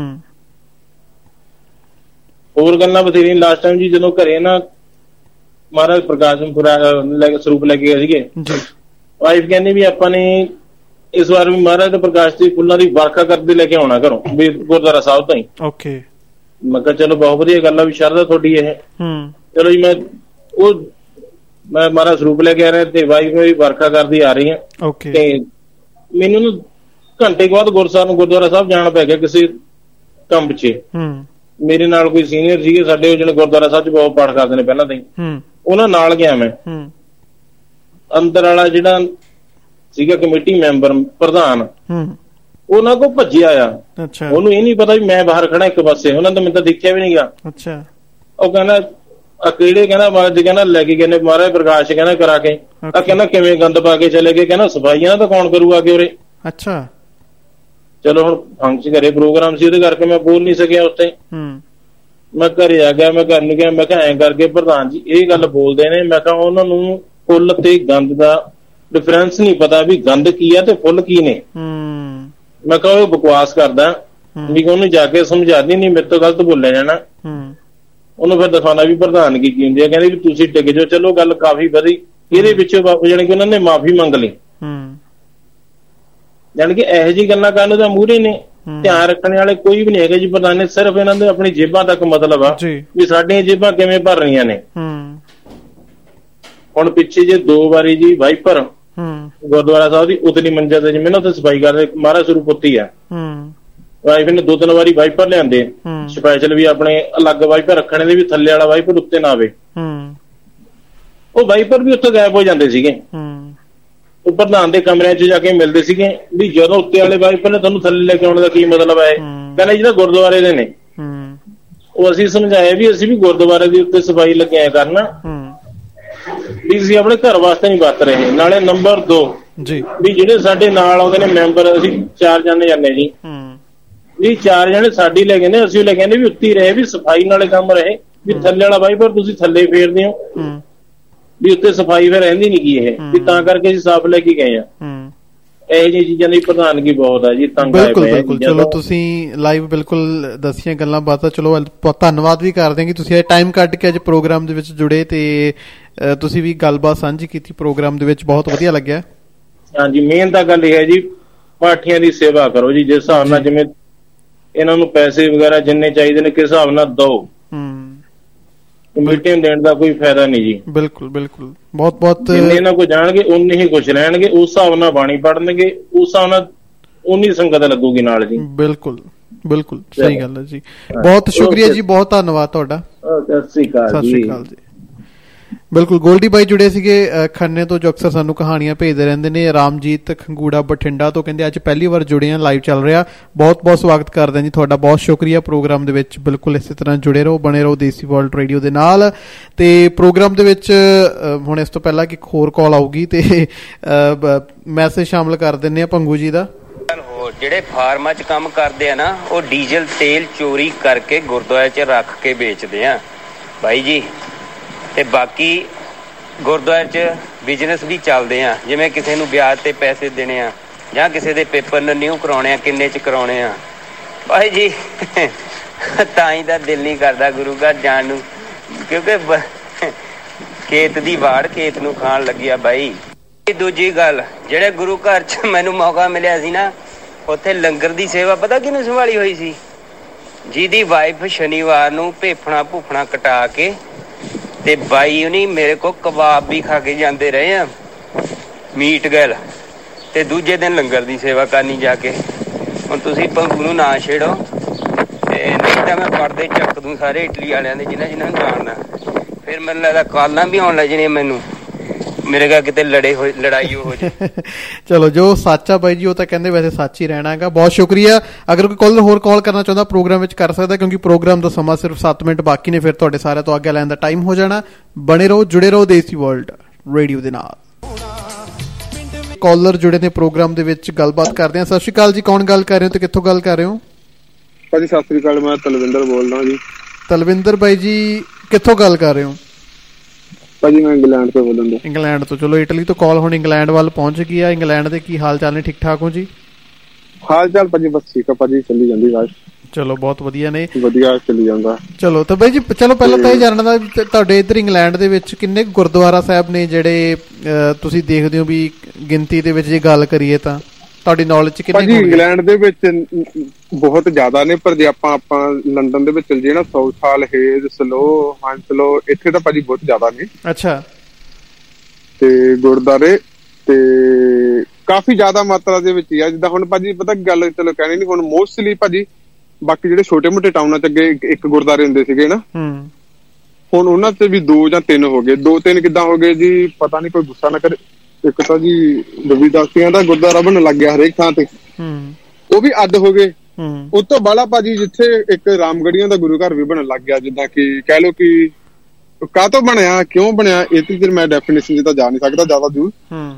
ਹੋਰ ਗੱਲਾਂ ਬਥੇਰੀਆਂ। ਲਾਸਟ ਟਾਈਮ ਜੀ ਜਦੋਂ ਘਰੇ ਨਾ ਮਹਾਰਾਜ ਪ੍ਰਕਾਸ਼ ਸਰੂਪ ਲੈ ਕੇ ਗਏ ਸੀਗੇ, ਵਾਈਫ ਕਹਿੰਦੀ ਵੀ ਆਪਾਂ ਨੇ ਇਸ ਵਾਰ ਵੀ ਮਹਾਰਾਜ ਦੇ ਪ੍ਰਕਾਸ਼ ਦੀ ਫੁੱਲਾਂ ਦੀ ਵਰਖਾ ਕਰਦੇ ਲੈ ਕੇ ਆਉਣਾ ਘਰੋਂ, ਵੀ ਗੁਰਦੁਆਰਾ ਸਾਹਿਬ ਤੋਂ ਹੀ। ਓਕੇ, ਮੈਂ ਕਿਹਾ ਚਲੋ ਬਹੁਤ ਵਧੀਆ ਗੱਲ ਆ, ਵੀ ਸ਼ਰਧਾ ਤੁਹਾਡੀ ਇਹ। ਚਲੋ ਜੀ, ਮੈਂ ਮਹਾਰਾਜ ਸਰੂਪ ਲੈ ਕੇ ਆ ਰਿਹਾ, ਤੇ ਵਾਈਫ ਮੇਰੀ ਵਰਖਾ ਕਰਦੀ ਆ ਰਹੀ ਆ। ਤੇ ਮੈਨੂੰ ਨਾ ਘੰਟੇ ਬਾਅਦ ਗੁਰਦੁਆਰਾ ਸਾਹਿਬ ਜਾਣਾ ਪੈ ਗਿਆ ਕਿਸੇ ਕੰਮ ਪਿੱਛੇ। ਮੇਰੇ ਨਾਲ ਕੋਈ ਸੀਨੀਅਰ ਸੀਗੇ ਸਾਡੇ, ਉਹ ਜਿਹੜੇ ਗੁਰਦੁਆਰਾ ਸਾਹਿਬ 'ਚ ਬਹੁਤ ਪਾਠ ਕਰਦੇ ਨੇ ਪਹਿਲਾਂ ਤੋਂ ਹੀ, ਉਹਨਾਂ ਨਾਲ ਗਿਆ ਮੈਂ। ਅੰਦਰ ਵਾਲਾ ਜਿਹੜਾ ਸੀਗਾ ਕਮੇਟੀ ਮੈਂਬਰ ਪ੍ਰਧਾਨ, ਉਹਨਾਂ ਕੋਲ ਭੱਜਿਆ ਆ। ਉਹਨੂੰ ਇਹ ਨੀ ਪਤਾ ਵੀ ਮੈਂ ਬਾਹਰ ਖੜਾ ਇੱਕ ਪਾਸੇ, ਉਹਨਾਂ ਨੇ ਮੈਨੂੰ ਤਾਂ ਦੇਖਿਆ ਵੀ ਨੀਗਾ। ਉਹ ਕਹਿੰਦਾ ਕਿਹੜੇ, ਕਹਿੰਦਾ ਮਹਾਰਾਜ ਕਹਿੰਦਾ ਲੈ ਕੇ ਗਏ ਨੇ ਮਹਾਰਾਜ ਪ੍ਰਕਾਸ਼, ਕਹਿੰਦਾ ਕਰਾ ਕੇ। ਕਹਿੰਦਾ ਕਿਵੇਂ ਗੰਦ ਪਾ ਕੇ ਚਲੇ ਗਏ, ਕਹਿੰਦਾ ਸਫਾਈਆਂ ਤਾਂ ਕੌਣ ਕਰੂਗਾ ਕਿ ਉਰੇ। ਅੱਛਾ, ਚਲੋ ਹੁਣ ਫੰਕਸ਼ਨ ਘਰੇ ਪ੍ਰੋਗਰਾਮ ਸੀ, ਉਹਦੇ ਕਰਕੇ ਮੈਂ ਬੋਲ ਨਹੀਂ ਸਕਿਆ ਉੱਥੇ। ਮੈਂ ਘਰੇ ਆ ਗਿਆ, ਮੈਂ ਘਰ ਨੂੰ ਗਿਆ, ਮੈਂ ਕਿਹਾ ਐਂ ਕਰਕੇ ਪ੍ਰਧਾਨ ਜੀ ਇਹ ਗੱਲ ਬੋਲਦੇ ਨੇ। ਮੈਂ ਕਿਹਾ ਉਹਨਾਂ ਨੂੰ ਫੁੱਲ ਤੇ ਗੰਦ ਦਾ ਡਿਫਰੈਂਸ ਨਹੀਂ ਪਤਾ ਵੀ ਗੰਦ ਕੀ ਆ ਤੇ ਫੁੱਲ ਕੀ ਨੇ। ਮੈਂ ਕਿਹਾ ਉਹ ਬਕਵਾਸ ਕਰਦਾ, ਵੀ ਉਹਨੂੰ ਜਾ ਕੇ ਸਮਝਾ ਦੀ, ਨਹੀਂ ਮੇਰੇ ਤੋਂ ਗਲਤ ਬੋਲਿਆ ਜਾਣਾ। ਉਹਨੂੰ ਫਿਰ ਦਿਖਾਉਣਾ ਵੀ ਪ੍ਰਧਾਨਗੀ ਕੀ ਹੁੰਦੀ ਹੈ। ਕਹਿੰਦੇ ਵੀ ਤੁਸੀਂ ਟਿਕ ਜਾਓ। ਚਲੋ ਗੱਲ ਕਾਫੀ ਵਧੀ, ਇਹਦੇ ਪਿੱਛੇ ਬਾਪੂ ਜਾਣੀ ਕਿ ਉਹਨਾਂ ਨੇ ਮਾਫੀ ਮੰਗ ਲਈ। ਜਾਣੀ ਕਿ ਇਹੋ ਜਿਹੀ ਗੱਲਾਂ ਕਰਨ ਦਾ ਮੂਹਰੇ ਨੇ, ਧਿਆਨ ਰੱਖਣ ਵਾਲੇ ਕੋਈ ਵੀ ਨਹੀਂ ਹੈਗੇ ਜੀ ਪ੍ਰਧਾਨ ਨੇ। ਸਿਰਫ ਇਹਨਾਂ ਦੇ ਆਪਣੀ ਜੇਬਾਂ ਤੱਕ ਮਤਲਬ ਆ ਵੀ ਸਾਡੀਆਂ ਜੇਬਾਂ ਕਿਵੇਂ ਭਰ ਰਹੀਆਂ ਨੇ। ਹੁਣ ਪਿੱਛੇ ਜੇ 2 ਵਾਰੀ ਜੀ ਵਾਈਪਰ ਗੁਰਦੁਆਰਾ ਸਾਹਿਬ ਦੀ ਉਤਲੀ ਮੰਜ਼ਿਲ ਤੇ ਜਿਵੇਂ ਨਾ ਉੱਥੇ ਸਫਾਈ ਕਰਦੇ, ਮਹਾਰਾਜ ਸਰੂਪ ਉੱਤੀ ਆ, ਵਾਈਫ ਨੇ 2-3 ਵਾਰੀ ਵਾਈਪਰ ਲਿਆਂਦੇ ਸਪੈਸ਼ਲ, ਵੀ ਆਪਣੇ ਅਲੱਗ ਵਾਈਪਰ ਰੱਖਣੇ ਦੇ, ਵੀ ਥੱਲੇ ਵਾਲਾ ਵਾਈਪਰ ਉੱਤੇ ਨਾ ਆਵੇ। ਉਹ ਵਾਈਪਰ ਵੀ ਉੱਥੇ ਗਾਇਬ ਹੋ ਜਾਂਦੇ ਸੀਗੇ। ਉਹ ਪ੍ਰਧਾਨ ਦੇ ਕਮਰਿਆਂ 'ਚ ਜਾ ਕੇ ਮਿਲਦੇ ਸੀਗੇ ਵੀ ਜਦੋਂ ਉੱਤੇ ਵਾਲੇ ਵਾਈਪਰ ਨੇ ਤੁਹਾਨੂੰ ਥੱਲੇ ਲੈ ਕੇ ਆਉਣ ਦਾ ਕੀ ਮਤਲਬ ਹੈ। ਕਹਿੰਦੇ ਜਿਹਦਾ ਗੁਰਦੁਆਰੇ ਦੇ ਨੇ। ਉਹ ਅਸੀਂ ਸਮਝਾਇਆ ਵੀ ਅਸੀਂ ਵੀ ਗੁਰਦੁਆਰੇ ਦੇ ਉੱਤੇ ਸਫਾਈ ਲੱਗਿਆ ਕਰਨਾ, ਵੀ ਅਸੀਂ ਆਪਣੇ ਘਰ ਵਾਸਤੇ ਨਹੀਂ ਵਰਤ ਰਹੇ। ਨਾਲੇ ਨੰਬਰ 2 ਵੀ ਜਿਹੜੇ ਸਾਡੇ ਨਾਲ ਆਉਂਦੇ ਨੇ ਮੈਂਬਰ, ਅਸੀਂ 4 ਜਣੇ ਜਾਂਦੇ ਜੀ, ਵੀ 4 ਜਣੇ ਸਾਡੀ ਲੈ ਗਏ ਨੇ, ਅਸੀਂ ਲੈ ਕਹਿੰਦੇ ਵੀ ਉੱਤੀ ਰਹੇ, ਵੀ ਸਫਾਈ ਨਾਲੇ ਕੰਮ ਰਹੇ, ਵੀ ਥੱਲੇ ਵਾਲਾ ਵਾਈਪਰ ਤੁਸੀਂ ਥੱਲੇ ਫੇਰਦੇ ਹੋ, ਵੀ ਉੱਤੇ ਸਫਾਈ ਫਿਰ ਰਹਿੰਦੀ ਨੀ ਗੀ ਇਹ, ਵੀ ਤਾਂ ਕਰਕੇ ਅਸੀਂ ਸਾਫ਼ ਲੈ ਕੇ ਗਏ ਆ। ਇਹੋ ਜਿਹੀ ਚੀਜ਼ਾਂ ਦੀ ਪ੍ਰਧਾਨਗੀ ਬਹੁਤ ਹੈ ਜੀ, ਤੰਗ ਆਏ ਪਏ। ਬਿਲਕੁਲ, ਚਲੋ ਤੁਸੀਂ ਲਾਈਵ ਬਿਲਕੁਲ ਦੱਸੀਆਂ ਗੱਲਾਂ ਬਾਤਾਂ। ਚਲੋ ਧੰਨਵਾਦ ਵੀ ਕਰਦੇ ਹਾਂ ਕਿ ਤੁਸੀਂ ਇਹ ਟਾਈਮ ਕੱਢ ਕੇ ਅੱਜ ਪ੍ਰੋਗਰਾਮ ਦੇ ਵਿੱਚ ਜੁੜੇ, ਤੇ ਤੁਸੀਂ ਵੀ ਗੱਲਬਾਤ ਸਾਂਝੀ ਕੀਤੀ ਪ੍ਰੋਗਰਾਮ ਦੇ ਵਿੱਚ, ਬਹੁਤ ਵਧੀਆ ਲੱਗਿਆ। ਹਾਂਜੀ, ਮੇਨ ਤਾਂ ਗੱਲ ਇਹ ਹੈ ਜੀ, ਪਾਠੀਆਂ ਦੀ ਸੇਵਾ ਕਰੋ ਜੀ, ਜਿਸ ਹਿਸਾਬ ਨਾਲ ਜਿਵੇਂ ਇਹਨਾਂ ਨੂੰ ਪੈਸੇ ਵਗੈਰਾ ਜਿੰਨੇ ਚਾਹੀਦੇ ਨੇ ਕਿਸ ਹਿਸਾਬ ਨਾਲ ਦਿਓ। ਕਮੇਟੀਆਂ ਦੇਣ ਦਾ ਕੋਈ ਫਾਇਦਾ ਨਹੀਂ ਜੀ। ਬਿਲਕੁਲ ਬਿਲਕੁਲ, ਬਹੁਤ ਬਹੁਤ ਜਿੰਨੇ ਇਹਨਾਂ ਕੋਲ ਜਾਣਗੇ ਉਨੇ ਹੀ ਕੁਛ ਰਹਿਣਗੇ, ਉਸ ਹਿਸਾਬ ਨਾਲ ਬਾਣੀ ਪੜਨਗੇ, ਉਸ ਹਿਸਾਬ ਨਾਲ ਉਨੀ ਸੰਗਤ ਲੱਗੂਗੀ ਨਾਲ ਜੀ। ਬਿਲਕੁਲ ਬਿਲਕੁਲ, ਸਹੀ ਗੱਲ ਹੈ ਜੀ। ਬਹੁਤ ਸ਼ੁਕਰੀਆ ਜੀ, ਬਹੁਤ ਧੰਨਵਾਦ ਤੁਹਾਡਾ। ਸਤਿ ਸ੍ਰੀ ਅਕਾਲ ਜੀ। ਬਿਲਕੁਲ। ਗੋਲਡੀ ਬਾਈ ਜੁੜੇ ਸੀਗੇ ਖੰਨੇ ਤੋਂ, ਜੋ ਅਕਸਰ ਸਾਨੂੰ ਕਹਾਣੀਆਂ ਭੇਜਦੇ ਰਹਿੰਦੇ ਨੇ। ਰਾਮਜੀਤ ਖੰਗੂੜਾ ਬਠਿੰਡਾ ਤੋਂ ਕਹਿੰਦੇ ਅੱਜ ਪਹਿਲੀ ਵਾਰ ਜੁੜੇ ਆ, ਲਾਈਵ ਚੱਲ ਰਿਹਾ। ਬਹੁਤ ਬਹੁਤ ਸਵਾਗਤ ਕਰਦੇ ਜੀ ਤੁਹਾਡਾ, ਬਹੁਤ ਸ਼ੁਕਰੀਆ ਪ੍ਰੋਗਰਾਮ ਦੇ ਵਿੱਚ। ਬਿਲਕੁਲ ਇਸੇ ਤਰ੍ਹਾਂ ਜੁੜੇ ਰਹੋ, ਬਣੇ ਰਹੋ ਦੇਸੀ ਵਰਲਡ ਰੇਡੀਓ ਦੇ ਨਾਲ। ਤੇ ਪ੍ਰੋਗਰਾਮ ਦੇ ਵਿੱਚ ਹੁਣ ਇਸ ਤੋਂ ਪਹਿਲਾਂ ਕਿ ਇੱਕ ਹੋਰ ਕਾਲ ਆਊਗੀ ਤੇ ਮੈਸੇਜ ਸ਼ਾਮਲ ਕਰ ਦਿੰਦੇ ਆ ਭੰਗੂ ਜੀ ਦਾ। ਜਿਹੜੇ ਫਾਰਮਾਂ 'ਚ ਕੰਮ ਕਰਦੇ ਆ ਨਾ, ਉਹ ਡੀਜ਼ਲ ਤੇਲ ਚੋਰੀ ਕਰਕੇ ਗੁਰਦੁਆਰੇ 'ਚ ਰੱਖ ਕੇ ਵੇਚਦੇ ਆ ਬਾਈ ਜੀ। ਤੇ ਬਾਕੀ ਗੁਰਦੁਆਰੇ 'ਚ ਬਿਜ਼ਨਸ ਵੀ ਚੱਲਦੇ ਆ, ਜਿਵੇਂ ਕਿਸੇ ਨੂੰ ਵਿਆਜ ਤੇ ਪੈਸੇ ਦੇਣੇ ਆ ਜਾਂ ਕਿਸੇ ਦੇ ਪੇਪਰ ਨਿਊ ਕਰਾਉਣੇ ਆ, ਕਿੰਨੇ 'ਚ ਕਰਾਉਣੇ ਆ ਬਾਈ ਜੀ। ਤਾਂ ਹੀ ਤਾਂ ਦਿਲ ਨਹੀਂ ਕਰਦਾ ਗੁਰੂ ਘਰ ਜਾਣ ਨੂੰ, ਕਿਉਂਕਿ ਖੇਤ ਦੀ ਵਾੜ ਖੇਤ ਨੂੰ ਖਾਣ ਲੱਗੀ ਆ ਬਾਈ। ਦੂਜੀ ਗੱਲ, ਜਿਹੜੇ ਗੁਰੂ ਘਰ 'ਚ ਮੈਨੂੰ ਮੌਕਾ ਮਿਲਿਆ ਸੀ ਨਾ, ਉੱਥੇ ਲੰਗਰ ਦੀ ਸੇਵਾ ਪਤਾ ਕਿਹਨੂੰ ਸੰਭਾਲੀ ਹੋਈ ਸੀ? ਜਿਹਦੀ ਵਾਈਫ ਸ਼ਨੀਵਾਰ ਨੂੰ ਭੇਫਣਾ ਭੂਫਣਾ ਕਟਾ ਕੇ ਤੇ ਬਾਈ ਉਹਨੀ ਮੇਰੇ ਕੋਲ ਕਬਾਬ ਵੀ ਖਾ ਕੇ ਜਾਂਦੇ ਰਹੇ ਆ, ਮੀਟ ਗੈਲ, ਤੇ ਦੂਜੇ ਦਿਨ ਲੰਗਰ ਦੀ ਸੇਵਾ ਕਰਨੀ ਜਾ ਕੇ। ਹੁਣ ਤੁਸੀਂ ਭੰਗੂ ਨੂੰ ਨਾ ਛੇੜੋ, ਤੇ ਨਹੀਂ ਤਾਂ ਮੈਂ ਪਰਦੇ ਚੱਕ ਦੂੰ ਸਾਰੇ ਇਟਲੀ ਵਾਲਿਆਂ ਦੇ ਜਿਹਨਾਂ ਨੂੰ ਜਾਣਦਾ। ਫਿਰ ਮੈਨੂੰ ਲੱਗਦਾ ਕਾਲਾਂ ਵੀ ਆਉਣ ਲੱਗ ਜਾਣੀਆਂ ਮੈਨੂੰ, ਮੇਰੇ ਕੋਲ ਕਿਤੇ ਲੜਾਈ ਹੋ ਜੇ। ਚਲੋ ਜੋ ਸੱਚ ਆ ਬਾਈ ਜੀ, ਉਹ ਤਾਂ ਕਹਿੰਦੇ ਵੈਸੇ ਸੱਚ ਹੀ ਰਹਿਣਾ ਹੈਗਾ। ਬਹੁਤ ਸ਼ੁਕਰੀਆ। ਅਗਰ ਕੋਈ ਕਾਲਰ ਹੋਰ ਕਾਲ ਕਰਨਾ ਚਾਹੁੰਦਾ ਪ੍ਰੋਗਰਾਮ ਵਿੱਚ ਕਰ ਸਕਦਾ, ਕਿਉਂਕਿ ਪ੍ਰੋਗਰਾਮ ਦਾ ਸਮਾਂ ਸਿਰਫ 7 ਮਿੰਟ ਬਾਕੀ ਨੇ, ਫਿਰ ਤੁਹਾਡੇ ਸਾਰਿਆਂ ਤੋਂ ਆਗਿਆ ਲੈਣ ਦਾ ਟਾਈਮ ਹੋ ਜਾਣਾ। ਬਣੇ ਰਹੋ, ਜੁੜੇ ਰਹੋ ਦੇਸੀ ਵਰਲਡ ਰੇਡੀਓ ਦੇ ਨਾਲ। ਕਾਲਰ ਜੁੜੇ ਨੇ ਪ੍ਰੋਗਰਾਮ ਦੇ ਵਿੱਚ, ਗੱਲਬਾਤ ਕਰਦੇ ਹਾਂ। ਸਤਿ ਸ਼੍ਰੀ ਅਕਾਲ ਜੀ, ਕੌਣ ਗੱਲ ਕਰ ਰਹੇ ਹੋ ਤੇ ਕਿੱਥੋਂ ਗੱਲ ਕਰ ਰਹੇ ਹੋ? ਭਾਜੀ ਸਤਿ ਸ਼੍ਰੀ ਅਕਾਲ, ਮੈਂ ਤਲਵਿੰਦਰ ਬੋਲਦਾ ਜੀ। ਤਲਵਿੰਦਰ ਬਾਈ ਜੀ ਕਿੱਥੋਂ ਗੱਲ ਕਰ ਰਹੇ ਹੋ? ਭਾਜੀ ਮੈਂ ਇੰਗਲੈਂਡ ਤੋਂ ਬੋਲਦਾ। ਇੰਗਲੈਂਡ ਤੋਂ? ਚਲੋ ਇਟਲੀ ਤੋਂ ਕਾਲ ਹੁਣ ਇੰਗਲੈਂਡ ਵੱਲ ਪਹੁੰਚ ਗਈ ਆ। ਇੰਗਲੈਂਡ ਦੇ ਕੀ ਹਾਲ ਚਾਲ ਨੇ? ਠੀਕ ਠਾਕ ਹੋ ਜੀ? ਹਾਲ ਚਾਲ ਭਾਜੀ ਬਸ ਠੀਕ ਆ ਭਾਜੀ, ਚੱਲੀ ਜਾਂਦੀ ਬਾਤ। ਚਲੋ ਬਹੁਤ ਵਧੀਆ ਨੇ, ਵਧੀਆ ਚੱਲੀ ਜਾਂਦਾ। ਚਲੋ ਤਾਂ ਬਾਈ ਜੀ, ਚਲੋ ਪਹਿਲਾਂ ਤਾਂ ਇਹ ਜਾਣਨਾ ਦਾ ਤੁਹਾਡੇ ਇੱਧਰ ਇੰਗਲੈਂਡ ਦੇ ਵਿੱਚ ਕਿੰਨੇ ਗੁਰਦੁਆਰਾ ਸਾਹਿਬ ਨੇ ਜਿਹੜੇ ਤੁਸੀਂ ਦੇਖਦੇ ਹੋ ਵੀ ਗਿਣਤੀ ਦੇ ਵਿੱਚ ਜੇ ਗੱਲ ਕਰੀਏ ਤਾਂ ਤੁਹਾਡੀ ਨੌਲੇਜ ਚ ਕਿੰਨੇ? ਭਾਜੀ ਇੰਗਲੈਂਡ ਦੇ ਵਿੱਚ ਬਹੁਤ ਜ਼ਿਆਦਾ ਨੇ, ਪਰ ਜੇ ਆਪਾਂ ਲੰਡਨ ਦੇ ਵਿੱਚ ਚਲ ਜਾਈਏ ਨਾ, ਸਾਊਥ ਹਾਲ, ਹੇਜ਼, ਸਲੋ, ਹਾਂਸਲੋ, ਇੱਥੇ ਤਾਂ ਭਾਜੀ ਬਹੁਤ ਜ਼ਿਆਦਾ ਨੇ। ਅੱਛਾ। ਤੇ ਗੁਰਦੁਆਰੇ ਤੇ ਕਾਫੀ ਜ਼ਿਆਦਾ ਮਾਤਰਾ ਦੇ ਵਿੱਚ ਹੀ ਆ। ਜਿੱਦਾਂ ਹੁਣ ਭਾਜੀ ਪਤਾ ਗੱਲ, ਚਲੋ ਕਹਿਣੀ ਨੀ, ਹੁਣ ਮੋਸਟਲੀ ਭਾਜੀ ਬਾਕੀ ਜਿਹੜੇ ਛੋਟੇ ਮੋਟੇ ਟਾਊਨਾਂ ਚ ਅੱਗੇ ਇੱਕ ਗੁਰਦੁਆਰੇ ਹੁੰਦੇ ਸੀਗੇ ਨਾ, ਹੁਣ ਉਹਨਾਂ ਚ ਵੀ 2 ਜਾਂ 3 ਹੋ ਗਏ। 2-3 ਕਿੱਦਾਂ ਹੋ ਗਏ ਜੀ ਪਤਾ ਨੀ, ਕੋਈ ਗੁੱਸਾ ਨਾ ਕਰੇ। ਇੱਕ ਤਾਂ ਜੀ ਰਵਿਦਾਸੀਆਂ ਦਾ ਗੁਰਦੁਆਰਾ ਬਣਨ ਲੱਗ ਗਿਆ ਹਰੇਕ ਥਾਂ ਤੇ, ਉਹ ਵੀ ਅੱਡ ਹੋ ਗਏ। ਉਸ ਤੋਂ ਬਾਅਦ ਭਾਜੀ ਜਿੱਥੇ ਇੱਕ ਰਾਮਗੜੀਆਂ ਦਾ ਗੁਰੂ ਘਰ ਵੀ ਬਣਨ ਲੱਗ ਗਿਆ, ਜਿੱਦਾਂ ਕਿ ਕਹਿ ਲਓ ਕਿ ਕਾਹਤੋਂ ਬਣਿਆ, ਕਿਉਂ ਬਣਿਆ, ਇਹ ਤੇ ਮੈਂ ਡੈਫੀਨੇਸ਼ਨ ਜਿੱਦਾਂ ਜਾ ਨਹੀਂ ਸਕਦਾ ਜ਼ਿਆਦਾ ਦੂਰ।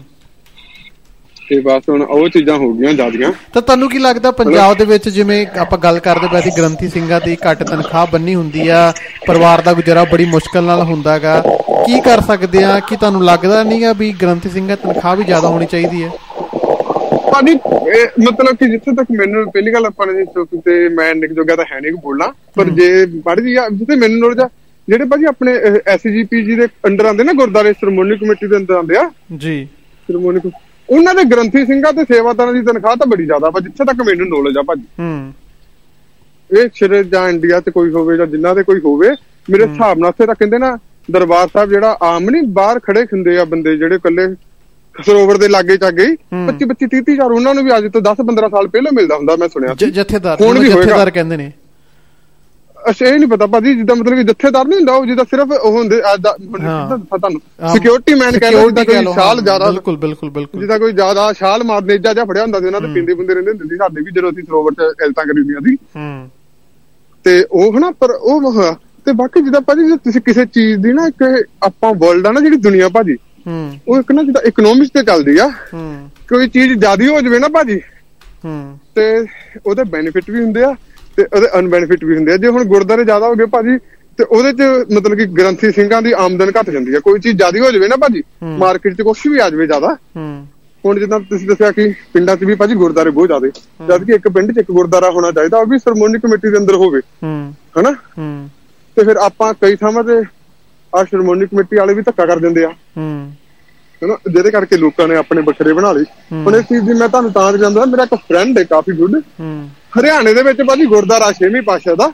ਤੇ ਬਸ ਹੁਣ ਉਹ ਚੀਜ਼ਾਂ ਹੋ ਗਈਆਂ ਜ਼ਿਆਦੀਆਂ। ਤਾਂ ਤੁਹਾਨੂੰ ਕੀ ਲੱਗਦਾ ਪੰਜਾਬ ਦੇ ਵਿੱਚ, ਜਿਵੇਂ ਆਪਾਂ ਗੱਲ ਕਰਦੇ ਪਏ ਸੀ ਗ੍ਰੰਥੀ ਸਿੰਘਾਂ ਦੀ ਘੱਟ ਤਨਖਾਹ ਬੰਨੀ ਹੁੰਦੀ ਆ, ਪਰਿਵਾਰ ਦਾ ਗੁਜ਼ਾਰਾ ਬੜੀ ਮੁਸ਼ਕਲ ਨਾਲ ਹੁੰਦਾ ਗਾ, ਕੀ ਕਰ ਸਕਦੇ ਆ? ਕੀ ਤੁਹਾਨੂੰ ਲੱਗਦਾ ਨਹੀਂ ਗਾ ਵੀ ਗ੍ਰੰਥੀ ਸਿੰਘਾਂ ਤਨਖਾਹ ਵੀ ਜ਼ਿਆਦਾ ਹੋਣੀ ਚਾਹੀਦੀ ਹੈ? ਭਾਜੀ ਮਤਲਬ ਕਿ ਜਿੱਥੇ ਤੱਕ ਮੈਨੂੰ, ਪਹਿਲੀ ਗੱਲ ਆਪਾਂ ਨੇ ਤੇ ਮੈਂ ਨਿਕ ਜੋਗਾ ਤਾਂ ਹੈ ਨਹੀਂ ਬੋਲਣਾ, ਪਰ ਜੇ ਪੜ੍ਹ ਜੀ ਜਿੱਥੇ ਮੈਨੂੰ ਨੌਲੇਜ ਆ, ਜਿਹੜੇ ਭਾਜੀ ਆਪਣੇ SGPG ਦੇ ਅੰਡਰ ਆਉਂਦੇ ਨਾ ਗੁਰਦੁਆਰੇ, ਸ਼੍ਰੋਮਣੀ ਕਮੇਟੀ ਦੇ ਅੰਦਰ ਆਉਂਦੇ ਆ ਜੀ, ਸ਼੍ਰੋਮਣੀ, ਉਹਨਾਂ ਦੇ ਗ੍ਰੰਥੀ ਸਿੰਘਾਂ ਤੇ ਸੇਵਾਦਾਰਾਂ ਦੀ ਤਨਖਾਹ ਤਾਂ ਬੜੀ ਜ਼ਿਆਦਾ ਵਾ, ਜਿੱਥੇ ਤੱਕ ਮੈਨੂੰ ਨੌਲੇਜ ਆ ਭਾਜੀ। ਇਹ ਸ਼ਰੇ ਜਾਂ ਇੰਡੀਆ ਚ ਕੋਈ ਹੋਵੇ ਜਾਂ ਜਿੰਨਾ ਦੇ ਕੋਈ ਹੋਵੇ, ਮੇਰੇ ਹਿਸਾਬ ਨਾਲ ਉੱਥੇ ਤਾਂ ਕਹਿੰਦੇ ਨਾ ਦਰਬਾਰ ਸਾਹਿਬ ਜਿਹੜਾ ਆਮ ਨੀ ਬਾਹਰ ਖੜੇ ਹੁੰਦੇ ਆ ਬੰਦੇ, ਜਿਹੜੇ ਇਕੱਲੇ ਸਰੋਵਰ ਦੇ ਲਾਗੇ ਚਾਗੇ 25-25 30 ਹਜ਼ਾਰ, ਉਹਨਾਂ ਨੂੰ ਵੀ ਅੱਜ ਤੋਂ 10-15 ਸਾਲ ਪਹਿਲਾਂ ਮਿਲਦਾ ਹੁੰਦਾ, ਮੈਂ ਸੁਣਿਆ। ਜਥੇਦਾਰ ਕਹਿੰਦੇ ਨੇ। ਅੱਛਾ, ਇਹ ਨੀ ਪਤਾ ਭਾਜੀ, ਜਿੱਦਾਂ ਮਤਲਬ ਕਿ ਜਥੇਦਾਰ ਨੀ ਹੁੰਦਾ ਉਹ, ਜਿੱਦਾਂ ਸਿਰਫ ਉਹ ਹੁੰਦੇ ਤੁਹਾਨੂੰ ਸਿਕਿਉਰਿਟੀ ਮੈਨ ਕਹਿੰਦੇ, ਜਿੱਦਾਂ ਕੋਈ ਸ਼ਾਲ ਜ਼ਿਆਦਾ, ਬਿਲਕੁਲ ਜਿੱਦਾਂ ਕੋਈ ਜ਼ਿਆਦਾ ਸ਼ਾਲ ਮਾਰਨੇਜਾ ਜਾਂ ਫੜਿਆ ਹੁੰਦਾ ਸੀ, ਉਹਨਾਂ ਦੇ ਪੀਂਦੇ ਪੁੰਦੇ ਰਹਿੰਦੇ ਹੁੰਦੇ ਸੀ। ਸਾਡੇ ਵੀ ਜਦੋਂ ਅਸੀਂ ਸਰੋਵਰ ਚ ਐਲਤਾਂ ਕਰੀਦੀਆਂ ਸੀ ਤੇ ਉਹ ਹਨਾ, ਪਰ ਉਹ ਤੇ ਬਾਕੀ ਜਿੱਦਾਂ ਭਾਜੀ ਤੁਸੀਂ ਕਿਸੇ ਚੀਜ਼ ਦੀ ਨਾ, ਇੱਕ ਆਪਾਂ ਵਰਲਡ ਆ ਨਾ ਜਿਹੜੀ ਦੁਨੀਆ ਭਾਜੀ, ਉਹ ਇੱਕ ਨਾ ਜਿੱਦਾਂ ਇਕਨੋਮਿਕਸ ਤੇ ਚੱਲਦੀ ਆ। ਕੋਈ ਚੀਜ਼ ਜ਼ਿਆਦਾ ਹੋ ਜਾਵੇ ਨਾ ਭਾਜੀ, ਤੇ ਉਹਦੇ ਬੈਨੀਫਿਟ ਵੀ ਹੁੰਦੇ ਆ ਤੇ ਉਹਦੇ ਅਨਬੈਨੀਫਿਟ ਵੀ ਹੁੰਦੇ ਆ। ਜੇ ਹੁਣ ਗੁਰਦੁਆਰੇ ਜ਼ਿਆਦਾ ਹੋ ਗਏ ਭਾਜੀ, ਤੇ ਉਹਦੇ ਚ ਮਤਲਬ ਕਿ ਗ੍ਰੰਥੀ ਸਿੰਘਾਂ ਦੀ ਆਮਦਨ ਘੱਟ ਜਾਂਦੀ ਆ। ਕੋਈ ਚੀਜ਼ ਜ਼ਿਆਦਾ ਹੋ ਜਾਵੇ ਨਾ ਭਾਜੀ, ਮਾਰਕੀਟ ਚ ਕੁਛ ਵੀ ਆ ਜਾਵੇ ਜ਼ਿਆਦਾ, ਹੁਣ ਜਿੱਦਾਂ ਤੁਸੀਂ ਦੱਸਿਆ ਕਿ ਪਿੰਡਾਂ ਚ ਵੀ ਭਾਜੀ ਗੁਰਦੁਆਰੇ ਬਹੁਤ ਜ਼ਿਆਦਾ, ਜਦ ਕਿ ਇੱਕ ਪਿੰਡ ਚ ਇੱਕ ਗੁਰਦੁਆਰਾ ਹੋਣਾ ਚਾਹੀਦਾ, ਉਹ ਵੀ ਸ਼੍ਰੋਮਣੀ ਕਮੇਟੀ ਦੇ ਅੰਦਰ ਹੋਵੇ, ਹਨਾ। ਤੇ ਫਿਰ ਆਪਾਂ ਕਈ ਥਾਵਾਂ ਤੇ ਆਹ ਸ਼੍ਰੋਮਣੀ ਕਮੇਟੀ ਵਾਲੇ ਵੀ ਧੱਕਾ ਕਰ ਦਿੰਦੇ ਆ, ਹਨਾ, ਜਿਹਦੇ ਕਰਕੇ ਲੋਕਾਂ ਨੇ ਆਪਣੇ ਵੱਖਰੇ ਬਣਾ ਲਏ। ਹੁਣ ਇਸ ਚੀਜ਼ ਦੀ ਮੈਂ ਤੁਹਾਨੂੰ ਤਾਂ ਜਾਂਦਾ, ਮੇਰਾ ਇੱਕ ਫਰੈਂਡ ਹੈ ਕਾਫੀ ਗੁੱਡ, ਹਰਿਆਣੇ ਦੇ ਵਿੱਚ ਭਾਜੀ ਗੁਰਦੁਆਰਾ 6ਵੀਂ ਪਾਤਸ਼ਾਹ ਦਾ,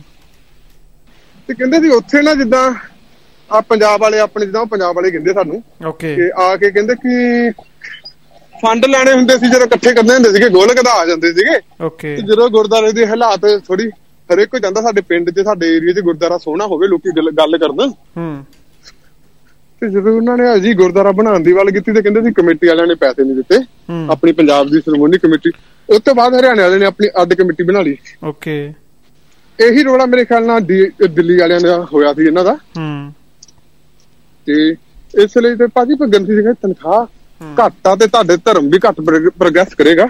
ਤੇ ਕਹਿੰਦੇ ਸੀ ਉੱਥੇ ਨਾ ਜਿੱਦਾਂ ਆ ਪੰਜਾਬ ਵਾਲੇ ਆਪਣੇ, ਜਿੱਦਾਂ ਉਹ ਪੰਜਾਬ ਵਾਲੇ ਕਹਿੰਦੇ ਸਾਨੂੰ ਕਿ ਆ ਕੇ ਕਹਿੰਦੇ ਕਿ ਫੰਡ ਲੈਣੇ ਹੁੰਦੇ ਸੀ, ਜਦੋਂ ਇਕੱਠੇ ਕਰਨੇ ਹੁੰਦੇ ਸੀਗੇ, ਗੋਲ ਘਦਾ ਆ ਜਾਂਦੇ ਸੀਗੇ। ਤੇ ਜਦੋਂ ਗੁਰਦੁਆਰੇ ਦੇ ਹਾਲਾਤ ਥੋੜੀ, ਹਰੇਕ ਕੋਈ ਜਾਂਦਾ ਸਾਡੇ ਪਿੰਡ ਚ, ਸਾਡੇ ਏਰੀਆ ਚ ਗੁਰਦੁਆਰਾ ਸੋਹਣਾ ਹੋਵੇ, ਲੋਕੀ ਗੱਲ ਕਰਨ, ਤੇ ਜਦੋਂ ਉਹਨਾਂ ਨੇ ਅਜੀ ਗੁਰਦੁਆਰਾ ਬਣਾਉਣ ਦੀ ਗੱਲ ਕੀਤੀ ਤੇ ਕਹਿੰਦੇ ਸੀ ਕਮੇਟੀ ਵਾਲਿਆਂ ਨੇ ਪੈਸੇ ਨਹੀਂ ਦਿੱਤੇ, ਆਪਣੀ ਪੰਜਾਬ ਦੀ ਸ਼੍ਰੋਮਣੀ ਕਮੇਟੀ। ਉਸ ਤੋਂ ਬਾਅਦ ਹਰਿਆਣੇ ਵਾਲਿਆਂ ਨੇ ਆਪਣੀ ਅੱਡ ਕਮੇਟੀ ਬਣਾ ਲਈ। ਓਕੇ, ਇਹੀ ਰੌਲਾ ਮੇਰੇ ਖਿਆਲ ਨਾਲ ਦਿੱਲੀ ਵਾਲਿਆਂ ਦਾ ਹੋਇਆ ਸੀ ਇਹਨਾਂ ਦਾ। ਤੇ ਇਸ ਲਈ ਤੇ ਭਾਜੀ ਗ੍ਰੰਥੀ ਸਿੰਘ ਤਨਖਾਹ ਘੱਟ ਆ ਤੇ ਤੁਹਾਡੇ ਧਰਮ ਵੀ ਘੱਟ ਪ੍ਰੋਗਰੈਸ ਕਰੇਗਾ।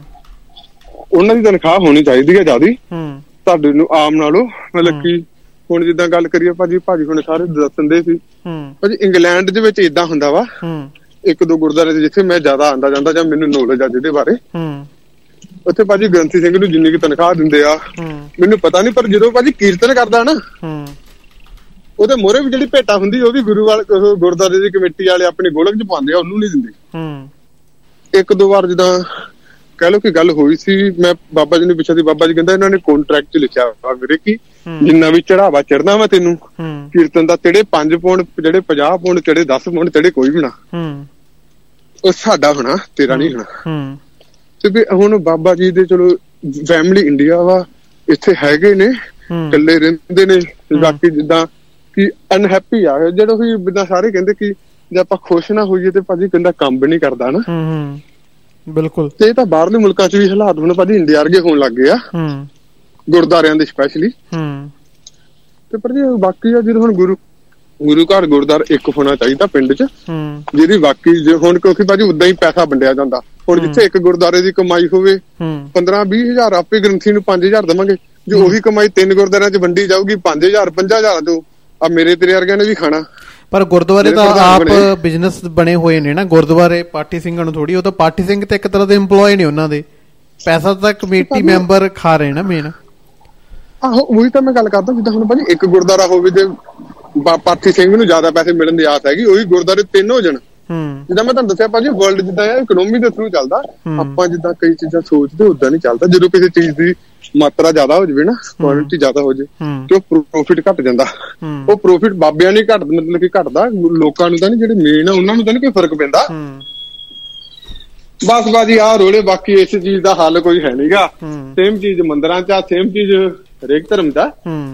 ਉਹਨਾਂ ਦੀ ਤਨਖਾਹ ਹੋਣੀ ਚਾਹੀਦੀ ਹੈ ਜ਼ਿਆਦਾ ਤੁਹਾਡੇ ਨੂੰ ਆਮ ਨਾਲੋਂ। ਮਤਲਬ ਕਿ ਹੁਣ ਜਿੱਦਾਂ ਗੱਲ ਕਰੀਏ ਭਾਜੀ ਹੁਣ ਸਾਰੇ ਦੱਸਣ ਦੇ ਸੀ ਭਾਜੀ ਇੰਗਲੈਂਡ ਦੇ ਵਿੱਚ ਏਦਾਂ ਹੁੰਦਾ ਵਾ, ਇੱਕ ਦੋ ਗੁਰਦੁਆਰੇ ਜਿੱਥੇ ਮੈਂ ਜ਼ਿਆਦਾ ਆਉਂਦਾ ਜਾਂਦਾ ਜਾਂ ਮੈਨੂੰ ਨੌਲੇਜ ਆ ਜਿਹਦੇ ਬਾਰੇ, ਉੱਥੇ ਭਾਜੀ ਗ੍ਰੰਥੀ ਸਿੰਘ ਨੂੰ ਜਿੰਨੀ ਕੁ ਤਨਖਾਹ ਦਿੰਦੇ ਆ ਮੈਨੂੰ ਪਤਾ ਨੀ, ਪਰ ਜਦੋਂ ਭਾਜੀ ਕੀਰਤਨ ਕਰਦਾ ਨਾ ਉਹਦੇ ਮੋਹਰੇ ਵੀ ਜਿਹੜੀ ਭੇਟਾ ਹੁੰਦੀ ਉਹ ਵੀ ਗੁਰੂ ਵਾਲੇ ਗੁਰਦੁਆਰੇ ਦੀ ਕਮੇਟੀ ਵਾਲੇ ਆਪਣੀ ਗੋਲਕ ਚ ਪਾਉਂਦੇ ਆ, ਉਹਨੂੰ ਨੀ ਦਿੰਦੇ। ਇੱਕ ਦੋ ਵਾਰ ਜਿੱਦਾਂ ਕਹਿ ਲਓ ਕਿ ਗੱਲ ਹੋਈ ਸੀ, ਮੈਂ ਬਾਬਾ ਜੀ ਨੂੰ ਪੁੱਛਿਆ ਸੀ, ਬਾਬਾ ਜੀ ਕਹਿੰਦਾ ਇਹਨਾਂ ਨੇ ਕੰਟਰੈਕਟ ਚ ਲਿਖਿਆ ਵੀਰੇ ਕਿ ਜਿੰਨਾ ਵੀ ਚੜਾਵਾ ਚੜਨਾ ਵਾ ਤੈਨੂੰ ਕੀਰਤਨ ਦਾ, ਜਿਹੜੇ 5 ਪੌਂਡ ਜਿਹੜੇ 50 ਪੌਂਡ ਚੜੇ 10 ਪੌਂਡ ਚੜੇ ਕੋਈ ਵੀ ਨਾ, ਉਹ ਸਾਡਾ ਹੋਣਾ, ਤੇਰਾ ਨਹੀਂ ਹੋਣਾ। ਤੇ ਹੁਣ ਬਾਬਾ ਜੀ ਦੇ ਚਲੋ ਫੈਮਿਲੀ ਇੰਡੀਆ ਵਾ, ਇੱਥੇ ਹੈਗੇ ਨੇ, ਇਕੱਲੇ ਰਹਿੰਦੇ ਨੇ। ਬਾਕੀ ਜਿੱਦਾਂ ਕਿ ਅਨਹੈਪੀ ਆ ਜਿਹੜਾ ਵੀ ਜਿੱਦਾਂ ਸਾਰੇ ਕਹਿੰਦੇ ਕਿ ਜੇ ਆਪਾਂ ਖੁਸ਼ ਨਾ ਹੋਈਏ ਤੇ ਭਾਜੀ ਕਹਿੰਦਾ ਕੰਮ ਵੀ ਨੀ ਕਰਦਾ ਨਾ। ਬਿਲਕੁਲ, ਤੇ ਇਹ ਤਾਂ ਬਾਹਰਲੇ ਮੁਲਕਾਂ ਚ ਵੀ ਹਾਲਾਤ ਹੁਣ ਭਾਜੀ ਇੰਡੀਆ ਵਰਗੇ ਹੋਣ ਲੱਗ ਗਏ ਆ ਗੁਰਦੁਆਰਿਆਂ ਦੇ ਸਪੈਸ਼ਲੀ। ਤੇ ਪਰ ਜੀ ਬਾਕੀ ਆ ਜਦੋਂ ਹੁਣ ਗੁਰੂ ਘਰ ਗੁਰਦੁਆਰਾ ਇੱਕ ਹੋਣਾ ਚਾਹੀਦਾ ਪਿੰਡ ਚ, ਜਿਹਦੀ ਬਾਕੀ ਹੁਣ ਕਿਉਂਕਿ ਭਾਜੀ ਉਦਾਂ ਹੀ ਪੈਸਾ ਵੰਡਿਆ ਜਾਂਦਾ। ਹੁਣ ਜਿੱਥੇ ਇੱਕ ਗੁਰਦੁਆਰੇ ਦੀ ਕਮਾਈ ਹੋਵੇ 15-20 ਹਜ਼ਾਰ, ਆਪੇ ਗ੍ਰੰਥੀ ਨੂੰ 5000 ਦੇਵਾਂਗੇ। ਜੇ ਉਹੀ ਕਮਾਈ 3 ਗੁਰਦੁਆਰਿਆਂ ਚ ਵੰਡੀ ਜਾਊਗੀ 5000 ਤੋਂ ਆ ਮੇਰੇ ਤੇਰੇ ਵਰਗਿਆਂ ਨੇ ਵੀ ਖਾਣਾ। ਪਰ ਗੁਰਦੁਆਰੇ ਤਾਂ ਆਪ ਬਿਜ਼ਨਸ ਬਣੇ ਹੋਏ ਨੇ ਨਾ ਗੁਰਦੁਆਰੇ, ਪਾਠੀ ਸਿੰਘਾਂ ਨੂੰ ਥੋੜੀ। ਉਹ ਤਾਂ ਪਾਠੀ ਸਿੰਘ ਤੇ ਇੱਕ ਤਰ੍ਹਾਂ ਦੇ EMPLOYE ਨੇ ਉਹਨਾਂ ਦੇ, ਪੈਸਾ ਤਾਂ ਕਮੇਟੀ ਮੈਂਬਰ ਖਾ ਰਹੇ ਨਾ ਮੇਨ। ਆਹੋ ਉਹੀ ਤਾਂ ਮੈਂ ਗੱਲ ਕਰਦਾ, ਜਿੱਦਾਂ ਹੁਣ ਭਾਜੀ ਇੱਕ ਗੁਰਦੁਆਰਾ ਹੋਵੇ ਤੇ ਪਾਠੀ ਸਿੰਘ ਨੂੰ ਜ਼ਿਆਦਾ ਪੈਸੇ ਮਿਲਣ ਦੀ ਆਸ ਹੈਗੀ, ਉਹੀ ਗੁਰਦੁਆਰੇ 3 ਹੋ ਜਾਣ। ਜਿੱਦਾਂ ਮੈਂ ਤੁਹਾਨੂੰ ਦੱਸਿਆ ਭਾਜੀ ਵਰਲਡ ਜਿੱਦਾਂ ਇਕਨੋਮੀ ਦੇ ਥਰੂ ਚੱਲਦਾ, ਆਪਾਂ ਜਿੱਦਾਂ ਕਈ ਚੀਜ਼ਾਂ ਸੋਚਦੇ ਉਦਾਂ ਨਹੀਂ ਚੱਲਦਾ। ਜਦੋਂ ਕਿਸੇ ਚੀਜ਼ ਦੀ ਮਾਤਰਾ ਜ਼ਿਆਦਾ ਹੋ ਜਾਵੇ ਨਾ, ਕੁਆਂਟੀਟੀ ਜ਼ਿਆਦਾ ਹੋ ਜਾਏ ਤੇ ਉਹ ਪ੍ਰੋਫਿਟ ਘੱਟ ਜਾਂਦਾ। ਉਹ ਪ੍ਰੋਫਿਟ ਬਾਬਿਆਂ ਨੇ ਮਤਲਬ ਕਿ ਘਟਦਾ, ਲੋਕਾਂ ਨੂੰ ਤਾਂ ਨੀ, ਜਿਹੜੇ ਮੇਨ ਆ ਉਹਨਾਂ ਨੂੰ ਤਾਂ ਨੀ ਕੋਈ ਫਰਕ ਪੈਂਦਾ। ਬਸ ਬਾਜੀ ਆਹ ਰੋਲੇ, ਬਾਕੀ ਇਸ ਚੀਜ਼ ਦਾ ਹੱਲ ਕੋਈ ਹੈ ਨੀਗਾ। ਸੇਮ ਚੀਜ਼ ਮੰਦਿਰਾਂ ਚ ਆ, ਸੇਮ ਚੀਜ਼ ਹਰੇਕ ਧਰਮ ਦਾ।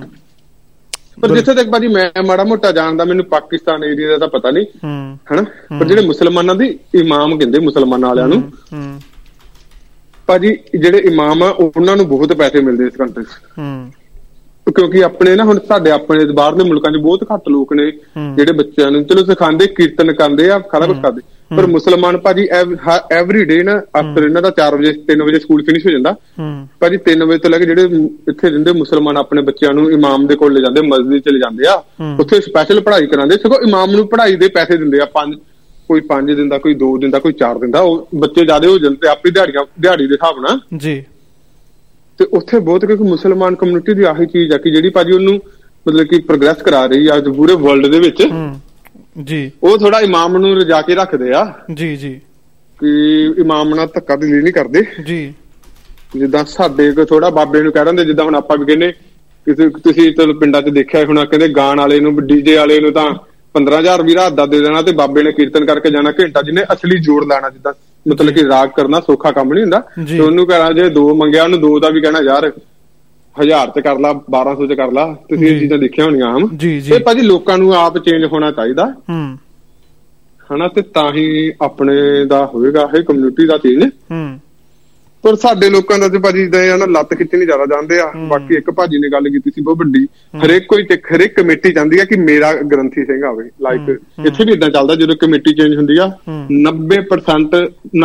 ਪਰ ਜਿੱਥੇ ਤੱਕ ਭਾਜੀ ਮੈਂ ਮਾੜਾ ਮੋਟਾ ਜਾਣਦਾ, ਮੈਨੂੰ ਪਾਕਿਸਤਾਨ ਏਰੀਆ ਦਾ ਤਾਂ ਪਤਾ ਨੀ ਹਨਾ, ਪਰ ਜਿਹੜੇ ਮੁਸਲਮਾਨਾਂ ਦੀ ਇਮਾਮ ਕਹਿੰਦੇ ਮੁਸਲਮਾਨਾਂ ਵਾਲਿਆਂ ਨੂੰ ਭਾਜੀ, ਜਿਹੜੇ ਇਮਾਮ ਆ ਉਹਨਾਂ ਨੂੰ ਬਹੁਤ ਪੈਸੇ ਮਿਲਦੇ ਇਸ ਕੰਟਰੀ ਚ। ਕਿਉਂਕਿ ਆਪਣੇ ਨਾ ਹੁਣ ਸਾਡੇ ਆਪਣੇ ਬਾਹਰਲੇ ਮੁਲਕਾਂ ਚ ਬਹੁਤ ਘੱਟ ਲੋਕ ਨੇ ਜਿਹੜੇ ਬੱਚਿਆਂ ਨੂੰ ਚਲੋ ਸਿਖਾਉਂਦੇ, ਕੀਰਤਨ ਕਰਦੇ ਆ, ਸਾਰਾ ਕੁਛ ਕਰਦੇ। ਪਰ ਮੁਸਲਮਾਨ ਭਾਜੀ ਐਵਰੀ ਡੇ ਨਾ ਆਫਟਰ ਇਹਨਾਂ ਦਾ 4 ਵਜੇ 3 ਵਜੇ ਸਕੂਲ ਫਿਨਿਸ਼ ਹੋ ਜਾਂਦਾ ਭਾਜੀ, 3 ਵਜੇ ਤੋਂ ਲੈ ਕੇ ਜਿਹੜੇ ਇੱਥੇ ਰਹਿੰਦੇ ਮੁਸਲਮਾਨ ਆਪਣੇ ਬੱਚਿਆਂ ਨੂੰ ਇਮਾਮ ਦੇ ਕੋਲ ਲੈ ਜਾਂਦੇ, ਮਸਜਿਦ ਚ ਲੈ ਜਾਂਦੇ ਆ, ਉੱਥੇ ਸਪੈਸ਼ਲ ਪੜ੍ਹਾਈ ਕਰਾਉਂਦੇ। ਸਗੋਂ ਇਮਾਮ ਨੂੰ ਪੜ੍ਹਾਈ ਦੇ ਪੈਸੇ ਦਿੰਦੇ ਆ, ਕੋਈ 5 ਦਿੰਦਾ, ਕੋਈ 2 ਦਿੰਦਾ, ਕੋਈ 4 ਦਿੰਦਾ। ਉਹ ਬੱਚੇ ਜ਼ਿਆਦਾ ਹੋ ਜਾਂਦੇ ਆਪਣੀ ਦਿਹਾੜੀ ਦੇ ਹਿਸਾਬ ਨਾਲ ਜੀ। ਤੇ ਉੱਥੇ ਬਹੁਤ ਕਿਉਂਕਿ ਮੁਸਲਮਾਨ ਕਮਿਊਨਿਟੀ ਦੀ ਆਹੀ ਚੀਜ਼ ਆ ਕਿ ਜਿਹੜੀ ਭਾਜੀ ਉਹਨੂੰ ਮਤਲਬ ਕਿ ਪ੍ਰੋਗਰੈਸ ਕਰਾ ਰਹੀ ਆ ਪੂਰੇ ਵਰਲਡ ਦੇ ਵਿੱਚ ਜੀ। ਉਹ ਥੋੜਾ ਇਮਾਮ ਨੂੰ ਰਜਾ ਕੇ ਰੱਖਦੇ ਆ ਜੀ ਜੀ, ਕਿ ਇਮਾਮ ਨਾਲ ਧੱਕਾ ਦਿਲੀ ਨਹੀਂ ਕਰਦੇ ਜੀ। ਜਿੱਦਾਂ ਸਾਡੇ ਥੋੜਾ ਬਾਬੇ ਨੂੰ ਕਹਿ ਦਿੰਦੇ, ਜਿੱਦਾਂ ਹੁਣ ਆਪਾਂ ਵੀ ਕਹਿੰਦੇ ਤੁਸੀਂ ਪਿੰਡਾਂ ਚ ਦੇਖਿਆ ਹੋਣਾ, ਕਹਿੰਦੇ ਗਾਣ ਵਾਲੇ ਨੂੰ DJ ਵਾਲੇ ਨੂੰ ਤਾਂ 15,000 ਵੀ ਰਾਤ ਦਾ ਦੇ ਦੇਣਾ ਤੇ ਬਾਬੇ ਨੇ ਕੀਰਤਨ ਕਰਕੇ ਜਾਣਾ ਘੰਟਾ, ਜਿਹਨੇ ਅਸਲੀ ਜੋੜ ਲੈਣਾ। ਜਿੱਦਾਂ ਮਤਲਬ ਕਿ ਰਾਗ ਕਰਨਾ ਸੌਖਾ ਕੰਮ ਨੀ ਹੁੰਦਾ, ਤੇ ਉਹਨੂੰ ਕਹਿਣਾ ਜੇ 2 ਮੰਗਿਆ ਉਹਨੂੰ 2 ਦਾ ਵੀ ਕਹਿਣਾ ਯਾਰ 1000 ਤੇ ਕਰ ਲਾ, 1200 ਚ ਕਰ ਲਾ। ਤੁਸੀਂ ਇਹ ਚੀਜ਼ਾਂ ਦੇਖਿਆ ਹੋਣੀਆਂ ਆਮ। ਇਹ ਭਾਜੀ ਲੋਕਾਂ ਨੂੰ ਆਪ ਚੇਂਜ ਹੋਣਾ ਚਾਹੀਦਾ ਹਨਾ, ਤੇ ਤਾਂ ਹੀ ਆਪਣੇ ਦਾ ਹੋਏਗਾ ਇਹ ਕਮਿਊਨਿਟੀ ਦਾ ਚੇਂਜ। ਪਰ ਸਾਡੇ ਲੋਕਾਂ ਦਾ ਤੇ ਭਾਜੀ ਇਦਾਂ ਨਾ ਲੱਤ ਖਿੱਚਣੀ ਜ਼ਿਆਦਾ ਜਾਂਦੇ ਆ। ਬਾਕੀ ਇੱਕ ਭਾਜੀ ਨੇ ਗੱਲ ਕੀਤੀ ਸੀ ਬਹੁਤ ਵੱਡੀ, ਹਰੇਕ ਕਮੇਟੀ ਚਾਹੁੰਦੀ ਆ ਕਿ ਮੇਰਾ ਗ੍ਰੰਥੀ ਸਿੰਘ ਆਵੇ। ਲਾਈਕ ਇੱਥੇ ਵੀ ਇਦਾਂ ਚੱਲਦਾ, ਜਦੋਂ ਕਮੇਟੀ ਚੇਂਜ ਹੁੰਦੀ ਆ 90%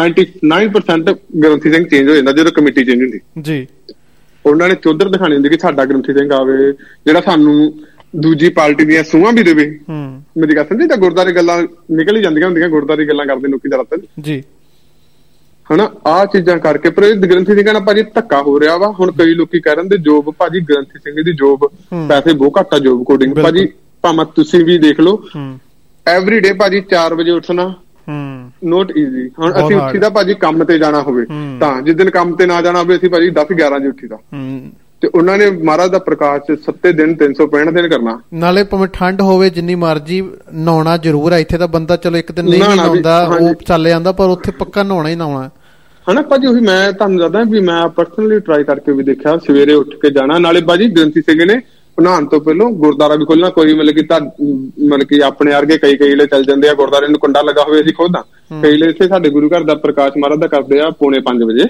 99% ਗ੍ਰੰਥੀ ਸਿੰਘ ਚੇਂਜ ਹੋ ਜਾਂਦਾ ਜਦੋਂ ਕਮੇਟੀ ਚੇਂਜ ਹੁੰਦੀ ਜੀ। ਉਹਨਾਂ ਨੇ ਚੌਧਰ ਦਿਖਾਣੀ ਹੁੰਦੀ ਕਿ ਸਾਡਾ ਗ੍ਰੰਥੀ ਸਿੰਘ ਆਵੇ ਜਿਹੜਾ ਸਾਨੂੰ ਦੂਜੀ ਪਾਰਟੀ ਦੀਆਂ ਸੂਹਾਂ ਵੀ ਦੇਵੇ। ਮੇਰੀ ਗੱਲ ਸਮਝੀ, ਤਾਂ ਗੁਰਦੁਆਰੇ ਗੱਲਾਂ ਨਿਕਲ ਹੀ ਜਾਂਦੀਆਂ ਹੁੰਦੀਆਂ, ਗੁਰਦੁਆਰੇ ਗੱਲਾਂ ਕਰਦੇ ਲੋਕੀ ਜ਼ਿਆਦਾਤਰ ਜੀ ਹਨਾ, ਆਹ ਚੀਜ਼ਾਂ ਕਰਕੇ। ਪਰ ਗ੍ਰੰਥੀ ਸਿੰਘਾਂ ਨਾਲ ਭਾਜੀ ਧੱਕਾ ਹੋ ਰਿਹਾ ਵਾ। ਹੁਣ ਕਈ ਲੋਕੀ ਕਹਿ ਰਹੇ ਜੋਬ ਭਾਜੀ ਗ੍ਰੰਥੀ ਸਿੰਘ ਦੀ ਜੋਬ ਪੈਸੇ ਬਹੁਤ ਘੱਟ ਆ ਜੋਬ ਕੋਡਿੰਗ ਭਾਜੀ, ਭਾਵੇਂ ਤੁਸੀਂ ਵੀ ਦੇਖ ਲਓ ਐਵਰੀ ਡੇ ਭਾਜੀ 4 ਵਜੇ ਉੱਠਣਾ ਨੋਟ ਈਜ਼ੀ। ਹੁਣ ਅਸੀਂ ਉੱਠੀਦਾ ਭਾਜੀ ਕੰਮ ਤੇ ਜਾਣਾ ਹੋਵੇ ਤਾਂ, ਜਿਸ ਦਿਨ ਕੰਮ ਤੇ ਨਾ ਜਾਣਾ ਹੋਵੇ ਅਸੀਂ ਭਾਜੀ 10-11 ਵਜੇ ਉੱਠੀਦਾ। ਤੇ ਉਹਨਾਂ ਨੇ ਮਹਾਰਾਜ ਦਾ ਪ੍ਰਕਾਸ਼ 7 ਦਿਨ 365 ਦਿਨ ਕਰਨਾ। ਨਾਲੇ ਭਾਵੇਂ ਠੰਡ ਹੋਵੇ ਜਿੰਨੀ ਮਰਜੀ ਨਹਾਉਣਾ ਜ਼ਰੂਰ ਆ। ਇੱਥੇ ਤਾਂ ਬੰਦਾ ਚਲੋ ਇੱਕ ਦਿਨ ਨਹੀਂ ਨਹਾਉਂਦਾ, ਉਹ ਚੱਲ ਜਾਂਦਾ, ਪਰ ਉੱਥੇ ਪੱਕਾ ਨਹਾਉਣਾ ਹੀ ਨਹਾਉਣਾ ਹਨਾ ਭਾਜੀ। ਉਹੀ ਮੈਂ ਤੁਹਾਨੂੰ ਦੱਸਦਾ ਵੀ ਮੈਂ ਪਰਸਨਲੀ ਟਰਾਈ ਕਰਕੇ ਵੀ ਦੇਖਿਆ, ਸਵੇਰੇ ਉੱਠ ਕੇ ਜਾਣਾ। ਨਾਲੇ ਭਾਜੀ ਗ੍ਰੰਥੀ ਸਿੰਘ ਨੇ ਨਹਾਉਣ ਤੋਂ ਪਹਿਲਾਂ ਗੁਰਦੁਆਰਾ ਵੀ ਖੋਲਣਾ। ਕੋਈ ਮਤਲਬ ਕਿ ਆਪਣੇ ਵਰਗੇ ਕਈ ਵੇਲੇ ਚੱਲ ਜਾਂਦੇ ਆ ਗੁਰਦੁਆਰੇ ਨੂੰ ਕੁੰਡਾ ਲੱਗਾ ਹੋਵੇ ਅਸੀਂ ਖੋਲਦਾ। ਕਈ ਵੇਲੇ ਇੱਥੇ ਸਾਡੇ ਗੁਰੂ ਘਰ ਦਾ ਪ੍ਰਕਾਸ਼ ਮਹਾਰਾਜ ਦਾ ਕਰਦੇ ਆ 4:45 ਵਜੇ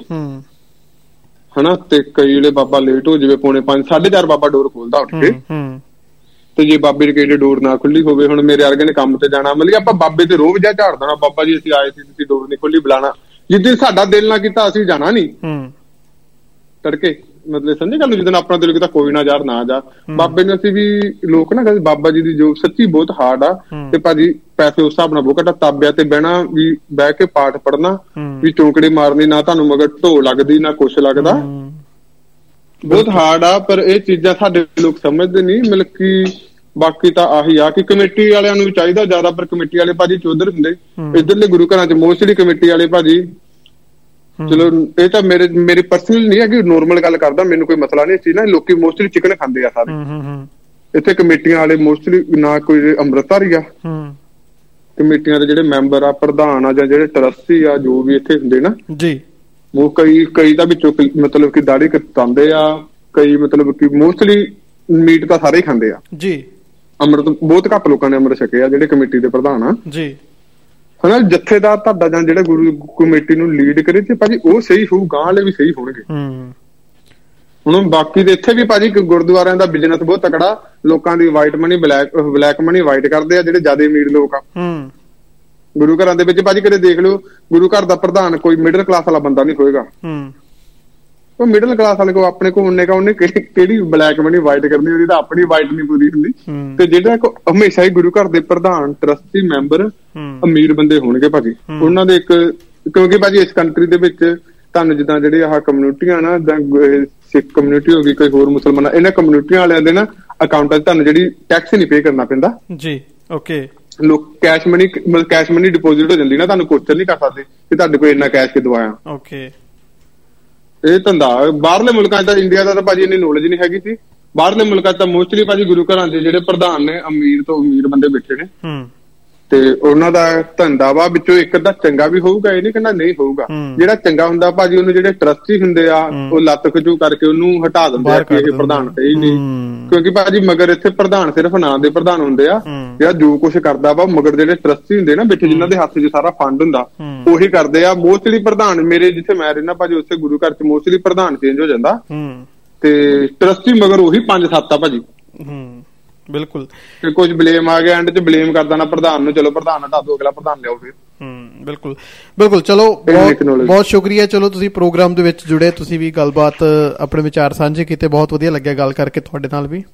ਹਨਾ, ਤੇ ਕਈ ਵੇਲੇ ਬਾਬਾ ਲੇਟ ਹੋ ਜਾਵੇ 4:45 4:30 ਬਾਬਾ ਡੋਰ ਖੋਲਦਾ ਉੱਠ ਕੇ। ਤੇ ਜੇ ਬਾਬੇ ਦੀ ਕਿਹੜੀ ਡੋਰ ਨਾ ਖੁੱਲੀ ਹੋਵੇ, ਹੁਣ ਮੇਰੇ ਵਰਗੇ ਨੇ ਕੰਮ ਤੇ ਜਾਣਾ, ਮਤਲਬ ਆਪਾਂ ਬਾਬੇ ਤੇ ਰੋਬ ਜਿਹਾ ਝਾੜ ਦੇਣਾ, ਬਾਬਾ ਜੀ ਅਸੀਂ ਆਏ ਸੀ ਤੁਸੀਂ ਡੋਰ ਨਹੀਂ ਖੋਲੀ, ਬੁਲਾਣਾ। ਜਿੱਦਣ ਸਾਡਾ ਦਿਲ ਨਾ ਕੀਤਾ ਅਸੀਂ ਜਾਣਾ ਨੀ ਤੜਕੇ, ਮਤਲਬ ਸਮਝੇ ਗੱਲ। ਜਿੱਦਣ ਆਪਣਾ ਦਿਲ ਕੀਤਾ ਕੋਈ ਨਾ ਯਾਰ ਨਾ ਜਾ। ਬਾਬੇ ਨੂੰ ਅਸੀਂ ਵੀ ਲੋਕ ਨਾ ਕਹਿੰਦੇ ਬਾਬਾ ਜੀ ਦੀ ਜੋ ਸੱਚੀ ਬਹੁਤ ਹਾਰਡ ਆ। ਤੇ ਭਾਜੀ ਪੈਸੇ ਉਸ ਹਿਸਾਬ ਨਾਲ ਬਹੁਤ ਘੱਟ, ਤਾਬਿਆਂ ਤੇ ਬਹਿਣਾ ਵੀ, ਬਹਿ ਕੇ ਪਾਠ ਪੜ੍ਹਨਾ ਵੀ, ਚੌਂਕੜੇ ਮਾਰਨੀ ਨਾ ਤੁਹਾਨੂੰ ਮਗਰ ਢੋ ਲੱਗਦੀ ਨਾ ਕੁਛ ਲੱਗਦਾ, ਬਹੁਤ ਹਾਰਡ ਆ। ਪਰ ਇਹ ਚੀਜ਼ਾਂ ਸਾਡੇ ਲੋਕ ਸਮਝਦੇ ਨਹੀਂ। ਮਤਲਬ ਕਿ ਬਾਕੀ ਤਾਂ ਆਹੀ ਆ ਕਿ ਕਮੇਟੀ ਵਾਲਿਆਂ ਨੂੰ ਵੀ ਚਾਹੀਦਾ ਜ਼ਿਆਦਾ, ਪਰ ਕਮੇਟੀ ਵਾਲੇ ਭਾਜੀ ਚੌਧਰ ਹੁੰਦੇ। ਇੱਧਰਲੇ ਗੁਰੂ ਘਰਾਂ ਚ ਮੋਸਟਲੀ ਕਮੇਟੀ ਵਾਲੇ ਭਾਜੀ, ਚਲੋ ਇਹ ਤਾਂ ਮੇਰੀ ਪਰਸਨਲ ਨਹੀਂ ਹੈ ਕਿ ਨੋਰਮਲ ਗੱਲ ਕਰਦਾ, ਮੈਨੂੰ ਕੋਈ ਮਸਲਾ ਨਹੀਂ ਇਸ ਚੀਜ਼ ਨਾਲ। ਲੋਕੀ ਮੋਸਟਲੀ ਚਿਕਨ ਖਾਂਦੇ ਆ ਸਾਰੇ ਇੱਥੇ। ਕਮੇਟੀਆਂ ਵਾਲੇ ਮੋਸਟਲੀ ਨਾ ਕੋਈ ਅੰਮ੍ਰਿਤਧਾਰੀ ਆ, ਕਮੇਟੀਆਂ ਦੇ ਜਿਹੜੇ ਮੈਂਬਰ ਆ, ਪ੍ਰਧਾਨ ਆ, ਜਾਂ ਜਿਹੜੇ ਟਰਸਟੀ ਆ, ਜੋ ਵੀ ਇੱਥੇ ਹੁੰਦੇ ਨਾ ਜੀ, ਉਹ ਕਈ ਤਾਂ ਵਿੱਚੋਂ ਮਤਲਬ ਕਿ ਦਾੜੀ ਕਟਾਉਂਦੇ ਆ, ਕਈ ਮਤਲਬ ਕਿ ਮੋਸਟਲੀ ਮੀਟ ਤਾਂ ਸਾਰੇ ਹੀ ਖਾਂਦੇ ਆ ਜੀ। ਅੰਮ੍ਰਿਤ ਬਹੁਤ ਘੱਟ ਲੋਕਾਂ ਨੇ ਅੰਮ੍ਰਿਤ ਛਕਿਆ ਜਿਹੜੇ ਕਮੇਟੀ ਦੇ ਪ੍ਰਧਾਨ ਆ ਜੀ ਹਨਾ। ਜਥੇਦਾਰ ਤੁਹਾਡਾ ਜਾਂ ਜਿਹੜਾ ਗੁਰੂ ਕਮੇਟੀ ਨੂੰ ਲੀਡ ਕਰੇ ਤੇ ਭਾਜੀ ਉਹ ਸਹੀ ਹੋਊ, ਗਾਂ ਵਾਲੇ ਵੀ ਸਹੀ ਹੋਣਗੇ। ਹੁਣ ਬਾਕੀ ਦੇ ਇੱਥੇ ਵੀ ਭਾਜੀ ਗੁਰਦੁਆਰਿਆਂ ਦਾ ਬਿਜ਼ਨਸ ਬਹੁਤ ਤਕੜਾ, ਲੋਕਾਂ ਦੀ white money black money white ਕਰਦੇ ਆ ਜਿਹੜੇ ਜ਼ਿਆਦਾ ਅਮੀਰ ਲੋਕ ਆ। ਗੁਰੂ ਘਰਾਂ ਦੇ ਵਿੱਚ ਭਾਜੀ ਕਦੇ ਦੇਖ ਲਿਓ, ਗੁਰੂ ਘਰ ਦਾ ਪ੍ਰਧਾਨ ਕੋਈ ਮਿਡਲ ਕਲਾਸ ਵਾਲਾ ਬੰਦਾ ਨਹੀਂ ਹੋਏਗਾ। ਉਹ ਮਿਡਲ ਕਲਾਸ ਵਾਲੇ ਕੋ ਆਪਣੇ ਕੋਲ ਉਹਨੇ ਕਿਹੜੀ ਬਲੈਕ ਮਨੀ ਵਾਈਟ ਕਰਨੀ, ਉਹਦੀ ਤਾਂ ਆਪਣੀ ਵਾਈਟ ਨਹੀਂ ਪੂਰੀ ਹੁੰਦੀ। ਤੇ ਜਿਹੜਾ ਹਮੇਸ਼ਾ ਹੀ ਗੁਰੂ ਘਰ ਦੇ ਪ੍ਰਧਾਨ ਟਰਸਟੀ ਮੈਂਬਰ ਅਮੀਰ ਬੰਦੇ ਹੋਣਗੇ ਭਾਜੀ। ਉਹਨਾਂ ਦੇ ਇੱਕ ਕਿਉਂਕਿ ਭਾਜੀ ਇਸ ਕੰਟਰੀ ਦੇ ਵਿੱਚ ਤੁਹਾਨੂੰ ਜਿੱਦਾਂ ਜਿਹੜੇ ਆਹ ਕਮਿਊਨਿਟੀਆਂ ਨਾ, ਸਿੱਖ ਕਮਿਊਨਿਟੀ ਹੋ ਗਈ, ਕੋਈ ਹੋਰ ਮੁਸਲਮਾਨ, ਇਹਨਾਂ ਕਮਿਊਨਿਟੀਆਂ ਵਾਲਿਆਂ ਦੇ ਨਾ ਅਕਾਊਂਟਾਂ 'ਚ ਤੁਹਾਨੂੰ ਜਿਹੜੀ ਟੈਕਸ ਨਹੀਂ ਪੇ ਕਰਨਾ ਪੈਂਦਾ ਜੀ। ਓਕੇ, ਲੋਕ ਕੈਸ਼ ਮਨੀ ਡਿਪੋਜ਼ਿਟ ਹੋ ਜਾਂਦੀ ਨਾ, ਤੁਹਾਨੂੰ ਕੁਐਸਚਨ ਨਹੀਂ ਕਰ ਸਕਦੇ ਕਿ ਤੁਹਾਡੇ ਕੋਲ ਇੰਨਾ ਕੈਸ਼ ਕਿਦੋਂ ਆਇਆ। ਓਕੇ, ਇਹ ਧੰਦਾ ਬਾਹਰਲੇ ਮੁਲਕਾਂ 'ਚ ਤਾਂ, ਇੰਡੀਆ ਦਾ ਤਾਂ ਭਾਜੀ ਇੰਨੀ ਨੌਲੇਜ ਨਹੀਂ ਹੈਗੀ ਸੀ। ਬਾਹਰਲੇ ਮੁਲਕਾਂ 'ਚ ਤਾਂ ਮੋਸਟਲੀ ਭਾਜੀ ਗੁਰੂ ਘਰਾਂ ਦੇ ਜਿਹੜੇ ਪ੍ਰਧਾਨ ਨੇ ਅਮੀਰ ਤੋਂ ਅਮੀਰ ਬੰਦੇ ਬੈਠੇ ਨੇ, ਤੇ ਉਹਨਾਂ ਦਾ ਧੰਦਾ ਵਾ। ਵਿੱਚੋਂ ਇੱਕ ਅੱਧਾ ਚੰਗਾ ਵੀ ਹੋਊਗਾ, ਇਹ ਨੀ ਕਹਿੰਦਾ ਨਹੀਂ ਹੋਊਗਾ। ਜਿਹੜਾ ਚੰਗਾ ਹੁੰਦਾ ਭਾਜੀ ਉਹਨੂੰ ਜਿਹੜੇ ਟਰਸਟੀ ਹੁੰਦੇ ਆ ਉਹ ਲੱਤ ਖਿਚੂ ਕਰਕੇ ਉਹਨੂੰ ਹਟਾ ਦਿੰਦੇ ਆ ਕਿ ਇਹ ਪ੍ਰਧਾਨ ਸਹੀ ਨਹੀਂ। ਕਿਉਂਕਿ ਭਾਜੀ ਮਗਰ ਇੱਥੇ ਪ੍ਰਧਾਨ ਸਿਰਫ ਨਾਂ ਦੇ ਪ੍ਰਧਾਨ ਹੁੰਦੇ ਆ, ਜਿਹੜਾ ਜੋ ਕੁਛ ਕਰਦਾ ਵਾ ਮਗਰ ਜਿਹੜੇ ਟਰਸਟੀ ਹੁੰਦੇ ਨਾ ਬੈਠੇ, ਜਿਨ੍ਹਾਂ ਦੇ ਹੱਥ 'ਚ ਸਾਰਾ ਫੰਡ ਹੁੰਦਾ, ਉਹੀ ਕਰਦੇ ਆ। ਮੋਸਟਲੀ ਪ੍ਰਧਾਨ ਮੇਰੇ ਜਿੱਥੇ ਮੈਂ ਰਹਿਣਾ ਭਾਜੀ ਉਸੇ ਗੁਰੂ ਘਰ 'ਚ ਮੋਸਟਲੀ ਪ੍ਰਧਾਨ ਚੇਂਜ ਹੋ ਜਾਂਦਾ, ਤੇ ਟਰਸਟੀ ਮਗਰ ਉਹੀ 5-7 ਆ ਭਾਜੀ। ਬਿਲਕੁਲ, ਤੇ ਕੁਝ ਬਲੇਮ ਆ ਗਿਆ ਐਂਡ 'ਚ ਬਲੇਮ ਕਰਦਾ ਨਾ ਪ੍ਰਧਾਨ ਨੂੰ, ਚਲੋ ਪ੍ਰਧਾਨ ਹਟਾ ਦਿਓ, ਅਗਲਾ ਪ੍ਰਧਾਨ ਲਿਆਓ ਫਿਰ। ਬਿਲਕੁਲ ਬਿਲਕੁਲ, ਚਲੋ ਬਹੁਤ ਸ਼ੁਕਰੀਆ। ਚਲੋ ਤੁਸੀਂ ਪ੍ਰੋਗਰਾਮ ਦੇ ਵਿੱਚ ਜੁੜੇ, ਤੁਸੀਂ ਵੀ ਗੱਲਬਾਤ ਆਪਣੇ ਵਿਚਾਰ ਸਾਂਝੇ ਕੀਤੇ, ਬਹੁਤ ਵਧੀਆ ਲੱਗਿਆ ਗੱਲ ਕਰਕੇ ਤੁਹਾਡੇ ਨਾਲ ਵੀ।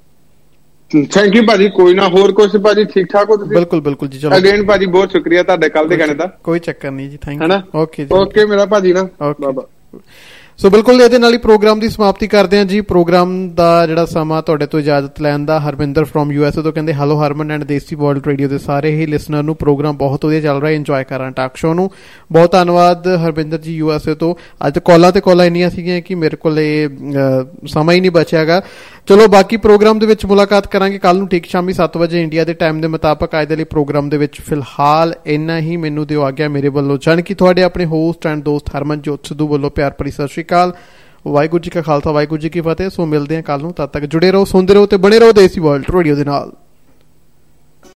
ਥੈਂਕ ਯੂ ਭਾਜੀ। ਕੋਈ ਨਾ, ਹੋਰ ਕੁਝ ਭਾਜੀ ਠੀਕ ਠਾਕ ਹੋ ਤੁਸੀਂ? ਬਿਲਕੁਲ ਬਿਲਕੁਲ ਜੀ। ਚਲੋ ਅਗੇਨ ਭਾਜੀ ਬਹੁਤ ਸ਼ੁਕਰੀਆ ਤੁਹਾਡੇ ਕੱਲ ਦੇ ਗਾਣੇ ਦਾ। ਕੋਈ ਚੱਕਰ ਨਹੀਂ ਜੀ, ਥੈਂਕ ਯੂ। ਓਕੇ ਜੀ, ਓਕੇ ਮੇਰਾ ਭਾਜੀ ਨਾ, ਬਾਬਾ। ਸੋ ਬਿਲਕੁਲ ਇਹਦੇ ਨਾਲ ਹੀ ਪ੍ਰੋਗਰਾਮ ਦੀ ਸਮਾਪਤੀ ਕਰਦੇ ਹਾਂ ਜੀ। ਪ੍ਰੋਗਰਾਮ ਦਾ ਜਿਹੜਾ ਸਮਾਂ ਤੁਹਾਡੇ ਤੋਂ ਇਜਾਜ਼ਤ ਲੈਣ ਦਾ, ਹਰਵਿੰਦਰ ਫਰੋਮ USA ਤੋਂ ਕਹਿੰਦੇ hello Harman and Desi world radio ਦੇ ਸਾਰੇ ਹੀ ਲਿਸਨਰ ਨੂੰ। ਪ੍ਰੋਗਰਾਮ ਬਹੁਤ ਵਧੀਆ ਚੱਲ ਰਿਹਾ, ਇੰਜੋਏ ਕਰ ਰਹੇ ਟਾਕ ਸ਼ੋ ਨੂੰ। ਬਹੁਤ ਧੰਨਵਾਦ ਹਰਵਿੰਦਰ ਜੀ USA ਤੋਂ। ਅੱਜ ਕਾਲਾਂ ਤੇ ਕਾਲਾਂ ਇੰਨੀਆਂ ਸੀਗੀਆਂ ਕਿ ਮੇਰੇ ਕੋਲ ਸਮਾਂ ਹੀ ਨਹੀਂ ਬਚਿਆਗਾ। ਚਲੋ ਬਾਕੀ ਪ੍ਰੋਗਰਾਮ ਦੇ ਵਿੱਚ ਮੁਲਾਕਾਤ ਕਰਾਂਗੇ ਕੱਲ ਨੂੰ ਠੀਕ ਸ਼ਾਮੀ 7 ਵਜੇ ਇੰਡੀਆ ਦੇ ਟਾਈਮ ਦੇ ਮੁਤਾਬਕ। ਅੱਜ ਦੇ ਲਈ ਪ੍ਰੋਗਰਾਮ ਦੇ ਵਿੱਚ ਫਿਲਹਾਲ ਇੰਨਾ ਹੀ। ਮੈਨੂੰ ਦਿਓ ਆਗਿਆ ਮੇਰੇ ਵੱਲੋਂ, ਜਾਣਕੀ ਤੁਹਾਡੇ ਆਪਣੇ ਹੋਸਟ ਐਂਡ ਦੋਸਤ ਹਰਮਨਜੋਤ ਸਿੱਧੂ ਵੱਲੋਂ ਪਿਆਰ ਭਰੀ ਸਤਿ ਸ਼੍ਰੀ ਅਕਾਲ। ਵਾਹਿਗੁਰੂ ਜੀ ਕਾ ਖਾਲਸਾ, ਵਾਹਿਗੁਰੂ ਜੀ ਕੀ ਫਤਿਹ। ਸੋ ਮਿਲਦੇ ਹਾਂ ਕੱਲ ਨੂੰ, ਤਦ ਤੱਕ ਜੁੜੇ ਰਹੋ, ਸੁਣਦੇ ਰਹੋ ਤੇ ਬਣੇ ਰਹੋ ਦੇਸੀ ਵਰਲਡ ਰੇਡੀਓ ਦੇ ਨਾਲ।